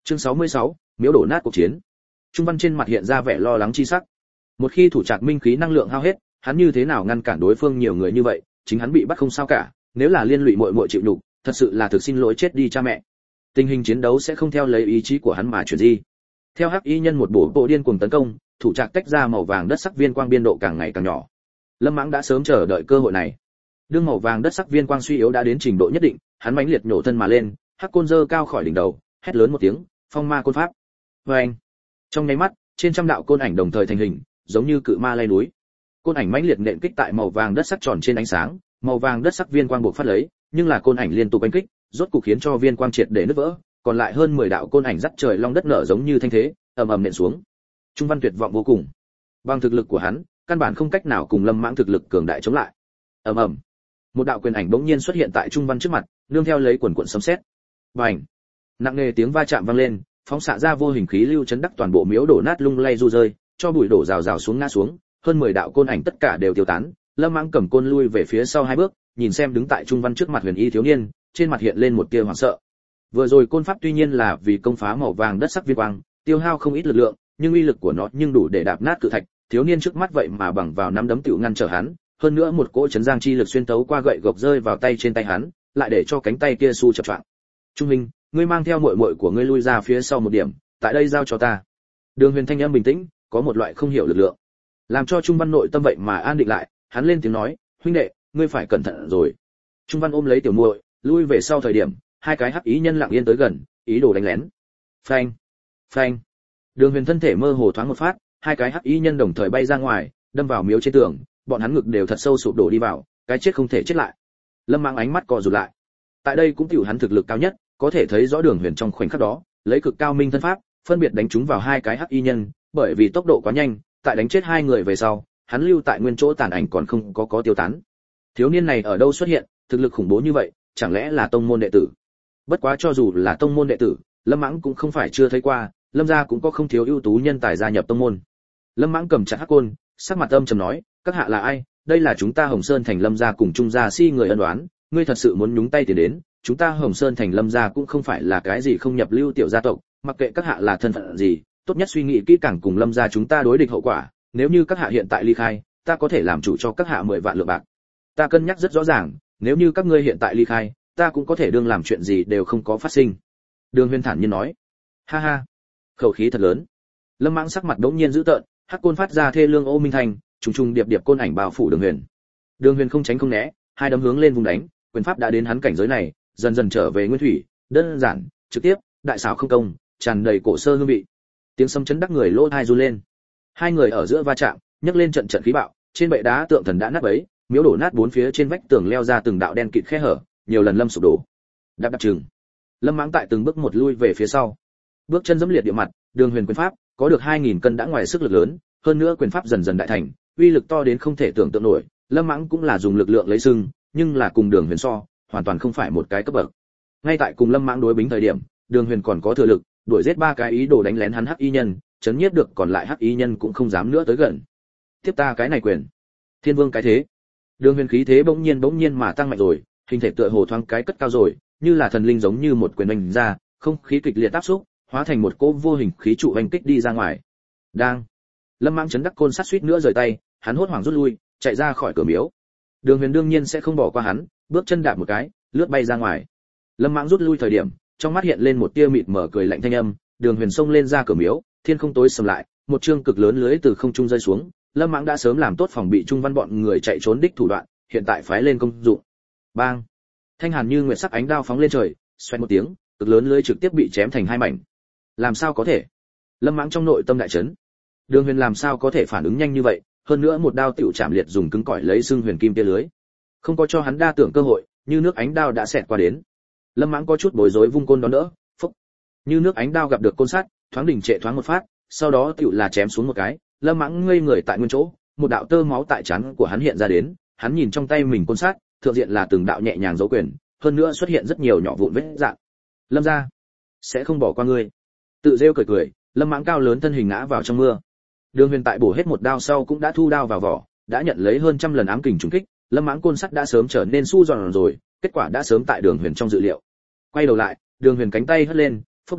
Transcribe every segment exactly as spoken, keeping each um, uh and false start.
Chương sáu mươi sáu, miếu đổ nát cuộc chiến. Trung Văn trên mặt hiện ra vẻ lo lắng chi sắc. Một khi thủ trạc minh khí năng lượng hao hết, hắn như thế nào ngăn cản đối phương nhiều người như vậy, chính hắn bị bắt không sao cả, nếu là liên lụy muội muội chịu nhục, thật sự là thực xin lỗi chết đi cha mẹ. Tình hình chiến đấu sẽ không theo lấy ý chí của hắn mà chuyển di. Theo hắc y nhân một bộ bộ điên cuồng tấn công, thủ trạc tách ra màu vàng đất sắc viên quang biên độ càng ngày càng nhỏ. Lâm Mãng đã sớm chờ đợi cơ hội này. Đương màu vàng đất sắc viên quang suy yếu đã đến trình độ nhất định, hắn mãnh liệt nhổ thân mà lên, hắc côn giơ cao khỏi đỉnh đầu, hét lớn một tiếng, phong ma côn pháp. Oeng! Trong nháy mắt, trên trăm đạo côn ảnh đồng thời thành hình, giống như cự ma lay núi. Côn ảnh mãnh liệt nện kích tại màu vàng đất sắc tròn trên ánh sáng, màu vàng đất sắc viên quang buộc phát lấy, nhưng là côn ảnh liên tục đánh kích, rốt cục khiến cho viên quang triệt để nứt vỡ, còn lại hơn mười đạo côn ảnh dắt trời long đất nở giống như thanh thế, ầm ầm nện xuống. Trung Văn tuyệt vọng vô cùng. Bằng thực lực của hắn, căn bản không cách nào cùng Lâm Mãng thực lực cường đại chống lại. Ầm ầm. Một đạo quyền ảnh bỗng nhiên xuất hiện tại Trung Văn trước mặt, nương theo lấy quần quần sấm sét. Bành! Nặng nề tiếng va chạm vang lên, phóng xạ ra vô hình khí lưu chấn đắc toàn bộ miếu đổ nát lung lay du rơi, cho bụi đổ rào rào xuống ngã xuống, hơn mười đạo côn ảnh tất cả đều tiêu tán. Lâm Mãng cầm côn lui về phía sau hai bước, nhìn xem đứng tại Trung Văn trước mặt huyền y thiếu niên, trên mặt hiện lên một tia hoảng sợ. Vừa rồi côn pháp tuy nhiên là vì công phá màu vàng đất sắc viên quang, tiêu hao không ít lực lượng, nhưng uy lực của nó nhưng đủ để đạp nát cự thạch, thiếu niên trước mắt vậy mà bằng vào nắm đấm tiểu ngăn trở hắn, hơn nữa một cỗ chấn giang chi lực xuyên tấu qua gậy gộc rơi vào tay trên tay hắn, lại để cho cánh tay kia su chập choạng. Trung Minh, ngươi mang theo muội muội của ngươi lui ra phía sau một điểm, tại đây giao cho ta. Đường Huyền thanh âm bình tĩnh, có một loại không hiểu lực lượng, làm cho Trung Văn nội tâm vậy mà an định lại, hắn lên tiếng nói, huynh đệ, ngươi phải cẩn thận rồi. Trung Văn ôm lấy tiểu muội, lui về sau thời điểm, hai cái hắc ý nhân lặng yên tới gần, ý đồ đánh lén. Phanh, phanh. Đường Huyền thân thể mơ hồ thoáng một phát, hai cái hắc ý nhân đồng thời bay ra ngoài, đâm vào miếu trên tường, bọn hắn ngực đều thật sâu sụp đổ đi vào, cái chết không thể chết lại. Lâm Mãng ánh mắt co rụt lại. Tại đây cũng tiểu hắn thực lực cao nhất, có thể thấy rõ Đường Huyền trong khoảnh khắc đó, lấy cực cao minh thân pháp, phân biệt đánh trúng vào hai cái hắc y nhân, bởi vì tốc độ quá nhanh, tại đánh chết hai người về sau, hắn lưu tại nguyên chỗ tàn ảnh còn không có có tiêu tán. Thiếu niên này ở đâu xuất hiện, thực lực khủng bố như vậy, chẳng lẽ là tông môn đệ tử? Bất quá cho dù là tông môn đệ tử, Lâm Mãng cũng không phải chưa thấy qua, Lâm gia cũng có không thiếu ưu tú nhân tài gia nhập tông môn. Lâm Mãng cầm chặt hắc côn, sắc mặt âm trầm nói, các hạ là ai? Đây là chúng ta Hồng Sơn thành Lâm gia cùng Trung gia si người ân oán, ngươi thật sự muốn nhúng tay tiền đến, chúng ta Hồng Sơn thành Lâm gia cũng không phải là cái gì không nhập lưu tiểu gia tộc, mặc kệ các hạ là thân phận gì, tốt nhất suy nghĩ kỹ càng cùng Lâm gia chúng ta đối địch hậu quả, nếu như các hạ hiện tại ly khai, ta có thể làm chủ cho các hạ mười vạn lượng bạc. Ta cân nhắc rất rõ ràng, nếu như các ngươi hiện tại ly khai, ta cũng có thể đương làm chuyện gì đều không có phát sinh. Đường Huyền thản nhiên nói. Ha ha, khẩu khí thật lớn. Lâm Mãng sắc mặt đống nhiên dữ tợn, hắc côn phát ra thê lương ô minh thành, trùng trùng điệp điệp côn ảnh bao phủ Đường Huyền. Đường Huyền không tránh không né, hai đấm hướng lên vùng đánh, quyền pháp đã đến hắn cảnh giới này, dần dần trở về nguyên thủy, đơn giản, trực tiếp, đại xảo không công, tràn đầy cổ sơ hương vị. Tiếng sấm chấn đắc người lỗ tai run lên. Hai người ở giữa va chạm, nhấc lên trận trận khí bạo, trên bệ đá tượng thần đã nát bấy, miếu đổ nát bốn phía trên vách tường leo ra từng đạo đen kịt khe hở, nhiều lần lâm sụp đổ. Đạp đạp chừng. Lâm Mãng tại từng bước một lui về phía sau. Bước chân giẫm liệt địa mặt, Đường Huyền quyền pháp có được hai nghìn cân đã ngoài sức lực lớn, hơn nữa quyền pháp dần dần đại thành, uy lực to đến không thể tưởng tượng nổi. Lâm Mãng cũng là dùng lực lượng lấy sưng, nhưng là cùng Đường Huyền so, hoàn toàn không phải một cái cấp bậc. Ngay tại cùng Lâm Mãng đối bính thời điểm, Đường Huyền còn có thừa lực, đuổi giết ba cái ý đồ đánh lén hắn hắc y nhân, chấn nhiếp được còn lại hắc y nhân cũng không dám nữa tới gần. Tiếp ta cái này quyền. Thiên Vương cái thế. Đường Huyền khí thế bỗng nhiên bỗng nhiên mà tăng mạnh rồi, hình thể tựa hồ thoáng cái cất cao rồi, như là thần linh giống như một quyền đánh ra, không khí kịch liệt áp xúc, hóa thành một cỗ vô hình khí trụ oanh kích đi ra ngoài. Đang. Lâm Mãng chấn đắc côn sát suýt nữa rời tay, hắn hốt hoảng rút lui, chạy ra khỏi cửa miếu. Đường Huyền đương nhiên sẽ không bỏ qua hắn, bước chân đạp một cái, lướt bay ra ngoài. Lâm Mãng rút lui thời điểm, trong mắt hiện lên một tia mịt mở cười lạnh thanh âm, Đường Huyền xông lên ra cửa miếu, thiên không tối sầm lại, một chương cực lớn lưới từ không trung rơi xuống, Lâm Mãng đã sớm làm tốt phòng bị Trung Văn bọn người chạy trốn đích thủ đoạn, hiện tại phái lên công dụng. Bang! Thanh hàn như nguyệt sắc ánh đao phóng lên trời, xoẹt một tiếng, cực lớn lưới trực tiếp bị chém thành hai mảnh. Làm sao có thể? Lâm Mãng trong nội tâm đại chấn. Đường Huyền làm sao có thể phản ứng nhanh như vậy, hơn nữa một đao tiểu chạm liệt dùng cứng cỏi lấy xương huyền kim tia lưới. Không có cho hắn đa tưởng cơ hội, như nước ánh đao đã xẹt qua đến. Lâm Mãng có chút bối rối vung côn đón đỡ, phốc. Như nước ánh đao gặp được côn sắt, thoáng đỉnh trệ thoáng một phát, sau đó tiểu là chém xuống một cái, Lâm Mãng ngây người tại nguyên chỗ, một đạo tơ máu tại trán của hắn hiện ra đến, hắn nhìn trong tay mình côn sắt, thượng diện là từng đạo nhẹ nhàng dấu quyền, hơn nữa xuất hiện rất nhiều nhỏ vụn vết rạn. Lâm gia sẽ không bỏ qua ngươi. Tự rêu cười cười, Lâm Mãng cao lớn thân hình ngã vào trong mưa. Đường Huyền tại bổ hết một đao sau cũng đã thu đao vào vỏ, đã nhận lấy hơn trăm lần ám kình trùng kích, Lâm Mãng côn sắt đã sớm trở nên su giòn rồi, kết quả đã sớm tại Đường Huyền trong dự liệu. Quay đầu lại, Đường Huyền cánh tay hất lên, phốc đông,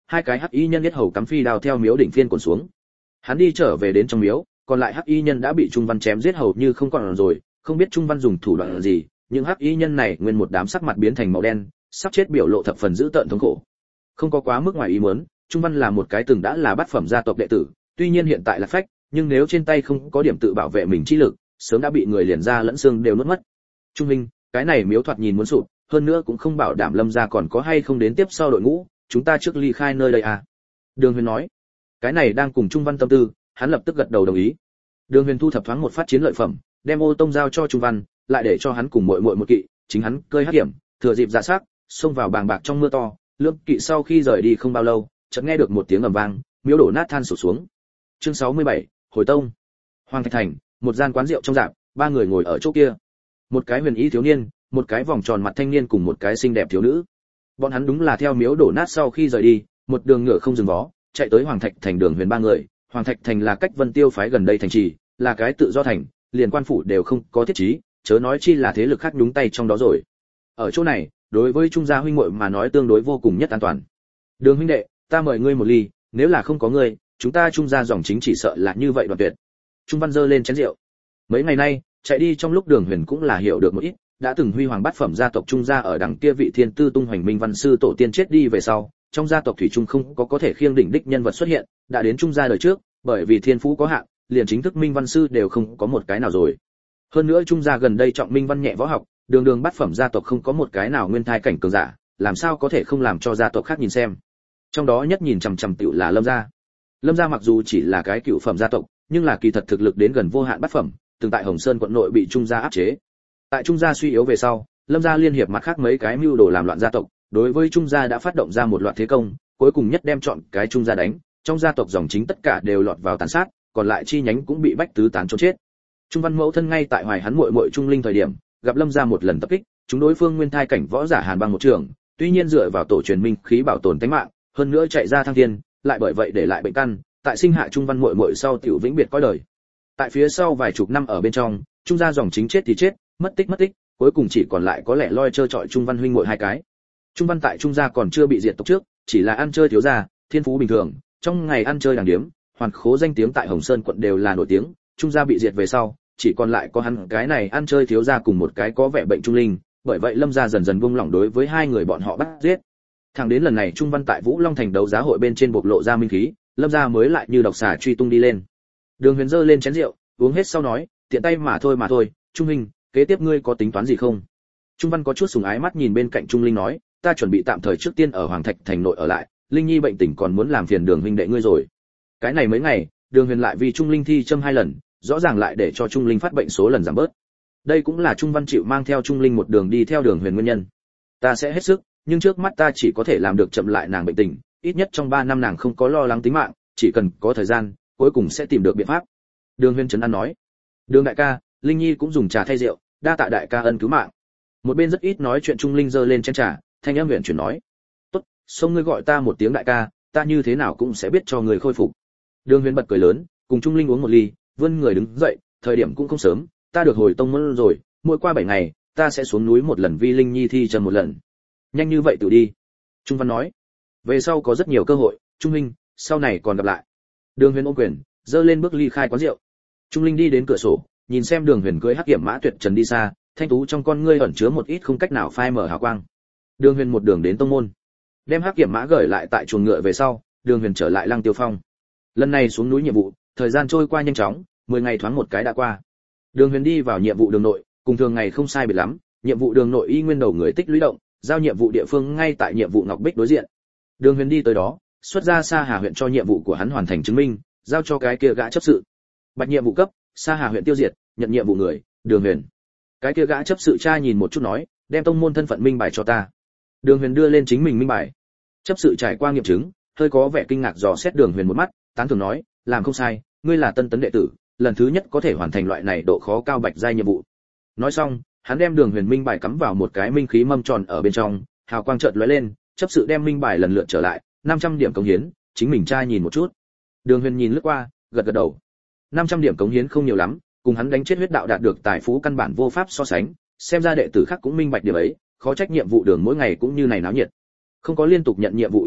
hai cái hắc y nhân nhất hầu cắm phi đao theo miếu đỉnh phiên cuộn xuống. Hắn đi trở về đến trong miếu, còn lại hắc y nhân đã bị Trung Văn chém giết hầu như không còn rồi, không biết Trung Văn dùng thủ đoạn gì, những hắc y nhân này nguyên một đám sắc mặt biến thành màu đen, sắp chết biểu lộ thập phần dữ tợn thống khổ. Không có quá mức ngoài ý muốn, Trung Văn là một cái từng đã là bát phẩm gia tộc đệ tử, tuy nhiên hiện tại là phách, nhưng nếu trên tay không có điểm tự bảo vệ mình chi lực, sớm đã bị người liền ra lẫn xương đều nuốt mất. Trung Minh, cái này miếu thoạt nhìn muốn sụp, hơn nữa cũng không bảo đảm Lâm gia còn có hay không đến tiếp sau đội ngũ, chúng ta trước ly khai nơi đây à? Đường Huyền nói. Cái này đang cùng Trung Văn tâm tư, hắn lập tức gật đầu đồng ý. Đường Huyền thu thập thoáng một phát chiến lợi phẩm, đem ô tông giao cho Trung Văn, lại để cho hắn cùng muội muội một kỵ, chính hắn cơi hắc hiểm, thừa dịp dạ sắc, xông vào bàng bạc trong mưa to, lưỡng kỵ sau khi rời đi không bao lâu, chợt nghe được một tiếng ầm vang, miếu đổ nát than sụp xuống. Chương sáu mươi bảy, hồi tông. Hoàng Thạch Thành, một gian quán rượu trong rạp, ba người ngồi ở chỗ kia. Một cái huyền y thiếu niên, một cái vòng tròn mặt thanh niên cùng một cái xinh đẹp thiếu nữ. Bọn hắn đúng là theo miếu đổ nát sau khi rời đi, một đường ngựa không dừng vó, chạy tới Hoàng Thạch Thành đường huyền ba người. Hoàng Thạch Thành là cách Vân Tiêu phái gần đây thành trì, là cái tự do thành, liền quan phủ đều không có thiết trí, chớ nói chi là thế lực khác nhúng tay trong đó rồi. Ở chỗ này, đối với Trung gia huynh muội mà nói tương đối vô cùng nhất an toàn. Đường huynh đệ, ta mời ngươi một ly, nếu là không có ngươi, chúng ta Trung gia dòng chính chỉ sợ là như vậy đoạn tuyệt. Trung Văn giơ lên chén rượu. Mấy ngày nay, chạy đi trong lúc Đường Huyền cũng là hiểu được một ít, đã từng huy hoàng bát phẩm gia tộc Trung gia ở đằng kia vị thiên tư tung hoành minh văn sư tổ tiên chết đi về sau, trong gia tộc thủy chung không có có thể khiêng đỉnh đích nhân vật xuất hiện, đã đến Trung gia đời trước, bởi vì thiên phú có hạn, liền chính thức minh văn sư đều không có một cái nào rồi. Hơn nữa Trung gia gần đây trọng minh văn nhẹ võ học, đường đường bát phẩm gia tộc không có một cái nào nguyên thai cảnh cường giả, làm sao có thể không làm cho gia tộc khác nhìn xem. Trong đó nhất nhìn chằm chằm tiểu là Lâm gia. Lâm gia mặc dù chỉ là cái cựu phẩm gia tộc, nhưng là kỳ thật thực lực đến gần vô hạn bát phẩm, từng tại Hồng Sơn quận nội bị Trung gia áp chế. Tại Trung gia suy yếu về sau, Lâm gia liên hiệp mặt khác mấy cái mưu đồ làm loạn gia tộc, đối với Trung gia đã phát động ra một loạt thế công, cuối cùng nhất đem chọn cái Trung gia đánh, trong gia tộc dòng chính tất cả đều lọt vào tàn sát, còn lại chi nhánh cũng bị bách tứ tán trốn chết. Trung Văn mẫu thân ngay tại hoài hắn muội muội Trung Linh thời điểm, gặp Lâm gia một lần tập kích, chúng đối phương nguyên thai cảnh võ giả Hàn Băng một trường, tuy nhiên dựa vào tổ truyền minh khí bảo tồn tính mạng, hơn nữa chạy ra thăng thiên, lại bởi vậy để lại bệnh căn, tại sinh hạ Trung Văn muội muội sau tiểu vĩnh biệt cõi đời. Tại phía sau vài chục năm ở bên trong, Trung gia dòng chính chết thì chết, mất tích mất tích, cuối cùng chỉ còn lại có lẽ loi chơi chọi Trung Văn huynh muội hai cái. Trung Văn tại Trung gia còn chưa bị diệt tộc trước, chỉ là ăn chơi thiếu gia, thiên phú bình thường, trong ngày ăn chơi đàng điếm, hoàn khố danh tiếng tại Hồng Sơn quận đều là nổi tiếng. Trung gia bị diệt về sau, chỉ còn lại có hắn cái này ăn chơi thiếu gia cùng một cái có vẻ bệnh Trung Linh, bởi vậy Lâm gia dần dần buông lỏng đối với hai người bọn họ bắt giết. Thẳng đến lần này Trung Văn tại Vũ Long thành đấu giá hội bên trên bộc lộ ra minh khí, Lâm gia mới lại như độc xà truy tung đi lên. Đường Huyền giơ lên chén rượu, uống hết sau nói, tiện tay mà thôi mà thôi, Trung Linh, kế tiếp ngươi có tính toán gì không? Trung Văn có chút sùng ái mắt nhìn bên cạnh Trung Linh nói, ta chuẩn bị tạm thời trước tiên ở Hoàng Thạch thành nội ở lại, Linh Nhi bệnh tình còn muốn làm phiền Đường huynh đệ ngươi rồi. Cái này mấy ngày, Đường Huyền lại vì Trung Linh thi châm hai lần, rõ ràng lại để cho Trung Linh phát bệnh số lần giảm bớt. Đây cũng là Trung Văn chịu mang theo Trung Linh một đường đi theo Đường Huyền nguyên nhân. Ta sẽ hết sức, nhưng trước mắt ta chỉ có thể làm được chậm lại nàng bệnh tình, ít nhất trong ba năm nàng không có lo lắng tính mạng, chỉ cần có thời gian, cuối cùng sẽ tìm được biện pháp. Đường Huyền trấn an nói. Đường đại ca, Linh Nhi cũng dùng trà thay rượu, đa tạ đại ca ân cứu mạng. Một bên rất ít nói chuyện Trung Linh giơ lên chén trà, thanh âm huyền chuyển nói. Tốt, xong ngươi gọi ta một tiếng đại ca, ta như thế nào cũng sẽ biết cho người khôi phục. Đường Huyền bật cười lớn, cùng Trung Linh uống một ly, vươn người đứng dậy, thời điểm cũng không sớm, ta được hồi tông môn rồi, mỗi qua bảy ngày, ta sẽ xuống núi một lần vi Linh Nhi thi trần một lần. Nhanh như vậy tự đi. Trung Văn nói. Về sau có rất nhiều cơ hội, Trung Linh, sau này còn gặp lại. Đường Huyền ôm quyền, dơ lên bước ly khai quán rượu. Trung Linh đi đến cửa sổ, nhìn xem Đường Huyền cưỡi hắc kiểm mã tuyệt trần đi xa, thanh tú trong con ngươi ẩn chứa một ít không cách nào phai mở hào quang. Đường Huyền một đường đến tông môn, đem hắc kiểm mã gửi lại tại chuồng ngựa về sau, Đường Huyền trở lại Lăng Tiêu Phong. Lần này xuống núi nhiệm vụ, thời gian trôi qua nhanh chóng, mười ngày thoáng một cái đã qua. Đường Huyền đi vào nhiệm vụ đường nội, cùng thường ngày không sai biệt lắm, nhiệm vụ đường nội y nguyên đầu người tích lũy động, giao nhiệm vụ địa phương ngay tại nhiệm vụ Ngọc Bích đối diện. Đường Huyền đi tới đó, xuất ra Sa Hà huyện cho nhiệm vụ của hắn hoàn thành chứng minh, giao cho cái kia gã chấp sự. Bạch nhiệm vụ cấp, Sa Hà huyện tiêu diệt, nhận nhiệm vụ người, Đường Huyền. Cái kia gã chấp sự tra nhìn một chút nói, đem tông môn thân phận minh bài cho ta. Đường Huyền đưa lên chính mình minh bài. Chấp sự trải qua nghiệm chứng, hơi có vẻ kinh ngạc dò xét Đường Huyền một mắt, tán thưởng nói, làm không sai, ngươi là tân tấn đệ tử, lần thứ nhất có thể hoàn thành loại này độ khó cao bạch giai nhiệm vụ. Nói xong, hắn đem Đường Huyền minh bài cắm vào một cái minh khí mâm tròn ở bên trong, hào quang chợt lóe lên, chấp sự đem minh bài lần lượt trở lại, năm trăm điểm cống hiến, chính mình tra nhìn một chút. Đường Huyền nhìn lướt qua, gật gật đầu. năm trăm điểm cống hiến không nhiều lắm, cùng hắn đánh chết huyết đạo đạt được tài phú căn bản vô pháp so sánh, xem ra đệ tử khác cũng minh bạch điểm ấy, khó trách nhiệm vụ đường mỗi ngày cũng như này náo nhiệt. Không có liên tục nhận nhiệm vụ ý định,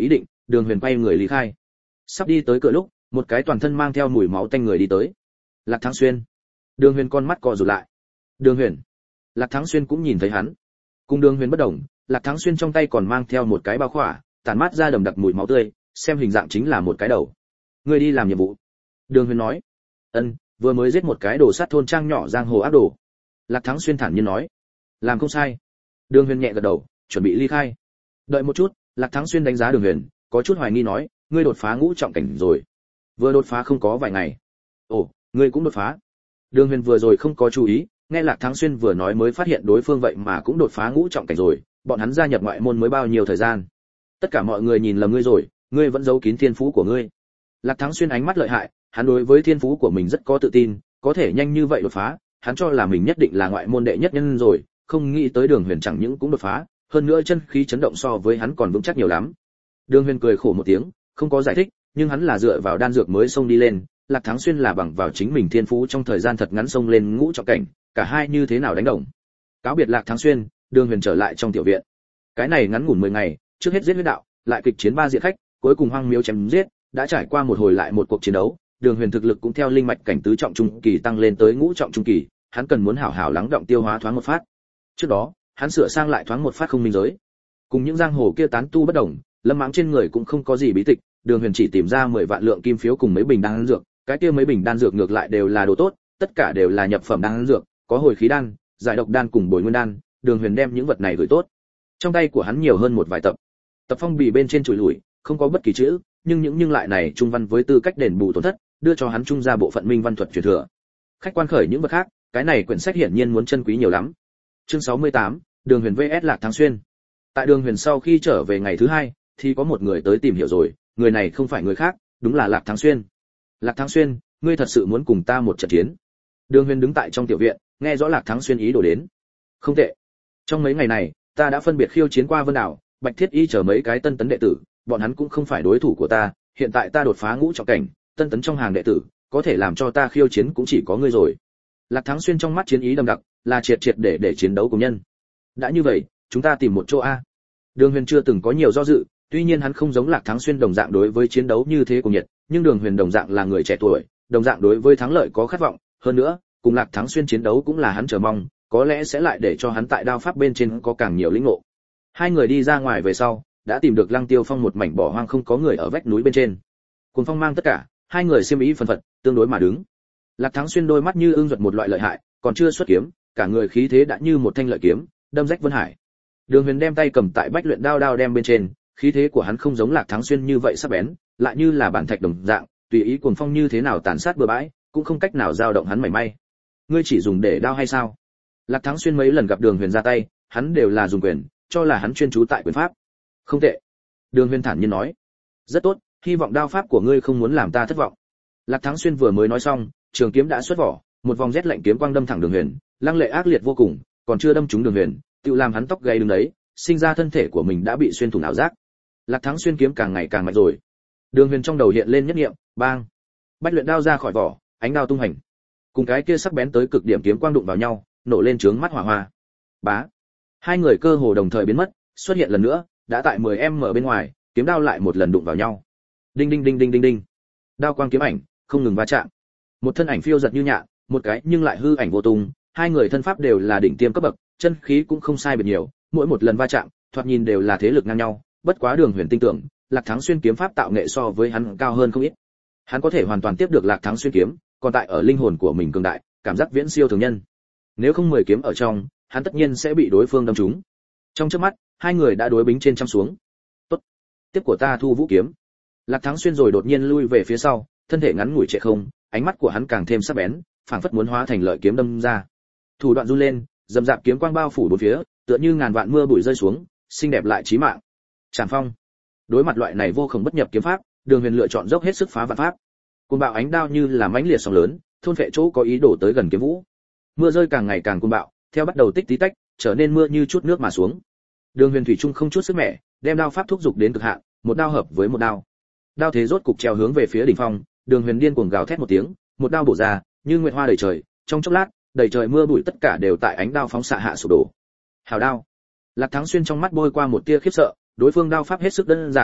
Đường Huyền quay người lý khai. Sắp đi tới cửa lúc, một cái toàn thân mang theo mùi máu tanh người đi tới. Lạc Thắng Xuyên. Đường Huyền con mắt co rụt lại. Đường Huyền. Lạc Thắng Xuyên cũng nhìn thấy hắn. Cùng Đường Huyền bất đồng, Lạc Thắng Xuyên trong tay còn mang theo một cái bao khỏa, tản mát ra đầm đặc mùi máu tươi, xem hình dạng chính là một cái đầu. Ngươi đi làm nhiệm vụ. Đường Huyền nói. Ân, vừa mới giết một cái đồ sát thôn trang nhỏ giang hồ ác đồ. Lạc Thắng Xuyên thản nhiên nói. Làm không sai. Đường Huyền nhẹ gật đầu, chuẩn bị ly khai. Đợi một chút, Lạc Thắng Xuyên đánh giá Đường Huyền, có chút hoài nghi nói, ngươi đột phá ngũ trọng cảnh rồi. Vừa đột phá không có vài ngày. Ồ, ngươi cũng đột phá. Đường Huyền vừa rồi không có chú ý, nghe Lạc Thắng Xuyên vừa nói mới phát hiện đối phương vậy mà cũng đột phá ngũ trọng cảnh rồi, bọn hắn gia nhập ngoại môn mới bao nhiêu thời gian. Tất cả mọi người nhìn lầm ngươi rồi, ngươi vẫn giấu kín thiên phú của ngươi. Lạc Thắng Xuyên ánh mắt lợi hại, hắn đối với thiên phú của mình rất có tự tin, có thể nhanh như vậy đột phá, hắn cho là mình nhất định là ngoại môn đệ nhất nhân rồi, không nghĩ tới Đường Huyền chẳng những cũng đột phá, hơn nữa chân khí chấn động so với hắn còn vững chắc nhiều lắm. Đường Huyền cười khổ một tiếng, không có giải thích, nhưng hắn là dựa vào đan dược mới xông đi lên, Lạc Thắng Xuyên là bằng vào chính mình thiên phú trong thời gian thật ngắn xông lên ngũ trọng cảnh, cả hai như thế nào đánh đồng. Cáo biệt Lạc Thắng Xuyên, Đường Huyền trở lại trong tiểu viện. Cái này ngắn ngủn mười ngày, trước hết giết huyết đạo, lại kịch chiến ba diện khách, cuối cùng hoang miếu chém giết, đã trải qua một hồi lại một cuộc chiến đấu, Đường Huyền thực lực cũng theo linh mạch cảnh tứ trọng trung kỳ tăng lên tới ngũ trọng trung kỳ, hắn cần muốn hảo hảo lắng động tiêu hóa thoáng một phát. Trước đó, hắn sửa sang lại thoáng một phát không minh giới. Cùng những giang hồ kia tán tu bất đồng, Lâm Mãng trên người cũng không có gì bí tịch, Đường Huyền chỉ tìm ra mười vạn lượng kim phiếu cùng mấy bình đan dược, cái kia mấy bình đan dược ngược lại đều là đồ tốt, tất cả đều là nhập phẩm đan dược, có hồi khí đan, giải độc đan cùng bồi nguyên đan, Đường Huyền đem những vật này gửi tốt. Trong tay của hắn nhiều hơn một vài tập. Tập phong bì bên trên chùi lủi, không có bất kỳ chữ, nhưng những nhưng lại này trung văn với tư cách đền bù tổn thất, đưa cho hắn trung ra bộ phận minh văn thuật truyền thừa. Khách quan khởi những vật khác, cái này quyển sách hiển nhiên muốn chân quý nhiều lắm. Chương sáu mươi tám, Đường Huyền vs Lạc Thắng Xuyên. Tại Đường Huyền sau khi trở về ngày thứ hai, thì có một người tới tìm hiểu rồi, người này không phải người khác, đúng là Lạc Thắng Xuyên. Lạc Thắng Xuyên, ngươi thật sự muốn cùng ta một trận chiến? Đường Huyền đứng tại trong tiểu viện, nghe rõ Lạc Thắng Xuyên ý đồ đến. Không tệ. Trong mấy ngày này, ta đã phân biệt khiêu chiến qua Vân Đảo, Bạch Thiết Y chờ mấy cái tân tấn đệ tử, bọn hắn cũng không phải đối thủ của ta, hiện tại ta đột phá ngũ trọng cảnh, tân tấn trong hàng đệ tử, có thể làm cho ta khiêu chiến cũng chỉ có ngươi rồi. Lạc Thắng Xuyên trong mắt chiến ý đậm đặc, là triệt triệt để để chiến đấu cùng nhân. Đã như vậy, chúng ta tìm một chỗ a. Đường Huyền chưa từng có nhiều do dự, tuy nhiên hắn không giống Lạc Thắng Xuyên đồng dạng đối với chiến đấu như thế cùng nhiệt, nhưng Đường Huyền đồng dạng là người trẻ tuổi, đồng dạng đối với thắng lợi có khát vọng, hơn nữa, cùng Lạc Thắng Xuyên chiến đấu cũng là hắn chờ mong, có lẽ sẽ lại để cho hắn tại đao pháp bên trên có càng nhiều lĩnh ngộ. Hai người đi ra ngoài về sau, đã tìm được Lăng Tiêu Phong một mảnh bỏ hoang không có người ở vách núi bên trên. Cuồng phong mang tất cả, hai người xiêm ý phân phật, tương đối mà đứng. Lạc Thắng Xuyên đôi mắt như ương duật một loại lợi hại, còn chưa xuất kiếm, cả người khí thế đã như một thanh lợi kiếm, đâm rách vân hải. Đường Huyền đem tay cầm tại bách luyện đao đao đem bên trên, khí thế của hắn không giống Lạc Thắng Xuyên như vậy sắc bén, lại như là bản thạch đồng dạng, tùy ý cuồng phong như thế nào tàn sát bừa bãi, cũng không cách nào dao động hắn mảy may. Ngươi chỉ dùng để đao hay sao? Lạc Thắng Xuyên mấy lần gặp Đường Huyền ra tay, hắn đều là dùng quyền, cho là hắn chuyên chú tại quyền pháp. Không tệ. Đường Huyền thản nhiên nói. Rất tốt, hy vọng đao pháp của ngươi không muốn làm ta thất vọng. Lạc Thắng Xuyên vừa mới nói xong, trường kiếm đã xuất vỏ, một vòng rét lạnh kiếm quang đâm thẳng Đường Huyền, lăng lệ ác liệt vô cùng, còn chưa đâm trúng Đường Huyền, tự làm hắn tóc gáy đứng đấy, sinh ra thân thể của mình đã bị xuyên thủng ảo giác. Lạc Thắng Xuyên kiếm càng ngày càng mạnh rồi. Đường Huyền trong đầu hiện lên nhất niệm, bang. Bách luyện đao ra khỏi vỏ, ánh đao tung hành. Cùng cái kia sắc bén tới cực điểm kiếm quang đụng vào nhau, nổ lên trướng mắt hỏa hoa. Bá. Hai người cơ hồ đồng thời biến mất, xuất hiện lần nữa, đã tại mười em mở bên ngoài, kiếm đao lại một lần đụng vào nhau. Đinh đinh đinh đinh đinh đinh. Đao quang kiếm ảnh không ngừng va chạm. Một thân ảnh phiêu giật như nhạn, một cái nhưng lại hư ảnh vô tung, hai người thân pháp đều là đỉnh tiêm cấp bậc, chân khí cũng không sai biệt nhiều, mỗi một lần va chạm, thoạt nhìn đều là thế lực ngang nhau, bất quá Đường Huyền tin tưởng, Lạc Thắng Xuyên kiếm pháp tạo nghệ so với hắn cao hơn không ít. Hắn có thể hoàn toàn tiếp được Lạc Thắng Xuyên kiếm, còn tại ở linh hồn của mình cường đại, cảm giác viễn siêu thường nhân. Nếu không mười kiếm ở trong, hắn tất nhiên sẽ bị đối phương đâm trúng. Trong chớp mắt, hai người đã đối bính trên trăm xuống. "Tốt, tiếp của ta Thu Vũ kiếm." Lạc Thắng Xuyên rồi đột nhiên lui về phía sau, thân thể ngắn ngủi trệ không, ánh mắt của hắn càng thêm sắc bén, phảng phất muốn hóa thành lợi kiếm đâm ra. Thủ đoạn run lên, dầm dạp kiếm quang bao phủ bốn phía, tựa như ngàn vạn mưa bụi rơi xuống, xinh đẹp lại chí mạng. Trảm phong. Đối mặt loại này vô cùng bất nhập kiếm pháp, Đường Huyền lựa chọn dốc hết sức phá vạn pháp. Cuồng bạo ánh đao như là mãnh liệt sóng lớn, thôn phệ chỗ có ý đồ tới gần kiếm vũ. Mưa rơi càng ngày càng cuồng bạo, theo bắt đầu tích tí tách, trở nên mưa như chút nước mà xuống. Đường Huyền thủy chung không chút sức mẻ, đem đao pháp thúc dục đến cực hạn, một đao hợp với một đao. Đao thế rốt cục treo hướng về phía đỉnh phong, Đường Huyền điên cuồng gào thét một tiếng, một đao bổ ra, như nguyệt hoa đầy trời, trong chốc lát, đầy trời mưa bụi tất cả đều tại ánh đao phóng xạ hạ sụp đổ. Hào đao. Lạc Thắng Xuyên trong mắt bôi qua một tia khiếp sợ, đối phương đao pháp hết sức đơn giản,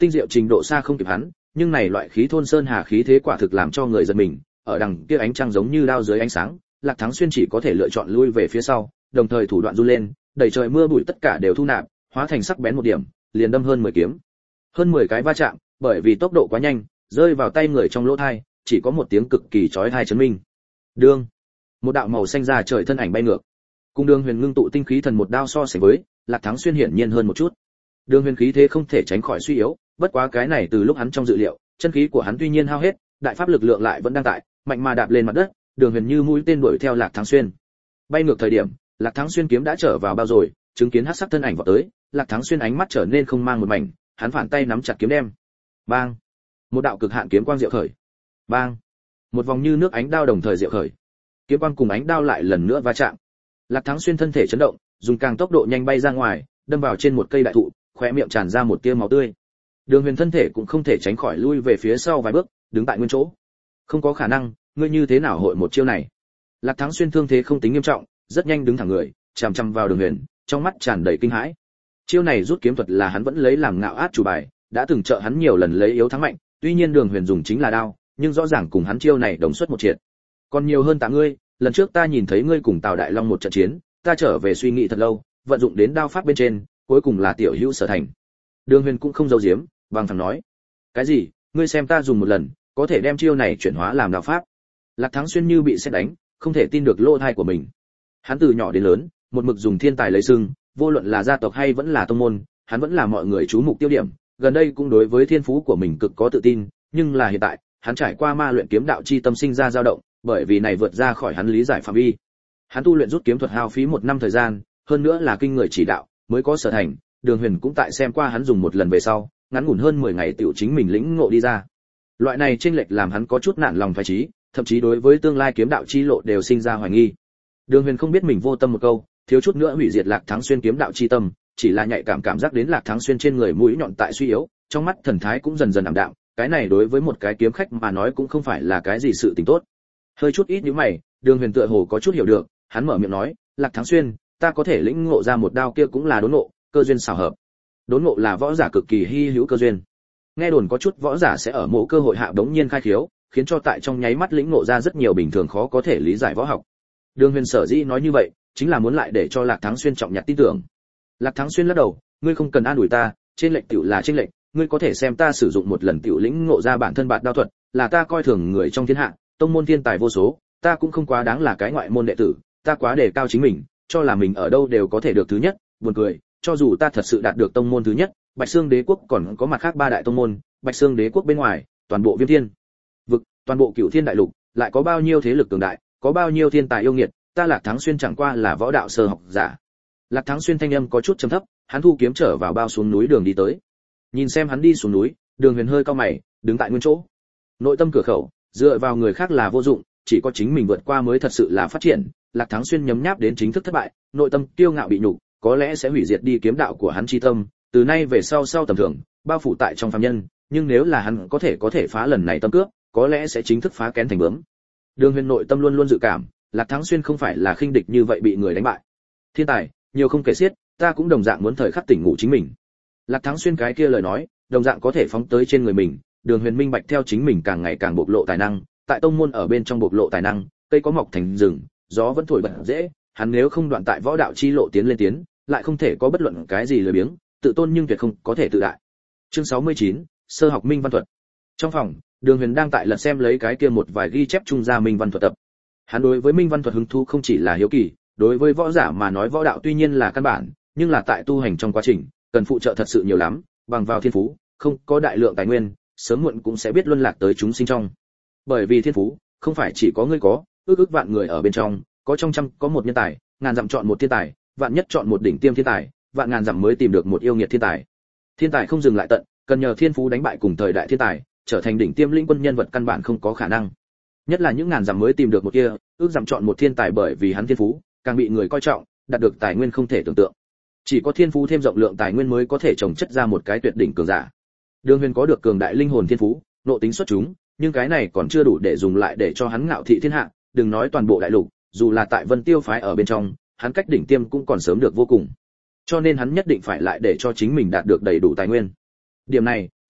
tinh diệu trình độ xa không kịp hắn, nhưng này loại khí thôn sơn hà khí thế quả thực làm cho người giật mình, ở đằng kia ánh trăng giống như đao dưới ánh sáng, Lạc Thắng Xuyên chỉ có thể lựa chọn lui về phía sau, đồng thời thủ đoạn run lên, đầy trời mưa bụi tất cả đều thu nạp, hóa thành sắc bén một điểm, liền đâm hơn mười kiếm. Hơn mười cái va chạm, bởi vì tốc độ quá nhanh, rơi vào tay người trong lỗ tai, chỉ có một tiếng cực kỳ chói tai chấn minh. Đương, một đạo màu xanh ra trời thân ảnh bay ngược. Cùng Đường Huyền ngưng tụ tinh khí thần một đao so sánh với, Lạc Thắng Xuyên hiển nhiên hơn một chút. Đường Huyền khí thế không thể tránh khỏi suy yếu, bất quá cái này từ lúc hắn trong dự liệu, chân khí của hắn tuy nhiên hao hết, đại pháp lực lượng lại vẫn đang tại, mạnh mà đạp lên mặt đất, Đường Huyền như mũi tên đuổi theo Lạc Thắng Xuyên. Bay ngược thời điểm, Lạc Thắng Xuyên kiếm đã trở vào bao rồi, chứng kiến hắc sắc thân ảnh vọt tới, Lạc Thắng Xuyên ánh mắt trở nên không mang một mảnh, hắn phản tay nắm chặt kiếm đem. Bang! Một đạo cực hạn kiếm quang diệu khởi. Bang! Một vòng như nước ánh đao đồng thời diệu khởi. Kiếm quang cùng ánh đao lại lần nữa va chạm. Lạc Thắng Xuyên thân thể chấn động, dùng càng tốc độ nhanh bay ra ngoài, đâm vào trên một cây đại thụ, khóe miệng tràn ra một tia máu tươi. Đường Huyền thân thể cũng không thể tránh khỏi lui về phía sau vài bước, đứng tại nguyên chỗ. Không có khả năng, ngươi như thế nào hội một chiêu này? Lạc Thắng Xuyên thương thế không tính nghiêm trọng, rất nhanh đứng thẳng người, chằm chằm vào Đường Huyền, trong mắt tràn đầy kinh hãi. Chiêu này rút kiếm thuật là hắn vẫn lấy làm ngạo át chủ bài, đã từng trợ hắn nhiều lần lấy yếu thắng mạnh, tuy nhiên Đường Huyền dùng chính là đao, nhưng rõ ràng cùng hắn chiêu này đồng xuất một triệt. Còn nhiều hơn tạ ngươi, lần trước ta nhìn thấy ngươi cùng Tào Đại Long một trận chiến, ta trở về suy nghĩ thật lâu, vận dụng đến đao pháp bên trên, cuối cùng là tiểu hữu sở thành. Đường Huyền cũng không giấu giếm, bằng thẳng nói: "Cái gì? Ngươi xem ta dùng một lần, có thể đem chiêu này chuyển hóa làm đao pháp?" Lạc Thắng Xuyên như bị sét đánh, không thể tin được lỗ tai của mình. Hắn từ nhỏ đến lớn, một mực dùng thiên tài lấy sưng, vô luận là gia tộc hay vẫn là tông môn, hắn vẫn là mọi người chú mục tiêu điểm, gần đây cũng đối với thiên phú của mình cực có tự tin, nhưng là hiện tại, hắn trải qua ma luyện kiếm đạo chi tâm sinh ra dao động, bởi vì này vượt ra khỏi hắn lý giải phạm vi. Hắn tu luyện rút kiếm thuật hao phí một năm thời gian, hơn nữa là kinh người chỉ đạo, mới có sở thành, Đường Huyền cũng tại xem qua hắn dùng một lần về sau, ngắn ngủn hơn mười ngày tiểu chính mình lĩnh ngộ đi ra. Loại này chênh lệch làm hắn có chút nản lòng phái trí, thậm chí đối với tương lai kiếm đạo chi lộ đều sinh ra hoài nghi. Đường Huyền không biết mình vô tâm một câu, thiếu chút nữa hủy diệt Lạc Thắng Xuyên kiếm đạo chi tâm, chỉ là nhạy cảm cảm giác đến Lạc Thắng Xuyên trên người mũi nhọn tại suy yếu, trong mắt thần thái cũng dần dần ảm đạm, cái này đối với một cái kiếm khách mà nói cũng không phải là cái gì sự tình tốt. Hơi chút ít nhíu mày, Đường Huyền tựa hồ có chút hiểu được, hắn mở miệng nói: "Lạc Thắng Xuyên, ta có thể lĩnh ngộ ra một đao kia cũng là đốn ngộ, cơ duyên xảo hợp. Đốn ngộ là võ giả cực kỳ hi hữu cơ duyên. Nghe đồn có chút võ giả sẽ ở mỗi cơ hội hạ đống nhiên khai khiếu, khiến cho tại trong nháy mắt lĩnh ngộ ra rất nhiều bình thường khó có thể lý giải võ học." Đường Huyền sở dĩ nói như vậy, chính là muốn lại để cho Lạc Thắng Xuyên trọng nhặt tin tưởng. Lạc Thắng Xuyên lắc đầu: "Ngươi không cần an ủi ta, trên lệnh tiểu là trên lệnh, ngươi có thể xem ta sử dụng một lần tiểu lĩnh ngộ ra bản thân bạt đao thuật, là ta coi thường người trong thiên hạ, tông môn thiên tài vô số, ta cũng không quá đáng là cái ngoại môn đệ tử, ta quá đề cao chính mình, cho là mình ở đâu đều có thể được thứ nhất, buồn cười, cho dù ta thật sự đạt được tông môn thứ nhất, Bạch Xương Đế quốc còn có mặt khác ba đại tông môn, Bạch Xương Đế quốc bên ngoài, toàn bộ Viêm Thiên vực, toàn bộ Cửu Thiên đại lục, lại có bao nhiêu thế lực cường đại, có bao nhiêu thiên tài yêu nghiệt, ta Lạc Thắng Xuyên chẳng qua là võ đạo sơ học giả." Lạc Thắng Xuyên thanh âm có chút trầm thấp, hắn thu kiếm trở vào bao xuống núi đường đi tới. Nhìn xem hắn đi xuống núi, Đường Huyền hơi cau mày, đứng tại nguyên chỗ. Nội tâm cửa khẩu, dựa vào người khác là vô dụng, chỉ có chính mình vượt qua mới thật sự là phát triển. Lạc Thắng Xuyên nhấm nháp đến chính thức thất bại, nội tâm kiêu ngạo bị nhục, có lẽ sẽ hủy diệt đi kiếm đạo của hắn chi tâm, từ nay về sau sau tầm thường, bao phủ tại trong phàm nhân, nhưng nếu là hắn có thể có thể phá lần này tâm cướp, có lẽ sẽ chính thức phá kén thành bướm. Đường Huyền nội tâm luôn luôn dự cảm, Lạc Thắng Xuyên không phải là khinh địch như vậy bị người đánh bại. Thiên tài, nhiều không kể xiết, ta cũng đồng dạng muốn thời khắc tỉnh ngủ chính mình. Lạc Thắng Xuyên cái kia lời nói, đồng dạng có thể phóng tới trên người mình, Đường Huyền minh bạch theo chính mình càng ngày càng bộc lộ tài năng, tại tông môn ở bên trong bộc lộ tài năng, cây có mọc thành rừng, gió vẫn thổi bật dễ, hắn nếu không đoạn tại võ đạo chi lộ tiến lên tiến, lại không thể có bất luận cái gì lười biếng, tự tôn nhưng tuyệt không có thể tự đại. Chương sáu mươi chín, sơ học minh văn thuật. Trong phòng, Đường Huyền đang tại lật xem lấy cái kia một vài ghi chép trung gia minh văn thuật tập. Hắn đối với minh văn thuật hứng thú không chỉ là hiếu kỳ, đối với võ giả mà nói võ đạo tuy nhiên là căn bản, nhưng là tại tu hành trong quá trình, cần phụ trợ thật sự nhiều lắm, bằng vào thiên phú, không có đại lượng tài nguyên, sớm muộn cũng sẽ biết luân lạc tới chúng sinh trong. Bởi vì thiên phú, không phải chỉ có ngươi có, ước ước vạn người ở bên trong, có trong trăm có một nhân tài, ngàn dặm chọn một thiên tài, vạn nhất chọn một đỉnh tiêm thiên tài, vạn ngàn dặm mới tìm được một yêu nghiệt thiên tài. Thiên tài không dừng lại tận, cần nhờ thiên phú đánh bại cùng thời đại thiên tài, trở thành đỉnh tiêm linh quân nhân vật căn bản không có khả năng. Nhất là những ngàn dặm mới tìm được một kia, ước dặm chọn một thiên tài bởi vì hắn thiên phú, càng bị người coi trọng, đạt được tài nguyên không thể tưởng tượng. Chỉ có thiên phú thêm rộng lượng tài nguyên mới có thể trồng chất ra một cái tuyệt đỉnh cường giả. Đường Huyền có được cường đại linh hồn thiên phú, nộ tính xuất chúng, nhưng cái này còn chưa đủ để dùng lại để cho hắn ngạo thị thiên hạ, đừng nói toàn bộ đại lục, dù là tại Vân Tiêu phái ở bên trong, hắn cách đỉnh tiêm cũng còn sớm được vô cùng. Cho nên hắn nhất định phải lại để cho chính mình đạt được đầy đủ tài nguyên. Điểm này,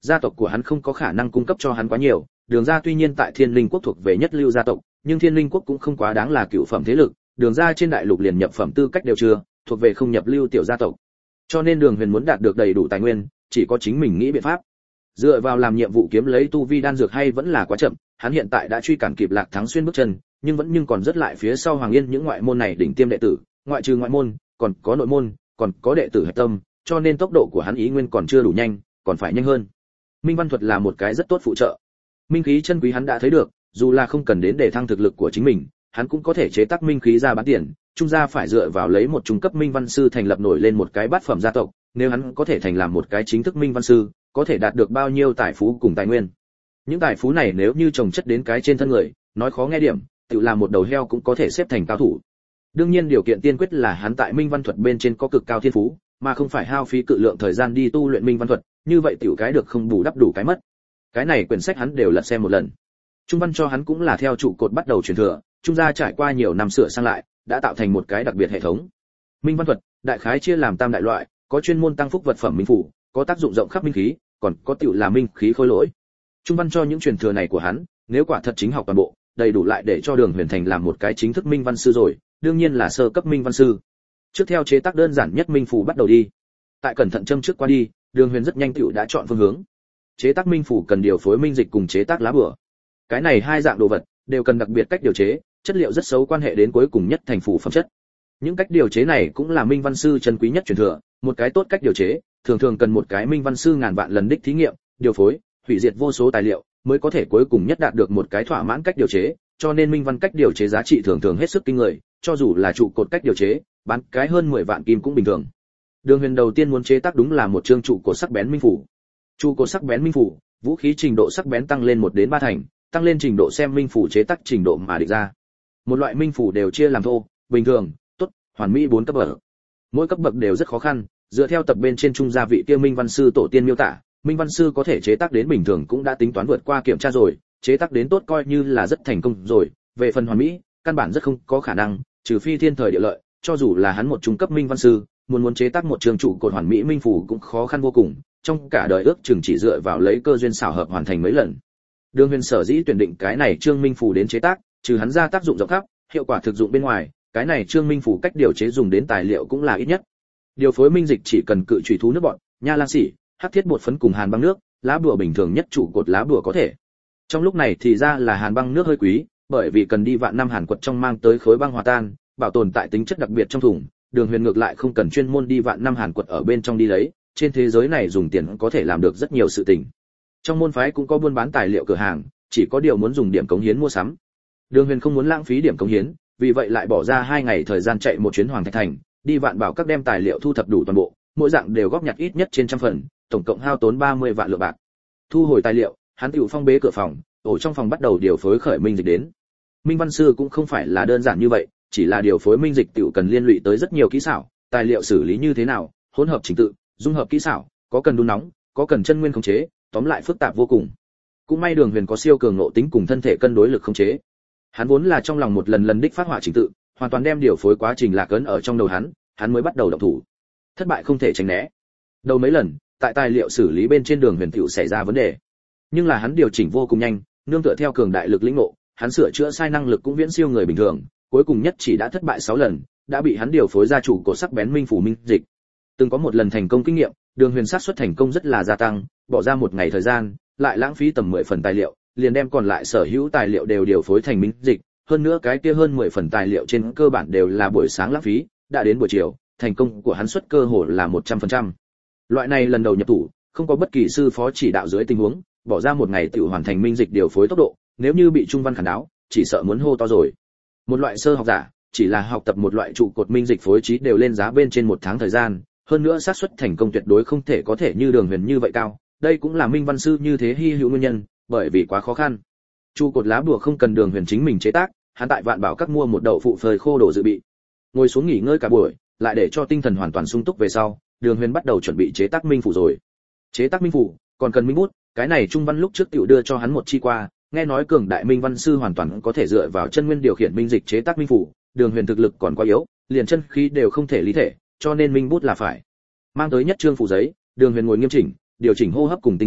gia tộc của hắn không có khả năng cung cấp cho hắn quá nhiều, Đường gia tuy nhiên tại Thiên Linh quốc thuộc về nhất lưu gia tộc, nhưng Thiên Linh quốc cũng không quá đáng là cựu phẩm thế lực, Đường gia trên đại lục liền nhập phẩm tư cách đều chưa, thuộc về không nhập lưu tiểu gia tộc. Cho nên Đường Huyền muốn đạt được đầy đủ tài nguyên, chỉ có chính mình nghĩ biện pháp. Dựa vào làm nhiệm vụ kiếm lấy tu vi đan dược hay vẫn là quá chậm, hắn hiện tại đã truy cản kịp Lạc Thắng Xuyên bước chân, nhưng vẫn nhưng còn rất lại phía sau Hoàng Yên những ngoại môn này đỉnh tiêm đệ tử, ngoại trừ ngoại môn, còn có nội môn, còn có đệ tử hạch tâm, cho nên tốc độ của hắn ý nguyên còn chưa đủ nhanh, còn phải nhanh hơn. Minh văn thuật là một cái rất tốt phụ trợ. Minh khí chân quý hắn đã thấy được, dù là không cần đến để thăng thực lực của chính mình, hắn cũng có thể chế tác minh khí ra bán tiền, trung gia phải dựa vào lấy một trung cấp minh văn sư thành lập nổi lên một cái bát phẩm gia tộc, nếu hắn có thể thành làm một cái chính thức minh văn sư, có thể đạt được bao nhiêu tài phú cùng tài nguyên. Những tài phú này nếu như trồng chất đến cái trên thân người, nói khó nghe điểm, tự làm một đầu heo cũng có thể xếp thành cao thủ. Đương nhiên điều kiện tiên quyết là hắn tại minh văn thuật bên trên có cực cao thiên phú, mà không phải hao phí cự lượng thời gian đi tu luyện minh văn thuật, như vậy tiểu cái được không bù đắp đủ cái mất. Cái này quyển sách hắn đều lật xem một lần. Trung văn cho hắn cũng là theo trụ cột bắt đầu truyền thừa, trung gia trải qua nhiều năm sửa sang lại, đã tạo thành một cái đặc biệt hệ thống. Minh văn thuật, đại khái chia làm tam đại loại, có chuyên môn tăng phúc vật phẩm minh phủ, có tác dụng rộng khắp minh khí, còn có tiểu là minh khí khôi lỗi. Trung văn cho những truyền thừa này của hắn, nếu quả thật chính học toàn bộ, đầy đủ lại để cho Đường Huyền thành làm một cái chính thức minh văn sư rồi, đương nhiên là sơ cấp minh văn sư. Trước theo chế tác đơn giản nhất minh phủ bắt đầu đi. Tại cẩn thận châm trước qua đi, Đường Huyền rất nhanh tiểu đã chọn phương hướng. Chế tác minh phủ cần điều phối minh dịch cùng chế tác lá bùa. Cái này hai dạng đồ vật đều cần đặc biệt cách điều chế, chất liệu rất xấu quan hệ đến cuối cùng nhất thành phủ phẩm chất. Những cách điều chế này cũng là minh văn sư chân quý nhất truyền thừa, một cái tốt cách điều chế, thường thường cần một cái minh văn sư ngàn vạn lần đích thí nghiệm, điều phối, hủy diệt vô số tài liệu, mới có thể cuối cùng nhất đạt được một cái thỏa mãn cách điều chế, cho nên minh văn cách điều chế giá trị thường thường hết sức kinh người, cho dù là trụ cột cách điều chế, bán cái hơn mười vạn kim cũng bình thường. Đường Huyền đầu tiên muốn chế tác đúng là một chương trụ cột sắc bén minh phủ. Trụ cột sắc bén minh phủ, vũ khí trình độ sắc bén tăng lên một đến ba thành, tăng lên trình độ xem minh phủ chế tác trình độ mà định ra. Một loại minh phủ đều chia làm thô, bình thường, tốt, hoàn mỹ bốn cấp bậc. Mỗi cấp bậc đều rất khó khăn, dựa theo tập bên trên trung gia vị kia minh văn sư tổ tiên miêu tả, minh văn sư có thể chế tác đến bình thường cũng đã tính toán vượt qua kiểm tra rồi, chế tác đến tốt coi như là rất thành công rồi, về phần hoàn mỹ, căn bản rất không có khả năng, trừ phi thiên thời địa lợi, cho dù là hắn một trung cấp minh văn sư, muốn muốn chế tác một trường trụ cột hoàn mỹ minh phủ cũng khó khăn vô cùng, trong cả đời ước chừng chỉ dựa vào lấy cơ duyên xảo hợp hoàn thành mấy lần. Đường Huyền sở dĩ tuyển định cái này trương minh phủ đến chế tác, trừ hắn ra tác dụng rộng khắp, hiệu quả thực dụng bên ngoài, cái này trương minh phủ cách điều chế dùng đến tài liệu cũng là ít nhất. Điều phối minh dịch chỉ cần cự chủy thú nước bọn, nha lan xỉ, hắc thiết bột phấn cùng hàn băng nước, lá bùa bình thường nhất trụ cột lá bùa có thể. Trong lúc này thì ra là hàn băng nước hơi quý, bởi vì cần đi vạn năm hàn quật trong mang tới khối băng hòa tan, bảo tồn tại tính chất đặc biệt trong thùng, Đường Huyền ngược lại không cần chuyên môn đi vạn năm hàn quật ở bên trong đi lấy, trên thế giới này dùng tiền có thể làm được rất nhiều sự tình. Trong môn phái cũng có buôn bán tài liệu cửa hàng, chỉ có điều muốn dùng điểm cống hiến mua sắm. Đường Huyền không muốn lãng phí điểm cống hiến, vì vậy lại bỏ ra hai ngày thời gian chạy một chuyến Hoàng Thạch Thành, đi vạn bảo các đem tài liệu thu thập đủ toàn bộ, mỗi dạng đều góp nhặt ít nhất trên trăm phần, tổng cộng hao tốn ba mươi vạn lượng bạc. Thu hồi tài liệu, hắn tiểu phong bế cửa phòng, ở trong phòng bắt đầu điều phối khởi minh dịch đến. Minh văn sư cũng không phải là đơn giản như vậy, chỉ là điều phối minh dịch tiểu cần liên lụy tới rất nhiều kỹ xảo, tài liệu xử lý như thế nào, hỗn hợp trình tự, dung hợp kỹ xảo, có cần đun nóng, có cần chân nguyên khống chế, tóm lại phức tạp vô cùng. Cũng may Đường Huyền có siêu cường ngộ tính cùng thân thể cân đối lực khống chế. Hắn vốn là trong lòng một lần lần đích phát họa trình tự, hoàn toàn đem điều phối quá trình lạc ấn ở trong đầu hắn, hắn mới bắt đầu động thủ. Thất bại không thể tránh né. Đầu mấy lần, tại tài liệu xử lý bên trên Đường Huyền tiểu xảy ra vấn đề. Nhưng là hắn điều chỉnh vô cùng nhanh, nương tựa theo cường đại lực lĩnh ngộ, hắn sửa chữa sai năng lực cũng viễn siêu người bình thường, cuối cùng nhất chỉ đã thất bại sáu lần, đã bị hắn điều phối ra chủ cổ sắc bén minh phủ minh dịch. Từng có một lần thành công kinh nghiệm, Đường Huyền xác suất thành công rất là gia tăng, bỏ ra một ngày thời gian, lại lãng phí tầm mười phần tài liệu, liền đem còn lại sở hữu tài liệu đều điều phối thành minh dịch, hơn nữa cái kia hơn mười phần tài liệu trên cơ bản đều là buổi sáng lãng phí, đã đến buổi chiều, thành công của hắn suất cơ hồ là một trăm phần trăm. Loại này lần đầu nhập thủ, không có bất kỳ sư phó chỉ đạo dưới tình huống, bỏ ra một ngày tự hoàn thành minh dịch điều phối tốc độ, nếu như bị trung văn khản đáo, chỉ sợ muốn hô to rồi. Một loại sơ học giả, chỉ là học tập một loại trụ cột minh dịch phối trí đều lên giá bên trên một tháng thời gian, hơn nữa xác suất thành công tuyệt đối không thể có thể như Đường Huyền như vậy cao, đây cũng là minh văn sư như thế hi hữu nguyên nhân, bởi vì quá khó khăn. Trụ cột lá bùa không cần Đường Huyền chính mình chế tác, hắn tại Vạn Bảo các mua một đậu phụ phơi khô đồ dự bị. Ngồi xuống nghỉ ngơi cả buổi, lại để cho tinh thần hoàn toàn sung túc về sau, Đường Huyền bắt đầu chuẩn bị chế tác minh phủ rồi. Chế tác minh phủ, còn cần minh bút, cái này trung văn lúc trước tiểu đưa cho hắn một chi qua, nghe nói cường đại minh văn sư hoàn toàn có thể dựa vào chân nguyên điều khiển minh dịch chế tác minh phủ, Đường Huyền thực lực còn quá yếu, liền chân khí đều không thể lý thể, cho nên minh bút là phải. Mang tới nhất trương phủ giấy, Đường Huyền ngồi nghiêm chỉnh, điều chỉnh hô hấp cùng tinh thần,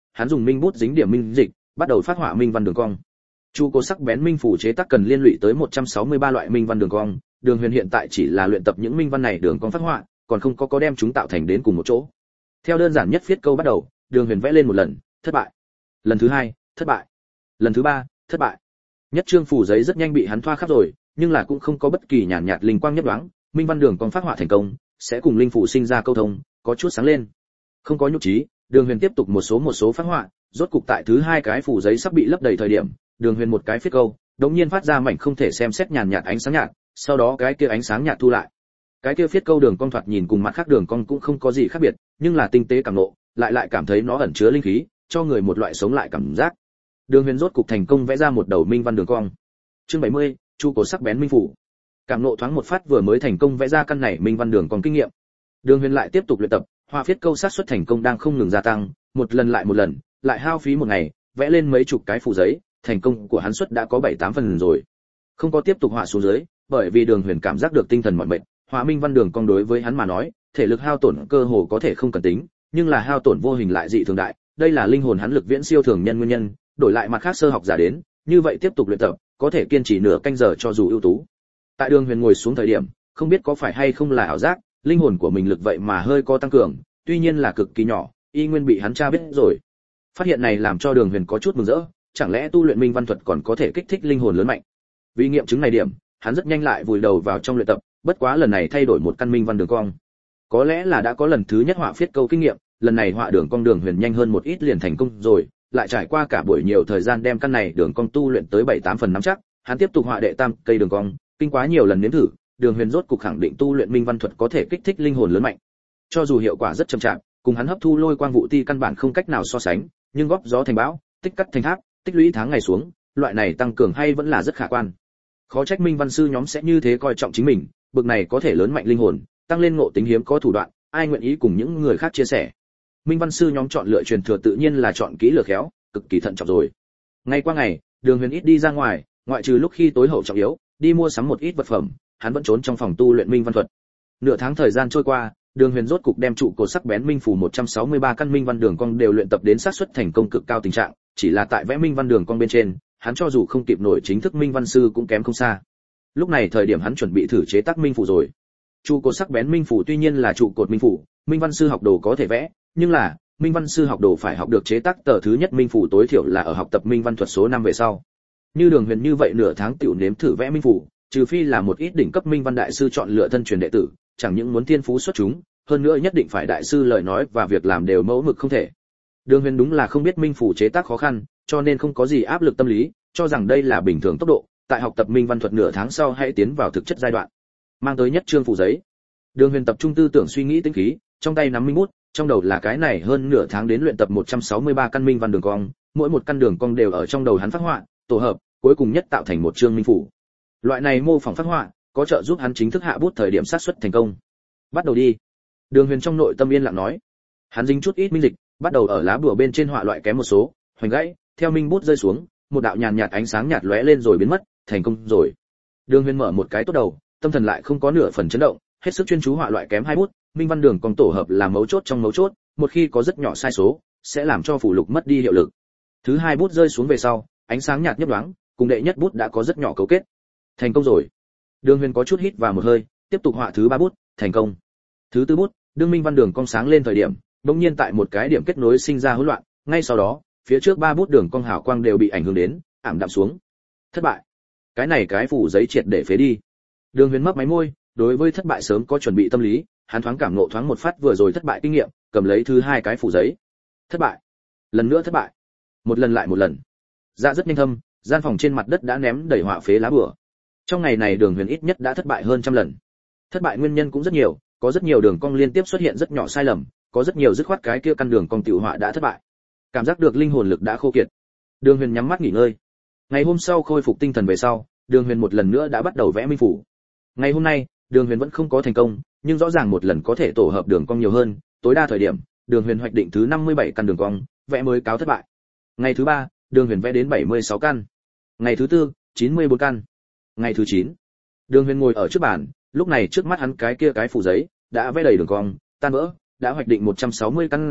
hắn dùng minh bút dính điểm minh dịch, bắt đầu phát họa minh văn đường cong. Chu cố sắc bén minh phủ chế tác cần liên lụy tới một trăm sáu mươi ba loại minh văn đường cong, Đường Huyền hiện tại chỉ là luyện tập những minh văn này đường cong phát họa, còn không có có đem chúng tạo thành đến cùng một chỗ. Theo đơn giản nhất viết câu bắt đầu, Đường Huyền vẽ lên một lần, thất bại. Lần thứ hai, thất bại. Lần thứ ba, thất bại. Nhất trương phủ giấy rất nhanh bị hắn thoa khắp rồi, nhưng là cũng không có bất kỳ nhàn nhạt linh quang nhất đoáng, minh văn đường cong phát họa thành công, sẽ cùng linh phủ sinh ra câu thông, có chút sáng lên. Không có nhục trí, Đường Huyền tiếp tục một số một số phát họa, rốt cục tại thứ hai cái phủ giấy sắp bị lấp đầy thời điểm, Đường Huyền một cái viết câu, đột nhiên phát ra mảnh không thể xem xét nhàn nhạt ánh sáng nhạt, sau đó cái kia ánh sáng nhạt thu lại. Cái kia viết câu đường cong thoạt nhìn cùng mặt khác đường cong cũng không có gì khác biệt, nhưng là tinh tế cảm ngộ, lại lại cảm thấy nó ẩn chứa linh khí, cho người một loại sống lại cảm giác. Đường Huyền rốt cục thành công vẽ ra một đầu minh văn đường cong. Chương bảy mươi, Chu cổ sắc bén minh phủ. Cảm ngộ thoáng một phát vừa mới thành công vẽ ra căn này minh văn đường cong kinh nghiệm. Đường Huyền lại tiếp tục luyện tập, họa viết câu xác suất thành công đang không ngừng gia tăng, một lần lại một lần, lại hao phí một ngày, vẽ lên mấy chục cái phủ giấy, thành công của hắn suất đã có bảy tám phần rồi. Không có tiếp tục họa xuống dưới, bởi vì Đường Huyền cảm giác được tinh thần mỏi mệt, họa minh văn đường cong đối với hắn mà nói, thể lực hao tổn cơ hồ có thể không cần tính, nhưng là hao tổn vô hình lại dị thường đại, đây là linh hồn hắn lực viễn siêu thường nhân nguyên nhân, đổi lại mặt khác sơ học giả đến, như vậy tiếp tục luyện tập, có thể kiên trì nửa canh giờ cho dù ưu tú. Tại Đường Huyền ngồi xuống thời điểm, không biết có phải hay không là ảo giác, linh hồn của mình lực vậy mà hơi có tăng cường, tuy nhiên là cực kỳ nhỏ, y nguyên bị hắn tra biết rồi. Phát hiện này làm cho Đường Huyền có chút mừng rỡ, chẳng lẽ tu luyện minh văn thuật còn có thể kích thích linh hồn lớn mạnh. Vì nghiệm chứng này điểm, hắn rất nhanh lại vùi đầu vào trong luyện tập, bất quá lần này thay đổi một căn minh văn đường cong. Có lẽ là đã có lần thứ nhất họa viết câu kinh nghiệm, lần này họa đường cong Đường Huyền nhanh hơn một ít liền thành công rồi, lại trải qua cả buổi nhiều thời gian đem căn này đường cong tu luyện tới bảy tám phần nắm chắc, hắn tiếp tục họa đệ tam cây đường cong, kinh quá nhiều lần nếm thử, Đường Huyền rốt cục khẳng định tu luyện minh văn thuật có thể kích thích linh hồn lớn mạnh. Cho dù hiệu quả rất chậm chạp, cùng hắn hấp thu lôi quang vụ ti căn bản không cách nào so sánh, nhưng góp gió thành bão, tích cắt thành thác, tích lũy tháng ngày xuống, loại này tăng cường hay vẫn là rất khả quan. Khó trách minh văn sư nhóm sẽ như thế coi trọng chính mình, bực này có thể lớn mạnh linh hồn, tăng lên ngộ tính hiếm có thủ đoạn, ai nguyện ý cùng những người khác chia sẻ. Minh văn sư nhóm chọn lựa truyền thừa tự nhiên là chọn kỹ lược khéo, cực kỳ thận trọng rồi. Ngày qua ngày, Đường Huyền ít đi ra ngoài, ngoại trừ lúc khi tối hậu trọng yếu, đi mua sắm một ít vật phẩm, hắn vẫn trốn trong phòng tu luyện minh văn thuật. Nửa tháng thời gian trôi qua, Đường Huyền rốt cục đem trụ cột sắc bén minh phủ một trăm sáu mươi ba căn minh văn đường cong đều luyện tập đến xác suất thành công cực cao tình trạng, chỉ là tại vẽ minh văn đường cong bên trên, hắn cho dù không kịp nổi chính thức minh văn sư cũng kém không xa. Lúc này thời điểm hắn chuẩn bị thử chế tác minh phủ rồi. Trụ cột sắc bén minh phủ tuy nhiên là trụ cột minh phủ, minh văn sư học đồ có thể vẽ, nhưng là minh văn sư học đồ phải học được chế tác tờ thứ nhất minh phủ tối thiểu là ở học tập minh văn thuật số năm về sau. Như Đường Huyền như vậy nửa tháng tiểu nếm thử vẽ minh phủ, trừ phi là một ít đỉnh cấp minh văn đại sư chọn lựa thân truyền đệ tử, chẳng những muốn thiên phú xuất chúng, hơn nữa nhất định phải đại sư lời nói và việc làm đều mẫu mực không thể. Đường Huyền đúng là không biết minh phủ chế tác khó khăn, cho nên không có gì áp lực tâm lý, cho rằng đây là bình thường tốc độ, tại học tập minh văn thuật nửa tháng sau hãy tiến vào thực chất giai đoạn. Mang tới nhất trương phủ giấy. Đường Huyền tập trung tư tưởng suy nghĩ tinh khí, trong tay nắm minh bút, trong đầu là cái này hơn nửa tháng đến luyện tập một trăm sáu mươi ba căn minh văn đường cong, mỗi một căn đường cong đều ở trong đầu hắn phát họa, tổ hợp, cuối cùng nhất tạo thành một chương minh phủ. Loại này mô phỏng phát họa, có trợ giúp hắn chính thức hạ bút thời điểm xác suất thành công. Bắt đầu đi. Đường Huyền trong nội tâm yên lặng nói. Hắn dính chút ít minh dịch, bắt đầu ở lá bùa bên trên họa loại kém một số, hoành gãy, theo minh bút rơi xuống, một đạo nhàn nhạt ánh sáng nhạt lóe lên rồi biến mất, thành công rồi. Đường Huyền mở một cái tốt đầu, tâm thần lại không có nửa phần chấn động, hết sức chuyên chú họa loại kém hai bút, minh văn đường cong tổ hợp là mấu chốt trong mấu chốt, một khi có rất nhỏ sai số, sẽ làm cho phù lục mất đi hiệu lực. Thứ hai bút rơi xuống về sau, ánh sáng nhạt nhấp nhoáng, cùng đệ nhất bút đã có rất nhỏ cấu kết. Thành công rồi. Đường Huyền có chút hít vào một hơi, tiếp tục họa thứ ba bút, thành công. Thứ tư bút, đương minh văn đường cong sáng lên thời điểm, đột nhiên tại một cái điểm kết nối sinh ra hỗn loạn, ngay sau đó, phía trước ba bút đường cong hào quang đều bị ảnh hưởng đến, ảm đạm xuống. Thất bại. Cái này cái phủ giấy triệt để phế đi. Đường Huyền mấp máy môi, đối với thất bại sớm có chuẩn bị tâm lý, hắn thoáng cảm ngộ thoáng một phát vừa rồi thất bại kinh nghiệm, cầm lấy thứ hai cái phủ giấy. Thất bại. Lần nữa thất bại. Một lần lại một lần. Dạ rất nhanh thâm, gian phòng trên mặt đất đã ném đầy họa phế lá bùa. Trong ngày này Đường Huyền ít nhất đã thất bại hơn trăm lần. Thất bại nguyên nhân cũng rất nhiều, có rất nhiều đường cong liên tiếp xuất hiện rất nhỏ sai lầm, có rất nhiều dứt khoát cái kia căn đường cong tiểu họa đã thất bại. Cảm giác được linh hồn lực đã khô kiệt. Đường Huyền nhắm mắt nghỉ ngơi. Ngày hôm sau khôi phục tinh thần về sau, Đường Huyền một lần nữa đã bắt đầu vẽ minh phủ. Ngày hôm nay, Đường Huyền vẫn không có thành công, nhưng rõ ràng một lần có thể tổ hợp đường cong nhiều hơn, tối đa thời điểm, Đường Huyền hoạch định thứ năm mươi bảy căn đường cong, vẽ mới cáo thất bại. Ngày thứ ba, Đường Huyền vẽ đến bảy mươi sáu căn. Ngày thứ tư, chín mươi bốn căn. Ngày thứ chín, Đường Huyền ngồi ở trước bàn, lúc này trước mắt hắn cái kia cái phủ giấy đã vẽ đầy đường cong, tan vỡ, đã hoạch định một trăm sáu mươi căn rồi,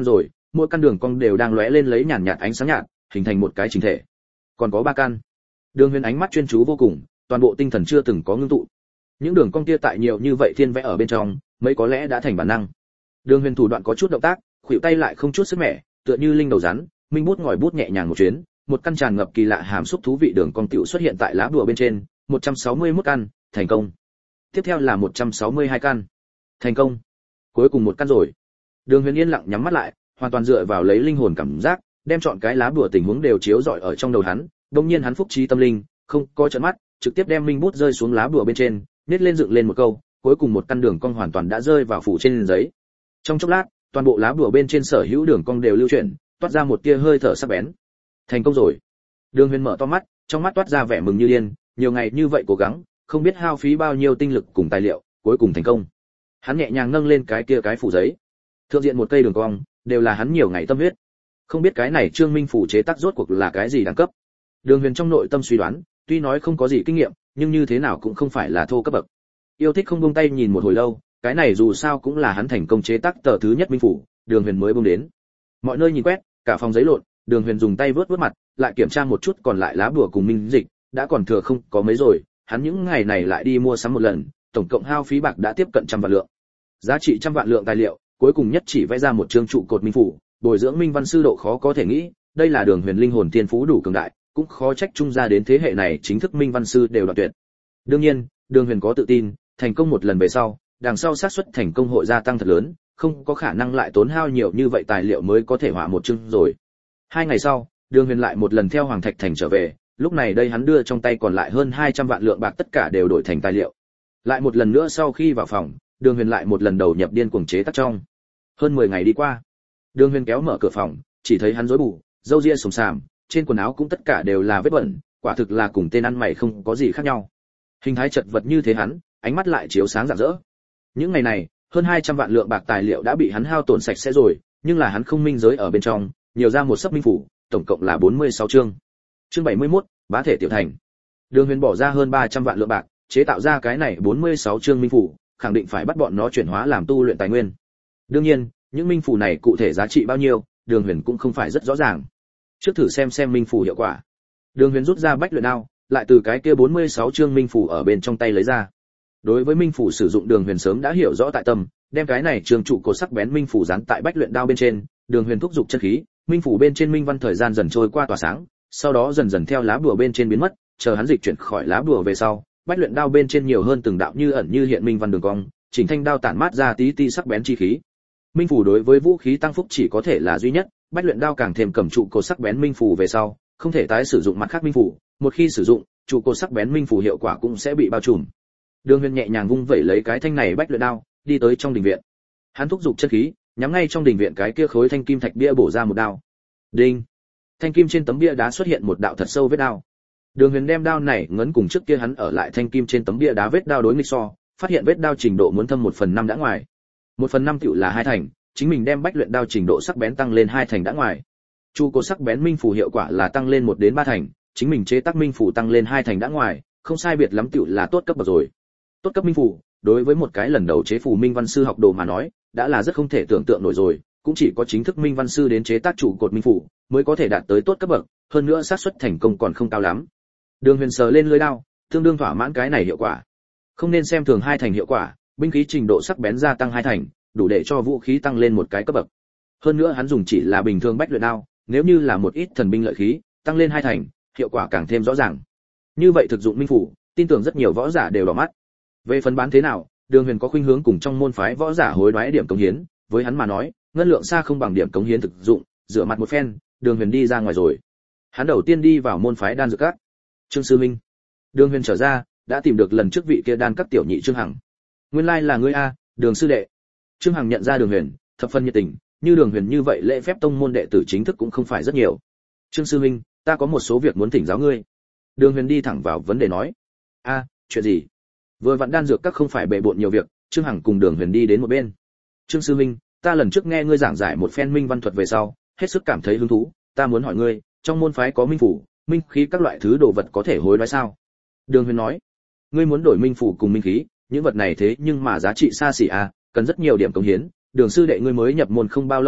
mỗi căn đường cong đều đang lóe lên lấy nhàn nhạt ánh sáng nhạt, hình thành một cái chỉnh thể. Còn có ba căn. Đường Huyền ánh mắt chuyên chú vô cùng, toàn bộ tinh thần chưa từng có ngưng tụ. Những đường cong kia tại nhiều như vậy thiên vẽ ở bên trong, mấy có lẽ đã thành bản năng. Đường Huyền thủ đoạn có chút động tác, khuỷu tay lại không chút sức mẻ, tựa như linh đầu rắn, minh bút ngòi bút nhẹ nhàng một chuyến, một căn tràn ngập kỳ lạ hàm xúc thú vị đường cong tiểu xuất hiện tại lá bùa bên trên, một trăm sáu mươi mốt căn, thành công. Tiếp theo là một trăm sáu mươi hai căn. Thành công. Cuối cùng một căn rồi. Đường Huyền yên lặng nhắm mắt lại, hoàn toàn dựa vào lấy linh hồn cảm giác, đem chọn cái lá bùa tình huống đều chiếu rọi ở trong đầu hắn, đột nhiên hắn phúc trí tâm linh, không có trợn mắt, trực tiếp đem minh bút rơi xuống lá bùa bên trên, nét lên dựng lên một câu, cuối cùng một căn đường cong hoàn toàn đã rơi vào phủ trên giấy. Trong chốc lát, toàn bộ lá bùa bên trên sở hữu đường cong đều lưu chuyển, toát ra một tia hơi thở sắc bén. Thành công rồi. Đường Huyền mở to mắt, trong mắt toát ra vẻ mừng như điên, nhiều ngày như vậy cố gắng, không biết hao phí bao nhiêu tinh lực cùng tài liệu, cuối cùng thành công. Hắn nhẹ nhàng nâng lên cái kia cái phủ giấy. Thượng diện một cây đường cong, đều là hắn nhiều ngày tâm huyết. Không biết cái này Trương Minh phủ chế tác rốt cuộc là cái gì đẳng cấp. Đường Huyền trong nội tâm suy đoán, tuy nói không có gì kinh nghiệm, nhưng như thế nào cũng không phải là thô cấp bậc. Yêu thích không buông tay nhìn một hồi lâu, cái này dù sao cũng là hắn thành công chế tác tờ thứ nhất minh phủ, Đường Huyền mới buông đến. Mọi nơi nhìn quét, cả phòng giấy lộn, Đường Huyền dùng tay vớt vớt mặt, lại kiểm tra một chút còn lại lá bùa cùng minh dịch, đã còn thừa không có mấy rồi, hắn những ngày này lại đi mua sắm một lần, tổng cộng hao phí bạc đã tiếp cận trăm vạn lượng. Giá trị trăm vạn lượng tài liệu, cuối cùng nhất chỉ vẽ ra một chương trụ cột minh phủ, bồi dưỡng minh văn sư độ khó có thể nghĩ, đây là Đường Huyền linh hồn tiên phú đủ cường đại, cũng khó trách trung gia đến thế hệ này chính thức minh văn sư đều đoạn tuyệt. Đương nhiên, Đường Huyền có tự tin, thành công một lần về sau, đằng sau xác suất thành công hội gia tăng thật lớn, không có khả năng lại tốn hao nhiều như vậy tài liệu mới có thể họa một chương rồi. Hai ngày sau, Đường Huyền lại một lần theo Hoàng Thạch Thành trở về, lúc này đây hắn đưa trong tay còn lại hơn hai trăm vạn lượng bạc tất cả đều đổi thành tài liệu. Lại một lần nữa sau khi vào phòng, Đường Huyền lại một lần đầu nhập điên cuồng chế tác trong. Hơn mười ngày đi qua, Đường Huyền kéo mở cửa phòng, chỉ thấy hắn rối bù, râu ria sồm sàm, trên quần áo cũng tất cả đều là vết bẩn, quả thực là cùng tên ăn mày không có gì khác nhau. Hình thái chật vật như thế hắn, ánh mắt lại chiếu sáng rạng rỡ. Những ngày này, hơn hai trăm vạn lượng bạc tài liệu đã bị hắn hao tổn sạch sẽ rồi, nhưng là hắn không minh giới ở bên trong, nhiều ra một sấp minh phủ, tổng cộng là bốn mươi sáu chương. Chương bảy mươi mốt, bá thể tiểu thành. Đường Huyền bỏ ra hơn ba trăm vạn lượng bạc, chế tạo ra cái này bốn mươi sáu chương minh phủ, khẳng định phải bắt bọn nó chuyển hóa làm tu luyện tài nguyên. Đương nhiên, những minh phủ này cụ thể giá trị bao nhiêu, Đường Huyền cũng không phải rất rõ ràng. Trước thử xem xem minh phủ hiệu quả. Đường Huyền rút ra bách luyện đao, lại từ cái kia bốn mươi sáu chương minh phủ ở bên trong tay lấy ra. Đối với minh phủ sử dụng Đường Huyền sớm đã hiểu rõ tại tâm, đem cái này trường trụ cột sắc bén minh phủ dán tại bách luyện đao bên trên, Đường Huyền thúc giục chân khí, minh phủ bên trên minh văn thời gian dần trôi qua tỏa sáng, sau đó dần dần theo lá bùa bên trên biến mất, chờ hắn dịch chuyển khỏi lá bùa về sau, bách luyện đao bên trên nhiều hơn từng đạo như ẩn như hiện minh văn đường cong, chỉnh thanh đao tản mát ra tí tí sắc bén chi khí. Minh phủ đối với vũ khí tăng phúc chỉ có thể là duy nhất, bách luyện đao càng thêm cầm trụ cột sắc bén minh phủ về sau, không thể tái sử dụng mặt khác minh phủ, một khi sử dụng, trụ cột sắc bén minh phủ hiệu quả cũng sẽ bị bao trùm. Đường Huyền nhẹ nhàng vung vẩy lấy cái thanh này bách luyện đao, đi tới trong đình viện. Hắn thúc giục chân khí, nhắm ngay trong đình viện cái kia khối thanh kim thạch bia bổ ra một đao. Đinh. Thanh kim trên tấm bia đá xuất hiện một đạo thật sâu vết đao. Đường Huyền đem đao này ngấn cùng trước kia hắn ở lại thanh kim trên tấm bia đá vết đao đối nghịch so, phát hiện vết đao trình độ muốn thâm một phần năm đã ngoài. Một phần năm tựu là hai thành, chính mình đem bách luyện đao trình độ sắc bén tăng lên hai thành đã ngoài. Chu cột sắc bén minh phủ hiệu quả là tăng lên một đến ba thành, chính mình chế tác minh phủ tăng lên hai thành đã ngoài, không sai biệt lắm tựu là tốt cấp bậc rồi. Tốt cấp minh phủ, đối với một cái lần đầu chế phủ minh văn sư học đồ mà nói, đã là rất không thể tưởng tượng nổi rồi, cũng chỉ có chính thức minh văn sư đến chế tác trụ cột minh phủ mới có thể đạt tới tốt cấp bậc, hơn nữa xác suất thành công còn không cao lắm. Đường Huyền sờ lên lưỡi đao, tương đương thỏa mãn cái này hiệu quả. Không nên xem thường hai thành hiệu quả, binh khí trình độ sắc bén gia tăng hai thành, đủ để cho vũ khí tăng lên một cái cấp bậc. Hơn nữa hắn dùng chỉ là bình thường bách luyện đao, nếu như là một ít thần binh lợi khí, tăng lên hai thành, hiệu quả càng thêm rõ ràng. Như vậy thực dụng minh phủ, tin tưởng rất nhiều võ giả đều đỏ mắt. Về phần bán thế nào, Đường Huyền có khuynh hướng cùng trong môn phái võ giả hối đoái điểm cống hiến, với hắn mà nói, ngân lượng xa không bằng điểm cống hiến thực dụng, rửa mặt một phen, Đường Huyền đi ra ngoài rồi. Hắn đầu tiên đi vào môn phái đan dược các. Trương sư minh. Đường Huyền trở ra, đã tìm được lần trước vị kia đan các tiểu nhị Trương Hằng. Nguyên lai là ngươi a, Đường sư đệ. Trương Hằng nhận ra Đường Huyền, thập phần nhiệt tình, như Đường Huyền như vậy lễ phép tông môn đệ tử chính thức cũng không phải rất nhiều. Trương sư minh, ta có một số việc muốn thỉnh giáo ngươi. Đường Huyền đi thẳng vào vấn đề nói. A, chuyện gì? Vừa vặn đan dược các không phải bệ bộn nhiều việc, Trương Hằng cùng Đường Huyền đi đến một bên. Trương sư minh, ta lần trước nghe ngươi giảng giải một phen minh văn thuật về sau, hết sức cảm thấy hứng thú, ta muốn hỏi ngươi, trong môn phái có minh phủ, minh khí các loại thứ đồ vật có thể hối đoái sao? Đường Huyền nói, ngươi muốn đổi minh phủ cùng minh khí, những vật này thế nhưng mà giá trị xa xỉ à, cần rất nhiều điểm cống hiến, Đường sư đệ ngươi mới nhập môn không bao lâu à,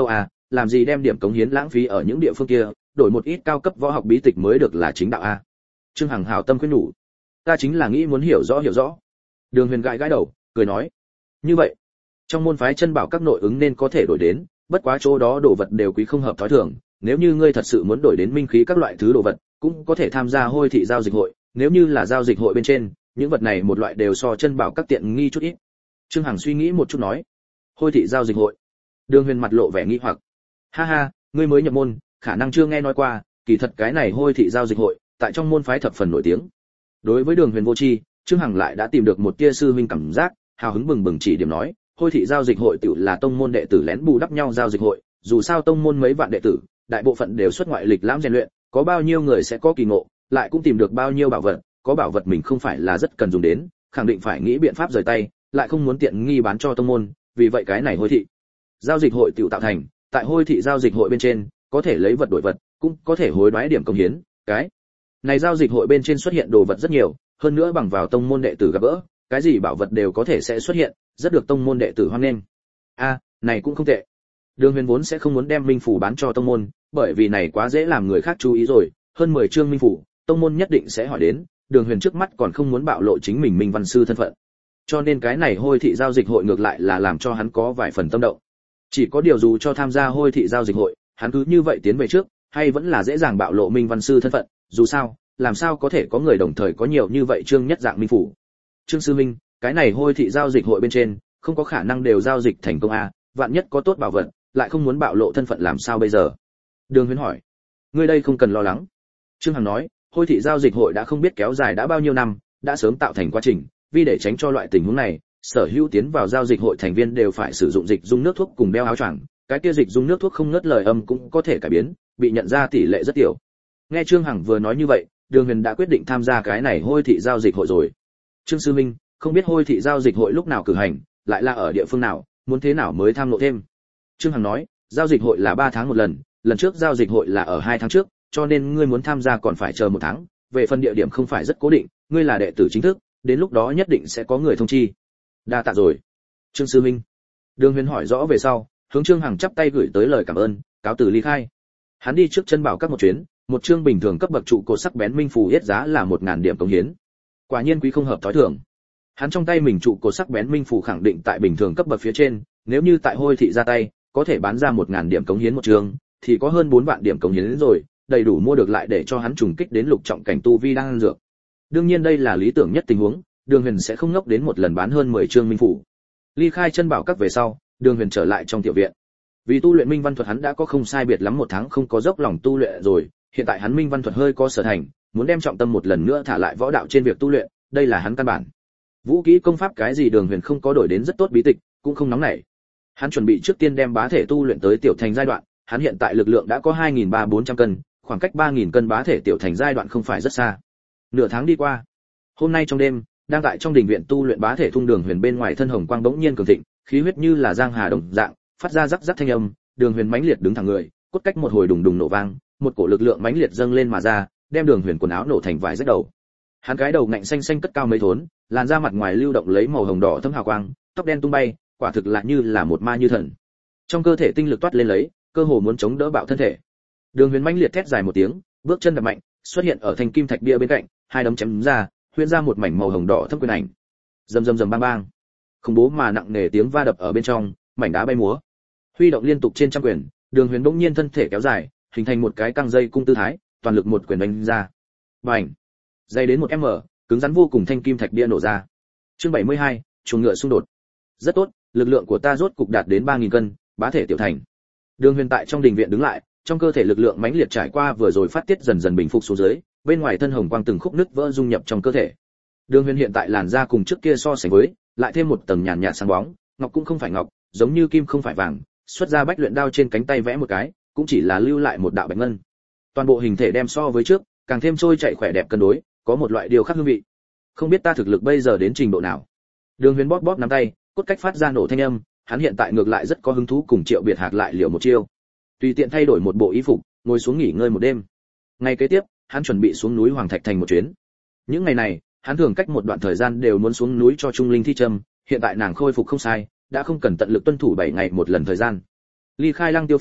làm gì đem điểm cống hiến lãng phí ở những địa phương kia, đổi một ít cao cấp võ học bí tịch mới được là chính đạo a. Trương Hằng hảo tâm khuyên nhủ. Ta chính là nghĩ muốn hiểu rõ hiểu rõ. Đường Huyền gãi gãi đầu, cười nói. Như vậy, trong môn phái chân bảo các nội ứng nên có thể đổi đến, bất quá chỗ đó đồ vật đều quý không hợp thói thường, nếu như ngươi thật sự muốn đổi đến minh khí các loại thứ đồ vật, cũng có thể tham gia hôi thị giao dịch hội, nếu như là giao dịch hội bên trên, những vật này một loại đều so chân bảo các tiện nghi chút ít. Trương Hằng suy nghĩ một chút nói. Hôi thị giao dịch hội. Đường Huyền mặt lộ vẻ nghi hoặc. Ha ha, ngươi mới nhập môn, khả năng chưa nghe nói qua, kỳ thật cái này hôi thị giao dịch hội, tại trong môn phái thập phần nổi tiếng. Đối với Đường Huyền vô tri, Trương Hằng lại đã tìm được một tia sư huynh cảm giác, hào hứng bừng bừng chỉ điểm nói, hôi thị giao dịch hội tự là tông môn đệ tử lén bù đắp nhau giao dịch hội, dù sao tông môn mấy vạn đệ tử, đại bộ phận đều xuất ngoại lịch lãm rèn luyện, có bao nhiêu người sẽ có kỳ ngộ, lại cũng tìm được bao nhiêu bảo vật, có bảo vật mình không phải là rất cần dùng đến, khẳng định phải nghĩ biện pháp rời tay, lại không muốn tiện nghi bán cho tông môn, vì vậy cái này hôi thị giao dịch hội tự tạo thành, tại hôi thị giao dịch hội bên trên, có thể lấy vật đổi vật, cũng có thể hối đoái điểm công hiến, cái này giao dịch hội bên trên xuất hiện đồ vật rất nhiều, hơn nữa bằng vào tông môn đệ tử gặp gỡ, cái gì bảo vật đều có thể sẽ xuất hiện, rất được tông môn đệ tử hoan nghênh. A, này cũng không tệ. Đường Huyền vốn sẽ không muốn đem minh phủ bán cho tông môn, bởi vì này quá dễ làm người khác chú ý rồi, hơn mười chương minh phủ, tông môn nhất định sẽ hỏi đến, Đường Huyền trước mắt còn không muốn bạo lộ chính mình minh văn sư thân phận. Cho nên cái này hôi thị giao dịch hội ngược lại là làm cho hắn có vài phần tâm động. Chỉ có điều dù cho tham gia hôi thị giao dịch hội, hắn cứ như vậy tiến về trước, hay vẫn là dễ dàng bạo lộ minh văn sư thân phận, dù sao, làm sao có thể có người đồng thời có nhiều như vậy chương nhất dạng minh phủ. Trương sư minh, cái này hôi thị giao dịch hội bên trên, không có khả năng đều giao dịch thành công a, vạn nhất có tốt bảo vật, lại không muốn bạo lộ thân phận làm sao bây giờ? Đường Huyền hỏi. Ngươi đây không cần lo lắng. Trương Hằng nói, hôi thị giao dịch hội đã không biết kéo dài đã bao nhiêu năm, đã sớm tạo thành quá trình, vì để tránh cho loại tình huống này, sở hữu tiến vào giao dịch hội thành viên đều phải sử dụng dịch dung nước thuốc cùng đeo áo choàng, cái kia dịch dung nước thuốc không ngớt lời âm cũng có thể cải biến, bị nhận ra tỷ lệ rất tiểu. Nghe Trương Hằng vừa nói như vậy, Đường Huyền đã quyết định tham gia cái này hôi thị giao dịch hội rồi. Trương sư minh, không biết hôi thị giao dịch hội lúc nào cử hành, lại là ở địa phương nào, muốn thế nào mới tham lộ thêm. Trương Hằng nói, giao dịch hội là ba tháng một lần, lần trước giao dịch hội là ở hai tháng trước, cho nên ngươi muốn tham gia còn phải chờ một tháng, về phần địa điểm không phải rất cố định, ngươi là đệ tử chính thức, đến lúc đó nhất định sẽ có người thông chi. Đa tạ rồi. Trương sư minh. Đường Huyền hỏi rõ về sau, hướng Trương Hằng chắp tay gửi tới lời cảm ơn, cáo từ ly khai. Hắn đi trước chân bảo các một chuyến, một chương bình thường cấp bậc trụ cột sắc bén minh phù yết giá là một ngàn điểm công hiến. Quả nhiên quý không hợp thói thường. Hắn trong tay mình trụ cột sắc bén minh phù khẳng định tại bình thường cấp bậc phía trên, nếu như tại hôi thị ra tay, có thể bán ra một ngàn điểm cống hiến một trường, thì có hơn bốn vạn điểm cống hiến rồi, đầy đủ mua được lại để cho hắn trùng kích đến lục trọng cảnh tu vi đang ăn dược. Đương nhiên đây là lý tưởng nhất tình huống, Đường Huyền sẽ không ngốc đến một lần bán hơn mười chương minh phủ. Ly khai chân bảo các về sau, Đường Huyền trở lại trong tiểu viện. Vì tu luyện minh văn thuật hắn đã có không sai biệt lắm một tháng không có dốc lòng tu luyện rồi, hiện tại hắn minh văn thuật hơi có sở thành, muốn đem trọng tâm một lần nữa thả lại võ đạo trên việc tu luyện, đây là hắn căn bản. Vũ kỹ công pháp cái gì Đường Huyền không có đổi đến rất tốt bí tịch, cũng không nóng nảy. Hắn chuẩn bị trước tiên đem bá thể tu luyện tới tiểu thành giai đoạn, hắn hiện tại lực lượng đã có hai nghìn ba trăm bốn trăm cân, khoảng cách ba nghìn cân bá thể tiểu thành giai đoạn không phải rất xa. Nửa tháng đi qua. Hôm nay trong đêm, đang tại trong đình viện tu luyện bá thể thung Đường Huyền bên ngoài thân hồng quang bỗng nhiên cường thịnh, khí huyết như là giang hà đồng dạng, phát ra rắc rắc thanh âm, Đường Huyền mãnh liệt đứng thẳng người, cốt cách một hồi đùng đùng nổ vang, một cổ lực lượng mãnh liệt dâng lên mà ra, đem Đường Huyền quần áo nổ thành vài rách đầu. Hắn cái đầu ngạnh xanh xanh cất cao mấy thốn, làn da mặt ngoài lưu động lấy màu hồng đỏ thâm hào quang, tóc đen tung bay, quả thực là như là một ma như thần. Trong cơ thể tinh lực toát lên lấy, cơ hồ muốn chống đỡ bạo thân thể. Đường Huyền mãnh liệt thét dài một tiếng, bước chân đập mạnh, xuất hiện ở thành kim thạch bia bên cạnh, hai đấm chém ra, huyễn ra một mảnh màu hồng đỏ thâm quyền ảnh. Rầm rầm rầm bang bang. Khủng bố mà nặng nề tiếng va đập ở bên trong, mảnh đá bay múa. Huy động liên tục trên trăm quyền, Đường Huyền bỗng nhiên thân thể kéo dài, hình thành một cái căng dây cung tư thái, toàn lực một quyền đánh ra. Bành! Dây đến một m, cứng rắn vô cùng thanh kim thạch bia nổ ra. Chương bảy mươi hai, chuồng ngựa xung đột. Rất tốt, lực lượng của ta rốt cục đạt đến ba nghìn cân, bá thể tiểu thành. Đường Huyền tại trong đình viện đứng lại, trong cơ thể lực lượng mãnh liệt trải qua vừa rồi phát tiết dần dần bình phục xuống dưới, bên ngoài thân hồng quang từng khúc nứt vỡ dung nhập trong cơ thể. Đường Huyền hiện tại làn da cùng trước kia so sánh với, lại thêm một tầng nhàn nhạt sáng bóng, ngọc cũng không phải ngọc, giống như kim không phải vàng, xuất ra bách luyện đao trên cánh tay vẽ một cái, cũng chỉ là lưu lại một đạo bạch ngân. Toàn bộ hình thể đem so với trước, càng thêm trôi chảy khỏe đẹp cân đối, có một loại điều khác hương vị. Không biết ta thực lực bây giờ đến trình độ nào. Đường Huyền bóp bóp nắm tay, cốt cách phát ra nổ thanh âm, hắn hiện tại ngược lại rất có hứng thú cùng Triệu Biệt Hạc lại liều một chiêu. Tùy tiện thay đổi một bộ y phục, ngồi xuống nghỉ ngơi một đêm. Ngày kế tiếp, hắn chuẩn bị xuống núi Hoàng Thạch Thành một chuyến. Những ngày này, hắn thường cách một đoạn thời gian đều muốn xuống núi cho Trung Linh thi châm, hiện tại nàng khôi phục không sai, đã không cần tận lực tuân thủ bảy ngày một lần thời gian. Ly khai Lăng Tiêu Phong,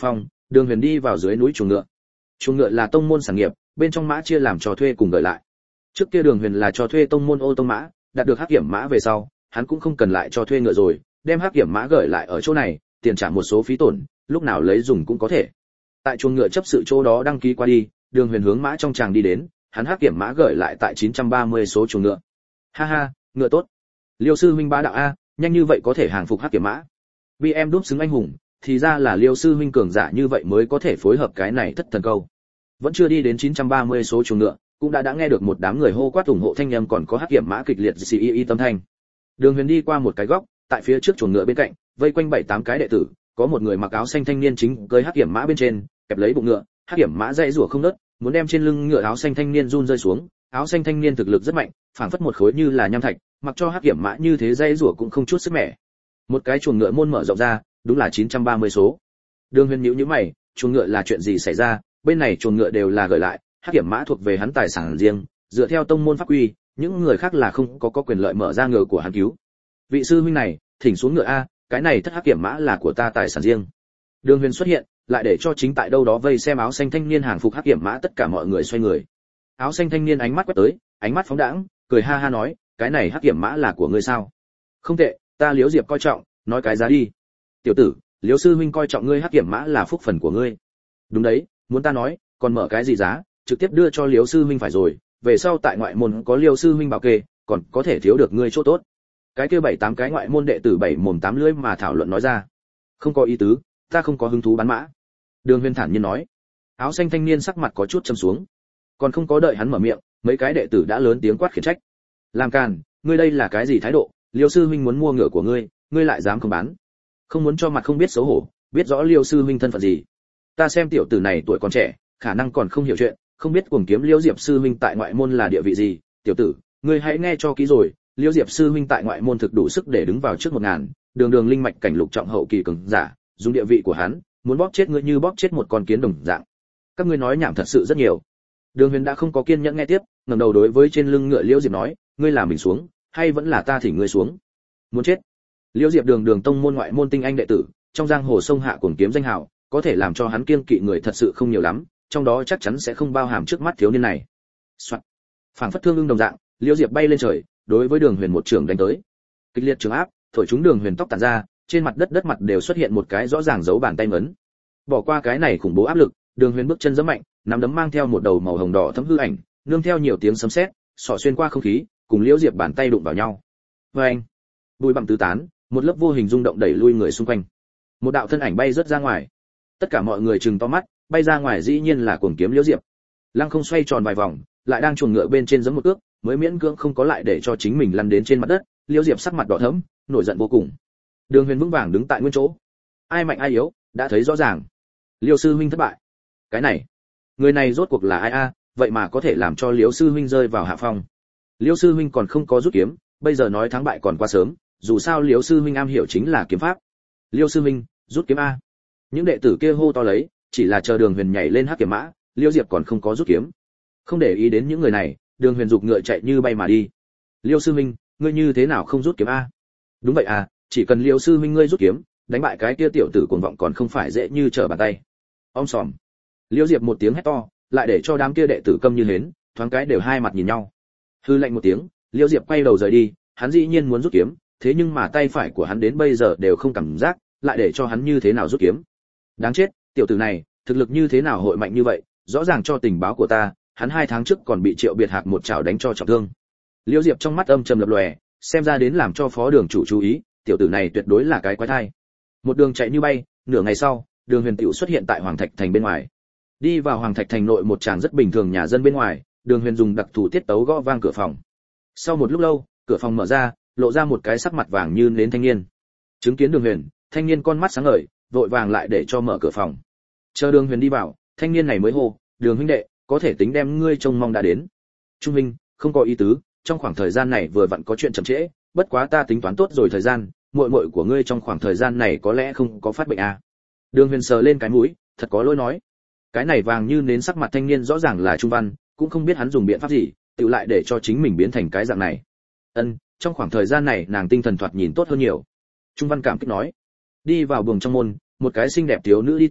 Đường Huyền đi vào dưới núi chuồng ngựa. Chuồng ngựa là tông môn sản nghiệp, bên trong mã chia làm cho thuê cùng gửi lại. Trước kia Đường Huyền là cho thuê tông môn ô tông mã, đạt được hắc kiểm mã về sau, hắn cũng không cần lại cho thuê ngựa rồi, đem hắc kiểm mã gửi lại ở chỗ này, tiền trả một số phí tổn, lúc nào lấy dùng cũng có thể. Tại chuồng ngựa chấp sự chỗ đó đăng ký qua đi, Đường Huyền hướng mã trong tràng đi đến, hắn hắc kiểm mã gửi lại tại chín trăm ba mươi số chuồng ngựa. Ha ha, ngựa tốt. Liêu sư huynh bá đạo a, nhanh như vậy có thể hàng phục hắc kiểm mã. Vì em đúp xứng anh hùng, thì ra là Liêu sư huynh cường giả như vậy mới có thể phối hợp cái này thất thần câu. Vẫn chưa đi đến chín trăm ba mươi số chuồng ngựa, cũng đã đã nghe được một đám người hô quát ủng hộ thanh âm, còn có hắc kiểm mã kịch liệt xì y y tâm thanh. Đường Huyền đi qua một cái góc, tại phía trước chuồng ngựa bên cạnh, vây quanh bảy tám cái đệ tử, có một người mặc áo xanh thanh niên chính cưỡi hắc kiểm mã bên trên, kẹp lấy bụng ngựa, hắc kiểm mã dãy rủa không ngớt, muốn đem trên lưng ngựa áo xanh thanh niên run rơi xuống. Áo xanh thanh niên thực lực rất mạnh, phảng phất một khối như là nham thạch, mặc cho hắc kiểm mã như thế dãy rủa cũng không chút sức mẻ. Một cái chuồng ngựa môn mở rộng ra, đúng là chín trăm ba mươi số. Đường Huyền nhíu nhíu mày, chuồng ngựa là chuyện gì xảy ra? Bên này chuồng ngựa đều là gửi lại, hắc kiểm mã thuộc về hắn tài sản riêng, dựa theo tông môn pháp quy, những người khác là không có có quyền lợi mở ra ngựa của hắn cứu. Vị sư huynh này, thỉnh xuống ngựa a, cái này thất hắc kiểm mã là của ta tài sản riêng. Đường Huyền xuất hiện, lại để cho chính tại đâu đó vây xem áo xanh thanh niên hàng phục hắc kiểm mã tất cả mọi người xoay người. Áo xanh thanh niên ánh mắt quét tới, ánh mắt phóng đãng, cười ha ha nói, cái này hắc kiểm mã là của ngươi sao? Không tệ, ta Liễu Diệp coi trọng, nói cái giá đi. Tiểu tử, Liễu sư huynh coi trọng ngươi hắc kiểm mã là phúc phần của ngươi. Đúng đấy, muốn ta nói, còn mở cái gì giá, trực tiếp đưa cho Liễu sư huynh phải rồi, về sau tại ngoại môn có Liễu sư huynh bảo kê, còn có thể thiếu được ngươi chỗ tốt. Cái kia bảy tám cái ngoại môn đệ tử bảy mồm tám lưỡi mà thảo luận nói ra. Không có ý tứ, ta không có hứng thú bán mã. Đường Huyền thản nhiên nói. Áo xanh thanh niên sắc mặt có chút trầm xuống. Còn không có đợi hắn mở miệng, mấy cái đệ tử đã lớn tiếng quát khiển trách. Làm càn, ngươi đây là cái gì thái độ? Liêu sư huynh muốn mua ngựa của ngươi, ngươi lại dám không bán? Không muốn cho mặt không biết xấu hổ, biết rõ Liêu sư huynh thân phận gì. Ta xem tiểu tử này tuổi còn trẻ, khả năng còn không hiểu chuyện, không biết cuồng kiếm Liêu Diệp sư huynh tại ngoại môn là địa vị gì. Tiểu tử, ngươi hãy nghe cho kỹ rồi, Liêu Diệp sư huynh tại ngoại môn thực đủ sức để đứng vào trước một ngàn, đường đường linh mạch cảnh lục trọng hậu kỳ cường giả, dùng địa vị của hắn, muốn bóp chết ngươi như bóp chết một con kiến đồng dạng. Các ngươi nói nhảm thật sự rất nhiều. Đường Huyền đã không có kiên nhẫn nghe tiếp, ngẩng đầu đối với trên lưng ngựa Liễu Diệp nói, ngươi làm mình xuống, hay vẫn là ta thỉnh ngươi xuống? Muốn chết? Liễu Diệp đường đường tông môn ngoại môn tinh anh đệ tử, trong giang hồ sông hạ cuồng kiếm danh hào, có thể làm cho hắn kiên kỵ người thật sự không nhiều lắm, trong đó chắc chắn sẽ không bao hàm trước mắt thiếu niên này. Soạt. Phảng phất thương ưng đồng dạng, Liễu Diệp bay lên trời, đối với Đường Huyền một trường đánh tới. Kịch liệt trường áp, thổi chúng Đường Huyền tóc tản ra, trên mặt đất đất mặt đều xuất hiện một cái rõ ràng dấu bàn tay ngấn. Bỏ qua cái này khủng bố áp lực, Đường Huyền bước chân giẫm mạnh, nắm đấm mang theo một đầu màu hồng đỏ thấm hư ảnh, nương theo nhiều tiếng sấm sét, xỏ xuyên qua không khí, cùng Liễu Diệp bàn tay đụng vào nhau. Oeng! Bụi bặm tứ tán, một lớp vô hình rung động đẩy lui người xung quanh. Một đạo thân ảnh bay rất ra ngoài. Tất cả mọi người trừng to mắt, bay ra ngoài dĩ nhiên là cuồng kiếm Liễu Diệp. Lăng không xoay tròn vài vòng, lại đang chuồn ngựa bên trên giẫm một cước, mới miễn cưỡng không có lại để cho chính mình lăn đến trên mặt đất. Liễu Diệp sắc mặt đỏ thẫm, nổi giận vô cùng. Đường Huyền vững vàng đứng tại nguyên chỗ. Ai mạnh ai yếu, đã thấy rõ ràng. Liêu sư huynh thất bại. Cái này, người này rốt cuộc là ai a, vậy mà có thể làm cho Liêu sư huynh rơi vào hạ phong. Liêu sư huynh còn không có rút kiếm, bây giờ nói thắng bại còn quá sớm, dù sao Liêu sư huynh am hiểu chính là kiếm pháp. Liêu sư huynh, rút kiếm a. Những đệ tử kia hô to lấy, chỉ là chờ Đường Huyền nhảy lên hắc kiếm mã, Liêu Diệp còn không có rút kiếm. Không để ý đến những người này, Đường Huyền dục ngựa chạy như bay mà đi. Liêu sư huynh, ngươi như thế nào không rút kiếm a? Đúng vậy à, chỉ cần Liêu sư huynh ngươi rút kiếm, đánh bại cái kia tiểu tử cuồng vọng còn không phải dễ như trở bàn tay. Om sòm. Liêu Diệp một tiếng hét to, lại để cho đám kia đệ tử câm như hến, thoáng cái đều hai mặt nhìn nhau. Hư lạnh một tiếng, Liêu Diệp quay đầu rời đi, hắn dĩ nhiên muốn rút kiếm, thế nhưng mà tay phải của hắn đến bây giờ đều không cảm giác, lại để cho hắn như thế nào rút kiếm. Đáng chết, tiểu tử này, thực lực như thế nào hội mạnh như vậy, rõ ràng cho tình báo của ta, hắn hai tháng trước còn bị Triệu Biệt Hạc một chảo đánh cho trọng thương. Liêu Diệp trong mắt âm trầm lập lòe, xem ra đến làm cho phó đường chủ chú ý, tiểu tử này tuyệt đối là cái quái thai. Một đường chạy như bay, nửa ngày sau, Đường Huyền tiểu xuất hiện tại Hoàng Thạch thành bên ngoài. Đi vào Hoàng Thạch thành nội một tràng rất bình thường nhà dân bên ngoài, Đường Huyền dùng đặc thù tiết tấu gõ vang cửa phòng. Sau một lúc lâu, cửa phòng mở ra, lộ ra một cái sắc mặt vàng như nến thanh niên. Chứng kiến Đường Huyền, thanh niên con mắt sáng ngời, vội vàng lại để cho mở cửa phòng. Chờ Đường Huyền đi vào, thanh niên này mới hô, "Đường huynh đệ, có thể tính đem ngươi trông mong đã đến." "Trung huynh, không có ý tứ, trong khoảng thời gian này vừa vặn có chuyện chậm trễ, bất quá ta tính toán tốt rồi thời gian, muội muội của ngươi trong khoảng thời gian này có lẽ không có phát bệnh à?" Đường Huyền sờ lên cái mũi, thật có lỗi nói. Cái này vàng như nến sắc mặt thanh niên rõ ràng là Trung Văn, cũng không biết hắn dùng biện pháp gì, tự lại để cho chính mình biến thành cái dạng này. Ân, trong khoảng thời gian này nàng tinh thần thoạt nhìn tốt hơn nhiều. Trung Văn cảm kích nói. Đi vào buồng trong môn, một cái xinh đẹp thiếu nữ đi tới,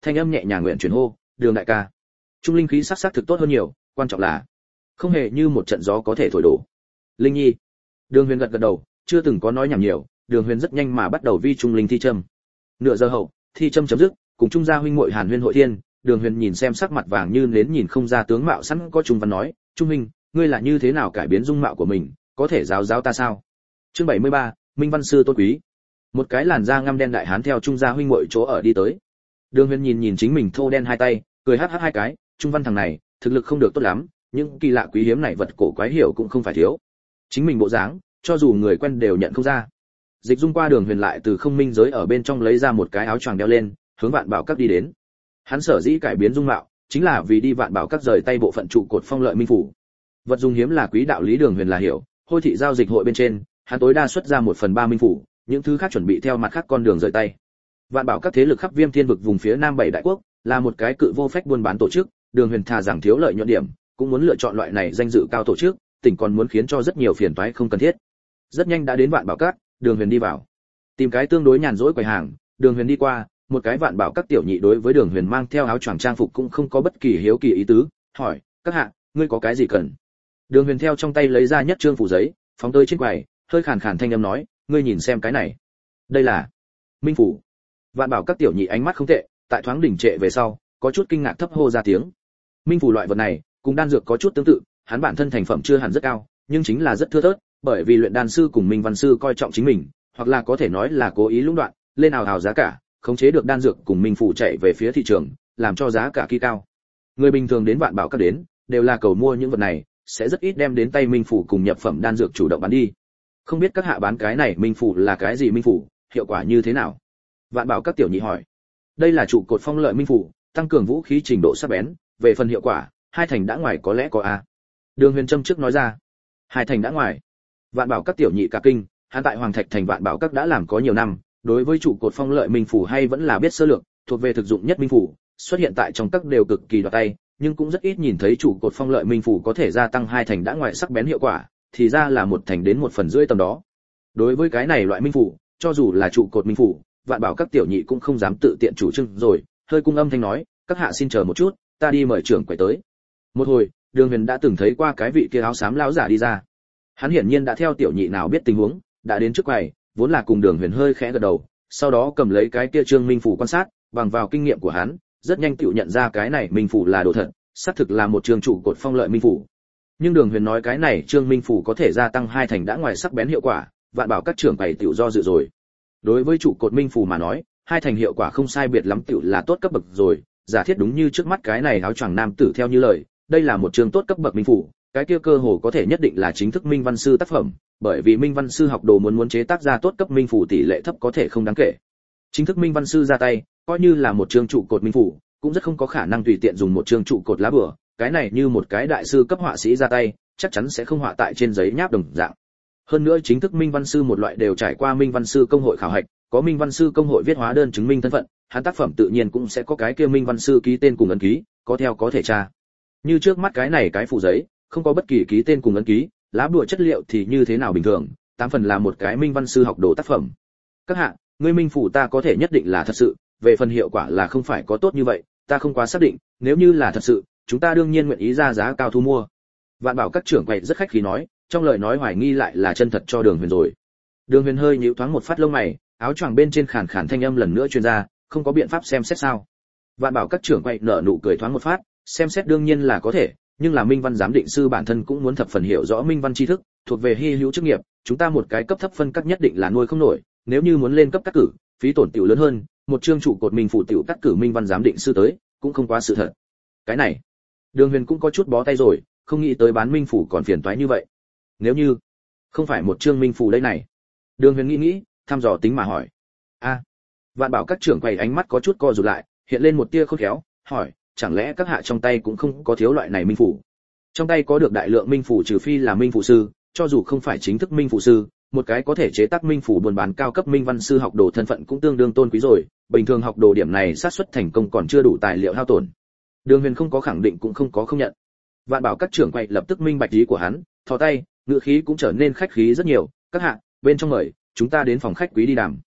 thanh âm nhẹ nhàng nguyện chuyển hô, Đường đại ca. Trung linh khí sắc sắc thực tốt hơn nhiều, quan trọng là không hề như một trận gió có thể thổi đổ. Linh Nhi. Đường Huyền gật gật đầu, chưa từng có nói nhảm nhiều, Đường Huyền rất nhanh mà bắt đầu vi trung linh thi châm. Nửa giờ hậu, thi châm chấm dứt, cùng trung gia huynh muội Hàn Huyên hội thiên, Đường Huyền nhìn xem sắc mặt vàng như nến nhìn không ra tướng mạo sẵn có Trung Văn nói, "Trung huynh, ngươi là như thế nào cải biến dung mạo của mình, có thể giáo giáo ta sao?" Chương bảy mươi ba, Minh văn sư tôn quý. Một cái làn da ngăm đen đại hán theo Trung gia huynh muội chỗ ở đi tới. Đường Huyền nhìn nhìn chính mình thô đen hai tay, cười hắc hắc hai cái, Trung Văn thằng này, thực lực không được tốt lắm, nhưng kỳ lạ quý hiếm này vật cổ quái hiểu cũng không phải thiếu. Chính mình bộ dáng, cho dù người quen đều nhận không ra. Dịch Dung qua Đường Huyền lại từ không minh giới ở bên trong lấy ra một cái áo choàng đeo lên, hướng Vạn Bảo Các đi đến. Hắn sở dĩ cải biến dung mạo, chính là vì đi Vạn Bảo Các rời tay bộ phận trụ cột phong lợi minh phủ. Vật dùng hiếm là quý đạo lý Đường Huyền là hiểu, hôi thị giao dịch hội bên trên, hắn tối đa xuất ra một phần ba minh phủ, những thứ khác chuẩn bị theo mặt khác con đường rời tay. Vạn Bảo Các thế lực khắp Viêm Thiên vực vùng phía Nam bảy đại quốc, là một cái cự vô phách buôn bán tổ chức, Đường Huyền thà rằng thiếu lợi nhuận điểm, cũng muốn lựa chọn loại này danh dự cao tổ chức, tỉnh còn muốn khiến cho rất nhiều phiền toái không cần thiết. Rất nhanh đã đến Vạn Bảo Các, Đường Huyền đi vào. Tìm cái tương đối nhàn rỗi quầy hàng, Đường Huyền đi qua, một cái Vạn Bảo Các tiểu nhị đối với Đường Huyền mang theo áo choàng trang phục cũng không có bất kỳ hiếu kỳ ý tứ, hỏi: "Các hạ, ngươi có cái gì cần?" Đường Huyền theo trong tay lấy ra nhất trương phủ giấy, phóng tới trên quầy, hơi khàn khàn thanh âm nói: "Ngươi nhìn xem cái này, đây là Minh phủ." Vạn Bảo Các tiểu nhị ánh mắt không tệ, tại thoáng đỉnh trệ về sau, có chút kinh ngạc thấp hô ra tiếng. Minh phủ loại vật này, cùng đan dược có chút tương tự, hắn bản thân thành phẩm chưa hẳn rất cao, nhưng chính là rất thưa thớt, bởi vì luyện đan sư cùng minh văn sư coi trọng chính mình, hoặc là có thể nói là cố ý lũng đoạn, lên ào ào giá cả, khống chế được đan dược cùng minh phủ chạy về phía thị trường, làm cho giá cả kỳ cao. Người bình thường đến Vạn Bảo Các đến, đều là cầu mua những vật này, sẽ rất ít đem đến tay minh phủ cùng nhập phẩm đan dược chủ động bán đi. Không biết các hạ bán cái này minh phủ là cái gì minh phủ, hiệu quả như thế nào? Vạn Bảo Các tiểu nhị hỏi. Đây là trụ cột phong lợi minh phủ, tăng cường vũ khí trình độ sắc bén, về phần hiệu quả, hai thành đã ngoài có lẽ có a. Đường Huyền Trâm trước nói ra. Hai thành đã ngoài. Vạn Bảo Các tiểu nhị cả kinh, hắn tại Hoàng Thạch thành Vạn Bảo Các đã làm có nhiều năm, đối với trụ cột phong lợi minh phủ hay vẫn là biết sơ lược, thuộc về thực dụng nhất minh phủ, xuất hiện tại trong các đều cực kỳ đoạt tay, nhưng cũng rất ít nhìn thấy trụ cột phong lợi minh phủ có thể gia tăng hai thành đã ngoài sắc bén hiệu quả, thì ra là một thành đến một phần rưỡi tầm đó. Đối với cái này loại minh phủ, cho dù là trụ cột minh phủ, Vạn Bảo Các tiểu nhị cũng không dám tự tiện chủ trương rồi, hơi cung âm thanh nói, các hạ xin chờ một chút, ta đi mời trưởng quầy tới. Một hồi, Đường Huyền đã từng thấy qua cái vị kia áo xám lão giả đi ra. Hắn hiển nhiên đã theo tiểu nhị nào biết tình huống, đã đến trước quầy, vốn là cùng Đường Huyền hơi khẽ gật đầu, sau đó cầm lấy cái kia trương minh phủ quan sát, bằng vào kinh nghiệm của hắn, rất nhanh tiểu nhận ra cái này minh phủ là đồ thật, xác thực là một trương trụ cột phong lợi minh phủ. Nhưng Đường Huyền nói cái này trương minh phủ có thể gia tăng hai thành đã ngoài sắc bén hiệu quả, Vạn Bảo Các trưởng quầy tiểu do dự rồi. Đối với trụ cột minh phủ mà nói, hai thành hiệu quả không sai biệt lắm tiểu là tốt cấp bậc rồi, giả thiết đúng như trước mắt cái này áo choàng nam tử theo như lời, đây là một trường tốt cấp bậc minh phủ, cái kia cơ hồ có thể nhất định là chính thức minh văn sư tác phẩm, bởi vì minh văn sư học đồ muốn muốn chế tác ra tốt cấp minh phủ tỷ lệ thấp có thể không đáng kể. Chính thức minh văn sư ra tay, coi như là một trường trụ cột minh phủ, cũng rất không có khả năng tùy tiện dùng một trường trụ cột lá bùa, cái này như một cái đại sư cấp họa sĩ ra tay, chắc chắn sẽ không họa tại trên giấy nháp đồng dạng. Hơn nữa chính thức minh văn sư một loại đều trải qua minh văn sư công hội khảo hạch, có minh văn sư công hội viết hóa đơn chứng minh thân phận, hắn tác phẩm tự nhiên cũng sẽ có cái kia minh văn sư ký tên cùng ấn ký, có theo có thể tra. Như trước mắt cái này cái phụ giấy, không có bất kỳ ký tên cùng ấn ký, lá bùa chất liệu thì như thế nào bình thường, tám phần là một cái minh văn sư học đồ tác phẩm. Các hạ, ngươi minh phủ ta có thể nhất định là thật sự, về phần hiệu quả là không phải có tốt như vậy, ta không quá xác định, nếu như là thật sự, chúng ta đương nhiên nguyện ý ra giá cao thu mua. Vạn Bảo Các trưởng quầy rất khách khí nói, trong lời nói hoài nghi lại là chân thật cho Đường Huyền rồi. Đường Huyền hơi nhíu thoáng một phát lông mày, áo choàng bên trên khàn khàn thanh âm lần nữa truyền ra, không có biện pháp xem xét sao? Vạn Bảo Các trưởng quầy nở nụ cười thoáng một phát, xem xét đương nhiên là có thể, nhưng là minh văn giám định sư bản thân cũng muốn thập phần hiểu rõ minh văn tri thức, thuộc về hi hữu chức nghiệp, chúng ta một cái cấp thấp phân các nhất định là nuôi không nổi, nếu như muốn lên cấp cắt cử, phí tổn tiểu lớn hơn, một chương trụ cột minh phủ tiểu cắt cử minh văn giám định sư tới, cũng không quá sự thật. Cái này, Đường Huyền cũng có chút bó tay rồi, không nghĩ tới bán minh phủ còn phiền toái như vậy. Nếu như không phải một chương minh phủ đây này. Đường Huyền nghĩ nghĩ, thăm dò tính mà hỏi. A. Vạn Bảo Các trưởng quầy ánh mắt có chút co rụt lại, hiện lên một tia khôn khéo, hỏi, chẳng lẽ các hạ trong tay cũng không có thiếu loại này minh phủ? Trong tay có được đại lượng minh phủ trừ phi là minh phủ sư, cho dù không phải chính thức minh phủ sư, một cái có thể chế tác minh phủ buôn bán cao cấp minh văn sư học đồ thân phận cũng tương đương tôn quý rồi, bình thường học đồ điểm này xác suất thành công còn chưa đủ tài liệu hao tổn. Đường Huyền không có khẳng định cũng không có không nhận. Vạn Bảo Các trưởng quầy lập tức minh bạch ý của hắn, thò tay, ngữ khí cũng trở nên khách khí rất nhiều, các hạ, bên trong mời, chúng ta đến phòng khách quý đi đàm.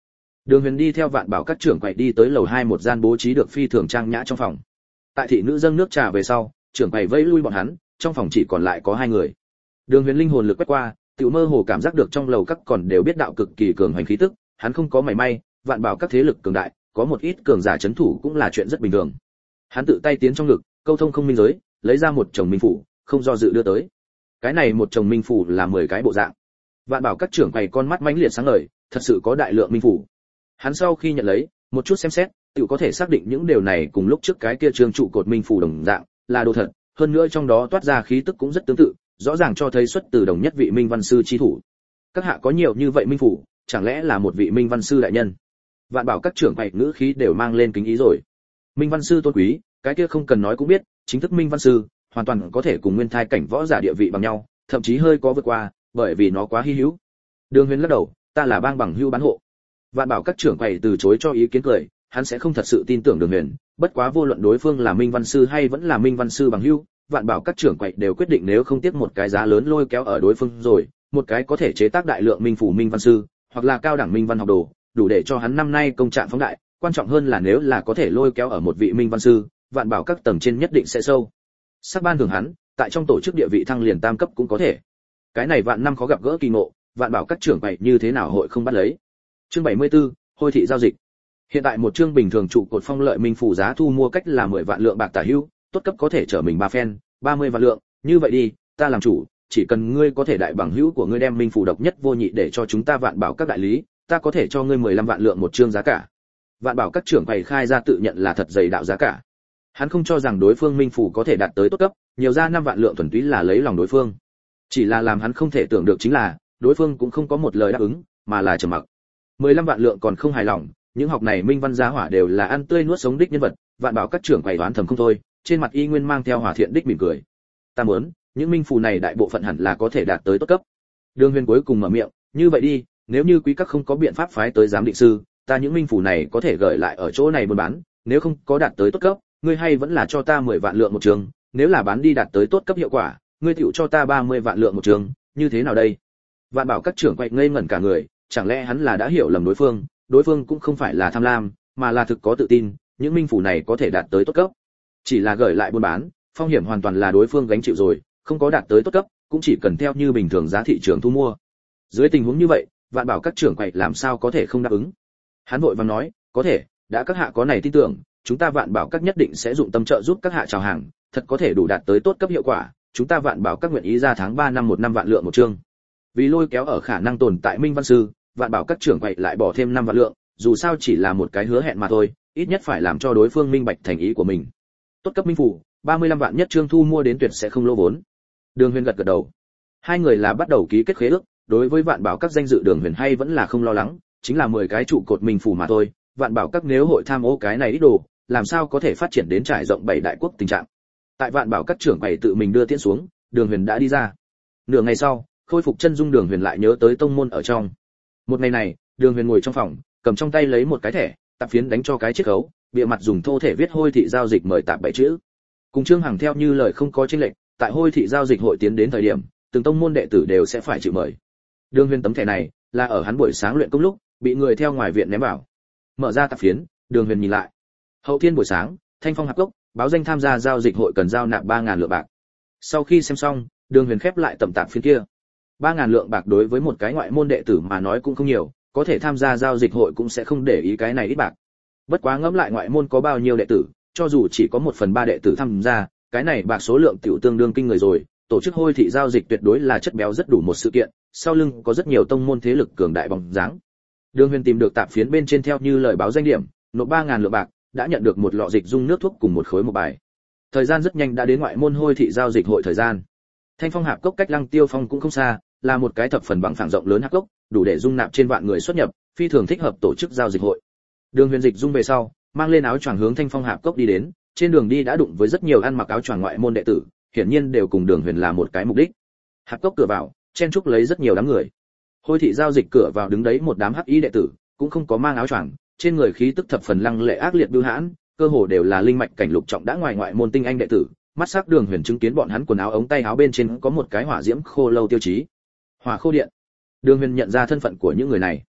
Đường Huyền đi theo Vạn Bảo các trưởng quầy đi tới lầu hai một gian bố trí được phi thường trang nhã trong phòng. Tại thị nữ dâng nước trà về sau, trưởng quầy vẫy lui bọn hắn, trong phòng chỉ còn lại có hai người. Đường Huyền linh hồn lực quét qua, tiểu mơ hồ cảm giác được trong lầu các còn đều biết đạo cực kỳ cường hành khí tức, hắn không có mảy may, Vạn Bảo các thế lực cường đại, có một ít cường giả chấn thủ cũng là chuyện rất bình thường. Hắn tự tay tiến trong ngực, câu thông không minh giới, lấy ra một chồng minh phủ, không do dự đưa tới. Cái này một chồng minh phủ là mười cái bộ dạng. Vạn Bảo các trưởng quầy con mắt mãnh liệt sáng ngời, thật sự có đại lượng minh phủ. Hắn sau khi nhận lấy, một chút xem xét, tự có thể xác định những điều này cùng lúc trước cái kia trương trụ cột minh phủ đồng dạng, là đồ thật, hơn nữa trong đó toát ra khí tức cũng rất tương tự, rõ ràng cho thấy xuất từ đồng nhất vị minh văn sư chi thủ. Các hạ có nhiều như vậy minh phủ, chẳng lẽ là một vị minh văn sư đại nhân? Vạn Bảo các trưởng quầy ngữ khí đều mang lên kính ý rồi. Minh văn sư tôn quý, cái kia không cần nói cũng biết, chính thức minh văn sư, hoàn toàn có thể cùng nguyên thai cảnh võ giả địa vị bằng nhau, thậm chí hơi có vượt qua, bởi vì nó quá hi hữu. Đường Huyền lắc đầu, ta là bang bằng hữu bán hộ. Vạn Bảo các trưởng quầy từ chối cho ý kiến cười, hắn sẽ không thật sự tin tưởng Đường Huyền, bất quá vô luận đối phương là minh văn sư hay vẫn là minh văn sư bằng hữu, Vạn Bảo các trưởng quầy đều quyết định nếu không tiếc một cái giá lớn lôi kéo ở đối phương rồi, một cái có thể chế tác đại lượng minh phủ minh văn sư, hoặc là cao đẳng minh văn học đồ, đủ để cho hắn năm nay công trạng phóng đại, quan trọng hơn là nếu là có thể lôi kéo ở một vị minh văn sư, Vạn Bảo các tầng trên nhất định sẽ sâu. Sắc ban thường hắn, tại trong tổ chức địa vị thăng liền tam cấp cũng có thể. Cái này vạn năm khó gặp gỡ kỳ ngộ, Vạn Bảo các trưởng quầy như thế nào hội không bắt lấy. Chương bảy mươi tư, Hôi thị giao dịch. Hiện tại một chương bình thường trụ cột phong lợi minh phủ giá thu mua cách là mười vạn lượng bạc tả hữu, tốt cấp có thể trở mình ba phen, ba mươi vạn lượng, như vậy đi, ta làm chủ, chỉ cần ngươi có thể đại bằng hữu của ngươi đem minh phủ độc nhất vô nhị để cho chúng ta Vạn Bảo các đại lý, ta có thể cho ngươi mười lăm vạn lượng một chương giá cả. Vạn Bảo các trưởng quầy khai ra tự nhận là thật dày đạo giá cả. Hắn không cho rằng đối phương minh phủ có thể đạt tới tốt cấp, nhiều ra năm vạn lượng thuần túy là lấy lòng đối phương. Chỉ là làm hắn không thể tưởng được chính là, đối phương cũng không có một lời đáp ứng, mà là trầm mặc. mười lăm vạn lượng còn không hài lòng, những học này minh văn giá hỏa đều là ăn tươi nuốt sống đích nhân vật, Vạn Bảo các trưởng quầy đoán thầm không thôi, trên mặt y nguyên mang theo hỏa thiện đích mỉm cười. Ta muốn, những minh phù này đại bộ phận hẳn là có thể đạt tới tốt cấp. Đường Huyền cuối cùng mở miệng, như vậy đi, nếu như quý các không có biện pháp phái tới giám định sư, ta những minh phù này có thể gửi lại ở chỗ này buôn bán, nếu không có đạt tới tốt cấp, ngươi hay vẫn là cho ta mười vạn lượng một trường, nếu là bán đi đạt tới tốt cấp hiệu quả, ngươi tiểu cho ta ba mươi vạn lượng một trường, như thế nào đây? Vạn Bảo các trưởng quầy ngây ngẩn cả người, chẳng lẽ hắn là đã hiểu lầm đối phương, đối phương cũng không phải là tham lam, mà là thực có tự tin, những minh phủ này có thể đạt tới tốt cấp. Chỉ là gửi lại buôn bán, phong hiểm hoàn toàn là đối phương gánh chịu rồi, không có đạt tới tốt cấp, cũng chỉ cần theo như bình thường giá thị trường thu mua. Dưới tình huống như vậy, Vạn Bảo các trưởng quầy làm sao có thể không đáp ứng? Hắn vội vàng nói, có thể, đã các hạ có này tin tưởng, chúng ta Vạn Bảo các nhất định sẽ dụng tâm trợ giúp các hạ chào hàng, thật có thể đủ đạt tới tốt cấp hiệu quả, chúng ta Vạn Bảo các nguyện ý ra tháng ba năm một năm vạn lượng một chương. Vì lôi kéo ở khả năng tồn tại minh văn sư, Vạn Bảo các trưởng quầy lại bỏ thêm năm vạn lượng, dù sao chỉ là một cái hứa hẹn mà thôi, ít nhất phải làm cho đối phương minh bạch thành ý của mình. Tốt cấp minh phủ, ba mươi lăm vạn nhất chương thu mua đến tuyệt sẽ không lỗ vốn. Đường Huyền gật gật đầu. Hai người là bắt đầu ký kết khế ước, đối với Vạn Bảo các danh dự Đường Huyền hay vẫn là không lo lắng, chính là mười cái trụ cột minh phủ mà thôi, Vạn Bảo các nếu hội tham ô cái này ít đồ, làm sao có thể phát triển đến trải rộng bảy đại quốc tình trạng. Tại Vạn Bảo các trưởng quầy tự mình đưa tiễn xuống, Đường Huyền đã đi ra. Nửa ngày sau, khôi phục chân dung Đường Huyền lại nhớ tới tông môn ở trong. Một ngày này, Đường Huyền ngồi trong phòng, cầm trong tay lấy một cái thẻ, tạp phiến đánh cho cái chiếc khấu, bìa mặt dùng thô thể viết Hôi thị giao dịch mời tạp bảy chữ. Cùng Trương Hằng theo như lời không có chênh lệch, tại Hôi thị giao dịch hội tiến đến thời điểm, từng tông môn đệ tử đều sẽ phải chịu mời. Đường Huyền tấm thẻ này là ở hắn buổi sáng luyện công lúc, bị người theo ngoài viện ném vào. Mở ra tạp phiến, Đường Huyền nhìn lại. Hậu thiên buổi sáng, Thanh Phong Hạp Cốc, báo danh tham gia giao dịch hội cần giao nạp ba ngàn lượng bạc. Sau khi xem xong, Đường Huyền khép lại tầm tạp phiến kia. ba ngàn lượng bạc đối với một cái ngoại môn đệ tử mà nói cũng không nhiều, có thể tham gia giao dịch hội cũng sẽ không để ý cái này ít bạc. Bất quá ngẫm lại ngoại môn có bao nhiêu đệ tử, cho dù chỉ có một phần ba đệ tử tham gia, cái này bạc số lượng tiểu tương đương kinh người rồi, tổ chức Hôi thị giao dịch tuyệt đối là chất béo rất đủ một sự kiện, sau lưng có rất nhiều tông môn thế lực cường đại bóng dáng. Đường Huyền tìm được tạp phiến bên trên theo như lời báo danh điểm, nộp ba ngàn lượng bạc, đã nhận được một lọ dịch dung nước thuốc cùng một khối một bài. Thời gian rất nhanh đã đến ngoại môn Hôi thị giao dịch hội thời gian. Thanh Phong Hạp Cốc cách Lăng Tiêu Phong cũng không xa, là một cái thập phần bằng phẳng rộng lớn hạp cốc, đủ để dung nạp trên vạn người xuất nhập, phi thường thích hợp tổ chức giao dịch hội. Đường Huyền dịch dung về sau, mang lên áo choàng hướng Thanh Phong Hạp Cốc đi đến, trên đường đi đã đụng với rất nhiều ăn mặc áo choàng ngoại môn đệ tử, hiển nhiên đều cùng Đường Huyền là một cái mục đích. Hạp Cốc cửa vào, chen chúc lấy rất nhiều đám người. Hôi thị giao dịch cửa vào đứng đấy một đám hắc y đệ tử, cũng không có mang áo choàng, trên người khí tức thập phần lăng lệ ác liệt bưu hãn, cơ hồ đều là linh mạch cảnh lục trọng đã ngoài ngoại môn tinh anh đệ tử. Mắt sắc Đường Huyền chứng kiến bọn hắn quần áo ống tay áo bên trên có một cái hỏa diễm khô lâu tiêu chí. Hỏa khô điện. Đường Huyền nhận ra thân phận của những người này.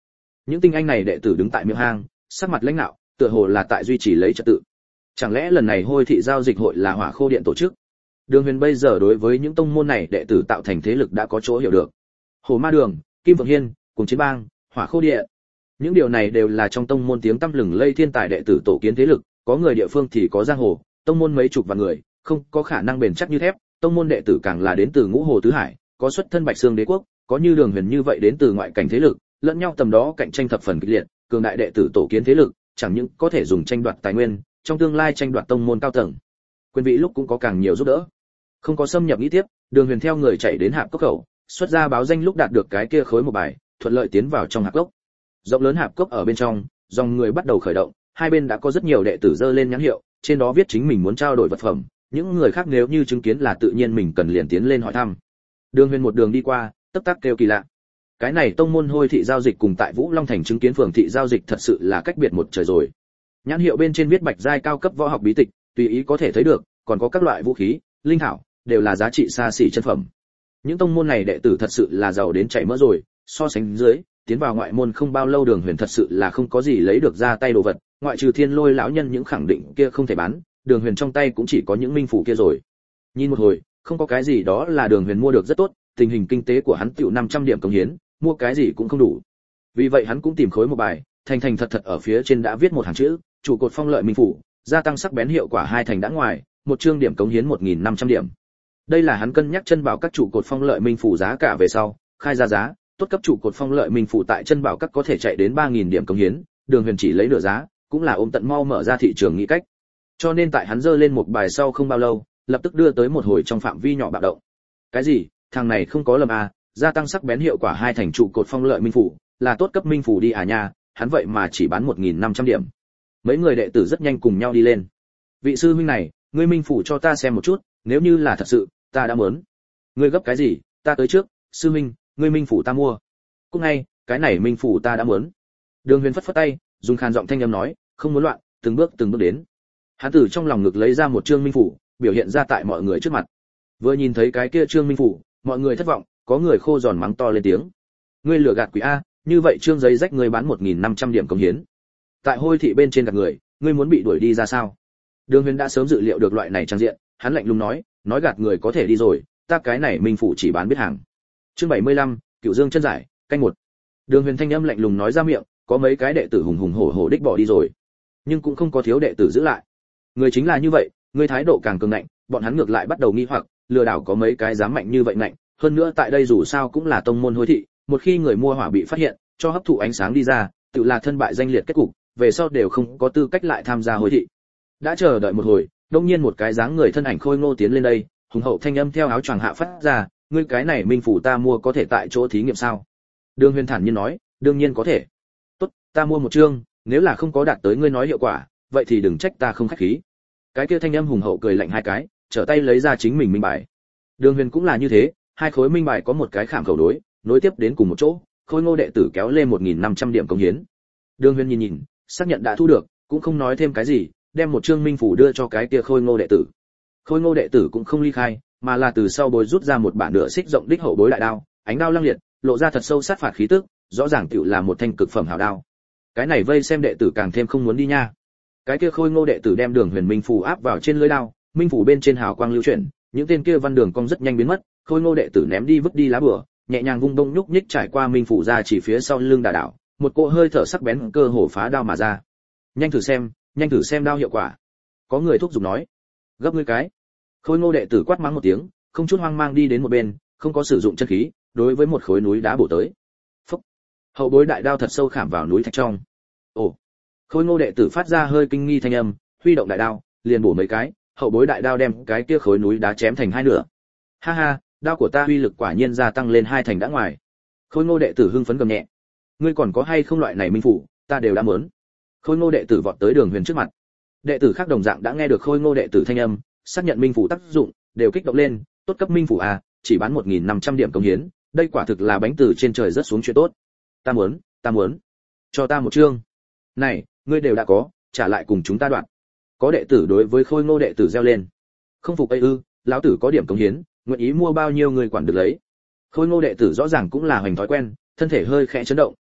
Những tinh anh này đệ tử đứng tại miệng hang, sắc mặt lãnh đạo, tựa hồ là tại duy trì lấy trật tự. Chẳng lẽ lần này Hôi thị giao dịch hội là Hỏa Khô Điện tổ chức? Đường Huyền bây giờ đối với những tông môn này đệ tử tạo thành thế lực đã có chỗ hiểu được. Hồ Ma Đường, Kim Phượng Hiên, Cùng Chiến Bang, Hỏa Khô Điện. Những điều này đều là trong tông môn tiếng tăm lừng lây thiên tài đệ tử tổ kiến thế lực, có người địa phương thì có giang hồ, tông môn mấy chục vạn người, không có khả năng bền chắc như thép, tông môn đệ tử càng là đến từ Ngũ Hồ tứ hải, có xuất thân Bạch Xương Đế quốc, có như Đường Huyền như vậy đến từ ngoại cảnh thế lực, lẫn nhau tầm đó cạnh tranh thập phần kịch liệt, cường đại đệ tử tổ kiến thế lực, chẳng những có thể dùng tranh đoạt tài nguyên, trong tương lai tranh đoạt tông môn cao tầng. Quyền vị lúc cũng có càng nhiều giúp đỡ. Không có xâm nhập nghĩ tiếp, Đường Huyền theo người chạy đến hạp cốc khẩu, xuất ra báo danh lúc đạt được cái kia khối một bài, thuận lợi tiến vào trong hạp cốc. Rộng lớn hạp cốc ở bên trong, dòng người bắt đầu khởi động, hai bên đã có rất nhiều đệ tử dơ lên nhãn hiệu, trên đó viết chính mình muốn trao đổi vật phẩm, những người khác nếu như chứng kiến là tự nhiên mình cần liền tiến lên hỏi thăm. Đường Huyền một đường đi qua, tấp tắc kêu kỳ lạ. Cái này tông môn Hôi thị giao dịch cùng tại Vũ Long thành chứng kiến phường thị giao dịch thật sự là cách biệt một trời rồi. Nhãn hiệu bên trên viết bạch giai cao cấp võ học bí tịch, tùy ý có thể thấy được, còn có các loại vũ khí, linh thảo, đều là giá trị xa xỉ chân phẩm. Những tông môn này đệ tử thật sự là giàu đến chảy mỡ rồi, so sánh dưới, tiến vào ngoại môn không bao lâu Đường Huyền thật sự là không có gì lấy được ra tay đồ vật, ngoại trừ Thiên Lôi lão nhân những khẳng định kia không thể bán, Đường Huyền trong tay cũng chỉ có những minh phủ kia rồi. Nhìn một hồi, không có cái gì đó là Đường Huyền mua được rất tốt, tình hình kinh tế của hắn tiểu năm trăm điểm cống hiến, mua cái gì cũng không đủ. Vì vậy hắn cũng tìm khối một bài, thành thành thật thật ở phía trên đã viết một hàng chữ, trụ cột phong lợi minh phủ, gia tăng sắc bén hiệu quả hai thành đã ngoài, một chương điểm cống hiến một nghìn năm trăm điểm. Đây là hắn cân nhắc chân bảo các trụ cột phong lợi minh phủ giá cả về sau, khai ra giá, tốt cấp trụ cột phong lợi minh phủ tại chân bảo các có thể chạy đến ba nghìn điểm cống hiến, Đường Huyền chỉ lấy nửa giá, cũng là ôm tận mau mở ra thị trường nghĩ cách. Cho nên tại hắn dơ lên một bài sau không bao lâu, lập tức đưa tới một hồi trong phạm vi nhỏ bạo động. Cái gì? Thằng này không có lầm à, gia tăng sắc bén hiệu quả hai thành trụ cột phong lợi minh phủ, là tốt cấp minh phủ đi à nha, hắn vậy mà chỉ bán một nghìn năm trăm điểm. Mấy người đệ tử rất nhanh cùng nhau đi lên. Vị sư huynh này, ngươi minh phủ cho ta xem một chút, nếu như là thật sự, ta đã muốn. Ngươi gấp cái gì, ta tới trước, sư huynh, ngươi minh phủ ta mua. Cũng ngay, cái này minh phủ ta đã muốn. Đường Huyền phất phất tay, dùng khàn giọng thanh âm nói, không muốn loạn, từng bước từng bước đến. Hắn từ trong lòng ngực lấy ra một trương minh phủ, biểu hiện ra tại mọi người trước mặt. Vừa nhìn thấy cái kia trương minh phủ, mọi người thất vọng, có người khô giòn mắng to lên tiếng. Ngươi lừa gạt quỷ a, như vậy trương giấy rách ngươi bán một nghìn năm trăm điểm cống hiến. Tại Hôi thị bên trên gạt người, ngươi muốn bị đuổi đi ra sao? Đường Huyền đã sớm dự liệu được loại này trang diện, hắn lạnh lùng nói, nói gạt người có thể đi rồi, ta cái này minh phủ chỉ bán biết hàng. Chương bảy mươi lăm, Cửu Dương chân giải, canh một. Đường Huyền thanh âm lạnh lùng nói ra miệng, có mấy cái đệ tử hùng hùng hổ hổ đích bỏ đi rồi, nhưng cũng không có thiếu đệ tử giữ lại. Người chính là như vậy, người thái độ càng cường ngạnh, bọn hắn ngược lại bắt đầu nghi hoặc, lừa đảo có mấy cái dám mạnh như vậy ngạnh, hơn nữa tại đây dù sao cũng là tông môn Hôi thị, một khi người mua hỏa bị phát hiện, cho hấp thụ ánh sáng đi ra, tự là thân bại danh liệt kết cục, về sau đều không có tư cách lại tham gia Hôi thị. Đã chờ đợi một hồi, đột nhiên một cái dáng người thân ảnh khôi ngô tiến lên đây, hùng hậu thanh âm theo áo choàng hạ phát ra, ngươi cái này minh phủ ta mua có thể tại chỗ thí nghiệm sao? Đường Huyền thản nhiên nói, đương nhiên có thể. Tốt, ta mua một chương, nếu là không có đạt tới ngươi nói hiệu quả, vậy thì đừng trách ta không khách khí. Cái kia thanh âm hùng hậu cười lạnh hai cái, trở tay lấy ra chính mình minh bài. Đường Huyền cũng là như thế, hai khối minh bài có một cái khảm khẩu đối, nối tiếp đến cùng một chỗ, khôi ngô đệ tử kéo lên một nghìn năm trăm điểm cống hiến. Đường Huyền nhìn nhìn, xác nhận đã thu được, cũng không nói thêm cái gì, đem một chương minh phủ đưa cho cái kia khôi ngô đệ tử. Khôi ngô đệ tử cũng không ly khai, mà là từ sau bối rút ra một bản nửa xích rộng đích hậu bối đại đao, ánh đao lăng liệt, lộ ra thật sâu sát phạt khí tức, rõ ràng tựu là một thanh cực phẩm hảo đao. Cái này vây xem đệ tử càng thêm không muốn đi nha. Cái kia khôi ngô đệ tử đem Đường Huyền minh phủ áp vào trên lưỡi đao, minh phủ bên trên hào quang lưu chuyển, những tên kia văn đường cong rất nhanh biến mất, khôi ngô đệ tử ném đi vứt đi lá bùa, nhẹ nhàng vung đông nhúc nhích trải qua minh phủ ra chỉ phía sau lưng đả đảo, một cỗ hơi thở sắc bén cơ hồ phá đao mà ra. Nhanh thử xem, nhanh thử xem đao hiệu quả. Có người thúc giục nói. Gấp ngươi cái. Khôi ngô đệ tử quát mắng một tiếng, không chút hoang mang đi đến một bên, không có sử dụng chân khí, đối với một khối núi đá bổ tới. Phốc. Hậu bối đại đao thật sâu khảm vào núi thạch trong. Ồ. Khôi ngô đệ tử phát ra hơi kinh nghi thanh âm, huy động đại đao, liền bổ mấy cái, hậu bối đại đao đem cái kia khối núi đá chém thành hai nửa. Ha ha, đao của ta uy lực quả nhiên gia tăng lên hai thành đã ngoài. Khôi ngô đệ tử hưng phấn gầm nhẹ. Ngươi còn có hay không loại này minh phủ, ta đều đã muốn. Khôi ngô đệ tử vọt tới Đường Huyền trước mặt. Đệ tử khác đồng dạng đã nghe được khôi ngô đệ tử thanh âm, xác nhận minh phủ tác dụng, đều kích động lên, tốt cấp minh phủ à, chỉ bán một nghìn năm trăm điểm cống hiến, đây quả thực là bánh từ trên trời rớt xuống chuyện tốt. Ta muốn, ta muốn. Cho ta một chương. Này, ngươi đều đã có, trả lại cùng chúng ta đoạn. Có đệ tử đối với khôi ngô đệ tử reo lên. Không phục ấy ư, lão tử có điểm cống hiến, nguyện ý mua bao nhiêu người quản được lấy. Khôi ngô đệ tử rõ ràng cũng là hoành thói quen, thân thể hơi khẽ chấn động,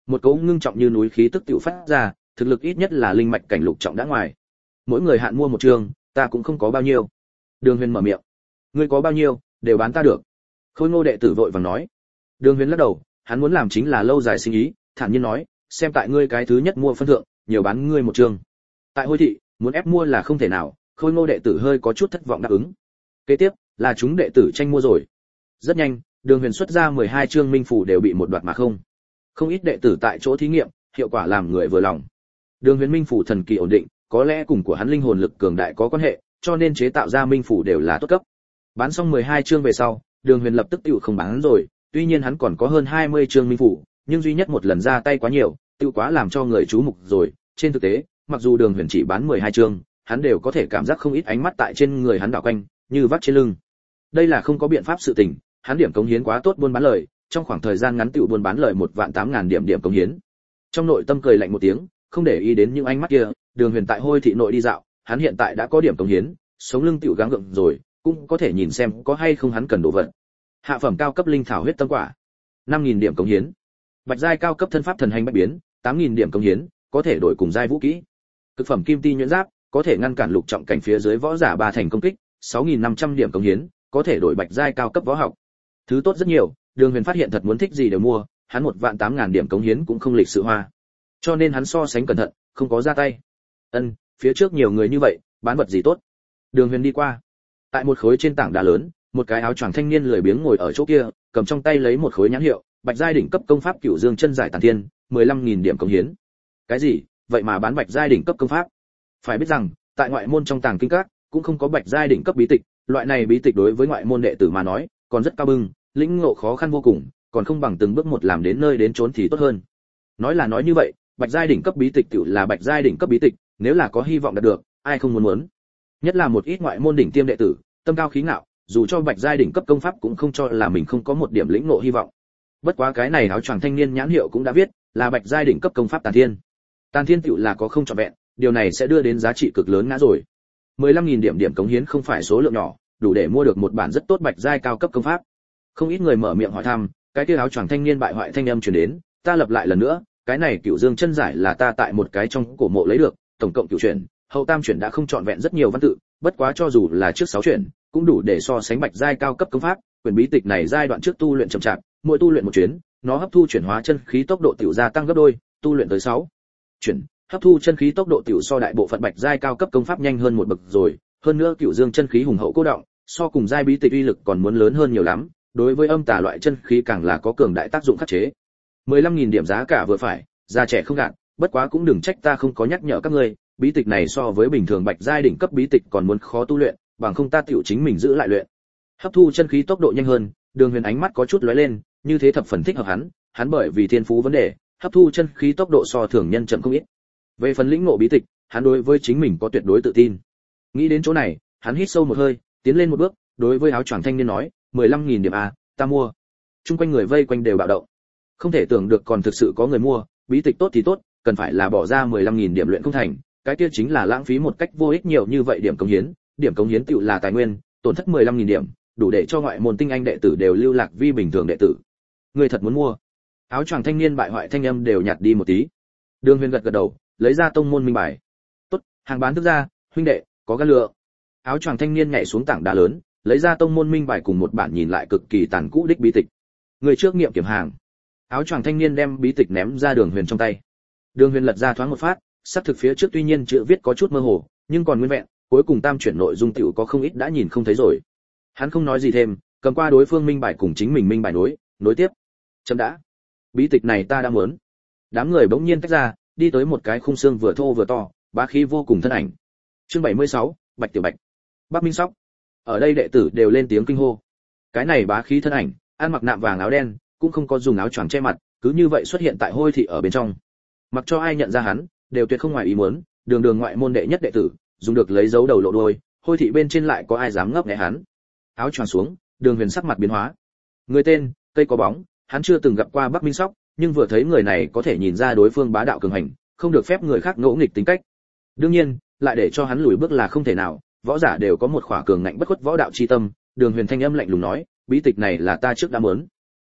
một cỗ ngưng trọng như núi khí tức tự phát ra, thực lực ít nhất là linh mạch cảnh lục trọng đã ngoài. Mỗi người hạn mua một trường, ta cũng không có bao nhiêu. Đường Huyền mở miệng. Ngươi có bao nhiêu, đều bán ta được. Khôi Ngô đệ tử vội vàng nói. Đường Huyền lắc đầu, hắn muốn làm chính là lâu dài sinh ý, thản nhiên nói, xem tại ngươi cái thứ nhất mua phân thượng, nhiều bán ngươi một trường. Tại Hôi thị, muốn ép mua là không thể nào, Khôi Ngô đệ tử hơi có chút thất vọng đáp ứng. Kế tiếp, là chúng đệ tử tranh mua rồi. Rất nhanh, Đường Huyền xuất ra mười hai chương minh phủ đều bị một đoạt mà không. Không ít đệ tử tại chỗ thí nghiệm, hiệu quả làm người vừa lòng. Đường Huyền minh phủ thần kỳ ổn định, có lẽ cùng của hắn linh hồn lực cường đại có quan hệ, cho nên chế tạo ra minh phủ đều là tốt cấp. Bán xong mười hai chương về sau, Đường Huyền lập tức tiêu không bán rồi, tuy nhiên hắn còn có hơn hai mươi chương minh phủ, nhưng duy nhất một lần ra tay quá nhiều, tiêu quá làm cho người chú mục rồi. Trên thực tế, mặc dù Đường Huyền chỉ bán mười hai chương, hắn đều có thể cảm giác không ít ánh mắt tại trên người hắn đảo quanh, như vắt trên lưng. Đây là không có biện pháp sự tình, hắn điểm cống hiến quá tốt buôn bán lời, trong khoảng thời gian ngắn tiểu buôn bán lời một vạn tám ngàn điểm điểm cống hiến. Trong nội tâm cười lạnh một tiếng, không để ý đến những ánh mắt kia, Đường Huyền tại Hôi thị nội đi dạo, hắn hiện tại đã có điểm cống hiến, sống lưng tiểu gắng gượng rồi, cũng có thể nhìn xem có hay không hắn cần đồ vật. Hạ phẩm cao cấp linh thảo huyết tâm quả, năm nghìn điểm cống hiến. Bạch giai cao cấp thân pháp thần hành bách biến, tám nghìn điểm cống hiến, có thể đổi cùng giai vũ kỹ. Cực phẩm kim ti nhuyễn giáp, có thể ngăn cản lục trọng cảnh phía dưới võ giả ba thành công kích, sáu nghìn năm trăm điểm cống hiến, có thể đổi bạch giai cao cấp võ học. Thứ tốt rất nhiều, Đường Huyền phát hiện thật muốn thích gì đều mua, hắn một vạn tám ngàn điểm cống hiến cũng không lịch sự hoa. Cho nên hắn so sánh cẩn thận, không có ra tay. Ân, phía trước nhiều người như vậy, bán vật gì tốt? Đường Huyền đi qua. Tại một khối trên tảng đá lớn, một cái áo choàng thanh niên lười biếng ngồi ở chỗ kia, cầm trong tay lấy một khối nhãn hiệu, bạch giai đỉnh cấp công pháp Cửu Dương chân giải tàn thiên, mười lăm nghìn điểm cống hiến. Cái gì? Vậy mà bán bạch giai đỉnh cấp công pháp? Phải biết rằng, tại ngoại môn trong tàng kinh các, cũng không có bạch giai đỉnh cấp bí tịch, loại này bí tịch đối với ngoại môn đệ tử mà nói, còn rất cao bưng, lĩnh ngộ khó khăn vô cùng, còn không bằng từng bước một làm đến nơi đến chốn thì tốt hơn. Nói là nói như vậy, bạch giai đỉnh cấp bí tịch tự là bạch giai đỉnh cấp bí tịch, nếu là có hy vọng đạt được, ai không muốn muốn. Nhất là một ít ngoại môn đỉnh tiêm đệ tử, tâm cao khí ngạo, dù cho bạch giai đỉnh cấp công pháp cũng không cho là mình không có một điểm lĩnh ngộ hy vọng. Bất quá cái này áo choàng thanh niên nhãn hiệu cũng đã viết, là bạch giai đỉnh cấp công pháp Tàn Thiên. Tàn Thiên tự là có không trọn vẹn, điều này sẽ đưa đến giá trị cực lớn ngã rồi. mười lăm nghìn điểm điểm cống hiến không phải số lượng nhỏ, đủ để mua được một bản rất tốt bạch giai cao cấp công pháp. Không ít người mở miệng hỏi thăm, cái kia áo choàng thanh niên bại hoại thanh âm truyền đến, ta lập lại lần nữa, cái này Cửu Dương chân giải là ta tại một cái trong cổ mộ lấy được, tổng cộng cửu chuyển, hậu tam chuyển đã không trọn vẹn rất nhiều văn tự, bất quá cho dù là trước sáu chuyển, cũng đủ để so sánh bạch giai cao cấp công pháp, quyền bí tịch này giai đoạn trước tu luyện chậm chạp, mỗi tu luyện một chuyến, nó hấp thu chuyển hóa chân khí tốc độ tiểu gia tăng gấp đôi, tu luyện tới sáu chuyển, hấp thu chân khí tốc độ tiểu so đại bộ phận bạch giai cao cấp công pháp nhanh hơn một bậc rồi, hơn nữa Cửu Dương chân khí hùng hậu cố động, so cùng giai bí tịch uy lực còn muốn lớn hơn nhiều lắm, đối với âm tà loại chân khí càng là có cường đại tác dụng khắc chế. mười lăm nghìn điểm giá cả vừa phải, già trẻ không gạt, bất quá cũng đừng trách ta không có nhắc nhở các ngươi, bí tịch này so với bình thường bạch giai đỉnh cấp bí tịch còn muốn khó tu luyện, bằng không ta tiểu chính mình giữ lại luyện. Hấp thu chân khí tốc độ nhanh hơn, Đường Huyền ánh mắt có chút lóe lên, như thế thập phần thích hợp hắn, hắn bởi vì thiên phú vấn đề, hấp thu chân khí tốc độ so thường nhân chậm không ít. Về phần lĩnh ngộ bí tịch, hắn đối với chính mình có tuyệt đối tự tin. Nghĩ đến chỗ này, hắn hít sâu một hơi, tiến lên một bước, đối với áo choàng thanh niên nói, mười lăm nghìn điểm a, ta mua. Trung quanh người vây quanh đều bạo động. Không thể tưởng được còn thực sự có người mua, bí tịch tốt thì tốt, cần phải là bỏ ra mười lăm nghìn điểm luyện không thành, cái kia chính là lãng phí một cách vô ích nhiều như vậy điểm cống hiến, điểm cống hiến tựu là tài nguyên, tổn thất mười lăm nghìn điểm, đủ để cho ngoại môn tinh anh đệ tử đều lưu lạc vi bình thường đệ tử. Người thật muốn mua? Áo choàng thanh niên bại hoại thanh âm đều nhạt đi một tí. Đường Huyền gật gật đầu, lấy ra tông môn minh bài. Tốt, hàng bán thức ra, huynh đệ, có gan lựa. Áo choàng thanh niên nhảy xuống tảng đá lớn, lấy ra tông môn minh bài cùng một bản nhìn lại cực kỳ tàn cũ đích bí tịch. Người trước nghiệm kiểm hàng. Áo choàng thanh niên đem bí tịch ném ra Đường Huyền trong tay. Đường Huyền lật ra thoáng một phát, sắp thực phía trước tuy nhiên chữ viết có chút mơ hồ, nhưng còn nguyên vẹn, cuối cùng tam chuyển nội dung tiểu có không ít đã nhìn không thấy rồi. Hắn không nói gì thêm, cầm qua đối phương minh bài cùng chính mình minh bài nối, nối tiếp. Chấm đã. Bí tịch này ta đã muốn. Đám người bỗng nhiên tách ra, đi tới một cái khung xương vừa thô vừa to, bá khí vô cùng thân ảnh. Chương bảy mươi sáu, Bạch Tiểu Bạch. Bắc Minh Sóc. Ở đây đệ tử đều lên tiếng kinh hô. Cái này bá khí thân ảnh, ăn mặc nạm vàng áo đen, cũng không có dùng áo choàng che mặt, cứ như vậy xuất hiện tại Hôi thị ở bên trong. Mặc cho ai nhận ra hắn, đều tuyệt không ngoài ý muốn, đường đường ngoại môn đệ nhất đệ tử, dùng được lấy dấu đầu lộ đuôi, Hôi thị bên trên lại có ai dám ngấp nghé hắn. Áo choàng xuống, Đường Huyền sắc mặt biến hóa. Người tên, cây có bóng, hắn chưa từng gặp qua Bắc Minh Sóc, nhưng vừa thấy người này có thể nhìn ra đối phương bá đạo cường hành, không được phép người khác ngỗ nghịch tính cách. Đương nhiên, lại để cho hắn lùi bước là không thể nào, võ giả đều có một khỏa cường ngạnh bất khuất võ đạo chi tâm. Đường Huyền thanh âm lạnh lùng nói, bí tịch này là ta trước đã muốn.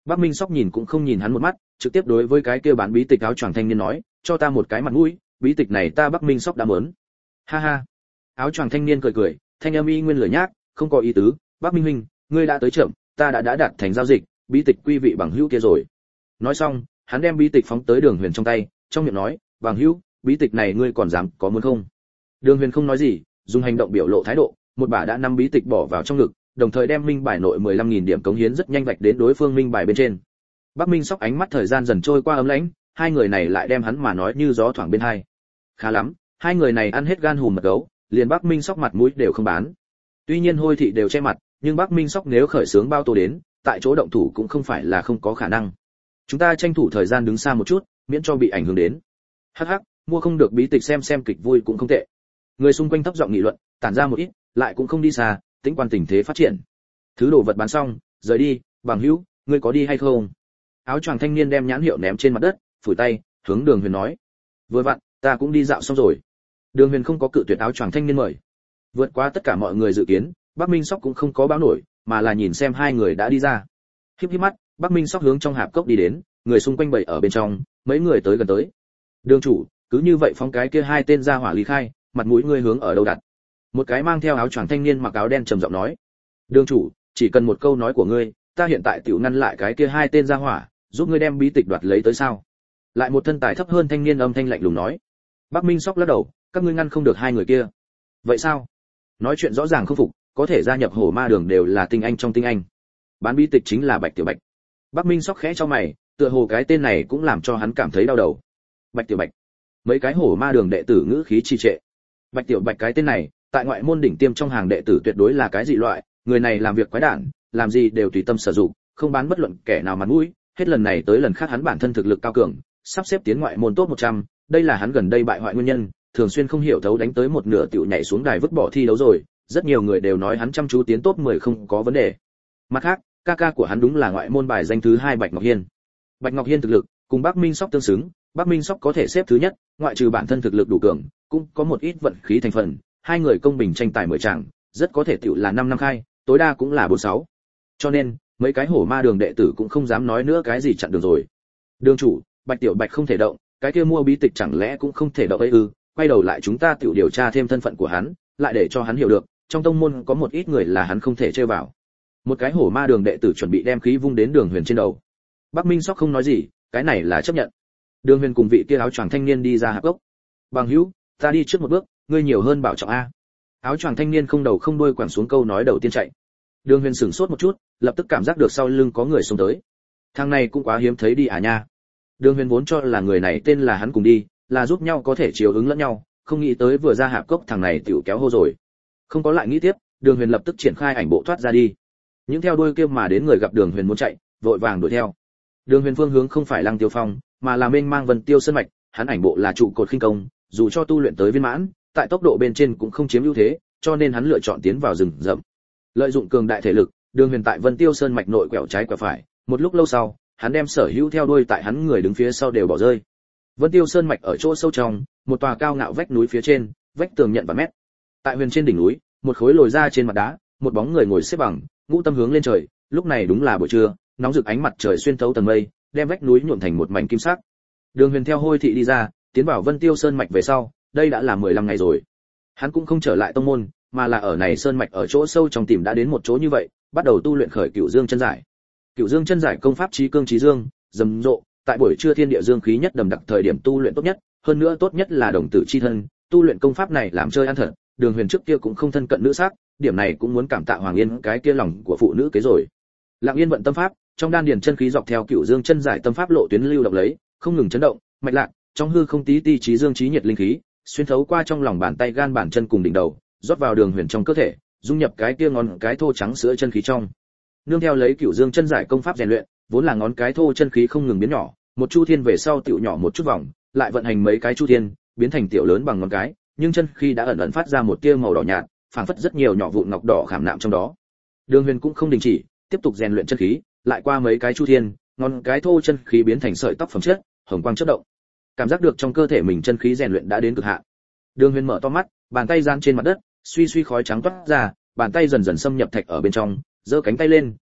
Bắc Minh Sóc nhìn cũng không nhìn hắn một mắt, trực tiếp đối với cái kia bán bí tịch áo choàng thanh niên nói, cho ta một cái mặt mũi, bí tịch này ta Bắc Minh Sóc đã muốn. Ha ha. Áo choàng thanh niên cười cười, thanh âm y nguyên lười nhác, không có ý tứ, Bắc Minh huynh, ngươi đã tới chậm, ta đã đã đạt thành giao dịch, bí tịch quy vị bằng hữu kia rồi. Nói xong, hắn đem bí tịch phóng tới Đường Huyền trong tay, trong miệng nói, bằng hữu, bí tịch này ngươi còn dám có muốn không? Đường Huyền không nói gì, dùng hành động biểu lộ thái độ, một bà đã năm bí tịch bỏ vào trong ngực, đồng thời đem minh bài nội mười lăm nghìn điểm cống hiến rất nhanh vạch đến đối phương minh bài bên trên. Bắc Minh Sóc ánh mắt thời gian dần trôi qua ấm lãnh, hai người này lại đem hắn mà nói như gió thoảng bên hai. Khá lắm, hai người này ăn hết gan hùm mật gấu, liền Bắc Minh Sóc mặt mũi đều không bán. Tuy nhiên Hôi thị đều che mặt, nhưng Bắc Minh Sóc nếu khởi sướng bao tô đến, tại chỗ động thủ cũng không phải là không có khả năng. Chúng ta tranh thủ thời gian đứng xa một chút, miễn cho bị ảnh hưởng đến. Hắc hắc, mua không được bí tịch xem xem kịch vui cũng không tệ. Người xung quanh thấp giọng nghị luận, tản ra một ít, lại cũng không đi xa, tính quan tình thế phát triển. Thứ đồ vật bán xong, rời đi, bằng hữu, ngươi có đi hay không? Áo choàng thanh niên đem nhãn hiệu ném trên mặt đất, phủi tay, hướng Đường Huyền nói, vừa vặn, ta cũng đi dạo xong rồi. Đường Huyền không có cự tuyệt áo choàng thanh niên mời. Vượt qua tất cả mọi người dự kiến, Bắc Minh Sóc cũng không có báo nổi, mà là nhìn xem hai người đã đi ra. Híp híp mắt, Bắc Minh Sóc hướng trong hạp cốc đi đến, người xung quanh bày ở bên trong, mấy người tới gần tới. Đường chủ, cứ như vậy phóng cái kia hai tên ra hỏa ly khai, mặt mũi ngươi hướng ở đâu đặt? Một cái mang theo áo choàng thanh niên mặc áo đen trầm giọng nói. Đường chủ, chỉ cần một câu nói của ngươi, ta hiện tại tiểu ngăn lại cái kia hai tên ra hỏa, giúp ngươi đem bí tịch đoạt lấy tới sao? Lại một thân tài thấp hơn thanh niên âm thanh lạnh lùng nói. Bắc Minh Sóc lắc đầu, các ngươi ngăn không được hai người kia. Vậy sao? Nói chuyện rõ ràng không phục, có thể gia nhập Hổ Ma Đường đều là tinh anh trong tinh anh. Bán bí tịch chính là Bạch Tiểu Bạch. Bắc Minh Sóc khẽ cho mày, tựa hồ cái tên này cũng làm cho hắn cảm thấy đau đầu. Bạch Tiểu Bạch. Mấy cái Hổ Ma Đường đệ tử ngữ khí trì trệ. Bạch Tiểu Bạch cái tên này, tại ngoại môn đỉnh tiêm trong hàng đệ tử tuyệt đối là cái dị loại, người này làm việc quái đản, làm gì đều tùy tâm sử dụng, không bán bất luận kẻ nào mặt mũi, hết lần này tới lần khác hắn bản thân thực lực cao cường, sắp xếp tiến ngoại môn top một trăm, đây là hắn gần đây bại hoại nguyên nhân, thường xuyên không hiểu thấu đánh tới một nửa tiểu nhảy xuống đài vứt bỏ thi đấu rồi, rất nhiều người đều nói hắn chăm chú tiến top mười không có vấn đề. Mặt khác, ca ca của hắn đúng là ngoại môn bài danh thứ hai Bạch Ngọc Hiên. Bạch Ngọc Hiên thực lực cùng Bắc Minh Sóc tương xứng, Bắc Minh Sóc có thể xếp thứ nhất, ngoại trừ bản thân thực lực đủ cường, cũng có một ít vận khí thành phần, hai người công bình tranh tài mười trận, rất có thể tiểu là năm năm khai, tối đa cũng là bốn sáu. Cho nên, mấy cái Hổ Ma Đường đệ tử cũng không dám nói nữa cái gì chặn đường rồi. Đường chủ, Bạch Tiểu Bạch không thể động, cái kia mua bí tịch chẳng lẽ cũng không thể động ấy ư? Quay đầu lại chúng ta tiểu điều tra thêm thân phận của hắn, lại để cho hắn hiểu được, trong tông môn có một ít người là hắn không thể chơi vào. Một cái Hổ Ma Đường đệ tử chuẩn bị đem khí vung đến Đường Huyền trên đầu. Bắc Minh Sóc không nói gì, cái này là chấp nhận. Đường Huyền cùng vị kia áo choàng thanh niên đi ra hạp gốc. Bằng hữu, ta đi trước một bước, ngươi nhiều hơn bảo trọng a. Áo choàng thanh niên không đầu không đuôi quẳng xuống câu nói đầu tiên chạy. Đường Huyền sửng sốt một chút, lập tức cảm giác được sau lưng có người xông tới. Thằng này cũng quá hiếm thấy đi à nha. Đường Huyền vốn cho là người này tên là hắn cùng đi, là giúp nhau có thể chiếu ứng lẫn nhau, không nghĩ tới vừa ra hạp cốc thằng này tiểu kéo hô rồi. Không có lại nghĩ tiếp, Đường Huyền lập tức triển khai ảnh bộ thoát ra đi. Những theo đuôi kia mà đến người gặp Đường Huyền muốn chạy, vội vàng đuổi theo. Đường Huyền phương hướng không phải Lăng Tiêu Phong, mà là mênh mang Vân Tiêu Sơn mạch, hắn ảnh bộ là trụ cột khinh công, dù cho tu luyện tới viên mãn, tại tốc độ bên trên cũng không chiếm ưu thế, cho nên hắn lựa chọn tiến vào rừng rậm. Lợi dụng cường đại thể lực, Đường Huyền tại Vân Tiêu Sơn mạch nội quẹo trái quẹo phải, một lúc lâu sau, hắn đem sở hữu theo đuôi tại hắn người đứng phía sau đều bỏ rơi. Vân Tiêu Sơn mạch ở chỗ sâu trong, một tòa cao ngạo vách núi phía trên, vách tường nhận vài mét. Tại huyền trên đỉnh núi, một khối lồi ra trên mặt đá, một bóng người ngồi xếp bằng, ngũ tâm hướng lên trời, lúc này đúng là buổi trưa, nóng rực ánh mặt trời xuyên thấu tầng mây, đem vách núi nhuộm thành một mảnh kim sắc. Đường Huyền theo Hôi thị đi ra, tiến vào Vân Tiêu Sơn mạch về sau, đây đã là mười lăm ngày rồi. Hắn cũng không trở lại tông môn, mà là ở này sơn mạch ở chỗ sâu trong tìm đã đến một chỗ như vậy, bắt đầu tu luyện khởi Cửu Dương chân giải. Cửu Dương chân giải công pháp trí cương trí dương, rầm rộ, tại buổi trưa thiên địa dương khí nhất đầm đặc thời điểm tu luyện tốt nhất, hơn nữa tốt nhất là đồng tử chi thân, tu luyện công pháp này làm chơi ăn thật, Đường Huyền trước kia cũng không thân cận nữ sắc, điểm này cũng muốn cảm tạ Hoàng Yên cái kia lòng của phụ nữ kế rồi. Lặng Yên vận tâm pháp, trong đan điền chân khí dọc theo Cửu Dương chân giải tâm pháp lộ tuyến lưu động lấy, không ngừng chấn động, mạch lạc, trong hư không tí ti trí dương trí nhiệt linh khí, xuyên thấu qua trong lòng bàn tay gan bàn chân cùng đỉnh đầu, rót vào Đường Huyền trong cơ thể, dung nhập cái kia ngón cái thô trắng sữa chân khí trong. Nương theo lấy Cửu Dương chân giải công pháp rèn luyện, vốn là ngón cái thô chân khí không ngừng biến nhỏ, một chu thiên về sau tiểu nhỏ một chút vòng, lại vận hành mấy cái chu thiên, biến thành tiểu lớn bằng ngón cái, nhưng chân khí đã ẩn ẩn phát ra một tia màu đỏ nhạt, phảng phất rất nhiều nhỏ vụn ngọc đỏ khảm nạm trong đó. Đường Huyền cũng không đình chỉ, tiếp tục rèn luyện chân khí, lại qua mấy cái chu thiên, ngón cái thô chân khí biến thành sợi tóc phẩm chất, hồng quang chớp động. Cảm giác được trong cơ thể mình chân khí rèn luyện đã đến cực hạn. Đường Huyền mở to mắt, bàn tay giang trên mặt đất, suy suy khói trắng toát ra, bàn tay dần dần xâm nhập thạch ở bên trong, giơ cánh tay lên,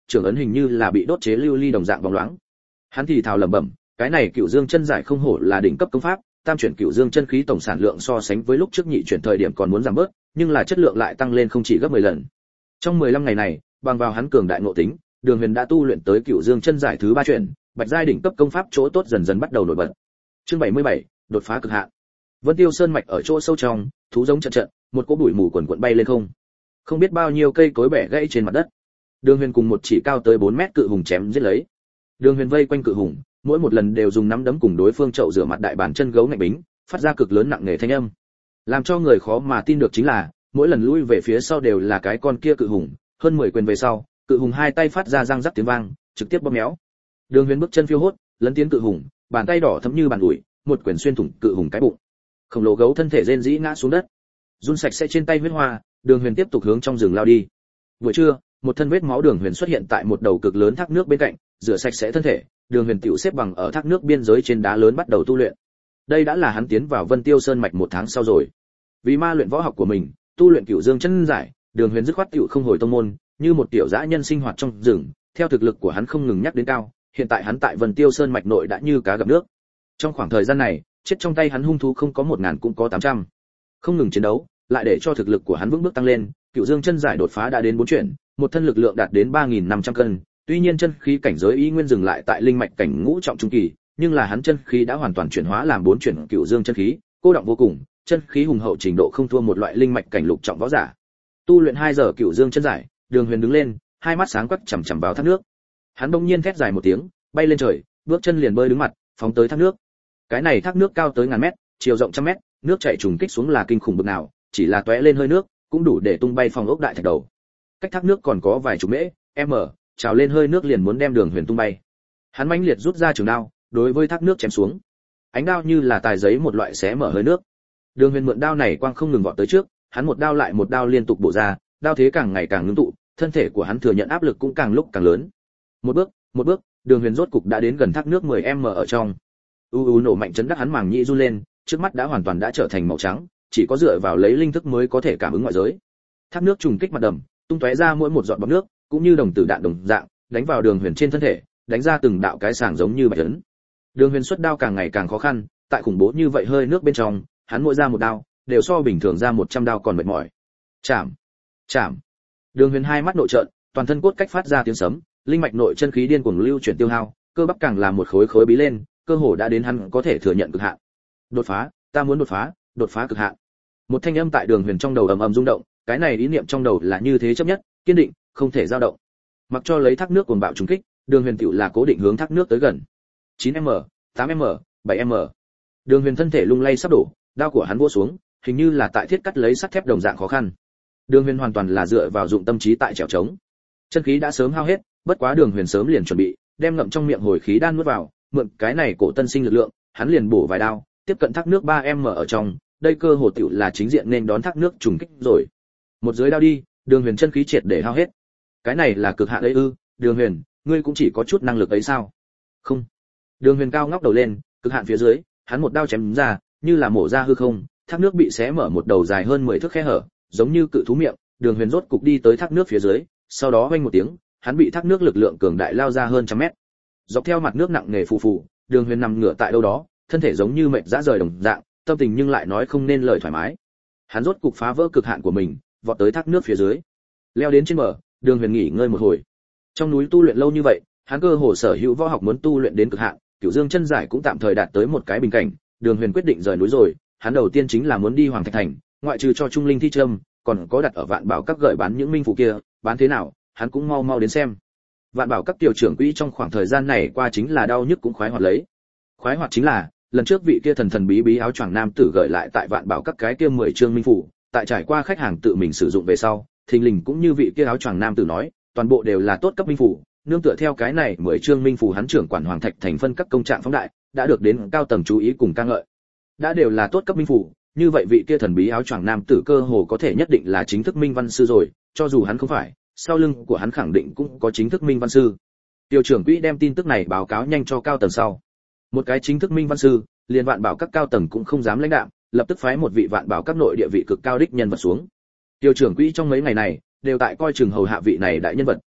trưởng ấn hình như là bị đốt chế lưu ly đồng dạng bóng loáng. Hắn thì thào lẩm bẩm, cái này Cửu Dương chân giải không hổ là đỉnh cấp công pháp, tam chuyển Cửu Dương chân khí tổng sản lượng so sánh với lúc trước nhị chuyển thời điểm còn muốn giảm bớt, nhưng là chất lượng lại tăng lên không chỉ gấp mười lần. Trong mười lăm ngày này, bằng vào hắn cường đại ngộ tính, Đường Huyền đã tu luyện tới Cửu Dương chân giải thứ ba chuyển, bạch giai đỉnh cấp công pháp chỗ tốt dần dần bắt đầu nổi bật. Chương bảy mươi bảy, đột phá cực hạn. Vân Tiêu Sơn mạch ở chỗ sâu trong, thú giống trận trận, một cỗ bụi mù quần quần bay lên không. Không biết bao nhiêu cây cối bẻ gãy trên mặt đất. Đường Huyền cùng một chỉ cao tới bốn mét cự hùng chém giết lấy. Đường Huyền vây quanh cự hùng, mỗi một lần đều dùng nắm đấm cùng đối phương chậu rửa mặt đại bản chân gấu ngạnh bính, phát ra cực lớn nặng nề thanh âm. Làm cho người khó mà tin được chính là, mỗi lần lui về phía sau đều là cái con kia cự hùng, hơn mười quyền về sau, cự hùng hai tay phát ra răng rắc tiếng vang, trực tiếp bóp méo. Đường Huyền bước chân phiêu hốt, lấn tiến cự hùng, bàn tay đỏ thẫm như bàn ủi, một quyền xuyên thủng cự hùng cái bụng. Khổng lồ gấu thân thể rên rỉ ngã xuống đất. Run sạch sẽ trên tay huyết hoa, Đường Huyền tiếp tục hướng trong rừng lao đi. Buổi trưa, một thân vết máu Đường Huyền xuất hiện tại một đầu cực lớn thác nước bên cạnh, rửa sạch sẽ thân thể, Đường Huyền tiểu xếp bằng ở thác nước biên giới trên đá lớn bắt đầu tu luyện. Đây đã là hắn tiến vào Vân Tiêu Sơn mạch một tháng sau rồi. Vì ma luyện võ học của mình, tu luyện Cửu Dương chân giải, Đường Huyền dứt khoát tiểu không hồi tông môn, như một tiểu dã nhân sinh hoạt trong rừng, theo thực lực của hắn không ngừng nhắc đến cao, hiện tại hắn tại Vân Tiêu Sơn mạch nội đã như cá gặp nước. Trong khoảng thời gian này, chết trong tay hắn hung thú không có một ngàn cũng có tám trăm. Không ngừng chiến đấu, lại để cho thực lực của hắn vững bước tăng lên, Cửu Dương chân giải đột phá đã đến bốn chuyển, một thân lực lượng đạt đến ba nghìn năm trăm cân, tuy nhiên chân khí cảnh giới y nguyên dừng lại tại linh mạch cảnh ngũ trọng trung kỳ, nhưng là hắn chân khí đã hoàn toàn chuyển hóa làm bốn chuyển Cửu Dương chân khí, cô động vô cùng, chân khí hùng hậu trình độ không thua một loại linh mạch cảnh lục trọng võ giả. Tu luyện hai giờ Cửu Dương chân giải, Đường Huyền đứng lên, hai mắt sáng quắc chằm chằm vào thác nước. Hắn bỗng nhiên thét dài một tiếng, bay lên trời, bước chân liền bơi đứng mặt, phóng tới thác nước. Cái này thác nước cao tới ngàn mét, chiều rộng trăm mét, nước chảy trùng kích xuống là kinh khủng bực nào, chỉ là tóe lên hơi nước, cũng đủ để tung bay phòng ốc đại thạch đầu. Cách thác nước còn có vài chục mễ, m, trào lên hơi nước liền muốn đem Đường Huyền tung bay. Hắn mãnh liệt rút ra trường đao, đối với thác nước chém xuống. Ánh đao như là tài giấy một loại xé mở hơi nước. Đường Huyền mượn đao này quang không ngừng vọt tới trước, hắn một đao lại một đao liên tục bổ ra, đao thế càng ngày càng ngưng tụ, thân thể của hắn thừa nhận áp lực cũng càng lúc càng lớn. Một bước, một bước, Đường Huyền rốt cục đã đến gần thác nước mười mét ở trong. U u nổ mạnh chấn đắc hắn màng nhĩ run lên, trước mắt đã hoàn toàn đã trở thành màu trắng, chỉ có dựa vào lấy linh thức mới có thể cảm ứng ngoại giới. Thác nước trùng kích mặt đầm, tung tóe ra mỗi một giọt bọt nước, cũng như đồng tử đạn đồng dạng, đánh vào Đường Huyền trên thân thể, đánh ra từng đạo cái sàng giống như bạch ấn. Đường Huyền xuất đao càng ngày càng khó khăn, tại khủng bố như vậy hơi nước bên trong, hắn mỗi ra một đao, đều so bình thường ra một trăm đao còn mệt mỏi. Chạm, chạm. Đường Huyền hai mắt nội trợn, toàn thân cốt cách phát ra tiếng sấm, linh mạch nội chân khí điên cuồng lưu chuyển tiêu hao, cơ bắp càng làm một khối khối bí lên, cơ hồ đã đến hắn có thể thừa nhận cực hạn. Đột phá, ta muốn đột phá, đột phá cực hạn. Một thanh âm tại Đường Huyền trong đầu ầm ầm rung động, cái này ý niệm trong đầu là như thế chấp nhất, kiên định, không thể dao động. Mặc cho lấy thác nước cuồng bạo trùng kích, Đường Huyền tựu là cố định hướng thác nước tới gần. chín mét, tám mét, bảy mét. Đường Huyền thân thể lung lay sắp đổ, đao của hắn vỗ xuống, hình như là tại thiết cắt lấy sắt thép đồng dạng khó khăn. Đường Huyền hoàn toàn là dựa vào dụng tâm trí tại trèo trống. Chân khí đã sớm hao hết, bất quá Đường Huyền sớm liền chuẩn bị, đem ngậm trong miệng hồi khí đan nuốt vào, mượn cái này cổ tân sinh lực lượng, hắn liền bổ vài đao, tiếp cận thác nước ba mét ở trong, đây cơ hồ tiểu là chính diện nên đón thác nước trùng kích rồi. Một dưới đao đi, Đường Huyền chân khí triệt để hao hết. Cái này là cực hạn ấy ư? Đường Huyền, ngươi cũng chỉ có chút năng lực ấy sao? Không. Đường Huyền cao ngóc đầu lên, cực hạn phía dưới, hắn một đao chém ra, như là mổ ra hư không, thác nước bị xé mở một đầu dài hơn mười thước khe hở, giống như cự thú miệng, Đường Huyền rốt cục đi tới thác nước phía dưới, sau đó vang một tiếng, hắn bị thác nước lực lượng cường đại lao ra hơn trăm mét. Dọc theo mặt nước nặng nề phù phù, Đường Huyền nằm ngửa tại đâu đó, thân thể giống như mệt rã rời đồng dạng, tâm tình nhưng lại nói không nên lời thoải mái. Hắn rốt cục phá vỡ cực hạn của mình, vọt tới thác nước phía dưới. Leo đến trên bờ, Đường Huyền nghỉ ngơi một hồi. Trong núi tu luyện lâu như vậy, hắn cơ hồ sở hữu võ học muốn tu luyện đến cực hạn, Cửu Dương chân giải cũng tạm thời đạt tới một cái bình cảnh, Đường Huyền quyết định rời núi rồi, hắn đầu tiên chính là muốn đi Hoàng Thạch Thành, ngoại trừ cho Trung Linh thi châm, còn có đặt ở Vạn Bảo các gợi bán những minh phụ kia, bán thế nào, hắn cũng mau mau đến xem. Vạn Bảo các tiểu trưởng quỹ trong khoảng thời gian này qua chính là đau nhức cũng khoái hoạt lấy. Khoái hoạt chính là, lần trước vị kia thần thần bí bí áo choàng nam tử gợi lại tại Vạn Bảo các cái kia mười chương minh phụ, tại trải qua khách hàng tự mình sử dụng về sau, thình lình cũng như vị kia áo choàng nam tử nói, toàn bộ đều là tốt cấp minh phụ, nương tựa theo cái này mười chương minh phụ hắn trưởng quản Hoàng Thạch Thành phân các công trạng phóng đại, đã được đến cao tầng chú ý cùng ca ngợi. Đã đều là tốt cấp minh phụ, như vậy vị kia thần bí áo choàng nam tử cơ hồ có thể nhất định là chính thức minh văn sư rồi, cho dù hắn không phải, sau lưng của hắn khẳng định cũng có chính thức minh văn sư. Tiểu trưởng quỹ đem tin tức này báo cáo nhanh cho cao tầng sau. Một cái chính thức minh văn sư, liền Vạn Bảo các cao tầng cũng không dám lãnh đạm, lập tức phái một vị Vạn Bảo các nội địa vị cực cao đích nhân vật xuống. Tiểu trưởng quỹ trong mấy ngày này đều tại coi chừng hầu hạ vị này đại nhân vật,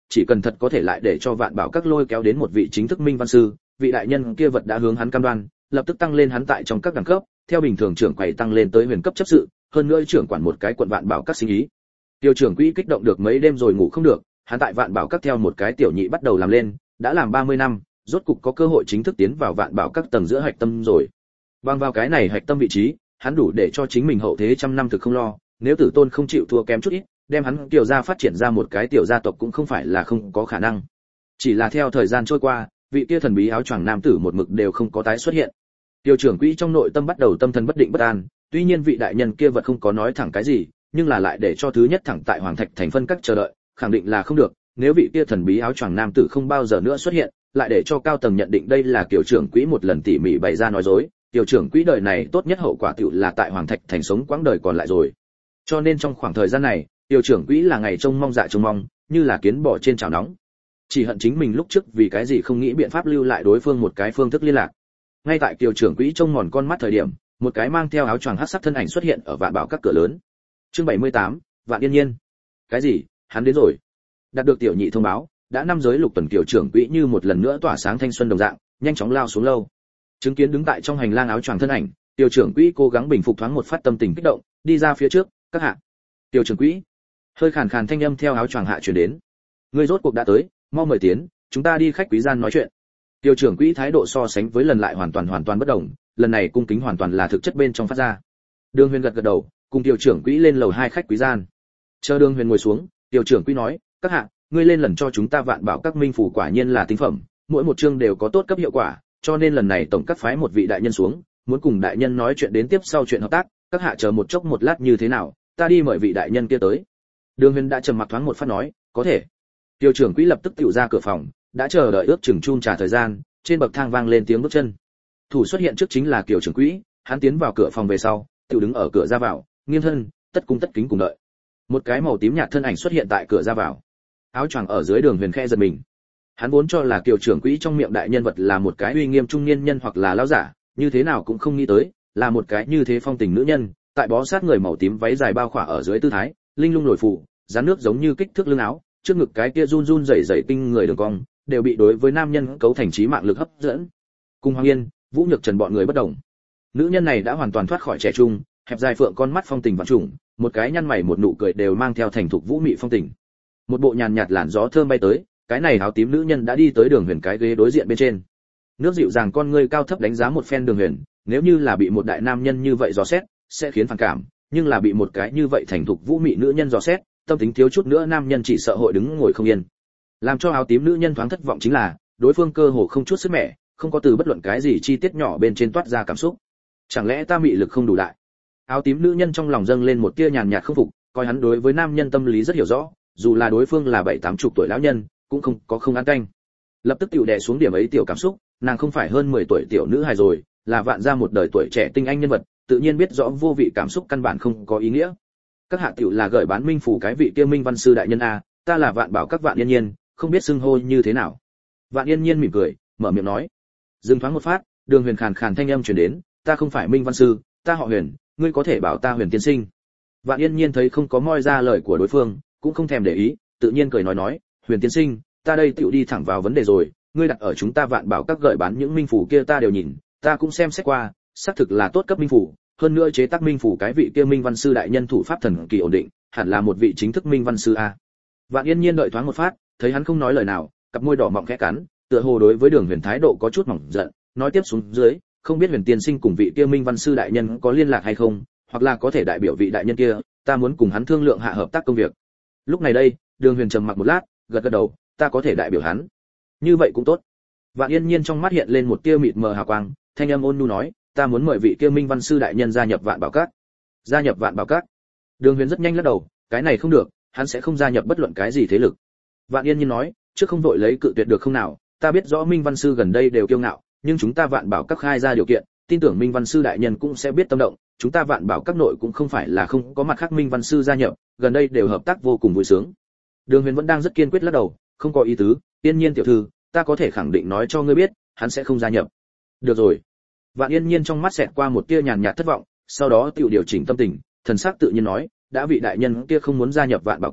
chỉ cần thật có thể lại để cho Vạn Bảo các lôi kéo đến một vị chính thức minh văn sư, vị đại nhân kia vật đã hướng hắn cam đoan, lập tức tăng lên hắn tại trong các đẳng cấp, theo bình thường trưởng quầy tăng lên tới huyền cấp chấp sự, hơn nữa trưởng quản một cái quận Vạn Bảo các sinh ý. Tiêu trưởng quỹ kích động được mấy đêm rồi ngủ không được, hắn tại Vạn Bảo các theo một cái tiểu nhị bắt đầu làm lên, đã làm ba mươi năm, rốt cục có cơ hội chính thức tiến vào Vạn Bảo các tầng giữa hạch tâm rồi. Bằng vào cái này hạch tâm vị trí, hắn đủ để cho chính mình hậu thế trăm năm thực không lo, nếu Tử Tôn không chịu thua kém chút ít, đem hắn tiểu gia phát triển ra một cái tiểu gia tộc cũng không phải là không có khả năng. Chỉ là theo thời gian trôi qua, vị kia thần bí áo choàng nam tử một mực đều không có tái xuất hiện. Tiêu trưởng quỹ trong nội tâm bắt đầu tâm thần bất định bất an, tuy nhiên vị đại nhân kia vật không có nói thẳng cái gì, nhưng là lại để cho thứ nhất thẳng tại Hoàng Thạch thành phân các chờ đợi, khẳng định là không được, nếu vị kia thần bí áo choàng nam tử không bao giờ nữa xuất hiện, lại để cho cao tầng nhận định đây là Kiều trưởng quỹ một lần tỉ mỉ bày ra nói dối, Kiều trưởng quỹ đời này tốt nhất hậu quả tựu là tại Hoàng Thạch thành sống quãng đời còn lại rồi. Cho nên trong khoảng thời gian này, Kiều trưởng quỹ là ngày trông mong dạ trông mong, như là kiến bò trên chảo nóng. Chỉ hận chính mình lúc trước vì cái gì không nghĩ biện pháp lưu lại đối phương một cái phương thức liên lạc. Ngay tại Kiều trưởng quỹ trông mòn con mắt thời điểm, một cái mang theo áo choàng hắc sắc thân ảnh xuất hiện ở Vạn Bảo các cửa lớn. Chương bảy mươi tám, Vạn Yên Nhiên. Cái gì? Hắn đến rồi. Đạt được tiểu nhị thông báo, đã năm giới lục tuần Kiều trưởng quỹ như một lần nữa tỏa sáng thanh xuân đồng dạng, nhanh chóng lao xuống lâu. Chứng kiến đứng tại trong hành lang áo choàng thân ảnh, Kiều trưởng quỹ cố gắng bình phục thoáng một phát tâm tình kích động, đi ra phía trước, các hạ. Kiều trưởng quỹ. Hơi khàn khàn thanh âm theo áo choàng hạ truyền đến. Ngươi rốt cuộc đã tới, mau mời tiến, chúng ta đi khách quý gian nói chuyện. Tiêu trưởng quỹ thái độ so sánh với lần lại hoàn toàn hoàn toàn bất đồng, lần này cung kính hoàn toàn là thực chất bên trong phát ra. Đường Huyền gật gật đầu, cùng Tiêu trưởng quỹ lên lầu hai khách quý gian. Chờ Đường Huyền ngồi xuống, Tiêu trưởng quỹ nói, các hạ, ngươi lên lần cho chúng ta Vạn Bảo các minh phủ quả nhiên là tinh phẩm, mỗi một chương đều có tốt cấp hiệu quả, cho nên lần này tổng các phái một vị đại nhân xuống, muốn cùng đại nhân nói chuyện đến tiếp sau chuyện hợp tác, các hạ chờ một chốc một lát như thế nào, ta đi mời vị đại nhân kia tới. Đường Huyền đã trầm mặc thoáng một phát nói, có thể. Tiêu trưởng quỹ lập tức tiểu ra cửa phòng, đã chờ đợi ước chừng chun trà thời gian, trên bậc thang vang lên tiếng bước chân. Thủ xuất hiện trước chính là Kiều trưởng quỹ, hắn tiến vào cửa phòng về sau, tiểu đứng ở cửa ra vào, nghiêng thân, tất cung tất kính cùng đợi. Một cái màu tím nhạt thân ảnh xuất hiện tại cửa ra vào. Áo choàng ở dưới Đường Huyền khe giật mình. Hắn vốn cho là Kiều trưởng quỹ trong miệng đại nhân vật là một cái uy nghiêm trung niên nhân hoặc là lão giả, như thế nào cũng không nghĩ tới, là một cái như thế phong tình nữ nhân, tại bó sát người màu tím váy dài bao khỏa ở dưới tư thái, linh lung nổi phụ, dán nước giống như kích thước lưng áo, trước ngực cái kia run run rẩy rẩy kinh người đường cong, đều bị đối với nam nhân cấu thành trí mạng lực hấp dẫn. Cùng Hoàng Yên, Vũ Nhược Trần bọn người bất động. Nữ nhân này đã hoàn toàn thoát khỏi trẻ trung, hẹp dài phượng con mắt phong tình vạn trùng, một cái nhăn mày một nụ cười đều mang theo thành thục vũ mị phong tình. Một bộ nhàn nhạt làn gió thơm bay tới, cái này áo tím nữ nhân đã đi tới Đường Huyền cái ghế đối diện bên trên. Nước dịu dàng con ngươi cao thấp đánh giá một phen Đường Huyền, nếu như là bị một đại nam nhân như vậy dò xét, sẽ khiến phản cảm, nhưng là bị một cái như vậy thành thục vũ mị nữ nhân dò xét, tâm tính thiếu chút nữa nam nhân chỉ sợ hội đứng ngồi không yên. Làm cho áo tím nữ nhân thoáng thất vọng chính là, đối phương cơ hồ không chút sức mẻ, không có từ bất luận cái gì chi tiết nhỏ bên trên toát ra cảm xúc. Chẳng lẽ ta mị lực không đủ đại? Áo tím nữ nhân trong lòng dâng lên một tia nhàn nhạt không phục, coi hắn đối với nam nhân tâm lý rất hiểu rõ, dù là đối phương là bảy tám chục tuổi lão nhân, cũng không có không an canh. Lập tức tiểu đè xuống điểm ấy tiểu cảm xúc, nàng không phải hơn mười tuổi tiểu nữ hài rồi, là vạn gia một đời tuổi trẻ tinh anh nhân vật, tự nhiên biết rõ vô vị cảm xúc căn bản không có ý nghĩa. Các hạ tiểu là gửi bán minh phủ cái vị kia minh văn sư đại nhân a, ta là Vạn Bảo các Vạn Yên Nhiên, không biết xưng hô như thế nào. Vạn Yên Nhiên mỉm cười, mở miệng nói. Dừng thoáng một phát, Đường Huyền khàn khàn thanh âm truyền đến, ta không phải minh văn sư, ta họ Huyền, ngươi có thể bảo ta Huyền tiên sinh. Vạn Yên Nhiên thấy không có moi ra lời của đối phương, cũng không thèm để ý, tự nhiên cười nói nói, Huyền tiên sinh, ta đây tiểu đi thẳng vào vấn đề rồi, ngươi đặt ở chúng ta Vạn Bảo các gửi bán những minh phủ kia ta đều nhìn, ta cũng xem xét qua, xác thực là tốt cấp minh phủ, hơn nữa chế tác minh phủ cái vị kia minh văn sư đại nhân thủ pháp thần kỳ ổn định, hẳn là một vị chính thức minh văn sư a. Vạn Yên Nhiên đợi thoáng một phát, thấy hắn không nói lời nào, cặp môi đỏ mọng khẽ cắn, tựa hồ đối với Đường Huyền thái độ có chút mỏng giận, nói tiếp xuống dưới, không biết Huyền tiên sinh cùng vị kia minh văn sư đại nhân có liên lạc hay không, hoặc là có thể đại biểu vị đại nhân kia, ta muốn cùng hắn thương lượng hạ hợp tác công việc. Lúc này đây, Đường Huyền trầm mặc một lát, gật gật đầu, ta có thể đại biểu hắn. Như vậy cũng tốt. Vạn Yên Nhiên trong mắt hiện lên một tia mịt mờ hào quang, thanh âm ôn nhu nói, ta muốn mời vị kia minh văn sư đại nhân gia nhập Vạn Bảo các. Gia nhập Vạn Bảo các? Đường Huyền rất nhanh lắc đầu, cái này không được, hắn sẽ không gia nhập bất luận cái gì thế lực. Vạn Yên Nhiên nói, trước không vội lấy cự tuyệt được không nào, ta biết rõ minh văn sư gần đây đều kiêu ngạo, nhưng chúng ta Vạn Bảo các khai ra điều kiện, tin tưởng minh văn sư đại nhân cũng sẽ biết tâm động, chúng ta Vạn Bảo các nội cũng không phải là không có mặt khác minh văn sư gia nhập, gần đây đều hợp tác vô cùng vui sướng. Đường Huyền vẫn đang rất kiên quyết lắc đầu, không có ý tứ, Yên Nhiên tiểu thư, ta có thể khẳng định nói cho ngươi biết, hắn sẽ không gia nhập. Được rồi. Vạn Yên Nhiên trong mắt xẹt qua một tia nhàn nhạt thất vọng, sau đó tự điều chỉnh tâm tình, thần sắc tự nhiên nói, đã vị đại nhân kia không muốn gia nhập Vạn Bảo các,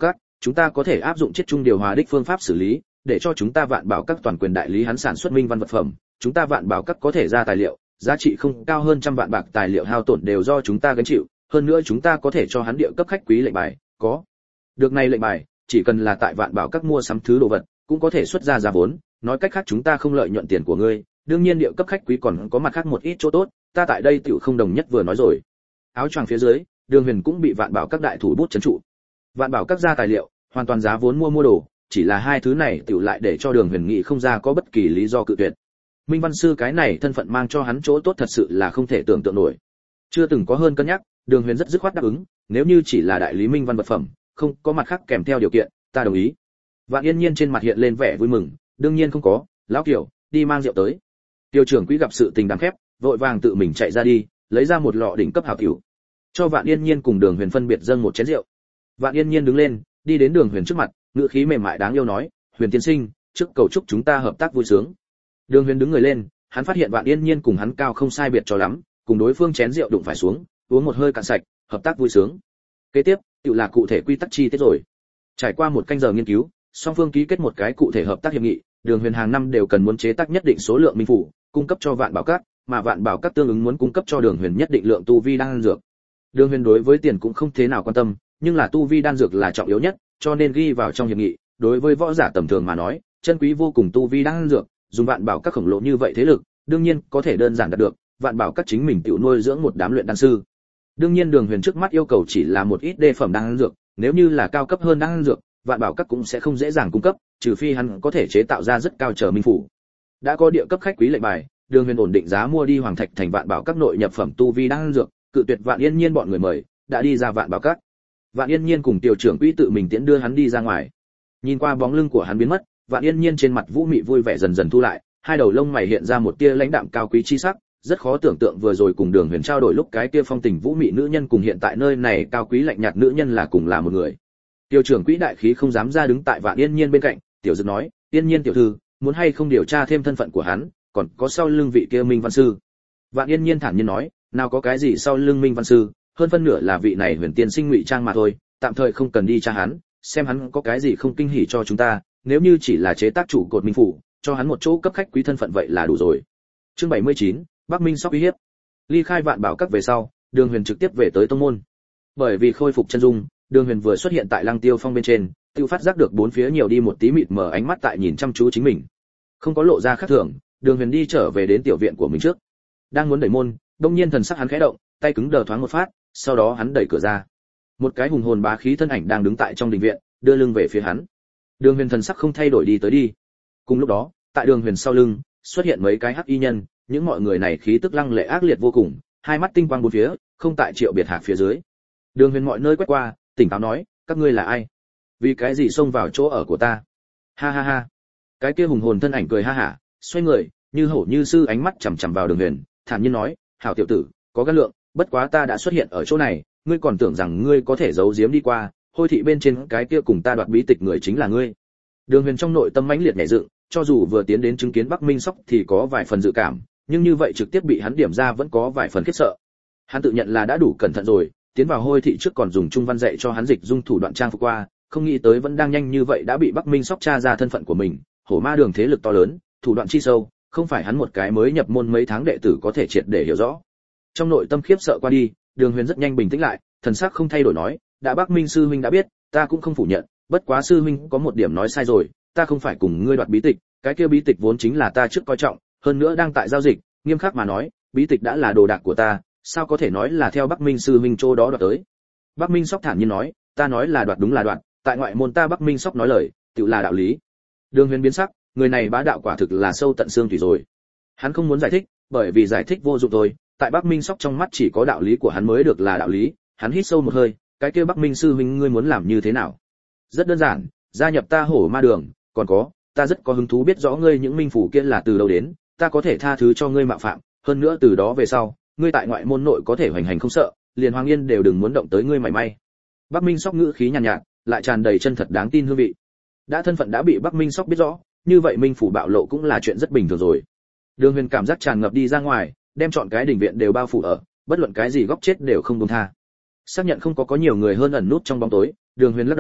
chúng ta có thể áp dụng chiết trung điều hòa đích phương pháp xử lý, để cho chúng ta Vạn Bảo các toàn quyền đại lý hắn sản xuất minh văn vật phẩm, chúng ta Vạn Bảo các có thể ra tài liệu, giá trị không cao hơn trăm vạn bạc tài liệu hao tổn đều do chúng ta gánh chịu, hơn nữa chúng ta có thể cho hắn địa cấp khách quý lệnh bài, có được này lệnh bài, chỉ cần là tại Vạn Bảo các mua sắm thứ đồ vật, cũng có thể xuất ra giá vốn, nói cách khác chúng ta không lợi nhuận tiền của ngươi, đương nhiên địa cấp khách quý còn có mặt khác một ít chỗ tốt, ta tại đây tiểu không đồng nhất vừa nói rồi. Áo choàng phía dưới, Đường Huyền cũng bị Vạn Bảo các đại thủ bút trấn trụ. Vạn Bảo các ra tài liệu, hoàn toàn giá vốn mua mua đồ, chỉ là hai thứ này tiểu lại để cho Đường Huyền nghĩ không ra có bất kỳ lý do cự tuyệt. Minh văn sư cái này thân phận mang cho hắn chỗ tốt thật sự là không thể tưởng tượng nổi. Chưa từng có hơn cân nhắc, Đường Huyền rất dứt khoát đáp ứng, nếu như chỉ là đại lý minh văn vật phẩm, không có mặt khác kèm theo điều kiện, ta đồng ý. Vạn Yên Nhiên trên mặt hiện lên vẻ vui mừng, đương nhiên không có, lão Kiều, đi mang rượu tới. Tiêu trưởng quỹ gặp sự tình đáng khép, vội vàng tự mình chạy ra đi, lấy ra một lọ đỉnh cấp hảo tiểu, cho Vạn Yên Nhiên cùng Đường Huyền phân biệt dâng một chén rượu. Vạn Yên Nhiên đứng lên, đi đến Đường Huyền trước mặt, ngữ khí mềm mại đáng yêu nói, "Huyền tiên sinh, trước cầu chúc chúng ta hợp tác vui sướng." Đường Huyền đứng người lên, hắn phát hiện Vạn Yên Nhiên cùng hắn cao không sai biệt cho lắm, cùng đối phương chén rượu đụng phải xuống, uống một hơi cạn sạch, hợp tác vui sướng. Kế tiếp, tự là cụ thể quy tắc chi tiết rồi. Trải qua một canh giờ nghiên cứu, song phương ký kết một cái cụ thể hợp tác hiệp nghị, Đường Huyền hàng năm đều cần muốn chế tác nhất định số lượng minh phủ, cung cấp cho Vạn Bảo các, mà Vạn Bảo các tương ứng muốn cung cấp cho Đường Huyền nhất định lượng tu vi đan dược. Đường Huyền đối với tiền cũng không thế nào quan tâm, nhưng là tu vi đan dược là trọng yếu nhất, cho nên ghi vào trong hiệp nghị, đối với võ giả tầm thường mà nói, chân quý vô cùng tu vi đan dược, dùng Vạn Bảo các khổng lồ như vậy thế lực, đương nhiên có thể đơn giản đạt được, Vạn Bảo các chính mình tự nuôi dưỡng một đám luyện đan sư. Đương nhiên Đường Huyền trước mắt yêu cầu chỉ là một ít đề phẩm đan dược, nếu như là cao cấp hơn đan dược, Vạn Bảo các cũng sẽ không dễ dàng cung cấp, trừ phi hắn có thể chế tạo ra rất cao trở minh phủ. Đã có địa cấp khách quý lệnh bài, Đường Huyền ổn định giá mua đi Hoàng Thạch thành Vạn Bảo các nội nhập phẩm tu vi đan dược, cự tuyệt Vạn Yên Nhiên bọn người mời, đã đi ra Vạn Bảo các. Vạn Yên Nhiên cùng tiểu trưởng quỹ tự mình tiễn đưa hắn đi ra ngoài. Nhìn qua bóng lưng của hắn biến mất, Vạn Yên Nhiên trên mặt vũ mị vui vẻ dần dần thu lại, hai đầu lông mày hiện ra một tia lãnh đạm cao quý chi sắc, rất khó tưởng tượng vừa rồi cùng Đường Huyền trao đổi lúc cái kia phong tình vũ mị nữ nhân cùng hiện tại nơi này cao quý lạnh nhạt nữ nhân là cùng là một người. Tiểu trưởng quỹ đại khí không dám ra đứng tại Vạn Yên Nhiên bên cạnh, tiểu dực nói, "Yên Nhiên tiểu thư, muốn hay không điều tra thêm thân phận của hắn, còn có sau lưng vị kia Minh văn sư?" Vạn Yên Nhiên thản nhiên nói, "Nào có cái gì sau lưng Minh văn sư, hơn phân nửa là vị này Huyền tiên sinh ngụy trang mà thôi, tạm thời không cần đi tra hắn, xem hắn có cái gì không kinh hỉ cho chúng ta, nếu như chỉ là chế tác chủ cột minh phủ, cho hắn một chỗ cấp khách quý thân phận vậy là đủ rồi." Chương bảy mươi chín, Bắc Minh sóc uy hiếp. Ly khai Vạn Bảo các về sau, Đường Huyền trực tiếp về tới tông môn. Bởi vì khôi phục chân dung, Đường Huyền vừa xuất hiện tại Lăng Tiêu Phong bên trên, tự phát giác được bốn phía nhiều đi một tí mịt mờ ánh mắt tại nhìn chăm chú chính mình. Không có lộ ra khác thường, Đường Huyền đi trở về đến tiểu viện của mình trước. Đang muốn đẩy môn, đột nhiên thần sắc hắn khẽ động, tay cứng đờ thoáng một phát, sau đó hắn đẩy cửa ra. Một cái hùng hồn bá khí thân ảnh đang đứng tại trong đình viện, đưa lưng về phía hắn. Đường Huyền thần sắc không thay đổi đi tới đi. Cùng lúc đó, tại Đường Huyền sau lưng, xuất hiện mấy cái hắc y nhân, những mọi người này khí tức lăng lệ ác liệt vô cùng, hai mắt tinh quang bốn phía, không tại Triệu Biệt Hạc phía dưới. Đường Huyền mọi nơi quét qua, tỉnh táo nói, "Các ngươi là ai? Vì cái gì xông vào chỗ ở của ta?" Ha ha ha. Cái kia hùng hồn thân ảnh cười ha hả, xoay người, như hổ như sư ánh mắt chằm chằm vào Đường Huyền, thản nhiên nói, "Hảo tiểu tử, có gan lượng, bất quá ta đã xuất hiện ở chỗ này, ngươi còn tưởng rằng ngươi có thể giấu giếm đi qua, hôi thị bên trên cái kia cùng ta đoạt bí tịch người chính là ngươi." Đường Huyền trong nội tâm mãnh liệt nhảy dựng, cho dù vừa tiến đến chứng kiến Bắc Minh Sóc thì có vài phần dự cảm, nhưng như vậy trực tiếp bị hắn điểm ra vẫn có vài phần khiếp sợ. Hắn tự nhận là đã đủ cẩn thận rồi, tiến vào hôi thị trước còn dùng trung văn dạy cho hắn dịch dung thủ đoạn trang phục qua, không nghĩ tới vẫn đang nhanh như vậy đã bị Bắc Minh Sóc tra ra thân phận của mình. Hổ Ma Đường thế lực to lớn, thủ đoạn chi sâu, không phải hắn một cái mới nhập môn mấy tháng đệ tử có thể triệt để hiểu rõ. Trong nội tâm khiếp sợ qua đi, Đường Huyền rất nhanh bình tĩnh lại, thần sắc không thay đổi nói, "Đã Bắc Minh sư huynh đã biết, ta cũng không phủ nhận, bất quá sư huynh có một điểm nói sai rồi, ta không phải cùng ngươi đoạt bí tịch, cái kia bí tịch vốn chính là ta trước coi trọng, hơn nữa đang tại giao dịch, nghiêm khắc mà nói, bí tịch đã là đồ đạc của ta, sao có thể nói là theo Bắc Minh sư huynh chỗ đó đoạt tới." Bắc Minh Sóc thản nhiên nói, "Ta nói là đoạt đúng là đoạt, tại ngoại môn ta Bắc Minh Sóc nói lời, tự là đạo lý." Đường Huyền biến sắc, người này bá đạo quả thực là sâu tận xương thủy rồi. Hắn không muốn giải thích, bởi vì giải thích vô dụng thôi, tại Bắc Minh Sóc trong mắt chỉ có đạo lý của hắn mới được là đạo lý. Hắn hít sâu một hơi, "Cái kia Bắc Minh sư huynh ngươi muốn làm như thế nào?" "Rất đơn giản, gia nhập ta Hổ Ma Đường, còn có, ta rất có hứng thú biết rõ ngươi những minh phủ kia là từ đâu đến, ta có thể tha thứ cho ngươi mạo phạm, hơn nữa từ đó về sau, ngươi tại ngoại môn nội có thể hoành hành không sợ, liền Hoàng Yên đều đừng muốn động tới ngươi mảy may." Bắc Minh Sóc ngữ khí nhàn nhạt, nhạt, lại tràn đầy chân thật đáng tin hương vị. Đã thân phận đã bị Bắc Minh Sóc biết rõ, như vậy minh phủ bạo lộ cũng là chuyện rất bình thường rồi. Đường Huyền cảm giác tràn ngập đi ra ngoài, đem chọn cái đình viện đều bao phủ ở, bất luận cái gì góc chết đều không buông tha. Xác nhận không có có nhiều người hơn ẩn nút trong bóng tối, Đường Huyền lắc đầu,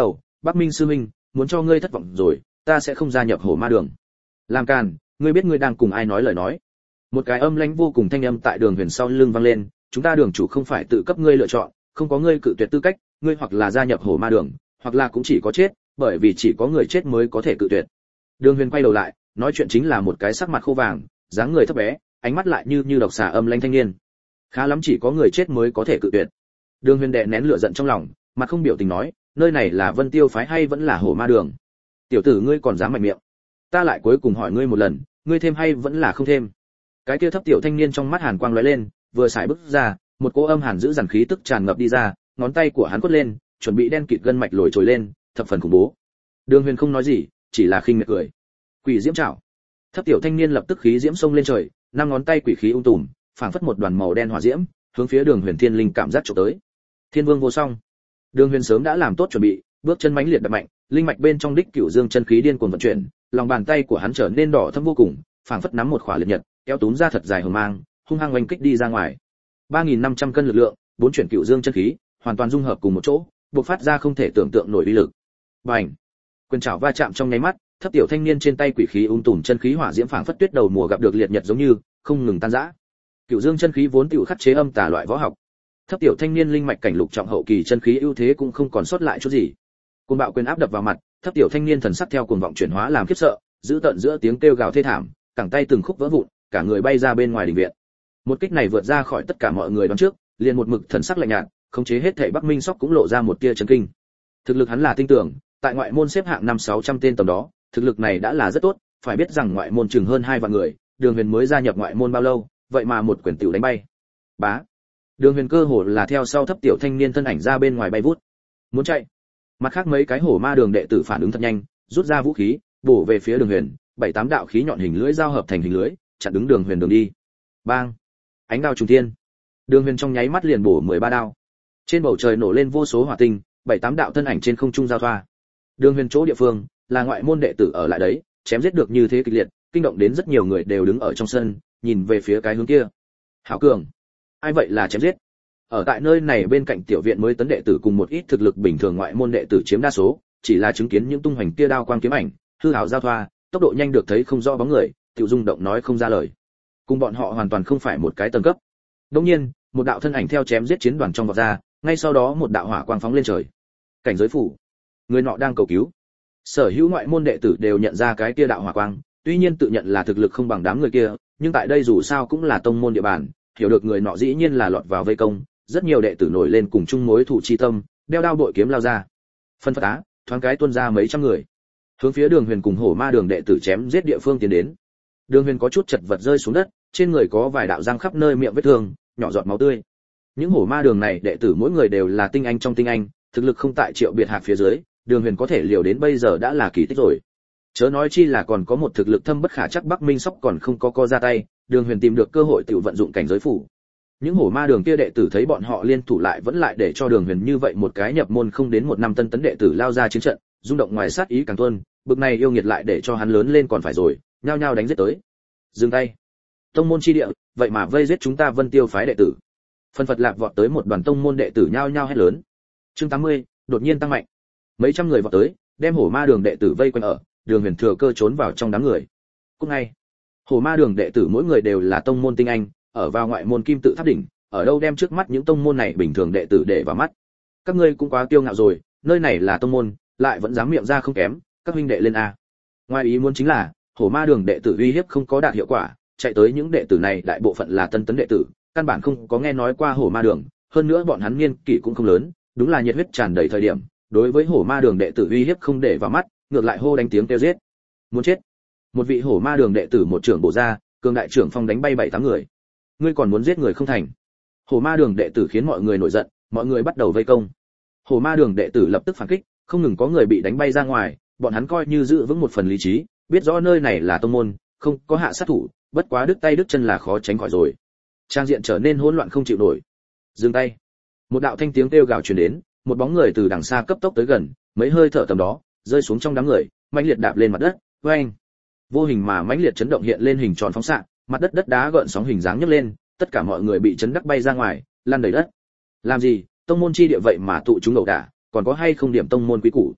Bắc Minh sư huynh, muốn cho ngươi thất vọng rồi, ta sẽ không gia nhập Hổ Ma Đường. Làm càn, ngươi biết ngươi đang cùng ai nói lời nói? Một cái âm lãnh vô cùng thanh âm tại Đường Huyền sau lưng vang lên, chúng ta đường chủ không phải tự cấp ngươi lựa chọn, không có ngươi cự tuyệt tư cách, ngươi hoặc là gia nhập Hổ Ma Đường, hoặc là cũng chỉ có chết, bởi vì chỉ có người chết mới có thể cự tuyệt. Đường Huyền quay đầu lại, nói chuyện chính là một cái sắc mặt khô vàng, dáng người thấp bé, ánh mắt lại như như độc xà âm lãnh thanh niên. Khá lắm, chỉ có người chết mới có thể cự tuyệt. Đường Huyền đè nén lửa giận trong lòng, mặt không biểu tình nói, nơi này là Vân Tiêu phái hay vẫn là Hổ Ma Đường? Tiểu tử ngươi còn dám mạnh miệng? Ta lại cuối cùng hỏi ngươi một lần, ngươi thêm hay vẫn là không thêm? Cái kia thấp tiểu thanh niên trong mắt hàn quang lóe lên, vừa xài bước ra, một cỗ âm hàn giữ dằn khí tức tràn ngập đi ra, ngón tay của hắn quất lên, chuẩn bị đen kịt gân mạch lồi trồi lên, thập phần khủng bố. Đường Huyền không nói gì, chỉ là khinh miệt cười. Quỷ diễm trảo. Thấp tiểu thanh niên lập tức khí diễm xông lên trời, năm ngón tay quỷ khí ung tùm, phảng phất một đoàn màu đen hỏa diễm, hướng phía Đường Huyền Thiên Linh cảm giác chụp tới. Thiên Vương vô song. Đường Huyền sớm đã làm tốt chuẩn bị, bước chân mãnh liệt đập mạnh, linh mạch bên trong đích cửu dương chân khí điên cuồng vận chuyển, lòng bàn tay của hắn trở nên đỏ thẫm vô cùng, phảng phất nắm một khỏa liệt nhật, kéo túm ra thật dài hờ mang, hung hăng oanh kích đi ra ngoài. ba nghìn năm trăm cân lực lượng, bốn chuyển cửu dương chân khí, hoàn toàn dung hợp cùng một chỗ, bộc phát ra không thể tưởng tượng nổi uy lực. Bành! Quyền trảo va chạm trong nháy mắt, thấp tiểu thanh niên trên tay quỷ khí ung tùm chân khí hỏa diễm phảng phất tuyết đầu mùa gặp được liệt nhật giống như, không ngừng tan rã. Cửu dương chân khí vốn tiểu khắc chế âm tà loại võ học. Thấp tiểu thanh niên linh mạch cảnh lục trọng hậu kỳ chân khí ưu thế cũng không còn sót lại chút gì. Cuồng bạo quyền áp đập vào mặt, thấp tiểu thanh niên thần sắc theo cuồng vọng chuyển hóa làm khiếp sợ, giữ tận giữa tiếng kêu gào thê thảm, cẳng tay từng khúc vỡ vụn, cả người bay ra bên ngoài đình viện. Một kích này vượt ra khỏi tất cả mọi người đoán trước, liền một mực thần sắc lạnh nhạt, khống chế hết thảy Bắc Minh Sóc cũng lộ ra một tia chấn kinh. Thực lực hắn là tinh tưởng, tại ngoại môn xếp hạng năm sáu trăm tên tầm đó, thực lực này đã là rất tốt, phải biết rằng ngoại môn chừng hơn hai vạn người, Đường Huyền mới gia nhập ngoại môn bao lâu, vậy mà một quyền tiểu đánh bay. Bá. Đường Huyền cơ hồ là theo sau thấp tiểu thanh niên thân ảnh ra bên ngoài bay vút. Muốn chạy. Mặt khác mấy cái Hổ Ma Đường đệ tử phản ứng thật nhanh, rút ra vũ khí, bổ về phía Đường Huyền, bảy tám đạo khí nhọn hình lưỡi giao hợp thành hình lưới, chặn đứng Đường Huyền đường đi. Bang! Ánh đao trùng thiên. Đường Huyền trong nháy mắt liền bổ mười ba đao. Trên bầu trời nổ lên vô số hỏa tinh, bảy tám đạo thân ảnh trên không trung giao thoa. Đường Huyền chỗ địa phương, là ngoại môn đệ tử ở lại đấy, chém giết được như thế kịch liệt, kinh động đến rất nhiều người đều đứng ở trong sân, nhìn về phía cái hướng kia. Hảo cường! Ai vậy là chém giết? Ở tại nơi này bên cạnh tiểu viện mới tấn đệ tử cùng một ít thực lực bình thường ngoại môn đệ tử chiếm đa số, chỉ là chứng kiến những tung hoành kia đao quang kiếm ảnh, hư ảo giao thoa, tốc độ nhanh được thấy không rõ bóng người, tiểu rung động nói không ra lời. Cùng bọn họ hoàn toàn không phải một cái tầng cấp. Đương nhiên, một đạo thân ảnh theo chém giết chiến đoàn trong vọt ra, ngay sau đó một đạo hỏa quang phóng lên trời. Cảnh giới phủ, người nọ đang cầu cứu. Sở hữu ngoại môn đệ tử đều nhận ra cái kia đạo hỏa quang, tuy nhiên tự nhận là thực lực không bằng đám người kia, nhưng tại đây dù sao cũng là tông môn địa bàn, hiểu được người nọ dĩ nhiên là lọt vào vây công, rất nhiều đệ tử nổi lên cùng chung mối thù chi tâm, đeo đao bội kiếm lao ra. Phân phật á, thoáng cái tuôn ra mấy trăm người, hướng phía Đường Huyền cùng Hổ Ma Đường đệ tử chém giết địa phương tiến đến. Đường Huyền có chút chật vật rơi xuống đất, trên người có vài đạo răng khắp nơi miệng vết thương, nhỏ giọt máu tươi. Những Hổ Ma Đường này đệ tử mỗi người đều là tinh anh trong tinh anh, thực lực không tại Triệu Biệt Hạc phía dưới, Đường Huyền có thể liều đến bây giờ đã là kỳ tích rồi. Chớ nói chi là còn có một thực lực thâm bất khả chắc Bắc Minh Sóc còn không có co ra tay, Đường Huyền tìm được cơ hội tự vận dụng cảnh giới phủ. Những Hổ Ma Đường kia đệ tử thấy bọn họ liên thủ lại vẫn lại để cho Đường Huyền như vậy một cái nhập môn không đến một năm tân tấn đệ tử lao ra chiến trận, rung động ngoài sát ý càng tuôn, bực này yêu nghiệt lại để cho hắn lớn lên còn phải rồi, nhao nhao đánh giết tới. Dừng tay. Tông môn chi địa, vậy mà vây giết chúng ta Vân Tiêu phái đệ tử. Phân Phật Lạc vọt tới một đoàn tông môn đệ tử nhao nhao hét lớn. Chương tám mươi, đột nhiên tăng mạnh. Mấy trăm người vọt tới, đem Hổ Ma Đường đệ tử vây quanh ở, Đường Huyền thừa cơ trốn vào trong đám người. Cũng ngay, Hổ Ma Đường đệ tử mỗi người đều là tông môn tinh anh, ở vào ngoại môn kim tự tháp đỉnh, ở đâu đem trước mắt những tông môn này bình thường đệ tử để vào mắt. Các ngươi cũng quá kiêu ngạo rồi, nơi này là tông môn, lại vẫn dám miệng ra không kém, các huynh đệ lên a. Ngoài ý muốn chính là, Hổ Ma Đường đệ tử uy hiếp không có đạt hiệu quả, chạy tới những đệ tử này đại bộ phận là tân tấn đệ tử, căn bản không có nghe nói qua Hổ Ma Đường, hơn nữa bọn hắn niên kỷ cũng không lớn, đúng là nhiệt huyết tràn đầy thời điểm, đối với Hổ Ma Đường đệ tử uy hiếp không để vào mắt, ngược lại hô đánh tiếng kêu giết. Muốn chết. Một vị Hổ Ma Đường đệ tử một trưởng bổ ra, cường đại trưởng phong đánh bay bảy tám người. Ngươi còn muốn giết người không thành? Hổ Ma Đường đệ tử khiến mọi người nổi giận, mọi người bắt đầu vây công. Hổ Ma Đường đệ tử lập tức phản kích, không ngừng có người bị đánh bay ra ngoài, bọn hắn coi như giữ vững một phần lý trí, biết rõ nơi này là tông môn, không có hạ sát thủ, bất quá đứt tay đứt chân là khó tránh khỏi rồi. Trang diện trở nên hỗn loạn không chịu nổi. Dừng tay. Một đạo thanh tiếng kêu gào truyền đến, một bóng người từ đằng xa cấp tốc tới gần, mấy hơi thở tầm đó, rơi xuống trong đám người, mãnh liệt đạp lên mặt đất, oeng. Vô hình mà mãnh liệt chấn động hiện lên hình tròn phóng xạ, mặt đất đất đá gợn sóng hình dáng nhấc lên, tất cả mọi người bị chấn đắc bay ra ngoài, lăn đầy đất. Làm gì? Tông môn chi địa vậy mà tụ chúng ẩu đả, còn có hay không điểm tông môn quý củ?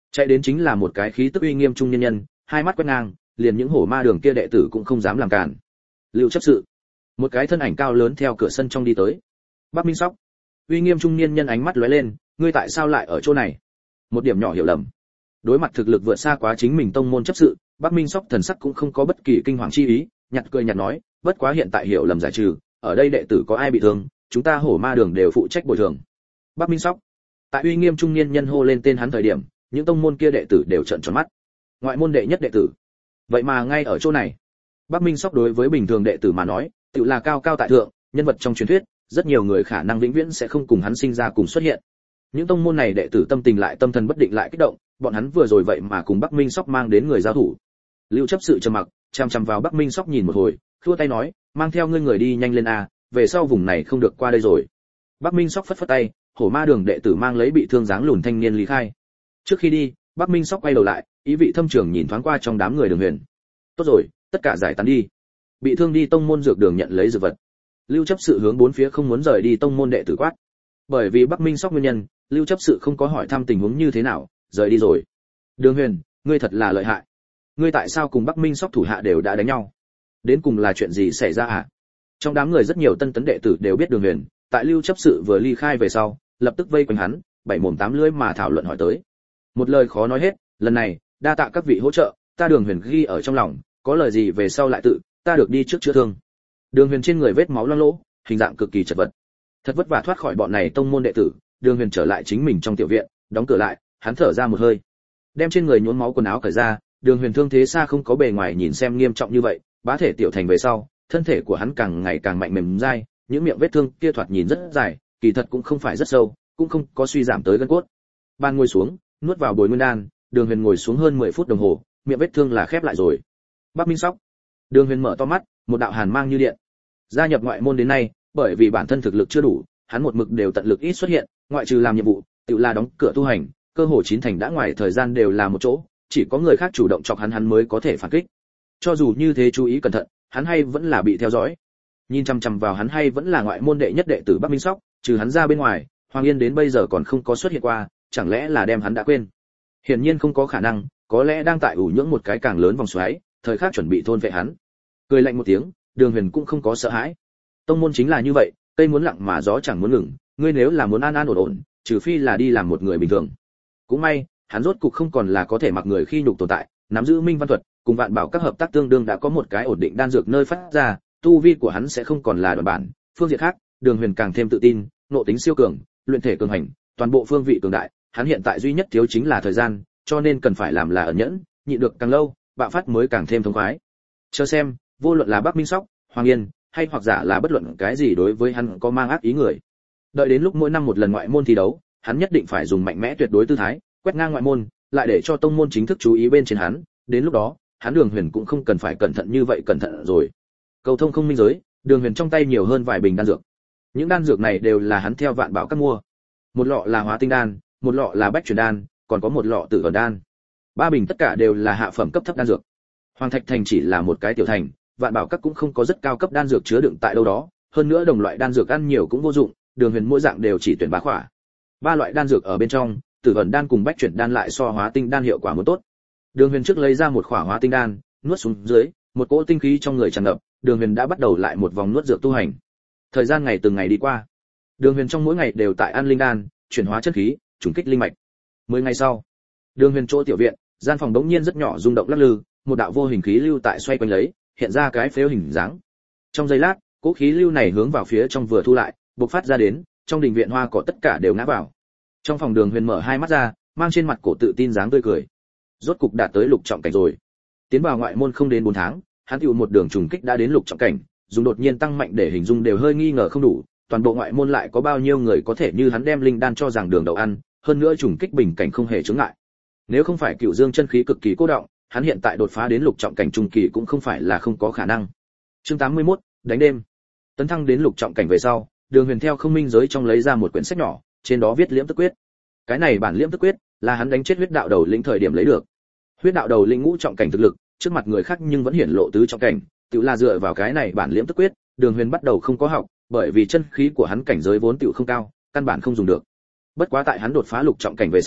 Chạy đến chính là một cái khí tức uy nghiêm trung nhân nhân, hai mắt quét ngang, liền những hổ ma đường kia đệ tử cũng không dám làm cản. Lưu chấp sự, một cái thân ảnh cao lớn theo cửa sân trong đi tới. Bắc Minh Sóc. Uy nghiêm trung niên nhân ánh mắt lóe lên, ngươi tại sao lại ở chỗ này? Một điểm nhỏ hiểu lầm. Đối mặt thực lực vượt xa quá chính mình tông môn chấp sự, Bắc Minh Sóc thần sắc cũng không có bất kỳ kinh hoàng chi ý, nhặt cười nhặt nói, bất quá hiện tại hiểu lầm giải trừ, ở đây đệ tử có ai bị thương, chúng ta hổ ma đường đều phụ trách bồi thường. Bắc Minh Sóc. Tại uy nghiêm trung niên nhân hô lên tên hắn thời điểm, những tông môn kia đệ tử đều trợn tròn mắt. Ngoại môn đệ nhất đệ tử, vậy mà ngay ở chỗ này. Bắc Minh Sóc đối với bình thường đệ tử mà nói, tự là cao cao tại thượng, nhân vật trong truyền thuyết, rất nhiều người khả năng vĩnh viễn sẽ không cùng hắn sinh ra cùng xuất hiện. Những tông môn này đệ tử tâm tình lại tâm thần bất định lại kích động, bọn hắn vừa rồi vậy mà cùng Bắc Minh Sóc mang đến người giao thủ. Lưu chấp sự trầm mặc, chằm chằm vào Bắc Minh Sóc nhìn một hồi, khua tay nói, mang theo ngươi người đi nhanh lên a, về sau vùng này không được qua đây rồi. Bắc Minh Sóc phất phất tay, hổ ma đường đệ tử mang lấy bị thương dáng lùn thanh niên lý khai. Trước khi đi, Bắc Minh Sóc quay đầu lại, ý vị thâm trường nhìn thoáng qua trong đám người Đường Huyền. Tốt rồi, tất cả giải tán đi. Bị thương đi tông môn dược đường nhận lấy dược vật. Lưu chấp sự hướng bốn phía không muốn rời đi tông môn đệ tử quát. Bởi vì Bắc Minh Sóc nguyên nhân, Lưu chấp sự không có hỏi thăm tình huống như thế nào, rời đi rồi. Đường Huyền, ngươi thật là lợi hại. Ngươi tại sao cùng Bắc Minh Sóc thủ hạ đều đã đánh nhau? Đến cùng là chuyện gì xảy ra hả? Trong đám người rất nhiều tân tấn đệ tử đều biết Đường Huyền, tại Lưu chấp sự vừa ly khai về sau, lập tức vây quanh hắn, bảy mồm tám lưỡi mà thảo luận hỏi tới. Một lời khó nói hết, lần này, đa tạ các vị hỗ trợ, ta Đường Huyền ghi ở trong lòng, có lời gì về sau lại tự, ta được đi trước chữa thương. Đường Huyền trên người vết máu loang lỗ, hình dạng cực kỳ chật vật. Thật vất vả thoát khỏi bọn này tông môn đệ tử, Đường Huyền trở lại chính mình trong tiểu viện, đóng cửa lại, hắn thở ra một hơi, đem trên người nhuốm máu quần áo cởi ra. Đường Huyền thương thế xa không có bề ngoài nhìn xem nghiêm trọng như vậy, bá thể tiểu thành về sau, thân thể của hắn càng ngày càng mạnh mềm dai, những miệng vết thương kia thoạt nhìn rất dài, kỳ thật cũng không phải rất sâu, cũng không có suy giảm tới gân cốt. Ban ngồi xuống, nuốt vào bồi nguyên đan, Đường Huyền ngồi xuống hơn mười phút đồng hồ, miệng vết thương là khép lại rồi. Bắc Minh Sóc. Đường Huyền mở to mắt, một đạo hàn mang như điện. Gia nhập ngoại môn đến nay, bởi vì bản thân thực lực chưa đủ, hắn một mực đều tận lực ít xuất hiện, ngoại trừ làm nhiệm vụ, tự là đóng cửa tu hành, cơ hội chín thành đã ngoài thời gian đều là một chỗ, chỉ có người khác chủ động chọc hắn hắn mới có thể phản kích. Cho dù như thế chú ý cẩn thận, hắn hay vẫn là bị theo dõi. Nhìn chăm chăm vào hắn hay vẫn là ngoại môn đệ nhất đệ tử Bắc Minh Sóc, trừ hắn ra bên ngoài, Hoàng Yên đến bây giờ còn không có xuất hiện qua, chẳng lẽ là đem hắn đã quên? Hiển nhiên không có khả năng, có lẽ đang tại ủ nhưỡng một cái càng lớn vòng xoáy, thời khắc chuẩn bị thôn vệ hắn. Cười lạnh một tiếng, Đường Huyền cũng không có sợ hãi. Tông môn chính là như vậy, cây muốn lặng mà gió chẳng muốn ngừng, ngươi nếu là muốn an an ổn ổn, trừ phi là đi làm một người bình thường. Cũng may, hắn rốt cục không còn là có thể mặc người khi nhục tồn tại, nắm giữ minh văn thuật, cùng vạn bảo các hợp tác tương đương đã có một cái ổn định đan dược nơi phát ra, tu vi của hắn sẽ không còn là đoạn bản. Phương diện khác, Đường Huyền càng thêm tự tin, nội tính siêu cường, luyện thể cường hành, toàn bộ phương vị cường đại, hắn hiện tại duy nhất thiếu chính là thời gian, cho nên cần phải làm là ẩn nhẫn, nhịn được càng lâu, bạo phát mới càng thêm thông khoái. Chờ xem, vô luận là Bắc Minh Sóc, Hoàng Yên, hay hoặc giả là bất luận cái gì đối với hắn có mang ác ý người. Đợi đến lúc mỗi năm một lần ngoại môn thi đấu, hắn nhất định phải dùng mạnh mẽ tuyệt đối tư thái, quét ngang ngoại môn, lại để cho tông môn chính thức chú ý bên trên hắn, đến lúc đó, hắn Đường Huyền cũng không cần phải cẩn thận như vậy cẩn thận rồi. Cầu thông không minh giới, Đường Huyền trong tay nhiều hơn vài bình đan dược. Những đan dược này đều là hắn theo vạn bảo các mua. Một lọ là hóa tinh đan, một lọ là bách truyền đan, còn có một lọ tử ẩn đan. Ba bình tất cả đều là hạ phẩm cấp thấp đan dược. Hoàng Thạch Thành chỉ là một cái tiểu thành, vạn bảo các cũng không có rất cao cấp đan dược chứa đựng tại đâu đó, hơn nữa đồng loại đan dược ăn nhiều cũng vô dụng, Đường Huyền mỗi dạng đều chỉ tuyển bá khỏa. Ba loại đan dược ở bên trong, tử ẩn đan cùng bách chuyển đan lại so hóa tinh đan hiệu quả muốn tốt. Đường Huyền trước lấy ra một khỏa hóa tinh đan, nuốt xuống dưới, một cỗ tinh khí trong người tràn ngập, Đường Huyền đã bắt đầu lại một vòng nuốt dược tu hành. Thời gian ngày từng ngày đi qua, Đường Huyền trong mỗi ngày đều tại ăn linh đan, chuyển hóa chân khí, trùng kích linh mạch. Mười ngày sau, Đường Huyền chỗ tiểu viện, gian phòng đống nhiên rất nhỏ rung động lắc lư, một đạo vô hình khí lưu tại xoay quanh lấy, hiện ra cái phếu hình dáng. Trong giây lát, cỗ khí lưu này hướng vào phía trong vừa thu lại, bộc phát ra đến, trong đình viện hoa cỏ tất cả đều ngã vào. Trong phòng Đường Huyền mở hai mắt ra, mang trên mặt cổ tự tin dáng tươi cười. Rốt cục đạt tới lục trọng cảnh rồi. Tiến vào ngoại môn không đến bốn tháng, hắn tựu một đường trùng kích đã đến lục trọng cảnh, dùng đột nhiên tăng mạnh để hình dung đều hơi nghi ngờ không đủ, toàn bộ ngoại môn lại có bao nhiêu người có thể như hắn đem linh đan cho rằng đường đầu ăn, hơn nữa trùng kích bình cảnh không hề chướng ngại. Nếu không phải Cửu Dương chân khí cực kỳ cố động, hắn hiện tại đột phá đến lục trọng cảnh trung kỳ cũng không phải là không có khả năng. Chương tám mươi mốt, đánh đêm. Tấn thăng đến lục trọng cảnh về sau, Đường Huyền theo không minh giới trong lấy ra một quyển sách nhỏ, trên đó viết Liễm Tức Quyết. Cái này bản Liễm Tức Quyết là hắn đánh chết huyết đạo đầu lĩnh thời điểm lấy được. Huyết đạo đầu lĩnh ngũ trọng cảnh thực lực, trước mặt người khác nhưng vẫn hiển lộ tứ trọng cảnh, tự là dựa vào cái này bản Liễm Tức Quyết, Đường Huyền bắt đầu không có học, bởi vì chân khí của hắn cảnh giới vốn tiểu không cao, căn bản không dùng được. Bất quá tại hắn đột phá lục trọng cảnh về sau,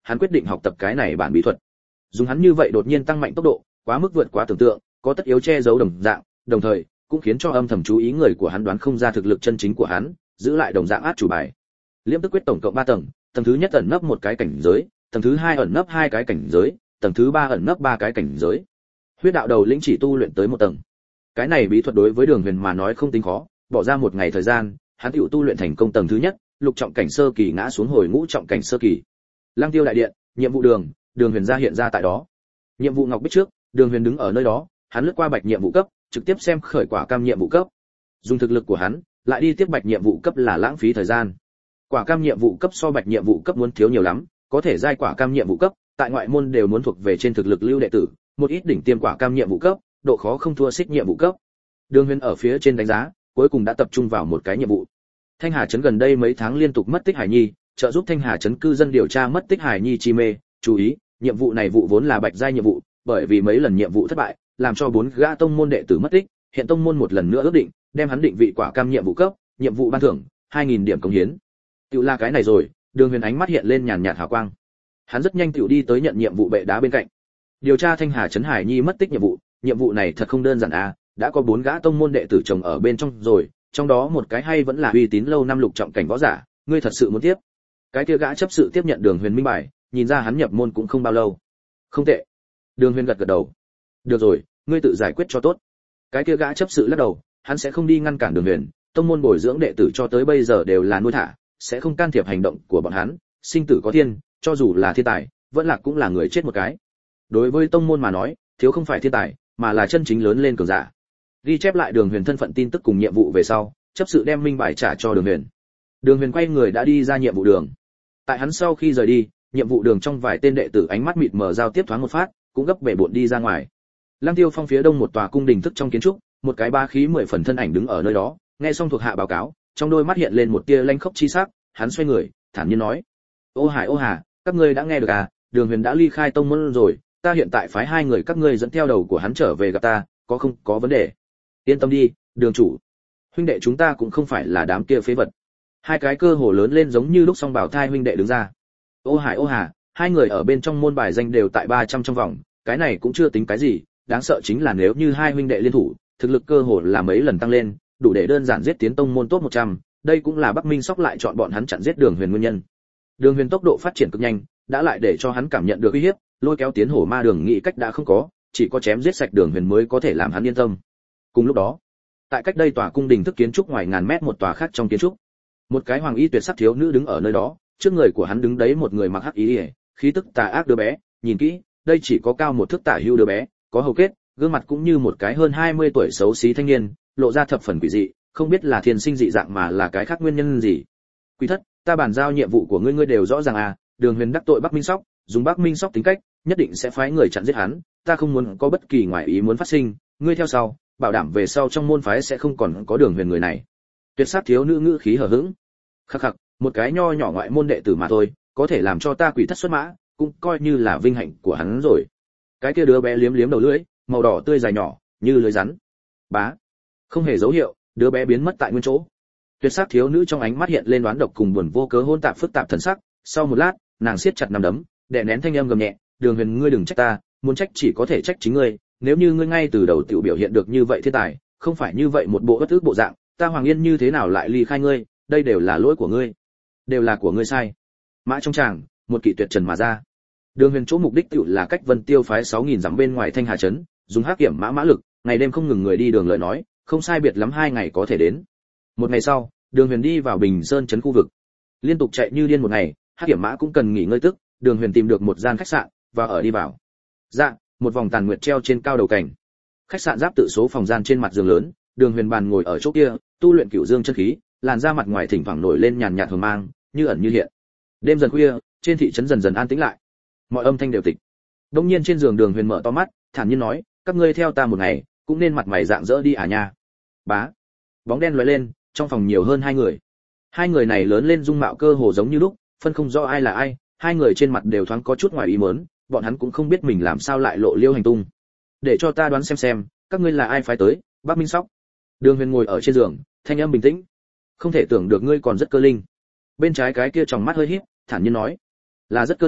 hắn quyết định học tập cái này bản bí thuật. Dùng hắn như vậy đột nhiên tăng mạnh tốc độ, quá mức vượt quá tưởng tượng, có tất yếu che giấu đồng dạng, đồng thời cũng khiến cho âm thầm chú ý người của hắn đoán không ra thực lực chân chính của hắn, giữ lại đồng dạng át chủ bài. Liễm tức quyết tổng cộng ba tầng, tầng thứ nhất ẩn nấp một cái cảnh giới, tầng thứ hai ẩn nấp hai cái cảnh giới, tầng thứ ba ẩn nấp ba cái cảnh giới. Huyết đạo đầu lĩnh chỉ tu luyện tới một tầng. Cái này bí thuật đối với Đường Huyền mà nói không tính khó, bỏ ra một ngày thời gian, hắn tự tu luyện thành công tầng thứ nhất, lục trọng cảnh sơ kỳ ngã xuống hồi ngũ trọng cảnh sơ kỳ. Lăng Tiêu đại điện, nhiệm vụ đường, Đường Huyền ra hiện ra tại đó. Nhiệm vụ ngọc bích trước, Đường Huyền đứng ở nơi đó, hắn lướt qua bạch nhiệm vụ cấp, trực tiếp xem khởi quả cam nhiệm vụ cấp. Dùng thực lực của hắn, lại đi tiếp bạch nhiệm vụ cấp là lãng phí thời gian. Quả cam nhiệm vụ cấp so bạch nhiệm vụ cấp muốn thiếu nhiều lắm, có thể giai quả cam nhiệm vụ cấp, tại ngoại môn đều muốn thuộc về trên thực lực lưu đệ tử, một ít đỉnh tiêm quả cam nhiệm vụ cấp, độ khó không thua xích nhiệm vụ cấp. Đường Huyền ở phía trên đánh giá, cuối cùng đã tập trung vào một cái nhiệm vụ. Thanh Hà trấn gần đây mấy tháng liên tục mất tích hải nhi, trợ giúp Thanh Hà trấn cư dân điều tra mất tích hải nhi chi mê, chú ý, nhiệm vụ này vụ vốn là bạch giai nhiệm vụ, bởi vì mấy lần nhiệm vụ thất bại, làm cho bốn gã tông môn đệ tử mất tích, hiện tông môn một lần nữa ước định, đem hắn định vị quả cam nhiệm vụ cấp, nhiệm vụ ban thưởng hai nghìn điểm công hiến. Tiểu là cái này rồi, Đường Huyền ánh mắt hiện lên nhàn nhạt hào quang. Hắn rất nhanh tiểu đi tới nhận nhiệm vụ bệ đá bên cạnh. Điều tra Thanh Hà trấn hải nhi mất tích nhiệm vụ, nhiệm vụ này thật không đơn giản à, đã có bốn gã tông môn đệ tử chồng ở bên trong rồi, trong đó một cái hay vẫn là uy tín lâu năm lục trọng cảnh võ giả, ngươi thật sự muốn tiếp? Cái kia gã chấp sự tiếp nhận Đường Huyền minh bài, nhìn ra hắn nhập môn cũng không bao lâu. Không tệ. Đường Huyền gật gật đầu. Được rồi, ngươi tự giải quyết cho tốt. Cái kia gã chấp sự lắc đầu, hắn sẽ không đi ngăn cản Đường Huyền, tông môn bồi dưỡng đệ tử cho tới bây giờ đều là nuôi thả, sẽ không can thiệp hành động của bọn hắn, sinh tử có thiên, cho dù là thiên tài, vẫn là cũng là người chết một cái. Đối với tông môn mà nói, thiếu không phải thiên tài, mà là chân chính lớn lên cường giả. Ghi chép lại Đường Huyền thân phận tin tức cùng nhiệm vụ về sau, chấp sự đem minh bài trả cho Đường Huyền. Đường Huyền quay người đã đi ra nhiệm vụ đường. Tại hắn sau khi rời đi, nhiệm vụ đường trong vài tên đệ tử ánh mắt mịt mờ giao tiếp thoáng một phát, cũng gấp bể bộn đi ra ngoài. Lăng Tiêu Phong phía đông một tòa cung đình thức trong kiến trúc, một cái ba khí mười phần thân ảnh đứng ở nơi đó, nghe xong thuộc hạ báo cáo, trong đôi mắt hiện lên một tia lanh khốc chi sắc, hắn xoay người, thản nhiên nói: "Ô Hải, ô Hà, các ngươi đã nghe được à, Đường Huyền đã ly khai tông môn rồi, ta hiện tại phái hai người các ngươi dẫn theo đầu của hắn trở về gặp ta, có không có vấn đề?" "Yên tâm đi, Đường chủ, huynh đệ chúng ta cũng không phải là đám kia phế vật." Hai cái cơ hồ lớn lên giống như lúc song bảo thai huynh đệ đứng ra. Ô Hải, ô Hà, hai người ở bên trong môn bài danh đều tại ba trăm trong vòng, cái này cũng chưa tính cái gì, đáng sợ chính là nếu như hai huynh đệ liên thủ, thực lực cơ hồ là mấy lần tăng lên, đủ để đơn giản giết tiến tông môn top một trăm, đây cũng là Bắc Minh Sóc lại chọn bọn hắn chặn giết Đường Huyền nguyên nhân. Đường Huyền tốc độ phát triển cực nhanh, đã lại để cho hắn cảm nhận được uy hiếp, lôi kéo tiến hổ ma đường nghĩ cách đã không có, chỉ có chém giết sạch Đường Huyền mới có thể làm hắn yên tâm. Cùng lúc đó, tại cách đây tòa cung đình thức kiến trúc ngoài ngàn mét một tòa khác trong kiến trúc, một cái hoàng y tuyệt sắc thiếu nữ đứng ở nơi đó, trước người của hắn đứng đấy một người mặc hắc y, khí tức tà ác đứa bé, nhìn kỹ, đây chỉ có cao một thước tả hưu đứa bé, có hầu kết, gương mặt cũng như một cái hơn hai mươi tuổi xấu xí thanh niên, lộ ra thập phần quỷ dị, không biết là thiên sinh dị dạng mà là cái khác nguyên nhân gì. Quý thất, ta bàn giao nhiệm vụ của ngươi ngươi đều rõ ràng à, Đường Huyền đắc tội Bắc Minh Sóc, dùng Bắc Minh Sóc tính cách, nhất định sẽ phái người chặn giết hắn, ta không muốn có bất kỳ ngoại ý muốn phát sinh, ngươi theo sau, bảo đảm về sau trong môn phái sẽ không còn có Đường Huyền người này. Tuyệt sắc thiếu nữ ngữ khí hờ hững. Khắc khắc, một cái nho nhỏ ngoại môn đệ tử mà thôi, có thể làm cho ta quỷ thất xuất mã, cũng coi như là vinh hạnh của hắn rồi. Cái kia đứa bé liếm liếm đầu lưỡi, màu đỏ tươi dài nhỏ, như lưới rắn. Bá, không hề dấu hiệu, đứa bé biến mất tại nguyên chỗ. Tuyệt sắc thiếu nữ trong ánh mắt hiện lên đoán độc cùng buồn vô cớ hỗn tạp phức tạp thần sắc, sau một lát, nàng siết chặt nắm đấm, đè nén thanh âm gầm nhẹ, Đường Huyền ngươi đừng trách ta, muốn trách chỉ có thể trách chính ngươi, nếu như ngươi ngay từ đầu tiểu biểu hiện được như vậy thiên tài, không phải như vậy một bộ bất ức bộ dạng, ta Hoàng Yên như thế nào lại ly khai ngươi, đây đều là lỗi của ngươi, đều là của ngươi sai. Mã trong tràng, một kỵ tuyệt trần mà ra. Đường Huyền chỗ mục đích tiểu là cách Vân Tiêu phái sáu nghìn dặm bên ngoài Thanh Hà trấn, dùng hắc kiểm mã mã lực, ngày đêm không ngừng người đi đường lời nói, không sai biệt lắm hai ngày có thể đến. Một ngày sau, Đường Huyền đi vào Bình Sơn trấn khu vực, liên tục chạy như điên một ngày, hắc kiểm mã cũng cần nghỉ ngơi tức, Đường Huyền tìm được một gian khách sạn và ở đi vào. Dạ, một vòng tàn nguyệt treo trên cao đầu cảnh. Khách sạn giáp tự số phòng gian trên mặt giường lớn, Đường Huyền bàn ngồi ở chỗ kia, tu luyện Cửu Dương chân khí, làn da mặt ngoài thỉnh thoảng nổi lên nhàn nhạt hường mang, như ẩn như hiện. Đêm dần khuya, trên thị trấn dần dần an tĩnh lại, mọi âm thanh đều tịch. Đột nhiên trên giường Đường Huyền mở to mắt, thản nhiên nói, các ngươi theo ta một ngày, cũng nên mặt mày rạng rỡ đi à nha. Bá, bóng đen lóe lên, trong phòng nhiều hơn hai người. Hai người này lớn lên dung mạo cơ hồ giống như lúc, phân không rõ ai là ai, hai người trên mặt đều thoáng có chút ngoài ý muốn, bọn hắn cũng không biết mình làm sao lại lộ liêu hành tung. Để cho ta đoán xem xem, các ngươi là ai phái tới? Bắc Minh Sóc. Đường Huyền ngồi ở trên giường, thanh âm bình tĩnh. Không thể tưởng được ngươi còn rất cơ linh. Bên trái cái kia tròng mắt hơi híp, thản nhiên nói, là rất cơ linh,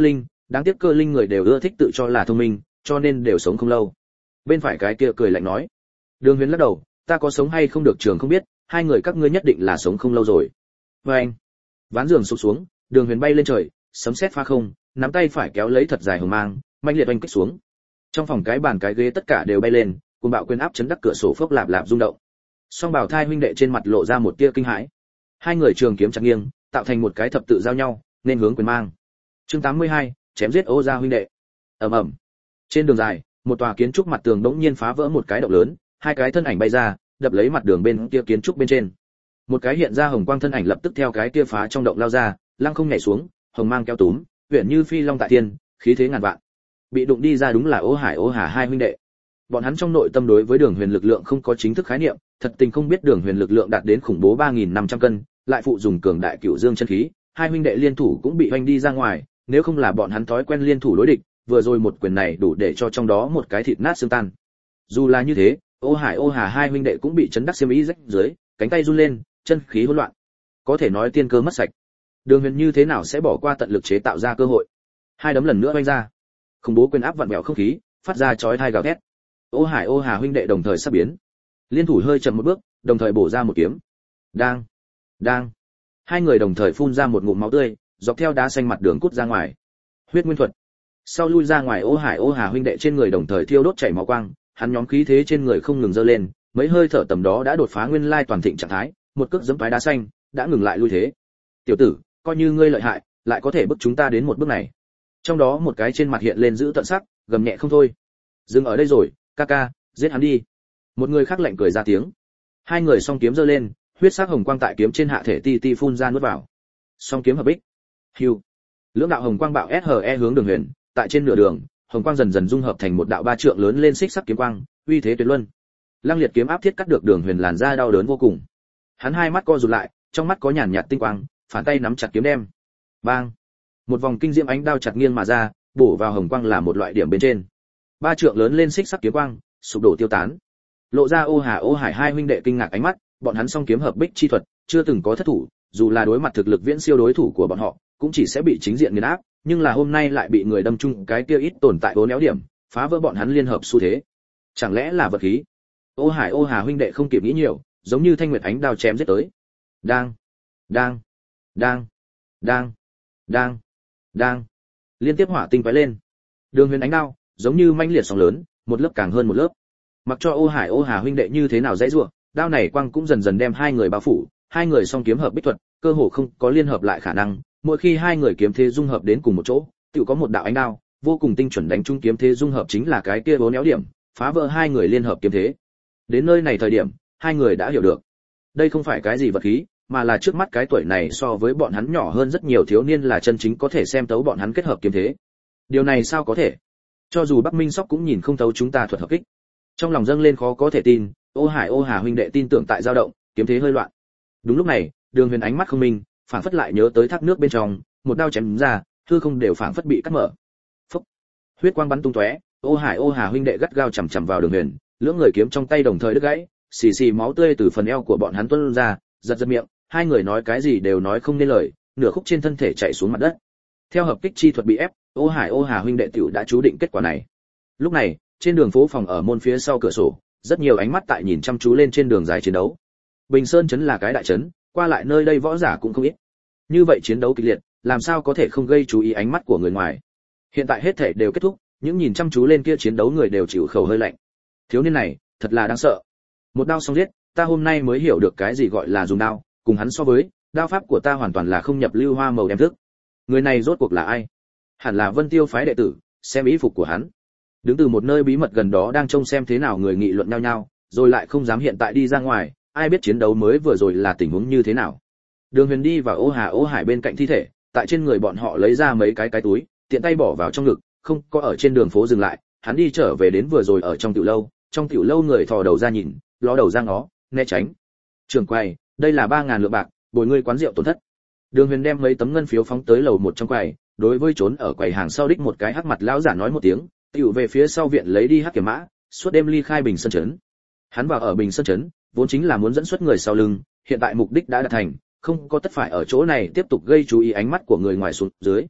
Đáng tiếc cơ linh người đều ưa thích tự cho là thông minh, cho nên đều sống không lâu. Bên phải cái kia cười lạnh nói. Đường Huyền lắc đầu, ta có sống hay không được trường không biết, hai người các ngươi nhất định là sống không lâu rồi. Và anh, ván giường sụp xuống, Đường Huyền bay lên trời, sấm sét phá không, nắm tay phải kéo lấy thật dài hồng mang, mạnh liệt oanh kích xuống. Trong phòng cái bàn cái ghế tất cả đều bay lên, cuồng bạo quyền áp chấn đắc cửa sổ phốc lạp lạp rung động. Song Bảo Thai huynh đệ trên mặt lộ ra một tia kinh hãi. Hai người trường kiếm chặt nghiêng, tạo thành một cái thập tự giao nhau, nên hướng quyền mang. Chương tám mươi hai, chém giết Ô gia huynh đệ. Ầm ầm. Trên đường dài, một tòa kiến trúc mặt tường đống nhiên phá vỡ một cái động lớn, hai cái thân ảnh bay ra, đập lấy mặt đường bên kia kiến trúc bên trên. Một cái hiện ra hồng quang thân ảnh lập tức theo cái kia phá trong động lao ra, lăng không nhảy xuống, hồng mang kéo túm, huyền như phi long tại thiên, khí thế ngàn vạn. Bị đụng đi ra đúng là Ô Hải Ô Hà hai huynh đệ. Bọn hắn trong nội tâm đối với Đường Huyền lực lượng không có chính thức khái niệm, thật tình không biết Đường Huyền lực lượng đạt đến khủng bố ba nghìn năm trăm cân, lại phụ dùng cường đại cửu dương chân khí, hai huynh đệ liên thủ cũng bị hoành đi ra ngoài, nếu không là bọn hắn thói quen liên thủ đối địch, vừa rồi một quyền này đủ để cho trong đó một cái thịt nát xương tan. Dù là như thế, Ô Hải Ô Hà hai huynh đệ cũng bị chấn đắc xiêm y rách dưới, cánh tay run lên, chân khí hỗn loạn. Có thể nói tiên cơ mất sạch. Đường Huyền như thế nào sẽ bỏ qua tận lực chế tạo ra cơ hội? Hai đấm lần nữa vung ra. Khủng bố quyền áp vặn vẹo không khí, phát ra chói tai gào thét. Ô Hải Ô Hà huynh đệ đồng thời sắp biến. Liên thủ hơi chậm một bước, đồng thời bổ ra một kiếm. Đang, đang. Hai người đồng thời phun ra một ngụm máu tươi, dọc theo đá xanh mặt đường cút ra ngoài. Huyết nguyên thuật. Sau lui ra ngoài, Ô Hải Ô Hà huynh đệ trên người đồng thời thiêu đốt chảy máu quang, hắn nhóm khí thế trên người không ngừng dâng lên, mấy hơi thở tầm đó đã đột phá nguyên lai toàn thịnh trạng thái, một cước giẫm toái đá xanh, đã ngừng lại lui thế. Tiểu tử, coi như ngươi lợi hại, lại có thể bức chúng ta đến một bước này. Trong đó một cái trên mặt hiện lên giữ tận sắc, gầm nhẹ không thôi. Dừng ở đây rồi, ca ca, giết hắn đi. Một người khác lạnh cười ra tiếng. Hai người song kiếm giơ lên, huyết sắc hồng quang tại kiếm trên hạ thể ti ti phun ra nuốt vào. Song kiếm hợp bích. Hưu. Lưỡng đạo hồng quang bạo ét hờ e hướng Đường Huyền, tại trên nửa đường, hồng quang dần dần dung hợp thành một đạo ba trượng lớn lên xích sắc kiếm quang, uy thế tuyệt luân. Lăng liệt kiếm áp thiết cắt được Đường Huyền làn da đau đớn vô cùng. Hắn hai mắt co rụt lại, trong mắt có nhàn nhạt tinh quang, phản tay nắm chặt kiếm đem. Bang. Một vòng kinh diễm ánh đao chặt nghiêng mà ra, bổ vào hồng quang là một loại điểm bên trên. Ba trượng lớn lên xích sắc kiếm quang, sụp đổ tiêu tán. Lộ ra Ô Hà Ô Hải hai huynh đệ kinh ngạc ánh mắt, bọn hắn song kiếm hợp bích chi thuật, chưa từng có thất thủ, dù là đối mặt thực lực viễn siêu đối thủ của bọn họ, cũng chỉ sẽ bị chính diện nghiền áp, nhưng là hôm nay lại bị người đâm chung cái kia ít tồn tại vốn éo điểm, phá vỡ bọn hắn liên hợp xu thế. Chẳng lẽ là vật khí? Ô Hải Ô Hà huynh đệ không kịp nghĩ nhiều, giống như thanh nguyệt ánh đao chém giết tới. Đang, đang, đang, đang, đang, đang. Liên tiếp hỏa tinh vãi lên. Đường Huyền ánh đao, giống như manh liệt sóng lớn, một lớp càng hơn một lớp. Mặc cho Ô Hải Ô Hà huynh đệ như thế nào dãy rủa, đao này quang cũng dần dần đem hai người bao phủ, hai người song kiếm hợp bích thuật, cơ hồ không có liên hợp lại khả năng, mỗi khi hai người kiếm thế dung hợp đến cùng một chỗ, tự có một đạo ánh đao, vô cùng tinh chuẩn đánh trúng kiếm thế dung hợp chính là cái kia bốn néo điểm, phá vỡ hai người liên hợp kiếm thế. Đến nơi này thời điểm, hai người đã hiểu được, đây không phải cái gì vật khí, mà là trước mắt cái tuổi này so với bọn hắn nhỏ hơn rất nhiều thiếu niên là chân chính có thể xem tấu bọn hắn kết hợp kiếm thế. Điều này sao có thể? Cho dù Bắc Minh Sóc cũng nhìn không thấu chúng ta thuật hợp kích. Trong lòng dâng lên khó có thể tin, Ô Hải Ô Hà huynh đệ tin tưởng tại dao động, kiếm thế hơi loạn. Đúng lúc này, Đường Huyền ánh mắt không minh, phảng phất lại nhớ tới thác nước bên trong, một đao chém ra, hư không đều phảng phất bị cắt mở. Phốc. Huyết quang bắn tung tóe, Ô Hải Ô Hà huynh đệ gắt gao chầm chằm vào Đường Huyền, lưỡng người kiếm trong tay đồng thời đứt gãy, xì xì máu tươi từ phần eo của bọn hắn tuôn ra, giật giật miệng, hai người nói cái gì đều nói không nên lời, nửa khúc trên thân thể chạy xuống mặt đất. Theo hợp kích chi thuật bị ép, Ô Hải Ô Hà huynh đệ tiểu đã chú định kết quả này. Lúc này, trên đường phố phòng ở môn phía sau cửa sổ, rất nhiều ánh mắt tại nhìn chăm chú lên trên đường dài chiến đấu. Bình Sơn trấn là cái đại trấn, qua lại nơi đây võ giả cũng không ít. Như vậy chiến đấu kịch liệt, làm sao có thể không gây chú ý ánh mắt của người ngoài. Hiện tại hết thể đều kết thúc, những nhìn chăm chú lên kia chiến đấu người đều chịu khẩu hơi lạnh. Thiếu niên này, thật là đáng sợ. Một đao xong giết, ta hôm nay mới hiểu được cái gì gọi là dùng đao, cùng hắn so với, đao pháp của ta hoàn toàn là không nhập lưu hoa màu đem thức. Người này rốt cuộc là ai? Hẳn là Vân Tiêu phái đệ tử, xem ý phục của hắn. Đứng từ một nơi bí mật gần đó đang trông xem thế nào người nghị luận nhau nhau, rồi lại không dám hiện tại đi ra ngoài, ai biết chiến đấu mới vừa rồi là tình huống như thế nào. Đường Huyền đi vào Ô Hà Ô Hải bên cạnh thi thể, tại trên người bọn họ lấy ra mấy cái cái túi, tiện tay bỏ vào trong ngực, không có ở trên đường phố dừng lại, hắn đi trở về đến vừa rồi ở trong tiểu lâu, trong tiểu lâu người thò đầu ra nhìn, ló đầu ra ngó, né tránh. Trưởng quầy, đây là ba ngàn lượng bạc, bồi ngươi quán rượu tổn thất. Đường Huyền đem mấy tấm ngân phiếu phóng tới lầu một trong quầy, đối với trốn ở quầy hàng sau đích một cái hắc mặt lão giả nói một tiếng, tiểu về phía sau viện lấy đi hắc kiểm mã, suốt đêm ly khai Bình Sơn trấn. Hắn vào ở Bình Sơn trấn, vốn chính là muốn dẫn xuất người sau lưng, hiện tại mục đích đã đạt thành, không có tất phải ở chỗ này tiếp tục gây chú ý ánh mắt của người ngoài xuống dưới.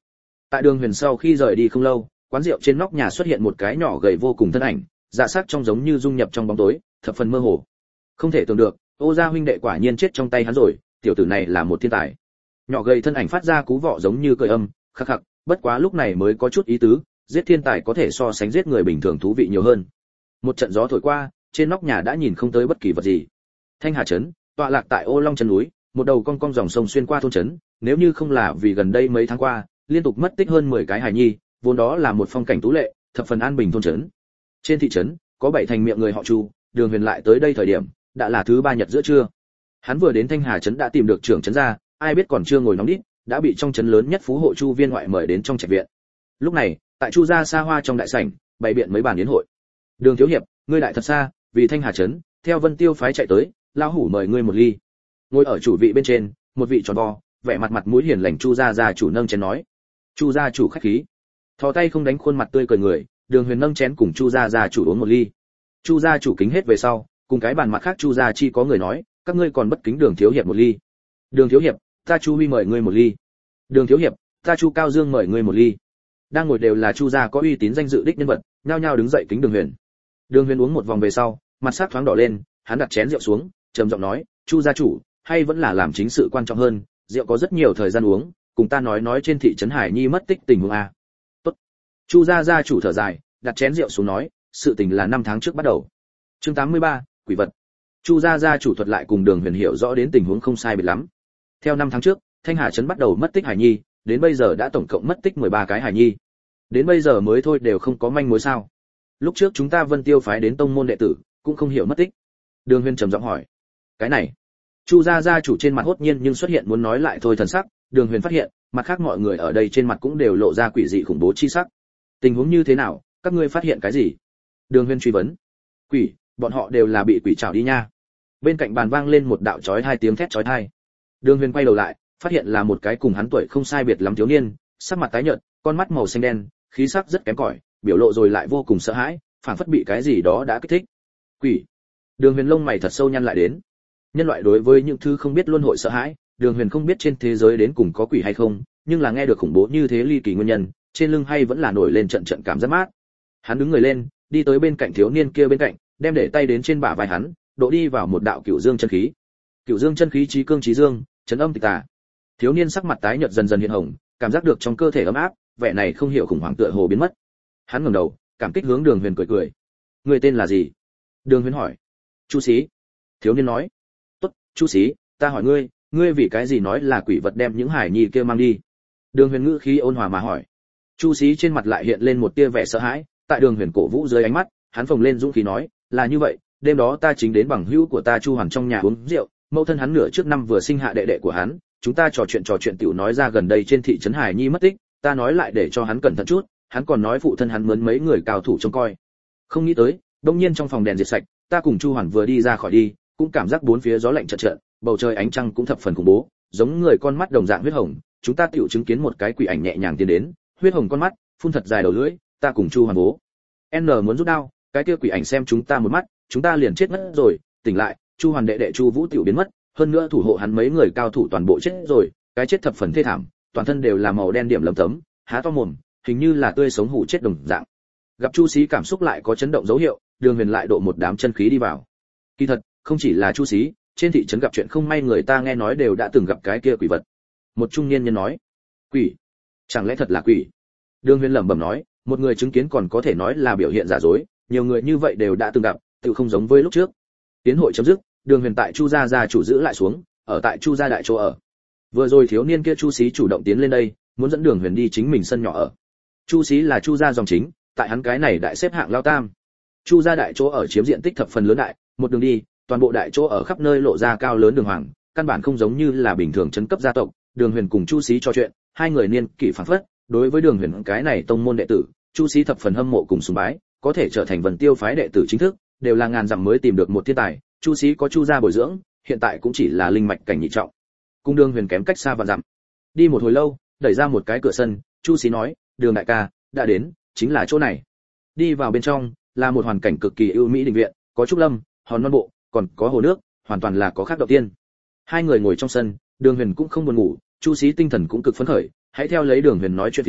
Tại Đường Huyền sau khi rời đi không lâu, quán rượu trên nóc nhà xuất hiện một cái nhỏ gầy vô cùng thân ảnh, dạ sắc trong giống như dung nhập trong bóng tối, thập phần mơ hồ. Không thể tưởng được, Ô gia huynh đệ quả nhiên chết trong tay hắn rồi, tiểu tử này là một thiên tài. Nhỏ gầy thân ảnh phát ra cú vọ giống như cười âm, khắc khắc, bất quá lúc này mới có chút ý tứ, giết thiên tài có thể so sánh giết người bình thường thú vị nhiều hơn. Một trận gió thổi qua, trên nóc nhà đã nhìn không tới bất kỳ vật gì. Thanh Hà trấn, tọa lạc tại Ô Long chân núi, một đầu cong cong dòng sông xuyên qua thôn trấn, nếu như không là vì gần đây mấy tháng qua, liên tục mất tích hơn mười cái hài nhi, vốn đó là một phong cảnh tú lệ, thập phần an bình thôn trấn. Trên thị trấn, có bảy thành miệng người họ Chu, Đường Huyền lại tới đây thời điểm, đã là thứ ba nhật giữa trưa. Hắn vừa đến Thanh Hà trấn đã tìm được trưởng trấn gia, ai biết còn chưa ngồi nóng đít, đã bị trong trấn lớn nhất phú hộ Chu viên ngoại mời đến trong trạch viện. Lúc này, tại Chu gia xa hoa trong đại sảnh, bày biện mấy bàn yến hội. Đường thiếu hiệp, ngươi lại thật xa, vì Thanh Hà trấn, theo Vân Tiêu phái chạy tới, lão hủ mời ngươi một ly. Ngồi ở chủ vị bên trên, một vị tròn vo, vẻ mặt mặt mũi hiền lành Chu gia gia chủ nâng chén nói. Chu gia chủ khách khí. Thò tay không đánh khuôn mặt tươi cười người, Đường Huyền nâng chén cùng Chu gia gia chủ uống một ly. Chu gia chủ kính hết về sau, cùng cái bàn mặt khác Chu gia chi có người nói, các ngươi còn bất kính Đường thiếu hiệp một ly. Đường thiếu hiệp, ta Chu Huy mời ngươi một ly. Đường thiếu hiệp, ta Chu Cao Dương mời ngươi một ly. Đang ngồi đều là Chu gia có uy tín danh dự đích nhân vật, nhao nhao đứng dậy kính Đường Huyền. Đường Huyền uống một vòng về sau, mặt sắc thoáng đỏ lên, hắn đặt chén rượu xuống, trầm giọng nói, Chu gia chủ, hay vẫn là làm chính sự quan trọng hơn, rượu có rất nhiều thời gian uống, cùng ta nói nói trên thị trấn Hải Nhi mất tích tình huống a. Tốt. Chu gia gia chủ thở dài, đặt chén rượu xuống nói, sự tình là năm tháng trước bắt đầu. Chương tám mươi ba, quỷ vật. Chu gia gia chủ thuật lại cùng Đường Huyền hiểu rõ đến tình huống không sai biệt lắm. Theo năm tháng trước, Thanh Hà trấn bắt đầu mất tích Hải Nhi, đến bây giờ đã tổng cộng mất tích mười ba cái Hải Nhi. Đến bây giờ mới thôi đều không có manh mối sao? Lúc trước chúng ta Vân Tiêu phái đến tông môn đệ tử, cũng không hiểu mất tích. Đường Huyền trầm giọng hỏi. Cái này, Chu gia gia chủ trên mặt hốt nhiên nhưng xuất hiện muốn nói lại thôi thần sắc, Đường Huyền phát hiện, mặt khác mọi người ở đây trên mặt cũng đều lộ ra quỷ dị khủng bố chi sắc. Tình huống như thế nào, các ngươi phát hiện cái gì? Đường Huyền truy vấn. Quỷ, bọn họ đều là bị quỷ trảo đi nha. Bên cạnh bàn vang lên một đạo chói hai tiếng thét chói tai. Đường Huyền quay đầu lại, phát hiện là một cái cùng hắn tuổi không sai biệt lắm thiếu niên, sắc mặt tái nhợt, con mắt màu xanh đen, khí sắc rất kém cỏi, biểu lộ rồi lại vô cùng sợ hãi, phảng phất bị cái gì đó đã kích thích. Quỷ. Đường Huyền lông mày thật sâu nhăn lại đến. Nhân loại đối với những thứ không biết luôn hội sợ hãi, Đường Huyền không biết trên thế giới đến cùng có quỷ hay không, nhưng là nghe được khủng bố như thế ly kỳ nguyên nhân, trên lưng hay vẫn là nổi lên trận trận cảm giác mát. Hắn đứng người lên, đi tới bên cạnh thiếu niên kia bên cạnh, đem để tay đến trên bả vai hắn, độ đi vào một đạo cửu dương chân khí. Cửu dương chân khí chí cương chí dương, chấn âm tịch tà. Thiếu niên sắc mặt tái nhợt dần dần hiện hồng, cảm giác được trong cơ thể ấm áp, vẻ này không hiểu khủng hoảng tựa hồ biến mất. Hắn ngẩng đầu, cảm kích hướng Đường Huyền cười cười. Người tên là gì? Đường Huyền hỏi. Chu Sĩ. Thiếu niên nói. Tốt, Chu Sĩ, ta hỏi ngươi, ngươi vì cái gì nói là quỷ vật đem những hải nhi kia mang đi? Đường Huyền ngữ khí ôn hòa mà hỏi. Chu Sĩ trên mặt lại hiện lên một tia vẻ sợ hãi, tại Đường Huyền cổ vũ dưới ánh mắt, hắn phồng lên dũng khí nói, là như vậy, đêm đó ta chính đến bằng hữu của ta Chu Hoàn trong nhà uống rượu, mẫu thân hắn nửa trước năm vừa sinh hạ đệ đệ của hắn, chúng ta trò chuyện trò chuyện tiểu nói ra gần đây trên thị trấn Hải Nhi mất tích, ta nói lại để cho hắn cẩn thận chút, hắn còn nói phụ thân hắn mướn mấy người cao thủ trông coi. Không nghĩ tới, đột nhiên trong phòng đèn diệt sạch, ta cùng Chu Hoàn vừa đi ra khỏi đi, cũng cảm giác bốn phía gió lạnh chợt chợt, bầu trời ánh trăng cũng thập phần khủng bố, giống người con mắt đồng dạng huyết hồng, chúng ta tiểu chứng kiến một cái quỷ ảnh nhẹ nhàng tiến đến, huyết hồng con mắt, phun thật dài đầu lưỡi, ta cùng Chu Hoàn bố. N muốn rút đao, cái kia quỷ ảnh xem chúng ta một mắt, chúng ta liền chết mất rồi, tỉnh lại, Chu Hoàn đệ đệ Chu Vũ tiểu biến mất, hơn nữa thủ hộ hắn mấy người cao thủ toàn bộ chết rồi, cái chết thập phần thê thảm, toàn thân đều là màu đen điểm lấm tấm, há to mồm, hình như là tươi sống hủ chết đồng dạng. Gặp Chu Sĩ cảm xúc lại có chấn động dấu hiệu, Đường Huyền lại độ một đám chân khí đi vào. Kỳ thật, không chỉ là Chu Sĩ, trên thị trấn gặp chuyện không may người ta nghe nói đều đã từng gặp cái kia quỷ vật. Một trung niên nhân nói, quỷ? Chẳng lẽ thật là quỷ? Đường Huyền lẩm bẩm nói, một người chứng kiến còn có thể nói là biểu hiện giả dối, nhiều người như vậy đều đã từng gặp, tự không giống với lúc trước. Tiến hội chấm dứt, Đường Huyền tại Chu gia gia chủ giữ lại xuống, ở tại Chu gia đại chỗ ở. Vừa rồi thiếu niên kia Chu Sĩ chủ động tiến lên đây, muốn dẫn Đường Huyền đi chính mình sân nhỏ ở. Chu Sĩ là Chu gia dòng chính, tại hắn cái này đại xếp hạng lao tam. Chu gia đại chỗ ở chiếm diện tích thập phần lớn đại, một đường đi, toàn bộ đại chỗ ở khắp nơi lộ ra cao lớn đường hoàng, căn bản không giống như là bình thường trấn cấp gia tộc. Đường Huyền cùng Chu Sĩ trò chuyện, hai người niên kỷ phảng phất, đối với Đường Huyền cái này tông môn đệ tử, Chu Sĩ thập phần hâm mộ cùng sùng bái, có thể trở thành Vân Tiêu phái đệ tử chính thức, đều là ngàn dặm mới tìm được một thiên tài. Chu Sĩ có Chu gia bồi dưỡng, hiện tại cũng chỉ là linh mạch cảnh nhị trọng. Cung Đường Huyền kém cách xa vạn dặm. Đi một hồi lâu, đẩy ra một cái cửa sân, Chu Sĩ nói, "Đường đại ca, đã đến, chính là chỗ này." Đi vào bên trong, là một hoàn cảnh cực kỳ ưu mỹ đình viện, có trúc lâm, hòn non bộ, còn có hồ nước, hoàn toàn là có khác đầu tiên. Hai người ngồi trong sân, Đường Huyền cũng không buồn ngủ, Chu Sĩ tinh thần cũng cực phấn khởi, hãy theo lấy Đường Huyền nói chuyện phiếm,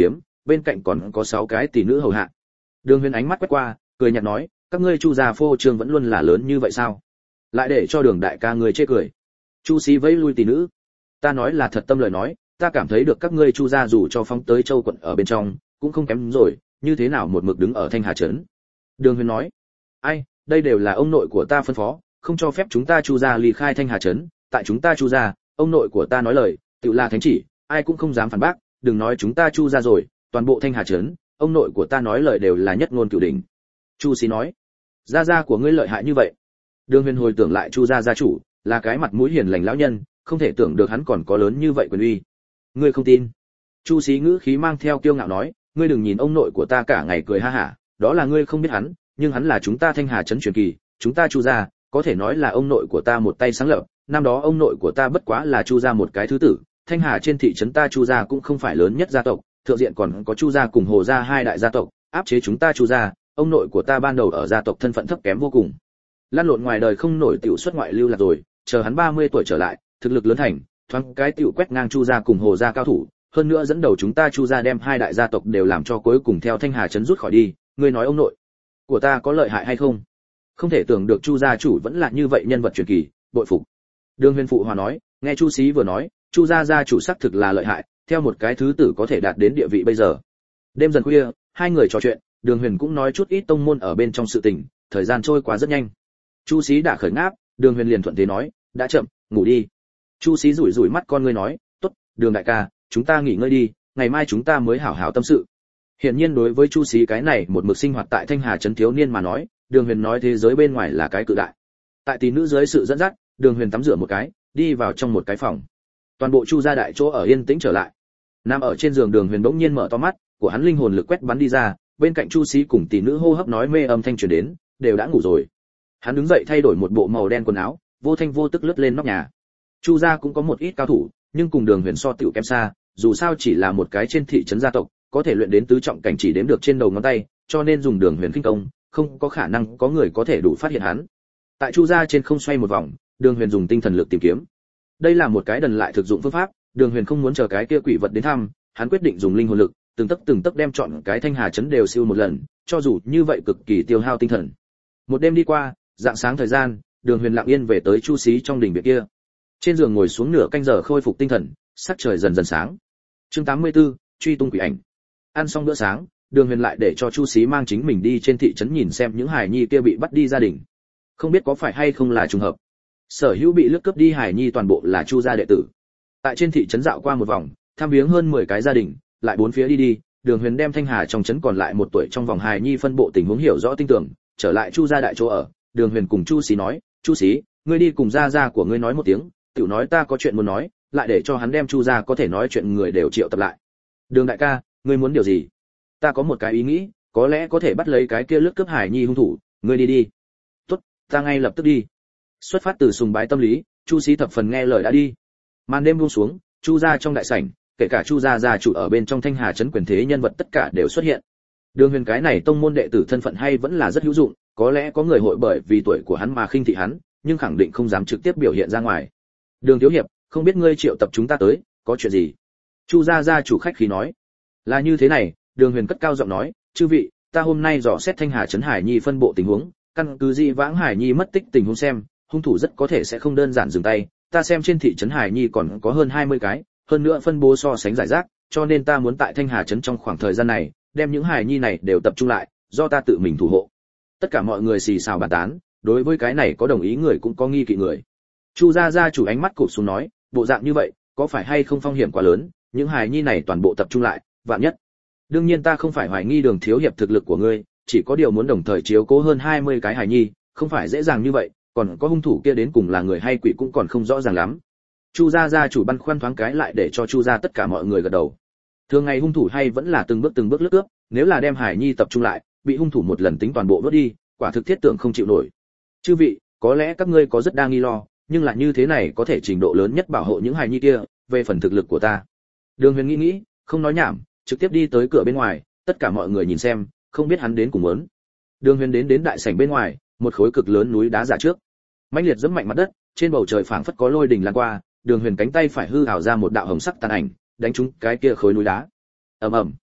bên cạnh còn có sáu cái tỷ nữ hầu hạ. Đường Huyền ánh mắt quét qua, cười nhạt nói, các ngươi Chu gia phô trương vẫn luôn là lớn như vậy sao? Lại để cho Đường đại ca người chê cười. Chu Sĩ vẫy lui tỷ nữ, ta nói là thật tâm lời nói, ta cảm thấy được các ngươi Chu gia dù cho phóng tới Châu quận ở bên trong, cũng không kém rồi, như thế nào một mực đứng ở Thanh Hà trấn. Đường Huyền nói, ai, đây đều là ông nội của ta phân phó, không cho phép chúng ta Chu gia ly khai Thanh Hà trấn, tại chúng ta Chu gia, ông nội của ta nói lời, tự là thánh chỉ, ai cũng không dám phản bác, đừng nói chúng ta Chu gia rồi, toàn bộ Thanh Hà trấn, ông nội của ta nói lời đều là nhất ngôn cửu đỉnh. Chu Sĩ nói, gia gia của ngươi lợi hại như vậy. Đường Huyền hồi tưởng lại Chu gia gia chủ, là cái mặt mũi hiền lành lão nhân, không thể tưởng được hắn còn có lớn như vậy quyền uy. Ngươi không tin? Chu Sĩ ngữ khí mang theo kiêu ngạo nói, ngươi đừng nhìn ông nội của ta cả ngày cười ha hả, đó là ngươi không biết hắn, nhưng hắn là chúng ta Thanh Hà trấn truyền kỳ, chúng ta Chu gia, có thể nói là ông nội của ta một tay sáng lập, năm đó ông nội của ta bất quá là Chu gia một cái thứ tử, Thanh Hà trên thị trấn ta Chu gia cũng không phải lớn nhất gia tộc, thượng diện còn có Chu gia cùng Hồ gia hai đại gia tộc, áp chế chúng ta Chu gia, ông nội của ta ban đầu ở gia tộc thân phận thấp kém vô cùng. Lăn lộn ngoài đời không nổi tiểu xuất ngoại lưu lạc rồi, chờ hắn ba mươi tuổi trở lại, thực lực lớn thành, thoáng cái tiểu quét ngang Chu gia cùng Hồ gia cao thủ, hơn nữa dẫn đầu chúng ta Chu gia đem hai đại gia tộc đều làm cho cuối cùng theo Thanh Hà trấn rút khỏi đi, ngươi nói ông nội của ta có lợi hại hay không? Không thể tưởng được Chu gia chủ vẫn là như vậy nhân vật truyền kỳ, bội phục. Đường Huyền phụ hòa nói, nghe Chu Sĩ vừa nói, Chu gia gia chủ xác thực là lợi hại, theo một cái thứ tử có thể đạt đến địa vị bây giờ. Đêm dần khuya, hai người trò chuyện, Đường Huyền cũng nói chút ít tông môn ở bên trong sự tình, thời gian trôi qua rất nhanh. Chu Sĩ đã khởi ngáp, Đường Huyền liền thuận thế nói, đã chậm, ngủ đi. Chu Sĩ rủi rủi mắt con ngươi nói, tốt, Đường đại ca, chúng ta nghỉ ngơi đi, ngày mai chúng ta mới hảo hảo tâm sự. Hiển nhiên đối với Chu Sĩ cái này một mực sinh hoạt tại Thanh Hà trấn thiếu niên mà nói, Đường Huyền nói thế giới bên ngoài là cái cự đại. Tại tỷ nữ dưới sự dẫn dắt, Đường Huyền tắm rửa một cái, đi vào trong một cái phòng. Toàn bộ Chu gia đại chỗ ở yên tĩnh trở lại. Nằm ở trên giường Đường Huyền bỗng nhiên mở to mắt, của hắn linh hồn lực quét bắn đi ra, bên cạnh Chu Sĩ cùng tỷ nữ hô hấp nói mê âm thanh truyền đến, đều đã ngủ rồi. Hắn đứng dậy thay đổi một bộ màu đen quần áo, vô thanh vô tức lướt lên nóc nhà. Chu gia cũng có một ít cao thủ, nhưng cùng Đường Huyền so tiểu kém xa, dù sao chỉ là một cái trên thị trấn gia tộc, có thể luyện đến tứ trọng cảnh chỉ đếm được trên đầu ngón tay, cho nên dùng Đường Huyền khinh công, không có khả năng có người có thể đủ phát hiện hắn. Tại Chu gia trên không xoay một vòng, Đường Huyền dùng tinh thần lực tìm kiếm. Đây là một cái đần lại thực dụng phương pháp, Đường Huyền không muốn chờ cái kia quỷ vật đến thăm, hắn quyết định dùng linh hồn lực, từng tấc từng tấc đem chọn cái Thanh Hà trấn đều siêu một lần, cho dù như vậy cực kỳ tiêu hao tinh thần. Một đêm đi qua, rạng sáng thời gian, Đường Huyền lặng yên về tới Chu Sĩ trong đình viện kia. Trên giường ngồi xuống nửa canh giờ khôi phục tinh thần, sắc trời dần dần sáng. Chương tám mươi tư, truy tung quỷ ảnh. Ăn xong bữa sáng, Đường Huyền lại để cho Chu Sĩ mang chính mình đi trên thị trấn nhìn xem những hài nhi kia bị bắt đi gia đình. Không biết có phải hay không là trùng hợp. Sở hữu bị lướt cướp đi hài nhi toàn bộ là Chu gia đệ tử. Tại trên thị trấn dạo qua một vòng, thăm viếng hơn mười cái gia đình, lại bốn phía đi đi, Đường Huyền đem Thanh Hà trong trấn còn lại một tuổi trong vòng hài nhi phân bộ tình huống hiểu rõ tinh tường, trở lại Chu gia đại chỗ ở, Đường Huyền cùng Chu Sĩ nói, "Chu Sĩ, ngươi đi cùng gia gia của ngươi nói một tiếng, tiểu nói ta có chuyện muốn nói, lại để cho hắn đem Chu gia có thể nói chuyện người đều triệu tập lại." "Đường đại ca, ngươi muốn điều gì?" "Ta có một cái ý nghĩ, có lẽ có thể bắt lấy cái kia lướt cướp hài nhi hung thủ, ngươi đi đi." "Tốt, ta ngay lập tức đi." Xuất phát từ sùng bái tâm lý, Chu Sĩ thập phần nghe lời đã đi. Màn đêm buông xuống, Chu gia trong đại sảnh, kể cả Chu gia gia chủ ở bên trong Thanh Hà trấn quyền thế nhân vật tất cả đều xuất hiện. Đường Huyền cái này tông môn đệ tử thân phận hay vẫn là rất hữu dụng, có lẽ có người hội bởi vì tuổi của hắn mà khinh thị hắn, nhưng khẳng định không dám trực tiếp biểu hiện ra ngoài. "Đường thiếu hiệp, không biết ngươi triệu tập chúng ta tới, có chuyện gì?" Chu gia gia chủ khách khí nói. "Là như thế này," Đường Huyền cất cao giọng nói, "Chư vị, ta hôm nay dò xét Thanh Hà trấn Hải Nhi phân bộ tình huống, căn cứ Di vãng Hải Nhi mất tích tình huống xem, hung thủ rất có thể sẽ không đơn giản dừng tay, ta xem trên thị trấn Hải Nhi còn có hơn hai mươi cái, hơn nữa phân bố so sánh giải rác, cho nên ta muốn tại Thanh Hà trấn trong khoảng thời gian này, đem những Hải Nhi này đều tập trung lại, do ta tự mình thủ hộ." Tất cả mọi người xì xào bàn tán, đối với cái này có đồng ý người cũng có nghi kỵ người. Chu gia gia chủ ánh mắt cụp xuống nói, bộ dạng như vậy, có phải hay không phong hiểm quá lớn, những Hải Nhi này toàn bộ tập trung lại, vạn nhất. Đương nhiên ta không phải hoài nghi Đường thiếu hiệp thực lực của ngươi, chỉ có điều muốn đồng thời chiếu cố hơn hai mươi cái Hải Nhi, không phải dễ dàng như vậy, còn có hung thủ kia đến cùng là người hay quỷ cũng còn không rõ ràng lắm. Chu gia gia chủ băn khoăn thoáng cái lại để cho Chu gia tất cả mọi người gật đầu. Thường ngày hung thủ hay vẫn là từng bước từng bước lướt cướp, nếu là đem Hải Nhi tập trung lại, bị hung thủ một lần tính toàn bộ vớt đi, quả thực thiết tượng không chịu nổi. Chư vị, có lẽ các ngươi có rất đa nghi lo, nhưng là như thế này có thể trình độ lớn nhất bảo hộ những Hải Nhi kia, về phần thực lực của ta. Đường Huyền nghĩ nghĩ, không nói nhảm, trực tiếp đi tới cửa bên ngoài, tất cả mọi người nhìn xem, không biết hắn đến cùng muốn. Đường Huyền đến đến đại sảnh bên ngoài, một khối cực lớn núi đá giả trước. Mãnh liệt giẫm mạnh mặt đất, trên bầu trời phảng phất có lôi đình lan qua, Đường Huyền cánh tay phải hư ảo ra một đạo hồng sắc tàn ảnh, đánh trúng cái kia khối núi đá. Ầm ầm.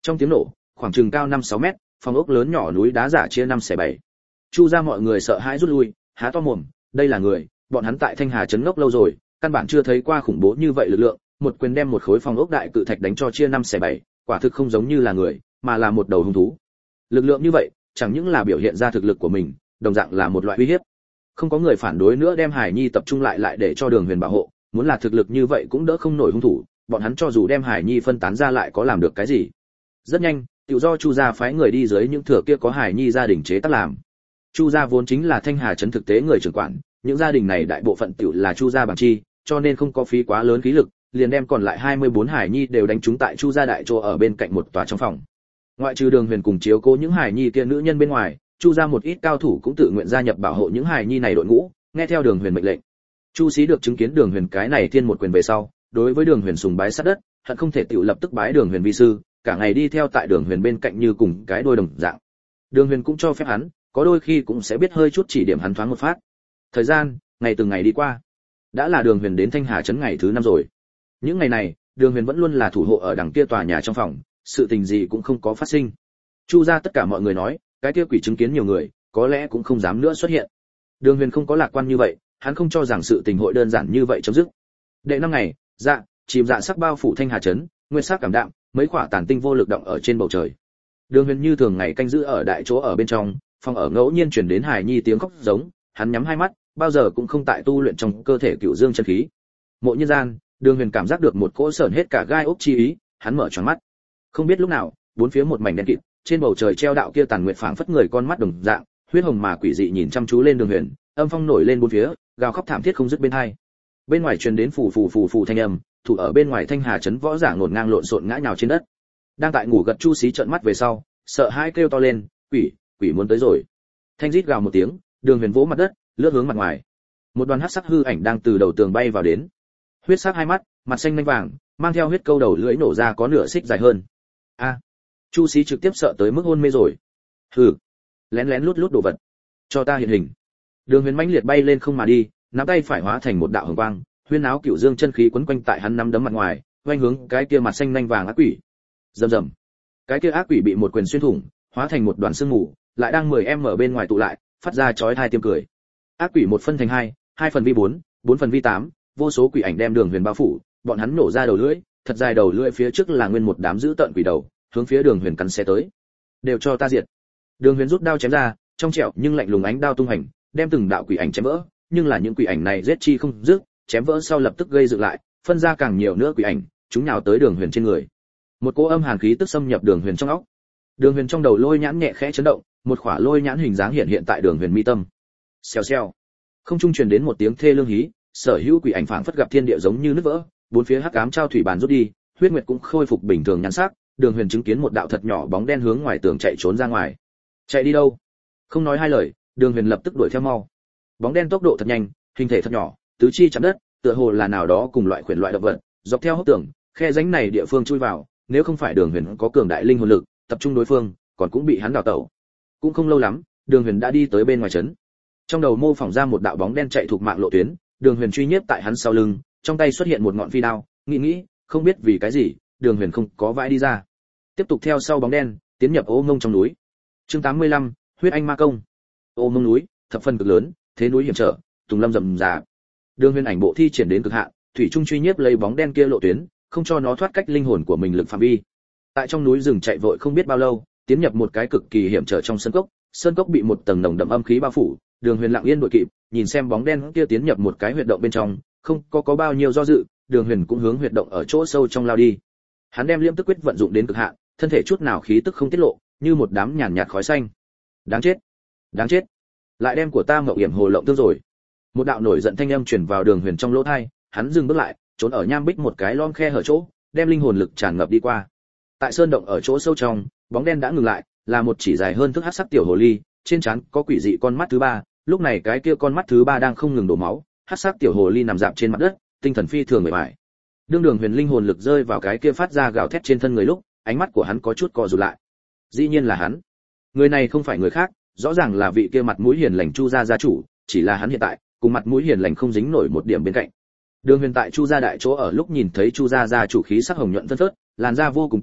Trong tiếng nổ, khoảng chừng cao năm sáu mét, phòng ốc lớn nhỏ núi đá giả chia năm xẻ bảy. Chu gia mọi người sợ hãi rút lui, há to mồm, đây là người, bọn hắn tại Thanh Hà trấn ngốc lâu rồi, căn bản chưa thấy qua khủng bố như vậy lực lượng, một quyền đem một khối phòng ốc đại cự thạch đánh cho chia năm xẻ bảy, quả thực không giống như là người, mà là một đầu hung thú. Lực lượng như vậy, chẳng những là biểu hiện ra thực lực của mình, đồng dạng là một loại uy hiếp. Không có người phản đối nữa đem Hải Nhi tập trung lại lại để cho Đường Huyền bảo hộ, muốn là thực lực như vậy cũng đỡ không nổi hung thủ, bọn hắn cho dù đem Hải Nhi phân tán ra lại có làm được cái gì. Rất nhanh, tiểu do Chu gia phái người đi dưới những thừa kia có Hải Nhi gia đình chế tác làm. Chu gia vốn chính là Thanh Hà trấn thực tế người trưởng quản, những gia đình này đại bộ phận tiểu là Chu gia bằng chi, cho nên không có phí quá lớn khí lực, liền đem còn lại hai mươi bốn Hải Nhi đều đánh trúng tại Chu gia đại chỗ ở bên cạnh một tòa trong phòng. Ngoại trừ Đường Huyền cùng chiếu cố những Hải Nhi kia nữ nhân bên ngoài, Chu gia một ít cao thủ cũng tự nguyện gia nhập bảo hộ những Hải Nhi này đội ngũ, nghe theo Đường Huyền mệnh lệnh. Chu Sĩ được chứng kiến Đường Huyền cái này thiên một quyền về sau, đối với Đường Huyền sùng bái sát đất, hận không thể tiểu lập tức bái Đường Huyền vi sư, cả ngày đi theo tại Đường Huyền bên cạnh như cùng cái đôi đồng dạng. Đường Huyền cũng cho phép hắn, có đôi khi cũng sẽ biết hơi chút chỉ điểm hắn thoáng một phát. Thời gian, ngày từng ngày đi qua, đã là Đường Huyền đến Thanh Hà trấn ngày thứ năm rồi. Những ngày này, Đường Huyền vẫn luôn là thủ hộ ở đằng kia tòa nhà trong phòng, sự tình gì cũng không có phát sinh. Chu gia tất cả mọi người nói, cái kia quỷ chứng kiến nhiều người, có lẽ cũng không dám nữa xuất hiện. Đường Huyền không có lạc quan như vậy, hắn không cho rằng sự tình hội đơn giản như vậy chấm dứt. Đệ năm ngày, dạ, chìm dạ sắc bao phủ Thanh Hà trấn, nguyên sắc cảm đạm, mấy quả tàn tinh vô lực động ở trên bầu trời. Đường Huyền như thường ngày canh giữ ở đại chỗ ở bên trong, phòng ở ngẫu nhiên truyền đến Hải Nhi tiếng khóc giống, hắn nhắm hai mắt, bao giờ cũng không tại tu luyện trong cơ thể Cửu Dương chân khí. Mộ nhân gian, Đường Huyền cảm giác được một cỗ sởn hết cả gai ốc chi ý, hắn mở tròn mắt. Không biết lúc nào, bốn phía một mảnh đen kịt, trên bầu trời treo đạo kia tàn nguyệt phảng phất người con mắt đồng dạng, huyết hồng mà quỷ dị nhìn chăm chú lên Đường Huyền, âm phong nổi lên bốn phía, gào khóc thảm thiết không dứt bên tai. Bên ngoài truyền đến phù phù phù phù thanh âm, thủ ở bên ngoài Thanh Hà trấn võ giả ngổn ngang lộn xộn ngã nhào trên đất. Đang tại ngủ gật Chu Sĩ trợn mắt về sau, sợ hãi kêu to lên, "Quỷ, quỷ muốn tới rồi." Thanh rít gào một tiếng, Đường Huyền vỗ mặt đất, lướt hướng mặt ngoài. Một đoàn hắc sắc hư ảnh đang từ đầu tường bay vào đến. Huyết sắc hai mắt, mặt xanh nhanh vàng, mang theo huyết câu đầu lưỡi nổ ra có nửa xích dài hơn. A! Chu Sĩ trực tiếp sợ tới mức hôn mê rồi. Hừ, lén lén lút lút đồ vật, cho ta hiện hình. Đường Huyền mãnh liệt bay lên không mà đi, nắm tay phải hóa thành một đạo hồng quang, huyên áo Cửu Dương chân khí quấn quanh tại hắn nắm đấm mặt ngoài, quanh hướng cái kia mặt xanh nhanh vàng ác quỷ. Rầm rầm. Cái kia ác quỷ bị một quyền xuyên thủng, hóa thành một đoàn sương mù, lại đang mười em ở bên ngoài tụ lại, phát ra chói tai tiếng cười. Ác quỷ một phân thành hai, hai phần vi bốn, bốn phần vi tám, vô số quỷ ảnh đem Đường Huyền bao phủ, bọn hắn nổ ra đầu lưỡi, thật dài đầu lưỡi phía trước là nguyên một đám dữ tợn quỷ đầu, hướng phía Đường Huyền cắn xé tới. Đều cho ta diệt. Đường Huyền rút đao chém ra, trong trẻo nhưng lạnh lùng ánh đao tung hành, đem từng đạo quỷ ảnh chém vỡ, nhưng là những quỷ ảnh này giết chi không dứt, chém vỡ sau lập tức gây dựng lại, phân ra càng nhiều nữa quỷ ảnh, chúng nhào tới Đường Huyền trên người. Một cỗ âm hàn khí tức xâm nhập Đường Huyền trong óc. Đường Huyền trong đầu lôi nhãn nhẹ khẽ chấn động, một khỏa lôi nhãn hình dáng hiện hiện tại Đường Huyền mi tâm. Xèo xèo. Không trung truyền đến một tiếng thê lương hí, sở hữu quỷ ảnh phảng phất gặp thiên địa giống như nứt vỡ, bốn phía hắc ám trao thủy bàn rút đi, huyết nguyệt cũng khôi phục bình thường nhan sắc. Đường Huyền chứng kiến một đạo thật nhỏ bóng đen hướng ngoài tường chạy trốn ra ngoài. Chạy đi đâu? Không nói hai lời, Đường Huyền lập tức đuổi theo mau. Bóng đen tốc độ thật nhanh, hình thể thật nhỏ, tứ chi chạm đất, tựa hồ là nào đó cùng loại khuyển loại động vật, dọc theo hốc tường, khe rãnh này địa phương chui vào, nếu không phải Đường Huyền có cường đại linh hồn lực, tập trung đối phương, còn cũng bị hắn đào tẩu. Cũng không lâu lắm, Đường Huyền đã đi tới bên ngoài trấn. Trong đầu mô phỏng ra một đạo bóng đen chạy thuộc mạng lộ tuyến, Đường Huyền truy nhiếp tại hắn sau lưng, trong tay xuất hiện một ngọn phi đao, nghĩ nghĩ, không biết vì cái gì, Đường Huyền không có vãi đi ra. Tiếp tục theo sau bóng đen, tiến nhập Ô Mông trong núi. Chương tám mươi lăm, Huyết Anh Ma Công. Ô Mông núi, thập phân cực lớn, thế núi hiểm trở, tùng lâm rậm rạp. Đường Huyền ảnh bộ thi triển đến cực hạn, thủy trung truy nhiếp lấy bóng đen kia lộ tuyến, không cho nó thoát cách linh hồn của mình lực phạm vi. Tại trong núi rừng chạy vội không biết bao lâu, tiến nhập một cái cực kỳ hiểm trở trong sơn cốc, sơn cốc bị một tầng nồng đậm âm khí bao phủ, Đường Huyền lặng yên đuổi kịp, nhìn xem bóng đen kia tiến nhập một cái huyệt động bên trong, không có có bao nhiêu do dự, Đường Huyền cũng hướng huyệt động ở chỗ sâu trong lao đi. Hắn đem Liễm Tức Quyết vận dụng đến cực hạn, thân thể chút nào khí tức không tiết lộ, như một đám nhàn nhạt khói xanh. Đáng chết, đáng chết, lại đem của ta Mộng Yểm Hồ lộng tương rồi. Một đạo nổi giận thanh âm truyền vào Đường Huyền trong lỗ tai, hắn dừng bước lại, trốn ở nham bích một cái lom khe hở chỗ, đem linh hồn lực tràn ngập đi qua. Tại sơn động ở chỗ sâu trong, bóng đen đã ngừng lại, là một chỉ dài hơn thước hắc sắc tiểu hồ ly, trên trán có quỷ dị con mắt thứ ba, lúc này cái kia con mắt thứ ba đang không ngừng đổ máu, hắc sắc tiểu hồ ly nằm rạp trên mặt đất, tinh thần phi thường mệt mỏi. Đương Đường Huyền linh hồn lực rơi vào cái kia phát ra gào thét trên thân người lúc, ánh mắt của hắn có chút co rụt lại. Dĩ nhiên là hắn. Người này không phải người khác, rõ ràng là vị kia mặt mũi hiền lành Chu gia gia chủ, chỉ là hắn hiện tại cùng mặt mũi hiền lành không dính nổi một điểm bên cạnh. Đường Huyền tại Chu gia đại chỗ ở lúc nhìn thấy Chu gia gia chủ khí sắc hồng nhuận phân phớt, làn da vô cùng tốt,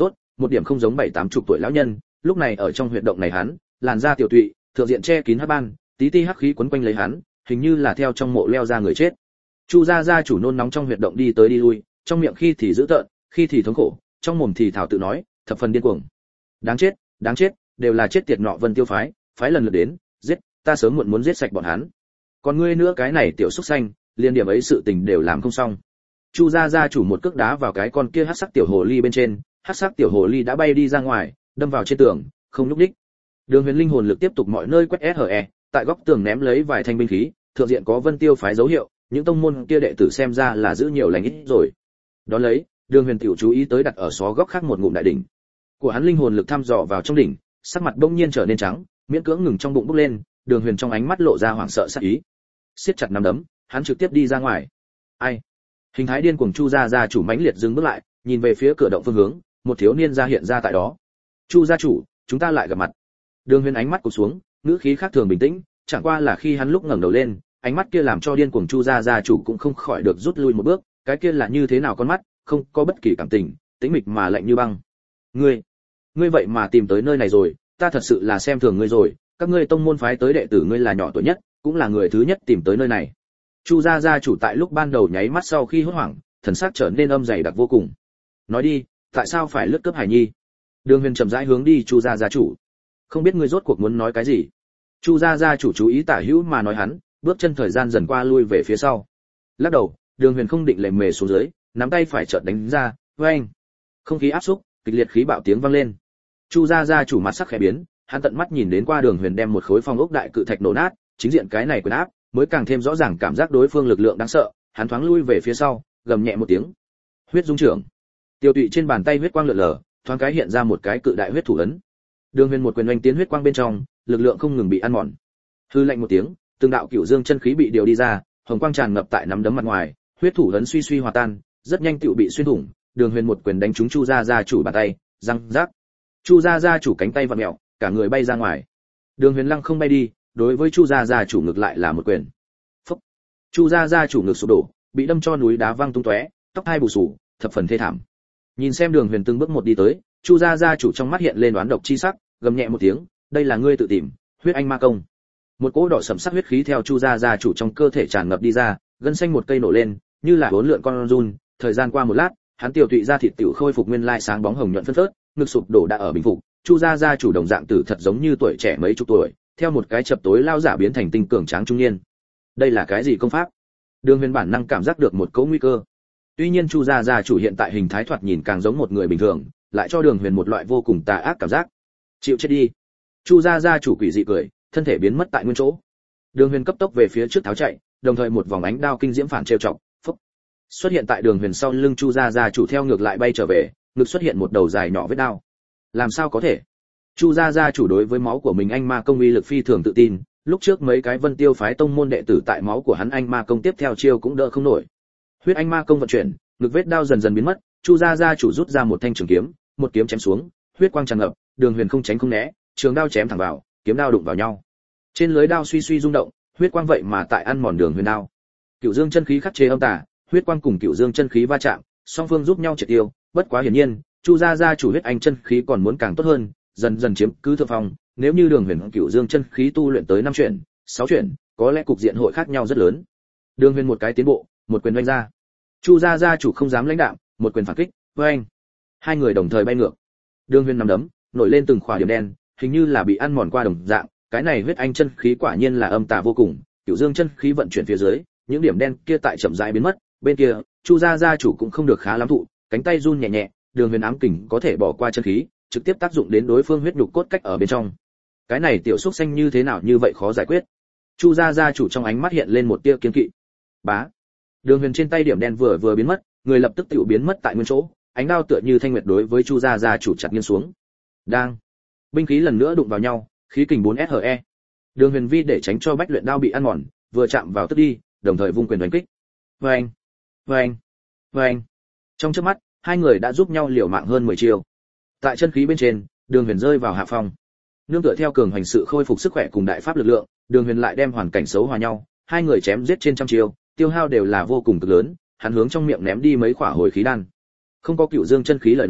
một điểm không giống bảy tám chục tuổi lão nhân, lúc này ở trong huyệt động này hắn, làn da tiểu tụy, thượng diện che kín hắc ban, tí ti hắc khí quấn quanh lấy hắn, hình như là theo trong mộ leo ra người chết. Chu gia gia chủ nôn nóng trong huyệt động đi tới đi lui, trong miệng khi thì dữ tợn, khi thì thống khổ, trong mồm thì thảo tự nói, thập phần điên cuồng. Đáng chết, đáng chết, đều là chết tiệt nọ Vân Tiêu phái, phái lần lượt đến, giết, ta sớm muộn muốn giết sạch bọn hắn. Còn ngươi nữa cái này tiểu xúc xanh, liên điểm ấy sự tình đều làm không xong. Chu gia gia chủ một cước đá vào cái con kia hắc sắc tiểu hồ ly bên trên, hắc sắc tiểu hồ ly đã bay đi ra ngoài, đâm vào trên tường, không nhúc nhích. Đường Huyền linh hồn lực tiếp tục mọi nơi quét e, tại góc tường ném lấy vài thanh binh khí, thượng diện có Vân Tiêu phái dấu hiệu, những tông môn kia đệ tử xem ra là giữ nhiều lành ít rồi. Đó lấy, Đường Huyền tiểu chú ý tới đặt ở xó góc khác một ngụm đại đỉnh. Của hắn linh hồn lực thăm dò vào trong đỉnh, sắc mặt bỗng nhiên trở nên trắng, miễn cưỡng ngừng trong bụng bốc lên, Đường Huyền trong ánh mắt lộ ra hoảng sợ sát ý. Siết chặt nắm đấm, hắn trực tiếp đi ra ngoài. Ai? Hình thái điên cuồng Chu gia gia chủ mãnh liệt dừng bước lại, nhìn về phía cửa động phương hướng, một thiếu niên ra hiện ra tại đó. Chu gia chủ, chúng ta lại gặp mặt. Đường Huyền ánh mắt cụp xuống, ngữ khí khác thường bình tĩnh, chẳng qua là khi hắn lúc ngẩng đầu lên, ánh mắt kia làm cho điên cuồng Chu gia gia chủ cũng không khỏi được rút lui một bước, cái kia là như thế nào con mắt, không có bất kỳ cảm tình, tĩnh mịch mà lạnh như băng. Ngươi, ngươi vậy mà tìm tới nơi này rồi, ta thật sự là xem thường ngươi rồi, các ngươi tông môn phái tới đệ tử ngươi là nhỏ tuổi nhất, cũng là người thứ nhất tìm tới nơi này. Chu gia gia chủ tại lúc ban đầu nháy mắt sau khi hốt hoảng, thần sắc trở nên âm dày đặc vô cùng. Nói đi, tại sao phải lướt cướp Hải Nhi? Đường Huyền chậm rãi hướng đi Chu gia gia chủ. Không biết ngươi rốt cuộc muốn nói cái gì? Chu gia gia chủ chú ý tả hữu mà nói hắn, bước chân thời gian dần qua lui về phía sau. Lắc đầu, Đường Huyền không định lề mề xuống dưới, nắm tay phải chợt đánh ra, oeng. Không khí áp xúc, kịch liệt khí bạo tiếng vang lên. Chu gia gia chủ mặt sắc khẽ biến, hắn tận mắt nhìn đến qua Đường Huyền đem một khối phong ốc đại cự thạch nổ nát, chính diện cái này quyền áp, mới càng thêm rõ ràng cảm giác đối phương lực lượng đáng sợ, hắn thoáng lui về phía sau, gầm nhẹ một tiếng. Huyết dung trưởng. Tiêu tụy trên bàn tay huyết quang lượn lờ, thoáng cái hiện ra một cái cự đại huyết thủ ấn. Đường Huyền một quyền oanh tiến huyết quang bên trong, lực lượng không ngừng bị ăn mòn. Hư lạnh một tiếng, từng đạo cửu dương chân khí bị điều đi ra, hồng quang tràn ngập tại nắm đấm mặt ngoài, huyết thủ ấn suy suy hòa tan, rất nhanh tựu bị xuyên thủng. Đường Huyền một quyền đánh trúng Chu gia gia chủ bàn tay, răng rác. Chu gia gia chủ cánh tay vặn mèo, cả người bay ra ngoài. Đường Huyền lăng không bay đi, đối với Chu gia gia chủ ngược lại là một quyền. Phốc. Chu gia gia chủ ngực sụp đổ, bị đâm cho núi đá văng tung tóe, tóc hai bù xù, thập phần thê thảm. Nhìn xem Đường Huyền từng bước một đi tới, Chu gia gia chủ trong mắt hiện lên đoán độc chi sắc, gầm nhẹ một tiếng, đây là ngươi tự tìm, huyết anh ma công. Một cỗ đỏ sẫm sắc huyết khí theo Chu gia gia chủ trong cơ thể tràn ngập đi ra, gân xanh một cây nổ lên, như là bốn lượn con run. Thời gian qua một lát, hắn tiểu tụy ra thịt tiểu khôi phục nguyên lai sáng bóng hồng nhuận phân phớt, ngực sụp đổ đã ở bình phục. Chu gia gia chủ đồng dạng tử thật giống như tuổi trẻ mấy chục tuổi, theo một cái chập tối lao giả biến thành tinh cường tráng trung niên. Đây là cái gì công pháp? Đường Huyền bản năng cảm giác được một cỗ nguy cơ. Tuy nhiên Chu gia gia chủ hiện tại hình thái thoạt nhìn càng giống một người bình thường, lại cho Đường Huyền một loại vô cùng tà ác cảm giác. Chịu chết đi. Chu gia gia chủ quỷ dị cười, thân thể biến mất tại nguyên chỗ. Đường Huyền cấp tốc về phía trước tháo chạy, đồng thời một vòng ánh đao kinh diễm phản trêu chọc, phốc. Xuất hiện tại Đường Huyền sau lưng Chu gia gia chủ theo ngược lại bay trở về, ngực xuất hiện một đầu dài nhỏ vết đao. Làm sao có thể? Chu gia gia chủ đối với máu của mình anh ma công uy lực phi thường tự tin, lúc trước mấy cái Vân Tiêu phái tông môn đệ tử tại máu của hắn anh ma công tiếp theo chiêu cũng đỡ không nổi. Huyết anh ma công vận chuyển, ngực vết đao dần dần biến mất, Chu gia gia chủ rút ra một thanh trường kiếm, một kiếm chém xuống, huyết quang tràn ngập, Đường Huyền không tránh không né, trường đao chém thẳng vào, kiếm đao đụng vào nhau. Trên lưới đao suy suy rung động, huyết quang vậy mà tại ăn mòn Đường Huyền đao. Cửu Dương chân khí khắc chế âm tà, huyết quang cùng Cửu Dương chân khí va chạm, song phương giúp nhau triệt tiêu, bất quá hiển nhiên, Chu gia gia chủ huyết anh chân khí còn muốn càng tốt hơn, dần dần chiếm cứ thượng phong, nếu như Đường Huyền Cửu Dương chân khí tu luyện tới năm chuyển, sáu chuyển, có lẽ cục diện hội khác nhau rất lớn. Đường Huyền một cái tiến bộ, một quyền đánh ra. Chu gia gia chủ không dám lãnh đạm, một quyền phản kích, oeng. Hai người đồng thời bay ngược. Đường Huyền nắm đấm, nổi lên từng khỏa điểm đen, hình như là bị ăn mòn qua đồng dạng, cái này huyết anh chân khí quả nhiên là âm tà vô cùng, Cửu Dương chân khí vận chuyển phía dưới, những điểm đen kia tại chậm rãi biến mất, bên kia, Chu gia gia chủ cũng không được khá lắm thụ, cánh tay run nhẹ nhẹ, Đường Huyền ám kình có thể bỏ qua chân khí, trực tiếp tác dụng đến đối phương huyết nhục cốt cách ở bên trong. Cái này tiểu xúc xanh như thế nào như vậy khó giải quyết. Chu gia gia chủ trong ánh mắt hiện lên một tia kiên kỵ. Bá. Đường Huyền trên tay điểm đen vừa vừa biến mất, người lập tức tiểu biến mất tại nguyên chỗ, ánh đao tựa như thanh nguyệt đối với Chu gia gia chủ chặt nghiêng xuống. Đang. Binh khí lần nữa đụng vào nhau, khí kình bốn SHE. Đường Huyền vi để tránh cho bách luyện đao bị ăn mòn, vừa chạm vào tức đi, đồng thời vung quyền đánh kích. Oeng, oeng, oeng. Trong chớp mắt, hai người đã giúp nhau liều mạng hơn mười chiêu. Tại chân khí bên trên, Đường Huyền rơi vào hạ phong. Nương tựa theo cường hành sự khôi phục sức khỏe cùng đại pháp lực lượng, Đường Huyền lại đem hoàn cảnh xấu hòa nhau, hai người chém giết trên trăm chiêu, tiêu hao đều là vô cùng cực lớn, hắn hướng trong miệng ném đi mấy quả hồi khí đan. Không có Cửu Dương chân khí lời nói,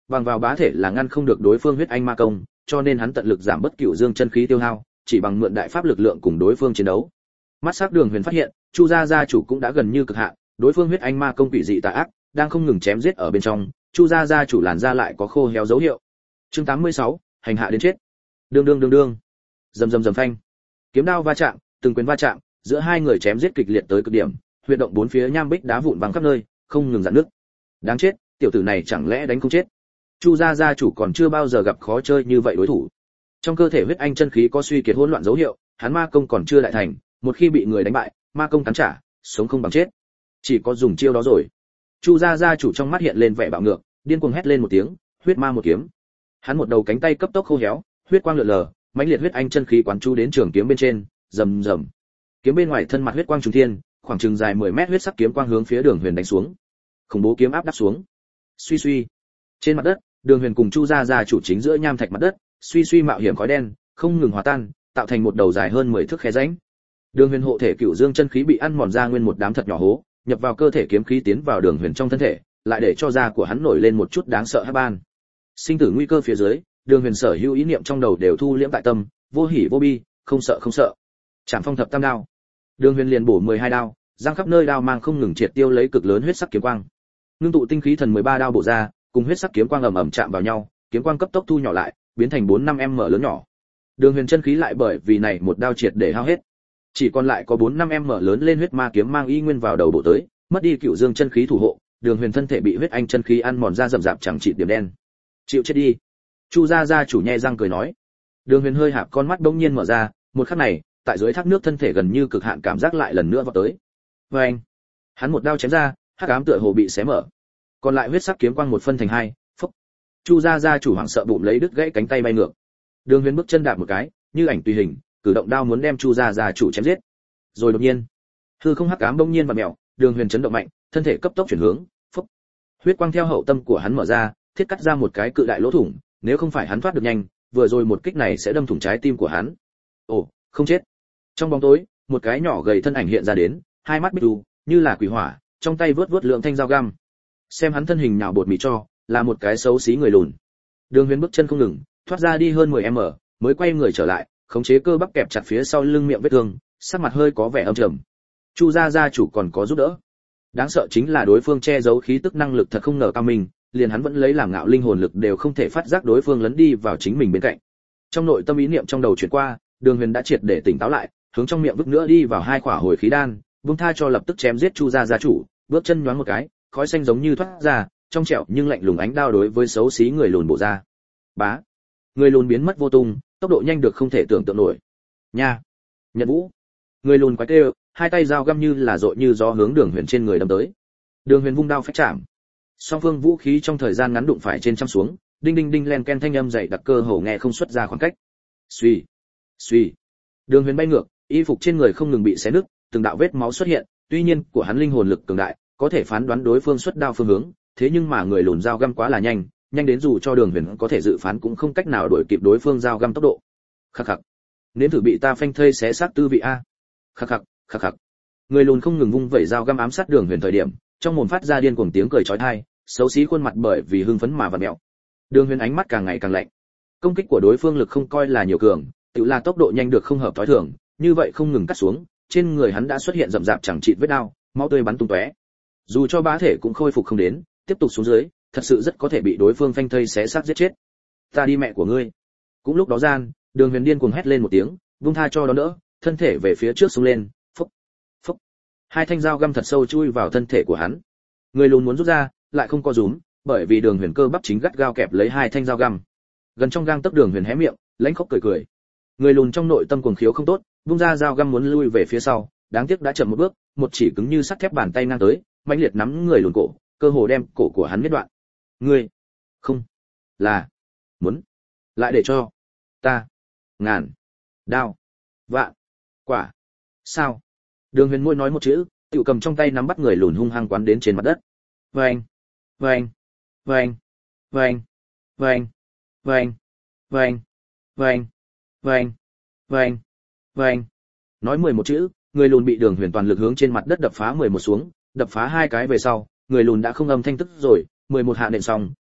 bằng vào bá thể là ngăn không được đối phương huyết anh ma công, cho nên hắn tận lực giảm bất cửu dương chân khí tiêu hao, chỉ bằng mượn đại pháp lực lượng cùng đối phương chiến đấu. Mắt sắc Đường Huyền phát hiện, Chu gia gia chủ cũng đã gần như cực hạn, đối phương huyết anh ma công quỷ dị tà ác, đang không ngừng chém giết ở bên trong, Chu gia gia chủ làn da lại có khô héo dấu hiệu. Chương tám mươi sáu, hành hạ đến chết. Đương đương đương đương. Rầm rầm rầm phanh. Kiếm đao va chạm, từng quyền va chạm, giữa hai người chém giết kịch liệt tới cực điểm, huyệt động bốn phía nham bích đá vụn văng khắp nơi, không ngừng rạn nước. Đáng chết, tiểu tử này chẳng lẽ đánh không chết? Chu gia gia chủ còn chưa bao giờ gặp khó chơi như vậy đối thủ. Trong cơ thể huyết anh chân khí có suy kiệt hỗn loạn dấu hiệu, hắn ma công còn chưa đại thành, một khi bị người đánh bại, ma công cắn trả, sống không bằng chết. Chỉ có dùng chiêu đó rồi. Chu gia gia chủ trong mắt hiện lên vẻ bạo ngược, điên cuồng hét lên một tiếng, huyết ma một kiếm. Hắn một đầu cánh tay cấp tốc khô héo, huyết quang lượn lờ, mãnh liệt huyết anh chân khí quán chú đến trường kiếm bên trên, rầm rầm. Kiếm bên ngoài thân mặt huyết quang trùng thiên, khoảng chừng dài mười mét huyết sắc kiếm quang hướng phía Đường Huyền đánh xuống. Khủng bố kiếm áp đắp xuống. Suy suy. Trên mặt đất, Đường Huyền cùng Chu gia gia chủ chính giữa nham thạch mặt đất, suy suy mạo hiểm khói đen, không ngừng hòa tan, tạo thành một đầu dài hơn mười thước khe rãnh. Đường Huyền hộ thể cửu dương chân khí bị ăn mòn ra nguyên một đám thật nhỏ hố, nhập vào cơ thể kiếm khí tiến vào Đường Huyền trong thân thể, lại để cho da của hắn nổi lên một chút đáng sợ hắc ban. Sinh tử nguy cơ phía dưới, Đường Huyền sở hữu ý niệm trong đầu đều thu liễm tại tâm, vô hỉ vô bi, không sợ không sợ. Trảm Phong thập tam đao. Đường Huyền liền bổ mười hai đao, giang khắp nơi đao mang không ngừng triệt tiêu lấy cực lớn huyết sắc kiếm quang. Nương tụ tinh khí thần mười ba đao bổ ra, cùng huyết sắc kiếm quang ầm ầm chạm vào nhau, kiếm quang cấp tốc thu nhỏ lại, biến thành bốn năm m lớn nhỏ. Đường Huyền chân khí lại bởi vì này một đao triệt để hao hết, chỉ còn lại có bốn năm m lớn lên huyết ma kiếm mang y nguyên vào đầu bộ tới, mất đi cửu dương chân khí thủ hộ, Đường Huyền thân thể bị huyết anh chân khí ăn mòn ra rậm rạp chẳng trị điểm đen. Chịu chết đi. Chu gia gia chủ nhe răng cười nói. Đường Huyền hơi hạp con mắt bỗng nhiên mở ra, một khắc này, tại dưới thác nước thân thể gần như cực hạn cảm giác lại lần nữa vọt tới. Và anh, hắn một đao chém ra, hắc ám tựa hồ bị xé mở. Còn lại huyết sắc kiếm quang một phân thành hai, phốc. Chu gia gia chủ hoảng sợ bụng lấy đứt gãy cánh tay bay ngược. Đường Huyền bước chân đạp một cái, như ảnh tùy hình, cử động đao muốn đem Chu gia gia chủ chém giết. Rồi đột nhiên, hư không hắc ám bỗng nhiên vặn mèo, Đường Huyền chấn động mạnh, thân thể cấp tốc chuyển hướng, phốc. Huyết quang theo hậu tâm của hắn mở ra, thiết cắt ra một cái cự đại lỗ thủng, nếu không phải hắn thoát được nhanh, vừa rồi một kích này sẽ đâm thủng trái tim của hắn. Ồ, không chết. Trong bóng tối, một cái nhỏ gầy thân ảnh hiện ra đến, hai mắt bích đu, như là quỷ hỏa, trong tay vớt vớt lượng thanh dao găm. Xem hắn thân hình nhào bột mì cho, là một cái xấu xí người lùn. Đường Huyền bước chân không ngừng, thoát ra đi hơn mười mét, mới quay người trở lại, khống chế cơ bắp kẹp chặt phía sau lưng miệng vết thương, sắc mặt hơi có vẻ âm trầm. Chu gia gia chủ còn có giúp đỡ. Đáng sợ chính là đối phương che giấu khí tức năng lực thật không ngờ cao minh, liền hắn vẫn lấy làm ngạo linh hồn lực đều không thể phát giác đối phương lấn đi vào chính mình bên cạnh. Trong nội tâm ý niệm trong đầu chuyển qua, Đường Huyền đã triệt để tỉnh táo lại, hướng trong miệng vứt nữa đi vào hai quả hồi khí đan, buông tha cho lập tức chém giết Chu gia gia chủ, bước chân nhoáng một cái, khói xanh giống như thoát ra, trong trẻo nhưng lạnh lùng ánh đao đối với xấu xí người lùn bổ ra. Bá, người lùn biến mất vô tung, tốc độ nhanh được không thể tưởng tượng nổi. Nha, Nhật Vũ, người lùn quái kêu, hai tay dao găm như là dội như gió hướng Đường Huyền trên người đâm tới. Đường Huyền vung đao phách chạm, song phương vũ khí trong thời gian ngắn đụng phải trên trăm xuống, đinh đinh đinh len ken thanh âm dậy đặc cơ hồ nghe không xuất ra khoảng cách. Suy, suy, Đường Huyền bay ngược, y phục trên người không ngừng bị xé nứt, từng đạo vết máu xuất hiện, tuy nhiên của hắn linh hồn lực cường đại, có thể phán đoán đối phương xuất đao phương hướng, thế nhưng mà người lùn dao găm quá là nhanh, nhanh đến dù cho Đường Huyền có thể dự phán cũng không cách nào đuổi kịp đối phương dao găm tốc độ. Khắc khắc, nếm thử bị ta phanh thây xé xác tư vị a. Khắc khắc, khắc khắc. Người lùn không ngừng vung vẩy dao găm ám sát Đường Huyền thời điểm, trong mồm phát ra điên cuồng tiếng cười chói tai, xấu xí khuôn mặt bởi vì hưng phấn mà vặn mèo. Đường Huyền ánh mắt càng ngày càng lạnh. Công kích của đối phương lực không coi là nhiều cường, tự là tốc độ nhanh được không hợp tối thường, như vậy không ngừng cắt xuống, trên người hắn đã xuất hiện rậm rạp chẳng chịt vết đao, máu tươi bắn tung tóe. Dù cho bá thể cũng khôi phục không đến, tiếp tục xuống dưới, thật sự rất có thể bị đối phương phanh thây xé xác giết chết. Ta đi mẹ của ngươi. Cũng lúc đó gian, Đường Huyền điên cuồng hét lên một tiếng, vung tha cho đó nữa, thân thể về phía trước xông lên, phốc, phốc. Hai thanh dao găm thật sâu chui vào thân thể của hắn. Người lùn muốn rút ra, lại không có rúm, bởi vì Đường Huyền cơ bắp chính gắt gao kẹp lấy hai thanh dao găm. Gần trong gang tấc Đường Huyền hé miệng, lãnh khốc cười cười. Người lùn trong nội tâm cuồng khiếu không tốt, vung ra dao găm muốn lui về phía sau, đáng tiếc đã chậm một bước, một chỉ cứng như sắt thép bàn tay ngang tới, mãnh liệt nắm người lùn cổ, cơ hồ đem cổ của hắn miết đoạn. Ngươi, không, là muốn lại để cho ta ngàn đao vạn quả sao? Đường Huyền môi nói một chữ, tiểu cầm trong tay nắm bắt người lùn hung hăng quán đến trên mặt đất. Vâng, vâng, vâng, vâng, vâng, vâng, vâng, vâng, vâng, vâng, vâng. Nói mười một chữ, người lùn bị Đường Huyền toàn lực hướng trên mặt đất đập phá mười một xuống, đập phá hai cái về sau, người lùn đã không âm thanh tức rồi, mười một hạ nện xong,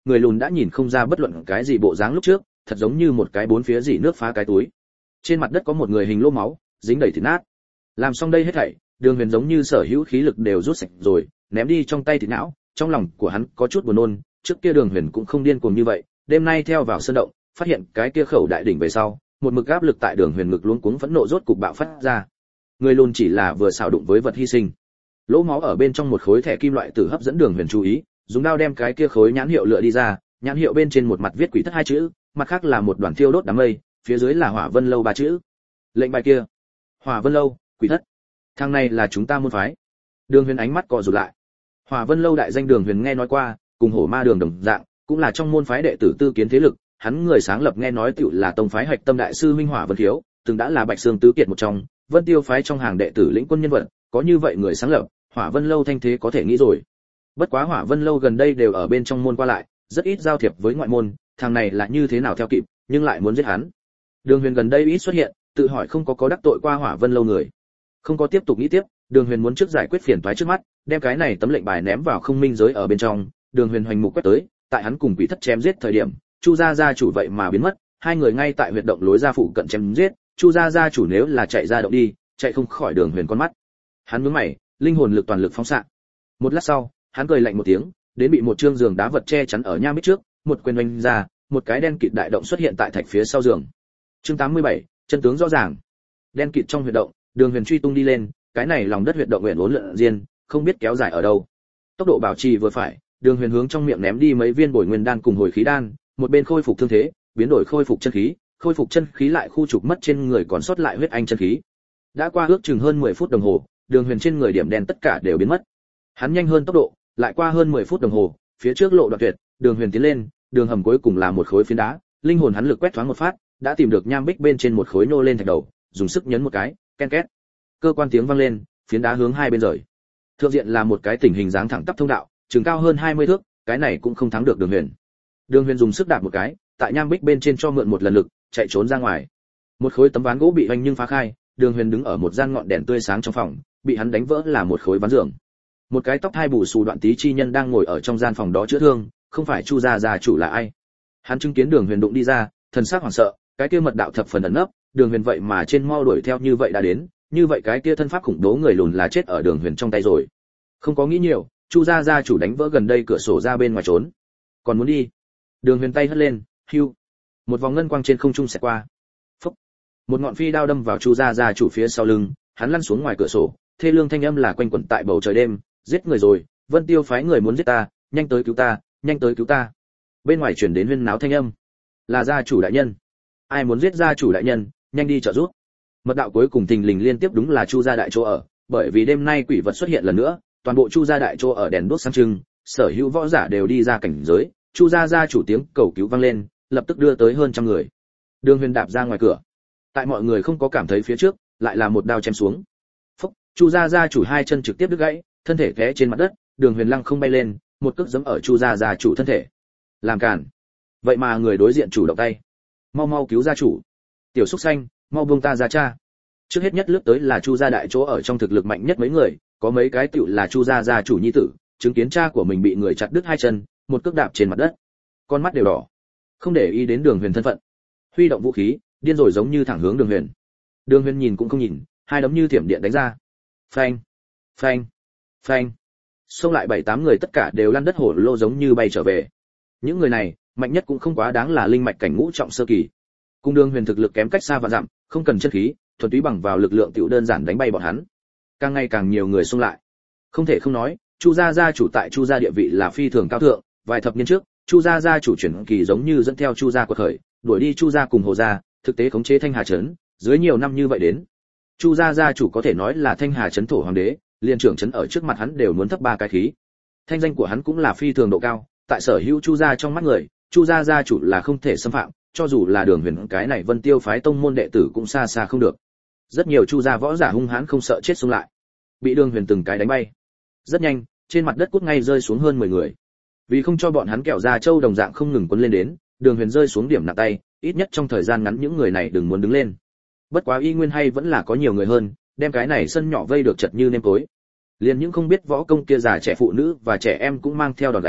người lùn đã nhìn không ra bất luận cái gì bộ dáng lúc trước, thật giống như một cái bốn phía dỉ nước phá cái túi. Trên mặt đất có một người hình lỗ máu, dính đầy thịt nát. Làm xong đây hết thảy, Đường Huyền giống như sở hữu khí lực đều rút sạch rồi, ném đi trong tay thịt não, trong lòng của hắn có chút buồn nôn, trước kia Đường Huyền cũng không điên cuồng như vậy, đêm nay theo vào sơn động, phát hiện cái kia khẩu đại đỉnh về sau, một mực áp lực tại Đường Huyền ngực luống cuống phẫn nộ rốt cục bạo phát ra. Người lùn chỉ là vừa xảo đụng với vật hy sinh. Lỗ máu ở bên trong một khối thẻ kim loại tử hấp dẫn Đường Huyền chú ý, dùng dao đem cái kia khối nhãn hiệu lựa đi ra, nhãn hiệu bên trên một mặt viết quỷ thất hai chữ, mặt khác là một đoàn thiêu đốt đám mây, phía dưới là Hỏa Vân lâu ba chữ. Lệnh bài kia, Hỏa Vân lâu, quỷ thất. Thằng này là chúng ta môn phái. Đường Huyền ánh mắt co rụt lại. Hỏa Vân lâu đại danh Đường Huyền nghe nói qua, cùng Hổ Ma đường đồng dạng, cũng là trong môn phái đệ tử tư kiến thế lực, hắn người sáng lập nghe nói tựu là tông phái Hạch Tâm đại sư huynh Hỏa Vân Thiếu, từng đã là Bạch Xương tứ kiệt một trong, Vân Tiêu phái trong hàng đệ tử lĩnh quân nhân vật, có như vậy người sáng lập, Hỏa Vân lâu thanh thế có thể nghĩ rồi. Bất quá Hỏa Vân lâu gần đây đều ở bên trong môn qua lại, rất ít giao thiệp với ngoại môn, thằng này là như thế nào theo kịp, nhưng lại muốn giết hắn. Đường Huyền gần đây ít xuất hiện, tự hỏi không có có đắc tội qua Hỏa Vân lâu người. Không có tiếp tục nghĩ tiếp, Đường Huyền muốn trước giải quyết phiền toái trước mắt, đem cái này tấm lệnh bài ném vào không minh giới ở bên trong. Đường Huyền hoành mục quét tới, tại hắn cùng quỷ thất chém giết thời điểm, Chu gia gia chủ vậy mà biến mất, hai người ngay tại huyệt động lối ra phụ cận chém giết, Chu gia gia chủ nếu là chạy ra động đi, chạy không khỏi Đường Huyền con mắt. Hắn nhướng mày, linh hồn lực toàn lực phóng xạ. Một lát sau, hắn cười lạnh một tiếng, đến bị một trương giường đá vật che chắn ở nham bích trước, một quyền oanh ra, một cái đen kịt đại động xuất hiện tại thạch phía sau giường. Chương tám mươi bảy, chân tướng rõ ràng. Đen kịt trong huyệt động, Đường Huyền truy tung đi lên, cái này lòng đất huyệt động nguyện uốn lượn diên, không biết kéo dài ở đâu. Tốc độ bảo trì vừa phải, Đường Huyền hướng trong miệng ném đi mấy viên bồi nguyên đan cùng hồi khí đan, một bên khôi phục thương thế, biến đổi khôi phục chân khí, khôi phục chân khí lại khu trục mất trên người còn sót lại huyết anh chân khí. Đã qua ước chừng hơn mười phút đồng hồ, Đường Huyền trên người điểm đen tất cả đều biến mất. Hắn nhanh hơn tốc độ, lại qua hơn mười phút đồng hồ, phía trước lộ đoạn tuyệt, Đường Huyền tiến lên, đường hầm cuối cùng là một khối phiến đá, linh hồn hắn lực quét thoáng một phát, đã tìm được nham bích bên trên một khối nô lên thạch đầu, dùng sức nhấn một cái, ken két. Cơ quan tiếng vang lên, phiến đá hướng hai bên rời. Thượng diện là một cái tình hình dáng thẳng tắp thông đạo, chừng cao hơn hai mươi thước, cái này cũng không thắng được Đường Huyền. Đường Huyền dùng sức đạp một cái, tại nham bích bên trên cho mượn một lần lực, chạy trốn ra ngoài. Một khối tấm ván gỗ bị hoành nhưng phá khai, Đường Huyền đứng ở một gian ngọn đèn tươi sáng trong phòng, bị hắn đánh vỡ là một khối ván giường. Một cái tóc hai bù xù đoạn tí chi nhân đang ngồi ở trong gian phòng đó chữa thương, không phải Chu gia gia chủ là ai. Hắn chứng kiến Đường Huyền đụng đi ra, thần sắc hoảng sợ, cái kia mật đạo thập phần ẩn nấp, Đường Huyền vậy mà trên mau đuổi theo như vậy đã đến, như vậy cái kia thân pháp khủng bố người lùn là chết ở Đường Huyền trong tay rồi. Không có nghĩ nhiều, Chu gia gia chủ đánh vỡ gần đây cửa sổ ra bên ngoài trốn. Còn muốn đi? Đường Huyền tay hất lên, hưu. Một vòng ngân quang trên không trung xẹt qua. Phốc. Một ngọn phi đao đâm vào Chu gia gia chủ phía sau lưng, hắn lăn xuống ngoài cửa sổ, thê lương thanh âm là quanh quẩn tại bầu trời đêm, giết người rồi, Vân Tiêu phái người muốn giết ta, nhanh tới cứu ta, nhanh tới cứu ta. Bên ngoài truyền đến huyên náo thanh âm. Là gia chủ đại nhân. Ai muốn giết gia chủ đại nhân, nhanh đi trợ giúp. Mật đạo cuối cùng thình lình liên tiếp đúng là Chu gia đại chỗ ở, bởi vì đêm nay quỷ vật xuất hiện lần nữa, toàn bộ Chu gia đại chỗ ở đèn đuốc sáng trưng, sở hữu võ giả đều đi ra cảnh giới, Chu gia gia chủ tiếng cầu cứu vang lên, lập tức đưa tới hơn trăm người. Đường Huyền đạp ra ngoài cửa. Tại mọi người không có cảm thấy phía trước, lại là một đao chém xuống. Phốc, Chu gia gia chủ hai chân trực tiếp đứt gãy, thân thể té trên mặt đất, Đường Huyền lăng không bay lên, một cước giẫm ở Chu gia gia chủ thân thể. Làm cản. Vậy mà người đối diện chủ động tay. Mau mau cứu gia chủ. Tiểu Súc Xanh, mau buông ta ra cha. Trước hết nhất lướt tới là Chu gia đại chỗ ở trong thực lực mạnh nhất mấy người, có mấy cái tiểu là Chu gia gia chủ nhi tử, chứng kiến cha của mình bị người chặt đứt hai chân, một cước đạp trên mặt đất. Con mắt đều đỏ. Không để ý đến Đường Huyền thân phận. Huy động vũ khí, điên rồi giống như thẳng hướng Đường Huyền. Đường Huyền nhìn cũng không nhìn, hai đấm như thiểm điện đánh ra. Phanh, phanh, phanh. Xông lại bảy tám người tất cả đều lăn đất hổ lô giống như bay trở về. Những người này, mạnh nhất cũng không quá đáng là linh mạch cảnh ngũ trọng sơ kỳ. Cung Đường Huyền thực lực kém cách xa vạn dặm, không cần chân khí, thuần túy bằng vào lực lượng tiểu đơn giản đánh bay bọn hắn. Càng ngày càng nhiều người xông lại. Không thể không nói, Chu gia gia chủ tại Chu gia địa vị là phi thường cao thượng, vài thập niên trước, Chu gia gia chủ chuyển kỳ giống như dẫn theo Chu gia quật khởi, đuổi đi Chu gia cùng Hồ gia, thực tế khống chế Thanh Hà trấn, dưới nhiều năm như vậy đến. Chu gia gia chủ có thể nói là Thanh Hà trấn thổ hoàng đế, liên trưởng trấn ở trước mặt hắn đều muốn thấp ba cái khí. Thanh danh của hắn cũng là phi thường độ cao, tại sở hữu Chu gia trong mắt người, Chu gia gia chủ là không thể xâm phạm, cho dù là Đường Huyền cái này Vân Tiêu phái tông môn đệ tử cũng xa xa không được. Rất nhiều Chu gia võ giả hung hãn không sợ chết xông lại, bị Đường Huyền từng cái đánh bay. Rất nhanh, trên mặt đất cút ngay rơi xuống hơn mười người. Vì không cho bọn hắn kẹo ra châu đồng dạng không ngừng quấn lên đến, Đường Huyền rơi xuống điểm nặng tay, ít nhất trong thời gian ngắn những người này đừng muốn đứng lên. Bất quá y nguyên hay vẫn là có nhiều người hơn, đem cái này sân nhỏ vây được chật như nêm tối. Liền những không biết võ công kia già trẻ phụ nữ và trẻ em cũng mang theo đòn đánh,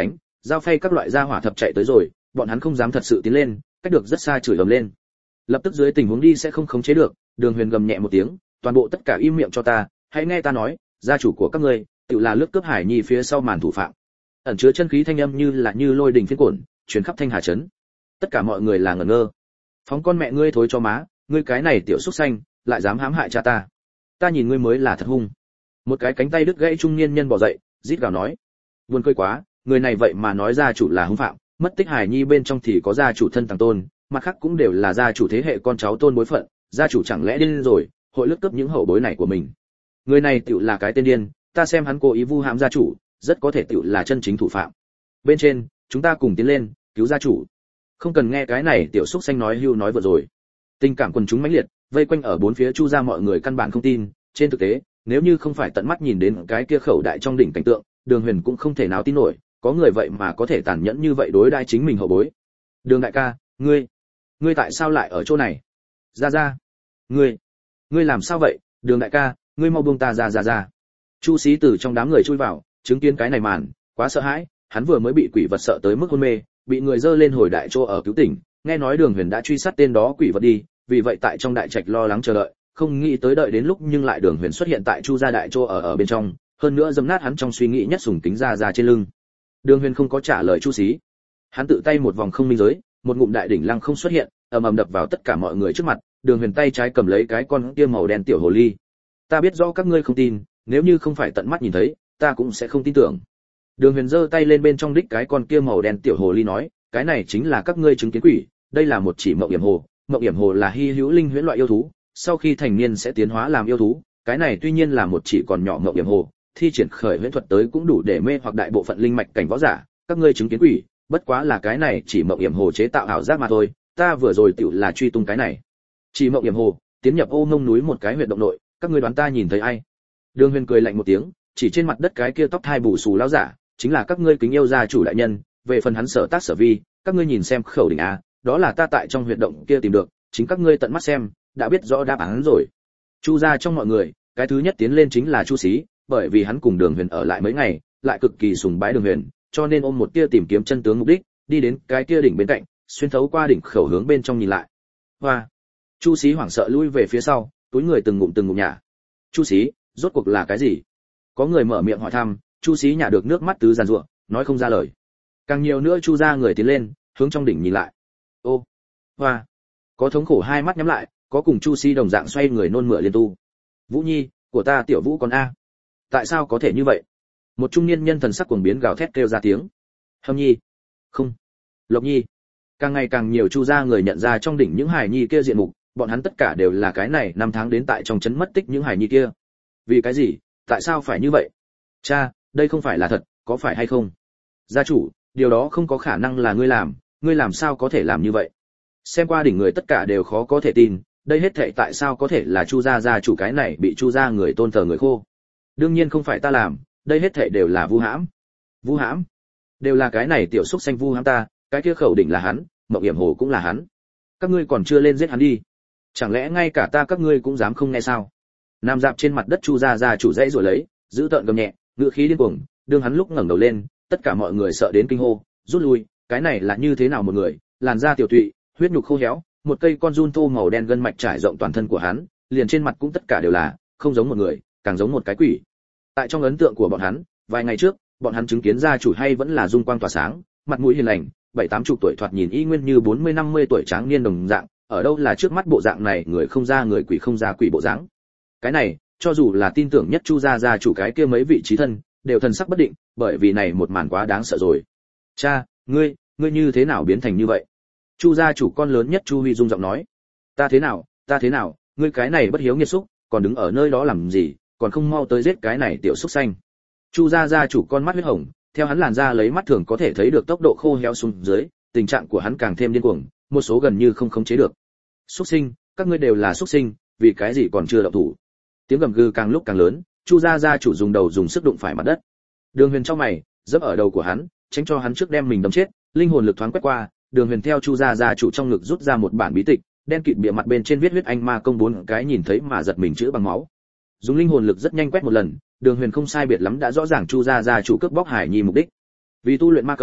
Dao phay các loại gia hỏa thập chạy tới rồi, bọn hắn không dám thật sự tiến lên, cách được rất xa chửi ầm lên. Lập tức dưới tình huống đi sẽ không khống chế được, Đường Huyền gầm nhẹ một tiếng, toàn bộ tất cả im miệng cho ta, hãy nghe ta nói, gia chủ của các ngươi, tự là lướt cướp Hải Nhi phía sau màn thủ phạm. Ẩn chứa chân khí thanh âm như là như lôi đình phiến cuộn, truyền khắp Thanh Hà trấn. Tất cả mọi người là ngẩn ngơ. Phóng con mẹ ngươi thối cho má, ngươi cái này tiểu súc xanh, lại dám hãm hại cha ta. Ta nhìn ngươi mới là thật hung. Một cái cánh tay đứt gãy trung niên nhân bò dậy, rít gào nói. Buồn cười quá, người này vậy mà nói gia chủ là hung phạm, mất tích Hải Nhi bên trong thì có gia chủ thân tàng tôn, mặt khác cũng đều là gia chủ thế hệ con cháu tôn bối phận, gia chủ chẳng lẽ điên rồi, hội lướt cướp những hậu bối này của mình. Người này tựu là cái tên điên, ta xem hắn cố ý vu hãm gia chủ, rất có thể tựu là chân chính thủ phạm. Bên trên, chúng ta cùng tiến lên, cứu gia chủ. Không cần nghe cái này tiểu xúc xanh nói hưu nói vừa rồi. Tình cảm quần chúng mãnh liệt, vây quanh ở bốn phía Chu gia mọi người căn bản không tin, trên thực tế, nếu như không phải tận mắt nhìn đến cái kia khẩu đại trong đỉnh cảnh tượng, Đường Huyền cũng không thể nào tin nổi, có người vậy mà có thể tàn nhẫn như vậy đối đãi chính mình hậu bối. Đường đại ca, ngươi, ngươi tại sao lại ở chỗ này? Ra ra, ngươi, ngươi làm sao vậy? Đường đại ca, ngươi mau buông ta ra ra ra. Chu Sĩ từ trong đám người chui vào, chứng kiến cái này màn, quá sợ hãi, hắn vừa mới bị quỷ vật sợ tới mức hôn mê, bị người dơ lên hồi đại chỗ ở cứu tỉnh, nghe nói Đường Huyền đã truy sát tên đó quỷ vật đi, vì vậy tại trong đại trạch lo lắng chờ đợi, không nghĩ tới đợi đến lúc nhưng lại Đường Huyền xuất hiện tại Chu gia đại chỗ ở ở bên trong, hơn nữa dẫm nát hắn trong suy nghĩ nhất sùng kính ra ra trên lưng. Đường Huyền không có trả lời Chu Sĩ, hắn tự tay một vòng không minh giới, một ngụm đại đỉnh lăng không xuất hiện, ầm ầm đập vào tất cả mọi người trước mặt. Đường Huyền tay trái cầm lấy cái con kia màu đen tiểu hồ ly. Ta biết rõ các ngươi không tin, nếu như không phải tận mắt nhìn thấy, ta cũng sẽ không tin tưởng. Đường Huyền giơ tay lên bên trong đích cái con kia màu đen tiểu hồ ly nói, cái này chính là các ngươi chứng kiến quỷ, đây là một chỉ mộng yểm hồ, mộng yểm hồ là hy hữu linh huyễn loại yêu thú, sau khi thành niên sẽ tiến hóa làm yêu thú, cái này tuy nhiên là một chỉ còn nhỏ mộng yểm hồ, thi triển khởi huyễn thuật tới cũng đủ để mê hoặc đại bộ phận linh mạch cảnh võ giả, các ngươi chứng kiến quỷ, bất quá là cái này chỉ mộng yểm hồ chế tạo ảo giác mà thôi, ta vừa rồi tựu là truy tung cái này. Chỉ mộng yểm hồ, tiến nhập Ô Mông núi một cái huyệt động nội, các ngươi đoán ta nhìn thấy ai? Đường Huyền cười lạnh một tiếng, chỉ trên mặt đất cái kia tóc hai bù xù lão giả, chính là các ngươi kính yêu gia chủ đại nhân, về phần hắn sở tác sở vi, các ngươi nhìn xem khẩu đỉnh a, đó là ta tại trong huyệt động kia tìm được, chính các ngươi tận mắt xem, đã biết rõ đáp án rồi. Chu gia trong mọi người, cái thứ nhất tiến lên chính là Chu Sĩ, bởi vì hắn cùng Đường Huyền ở lại mấy ngày, lại cực kỳ sùng bái Đường Huyền, cho nên ôm một tia tìm kiếm chân tướng mục đích, đi đến cái kia đỉnh bên cạnh, xuyên thấu qua đỉnh khẩu hướng bên trong nhìn lại. Hoa! Chu Sĩ hoảng sợ lui về phía sau, túi người từng ngụm từng ngụm nhả. Chu Sĩ, rốt cuộc là cái gì? Có người mở miệng hỏi thăm, Chu Sĩ nhả được nước mắt tứ giàn rủa, nói không ra lời. Càng nhiều nữa Chu gia người tiến lên, hướng trong đỉnh nhìn lại. Ô! Hoa! Có thống khổ hai mắt nhắm lại, có cùng Chu Sĩ đồng dạng xoay người nôn mửa liên tu. Vũ Nhi, của ta tiểu Vũ con a. Tại sao có thể như vậy? Một trung niên nhân thần sắc cuồng biến gào thét kêu ra tiếng. Hâm Nhi, không, Lộc Nhi. Càng ngày càng nhiều Chu gia người nhận ra trong đỉnh những hài nhi kia diện mục, bọn hắn tất cả đều là cái này năm tháng đến tại trong trấn mất tích những hài nhi kia. Vì cái gì? Tại sao phải như vậy? Cha, đây không phải là thật, có phải hay không? Gia chủ, điều đó không có khả năng là ngươi làm, ngươi làm sao có thể làm như vậy? Xem qua đỉnh người tất cả đều khó có thể tin, đây hết thảy tại sao có thể là Chu gia gia chủ cái này bị Chu gia người tôn thờ người khô? Đương nhiên không phải ta làm, đây hết thảy đều là vu hãm. Vu hãm? Đều là cái này tiểu xúc xanh vu hãm ta, cái kia khẩu đỉnh là hắn, mộng yểm hồ cũng là hắn. Các ngươi còn chưa lên giết hắn đi? Chẳng lẽ ngay cả ta các ngươi cũng dám không nghe sao? Nam dạp trên mặt đất Chu gia gia chủ dãy rồi lấy, giữ tợn gầm nhẹ, ngựa khí điên cuồng, đương hắn lúc ngẩng đầu lên, tất cả mọi người sợ đến kinh hô, rút lui, cái này là như thế nào một người, làn da tiểu tụy, huyết nhục khô héo, một cây con giun thô màu đen gân mạch trải rộng toàn thân của hắn, liền trên mặt cũng tất cả đều là, không giống một người, càng giống một cái quỷ. Tại trong ấn tượng của bọn hắn, vài ngày trước, bọn hắn chứng kiến gia chủ hay vẫn là dung quang tỏa sáng, mặt mũi hiền lành, bảy tám chục tuổi thoạt nhìn y nguyên như bốn mươi năm mươi tuổi tráng niên đồng dạng, ở đâu là trước mắt bộ dạng này, người không ra người quỷ không ra quỷ bộ dáng. Cái này, cho dù là tin tưởng nhất Chu gia gia chủ cái kia mấy vị trí thân, đều thần sắc bất định, bởi vì này một màn quá đáng sợ rồi. Cha, ngươi, ngươi như thế nào biến thành như vậy? Chu gia chủ con lớn nhất Chu Huy rung giọng nói. Ta thế nào, ta thế nào, ngươi cái này bất hiếu nghiệt xúc, còn đứng ở nơi đó làm gì, còn không mau tới giết cái này tiểu xúc xanh. Chu gia gia chủ con mắt huyết hồng, theo hắn làn da lấy mắt thường có thể thấy được tốc độ khô héo xuống dưới, tình trạng của hắn càng thêm điên cuồng, một số gần như không khống chế được. Xúc sinh, các ngươi đều là xúc sinh, vì cái gì còn chưa động thủ? Tiếng gầm gừ càng lúc càng lớn, Chu gia gia chủ dùng đầu dùng sức đụng phải mặt đất. Đường Huyền trong mày, dẫm ở đầu của hắn, tránh cho hắn trước đem mình đâm chết, linh hồn lực thoáng quét qua, Đường Huyền theo Chu gia gia chủ trong ngực rút ra một bản bí tịch, đen kịt bìa mặt bên trên viết huyết anh ma công bốn cái nhìn thấy mà giật mình chữ bằng máu. Dùng linh hồn lực rất nhanh quét một lần, Đường Huyền không sai biệt lắm đã rõ ràng Chu gia gia chủ cướp bóc Hải Nhi mục đích. Vì tu luyện ma công,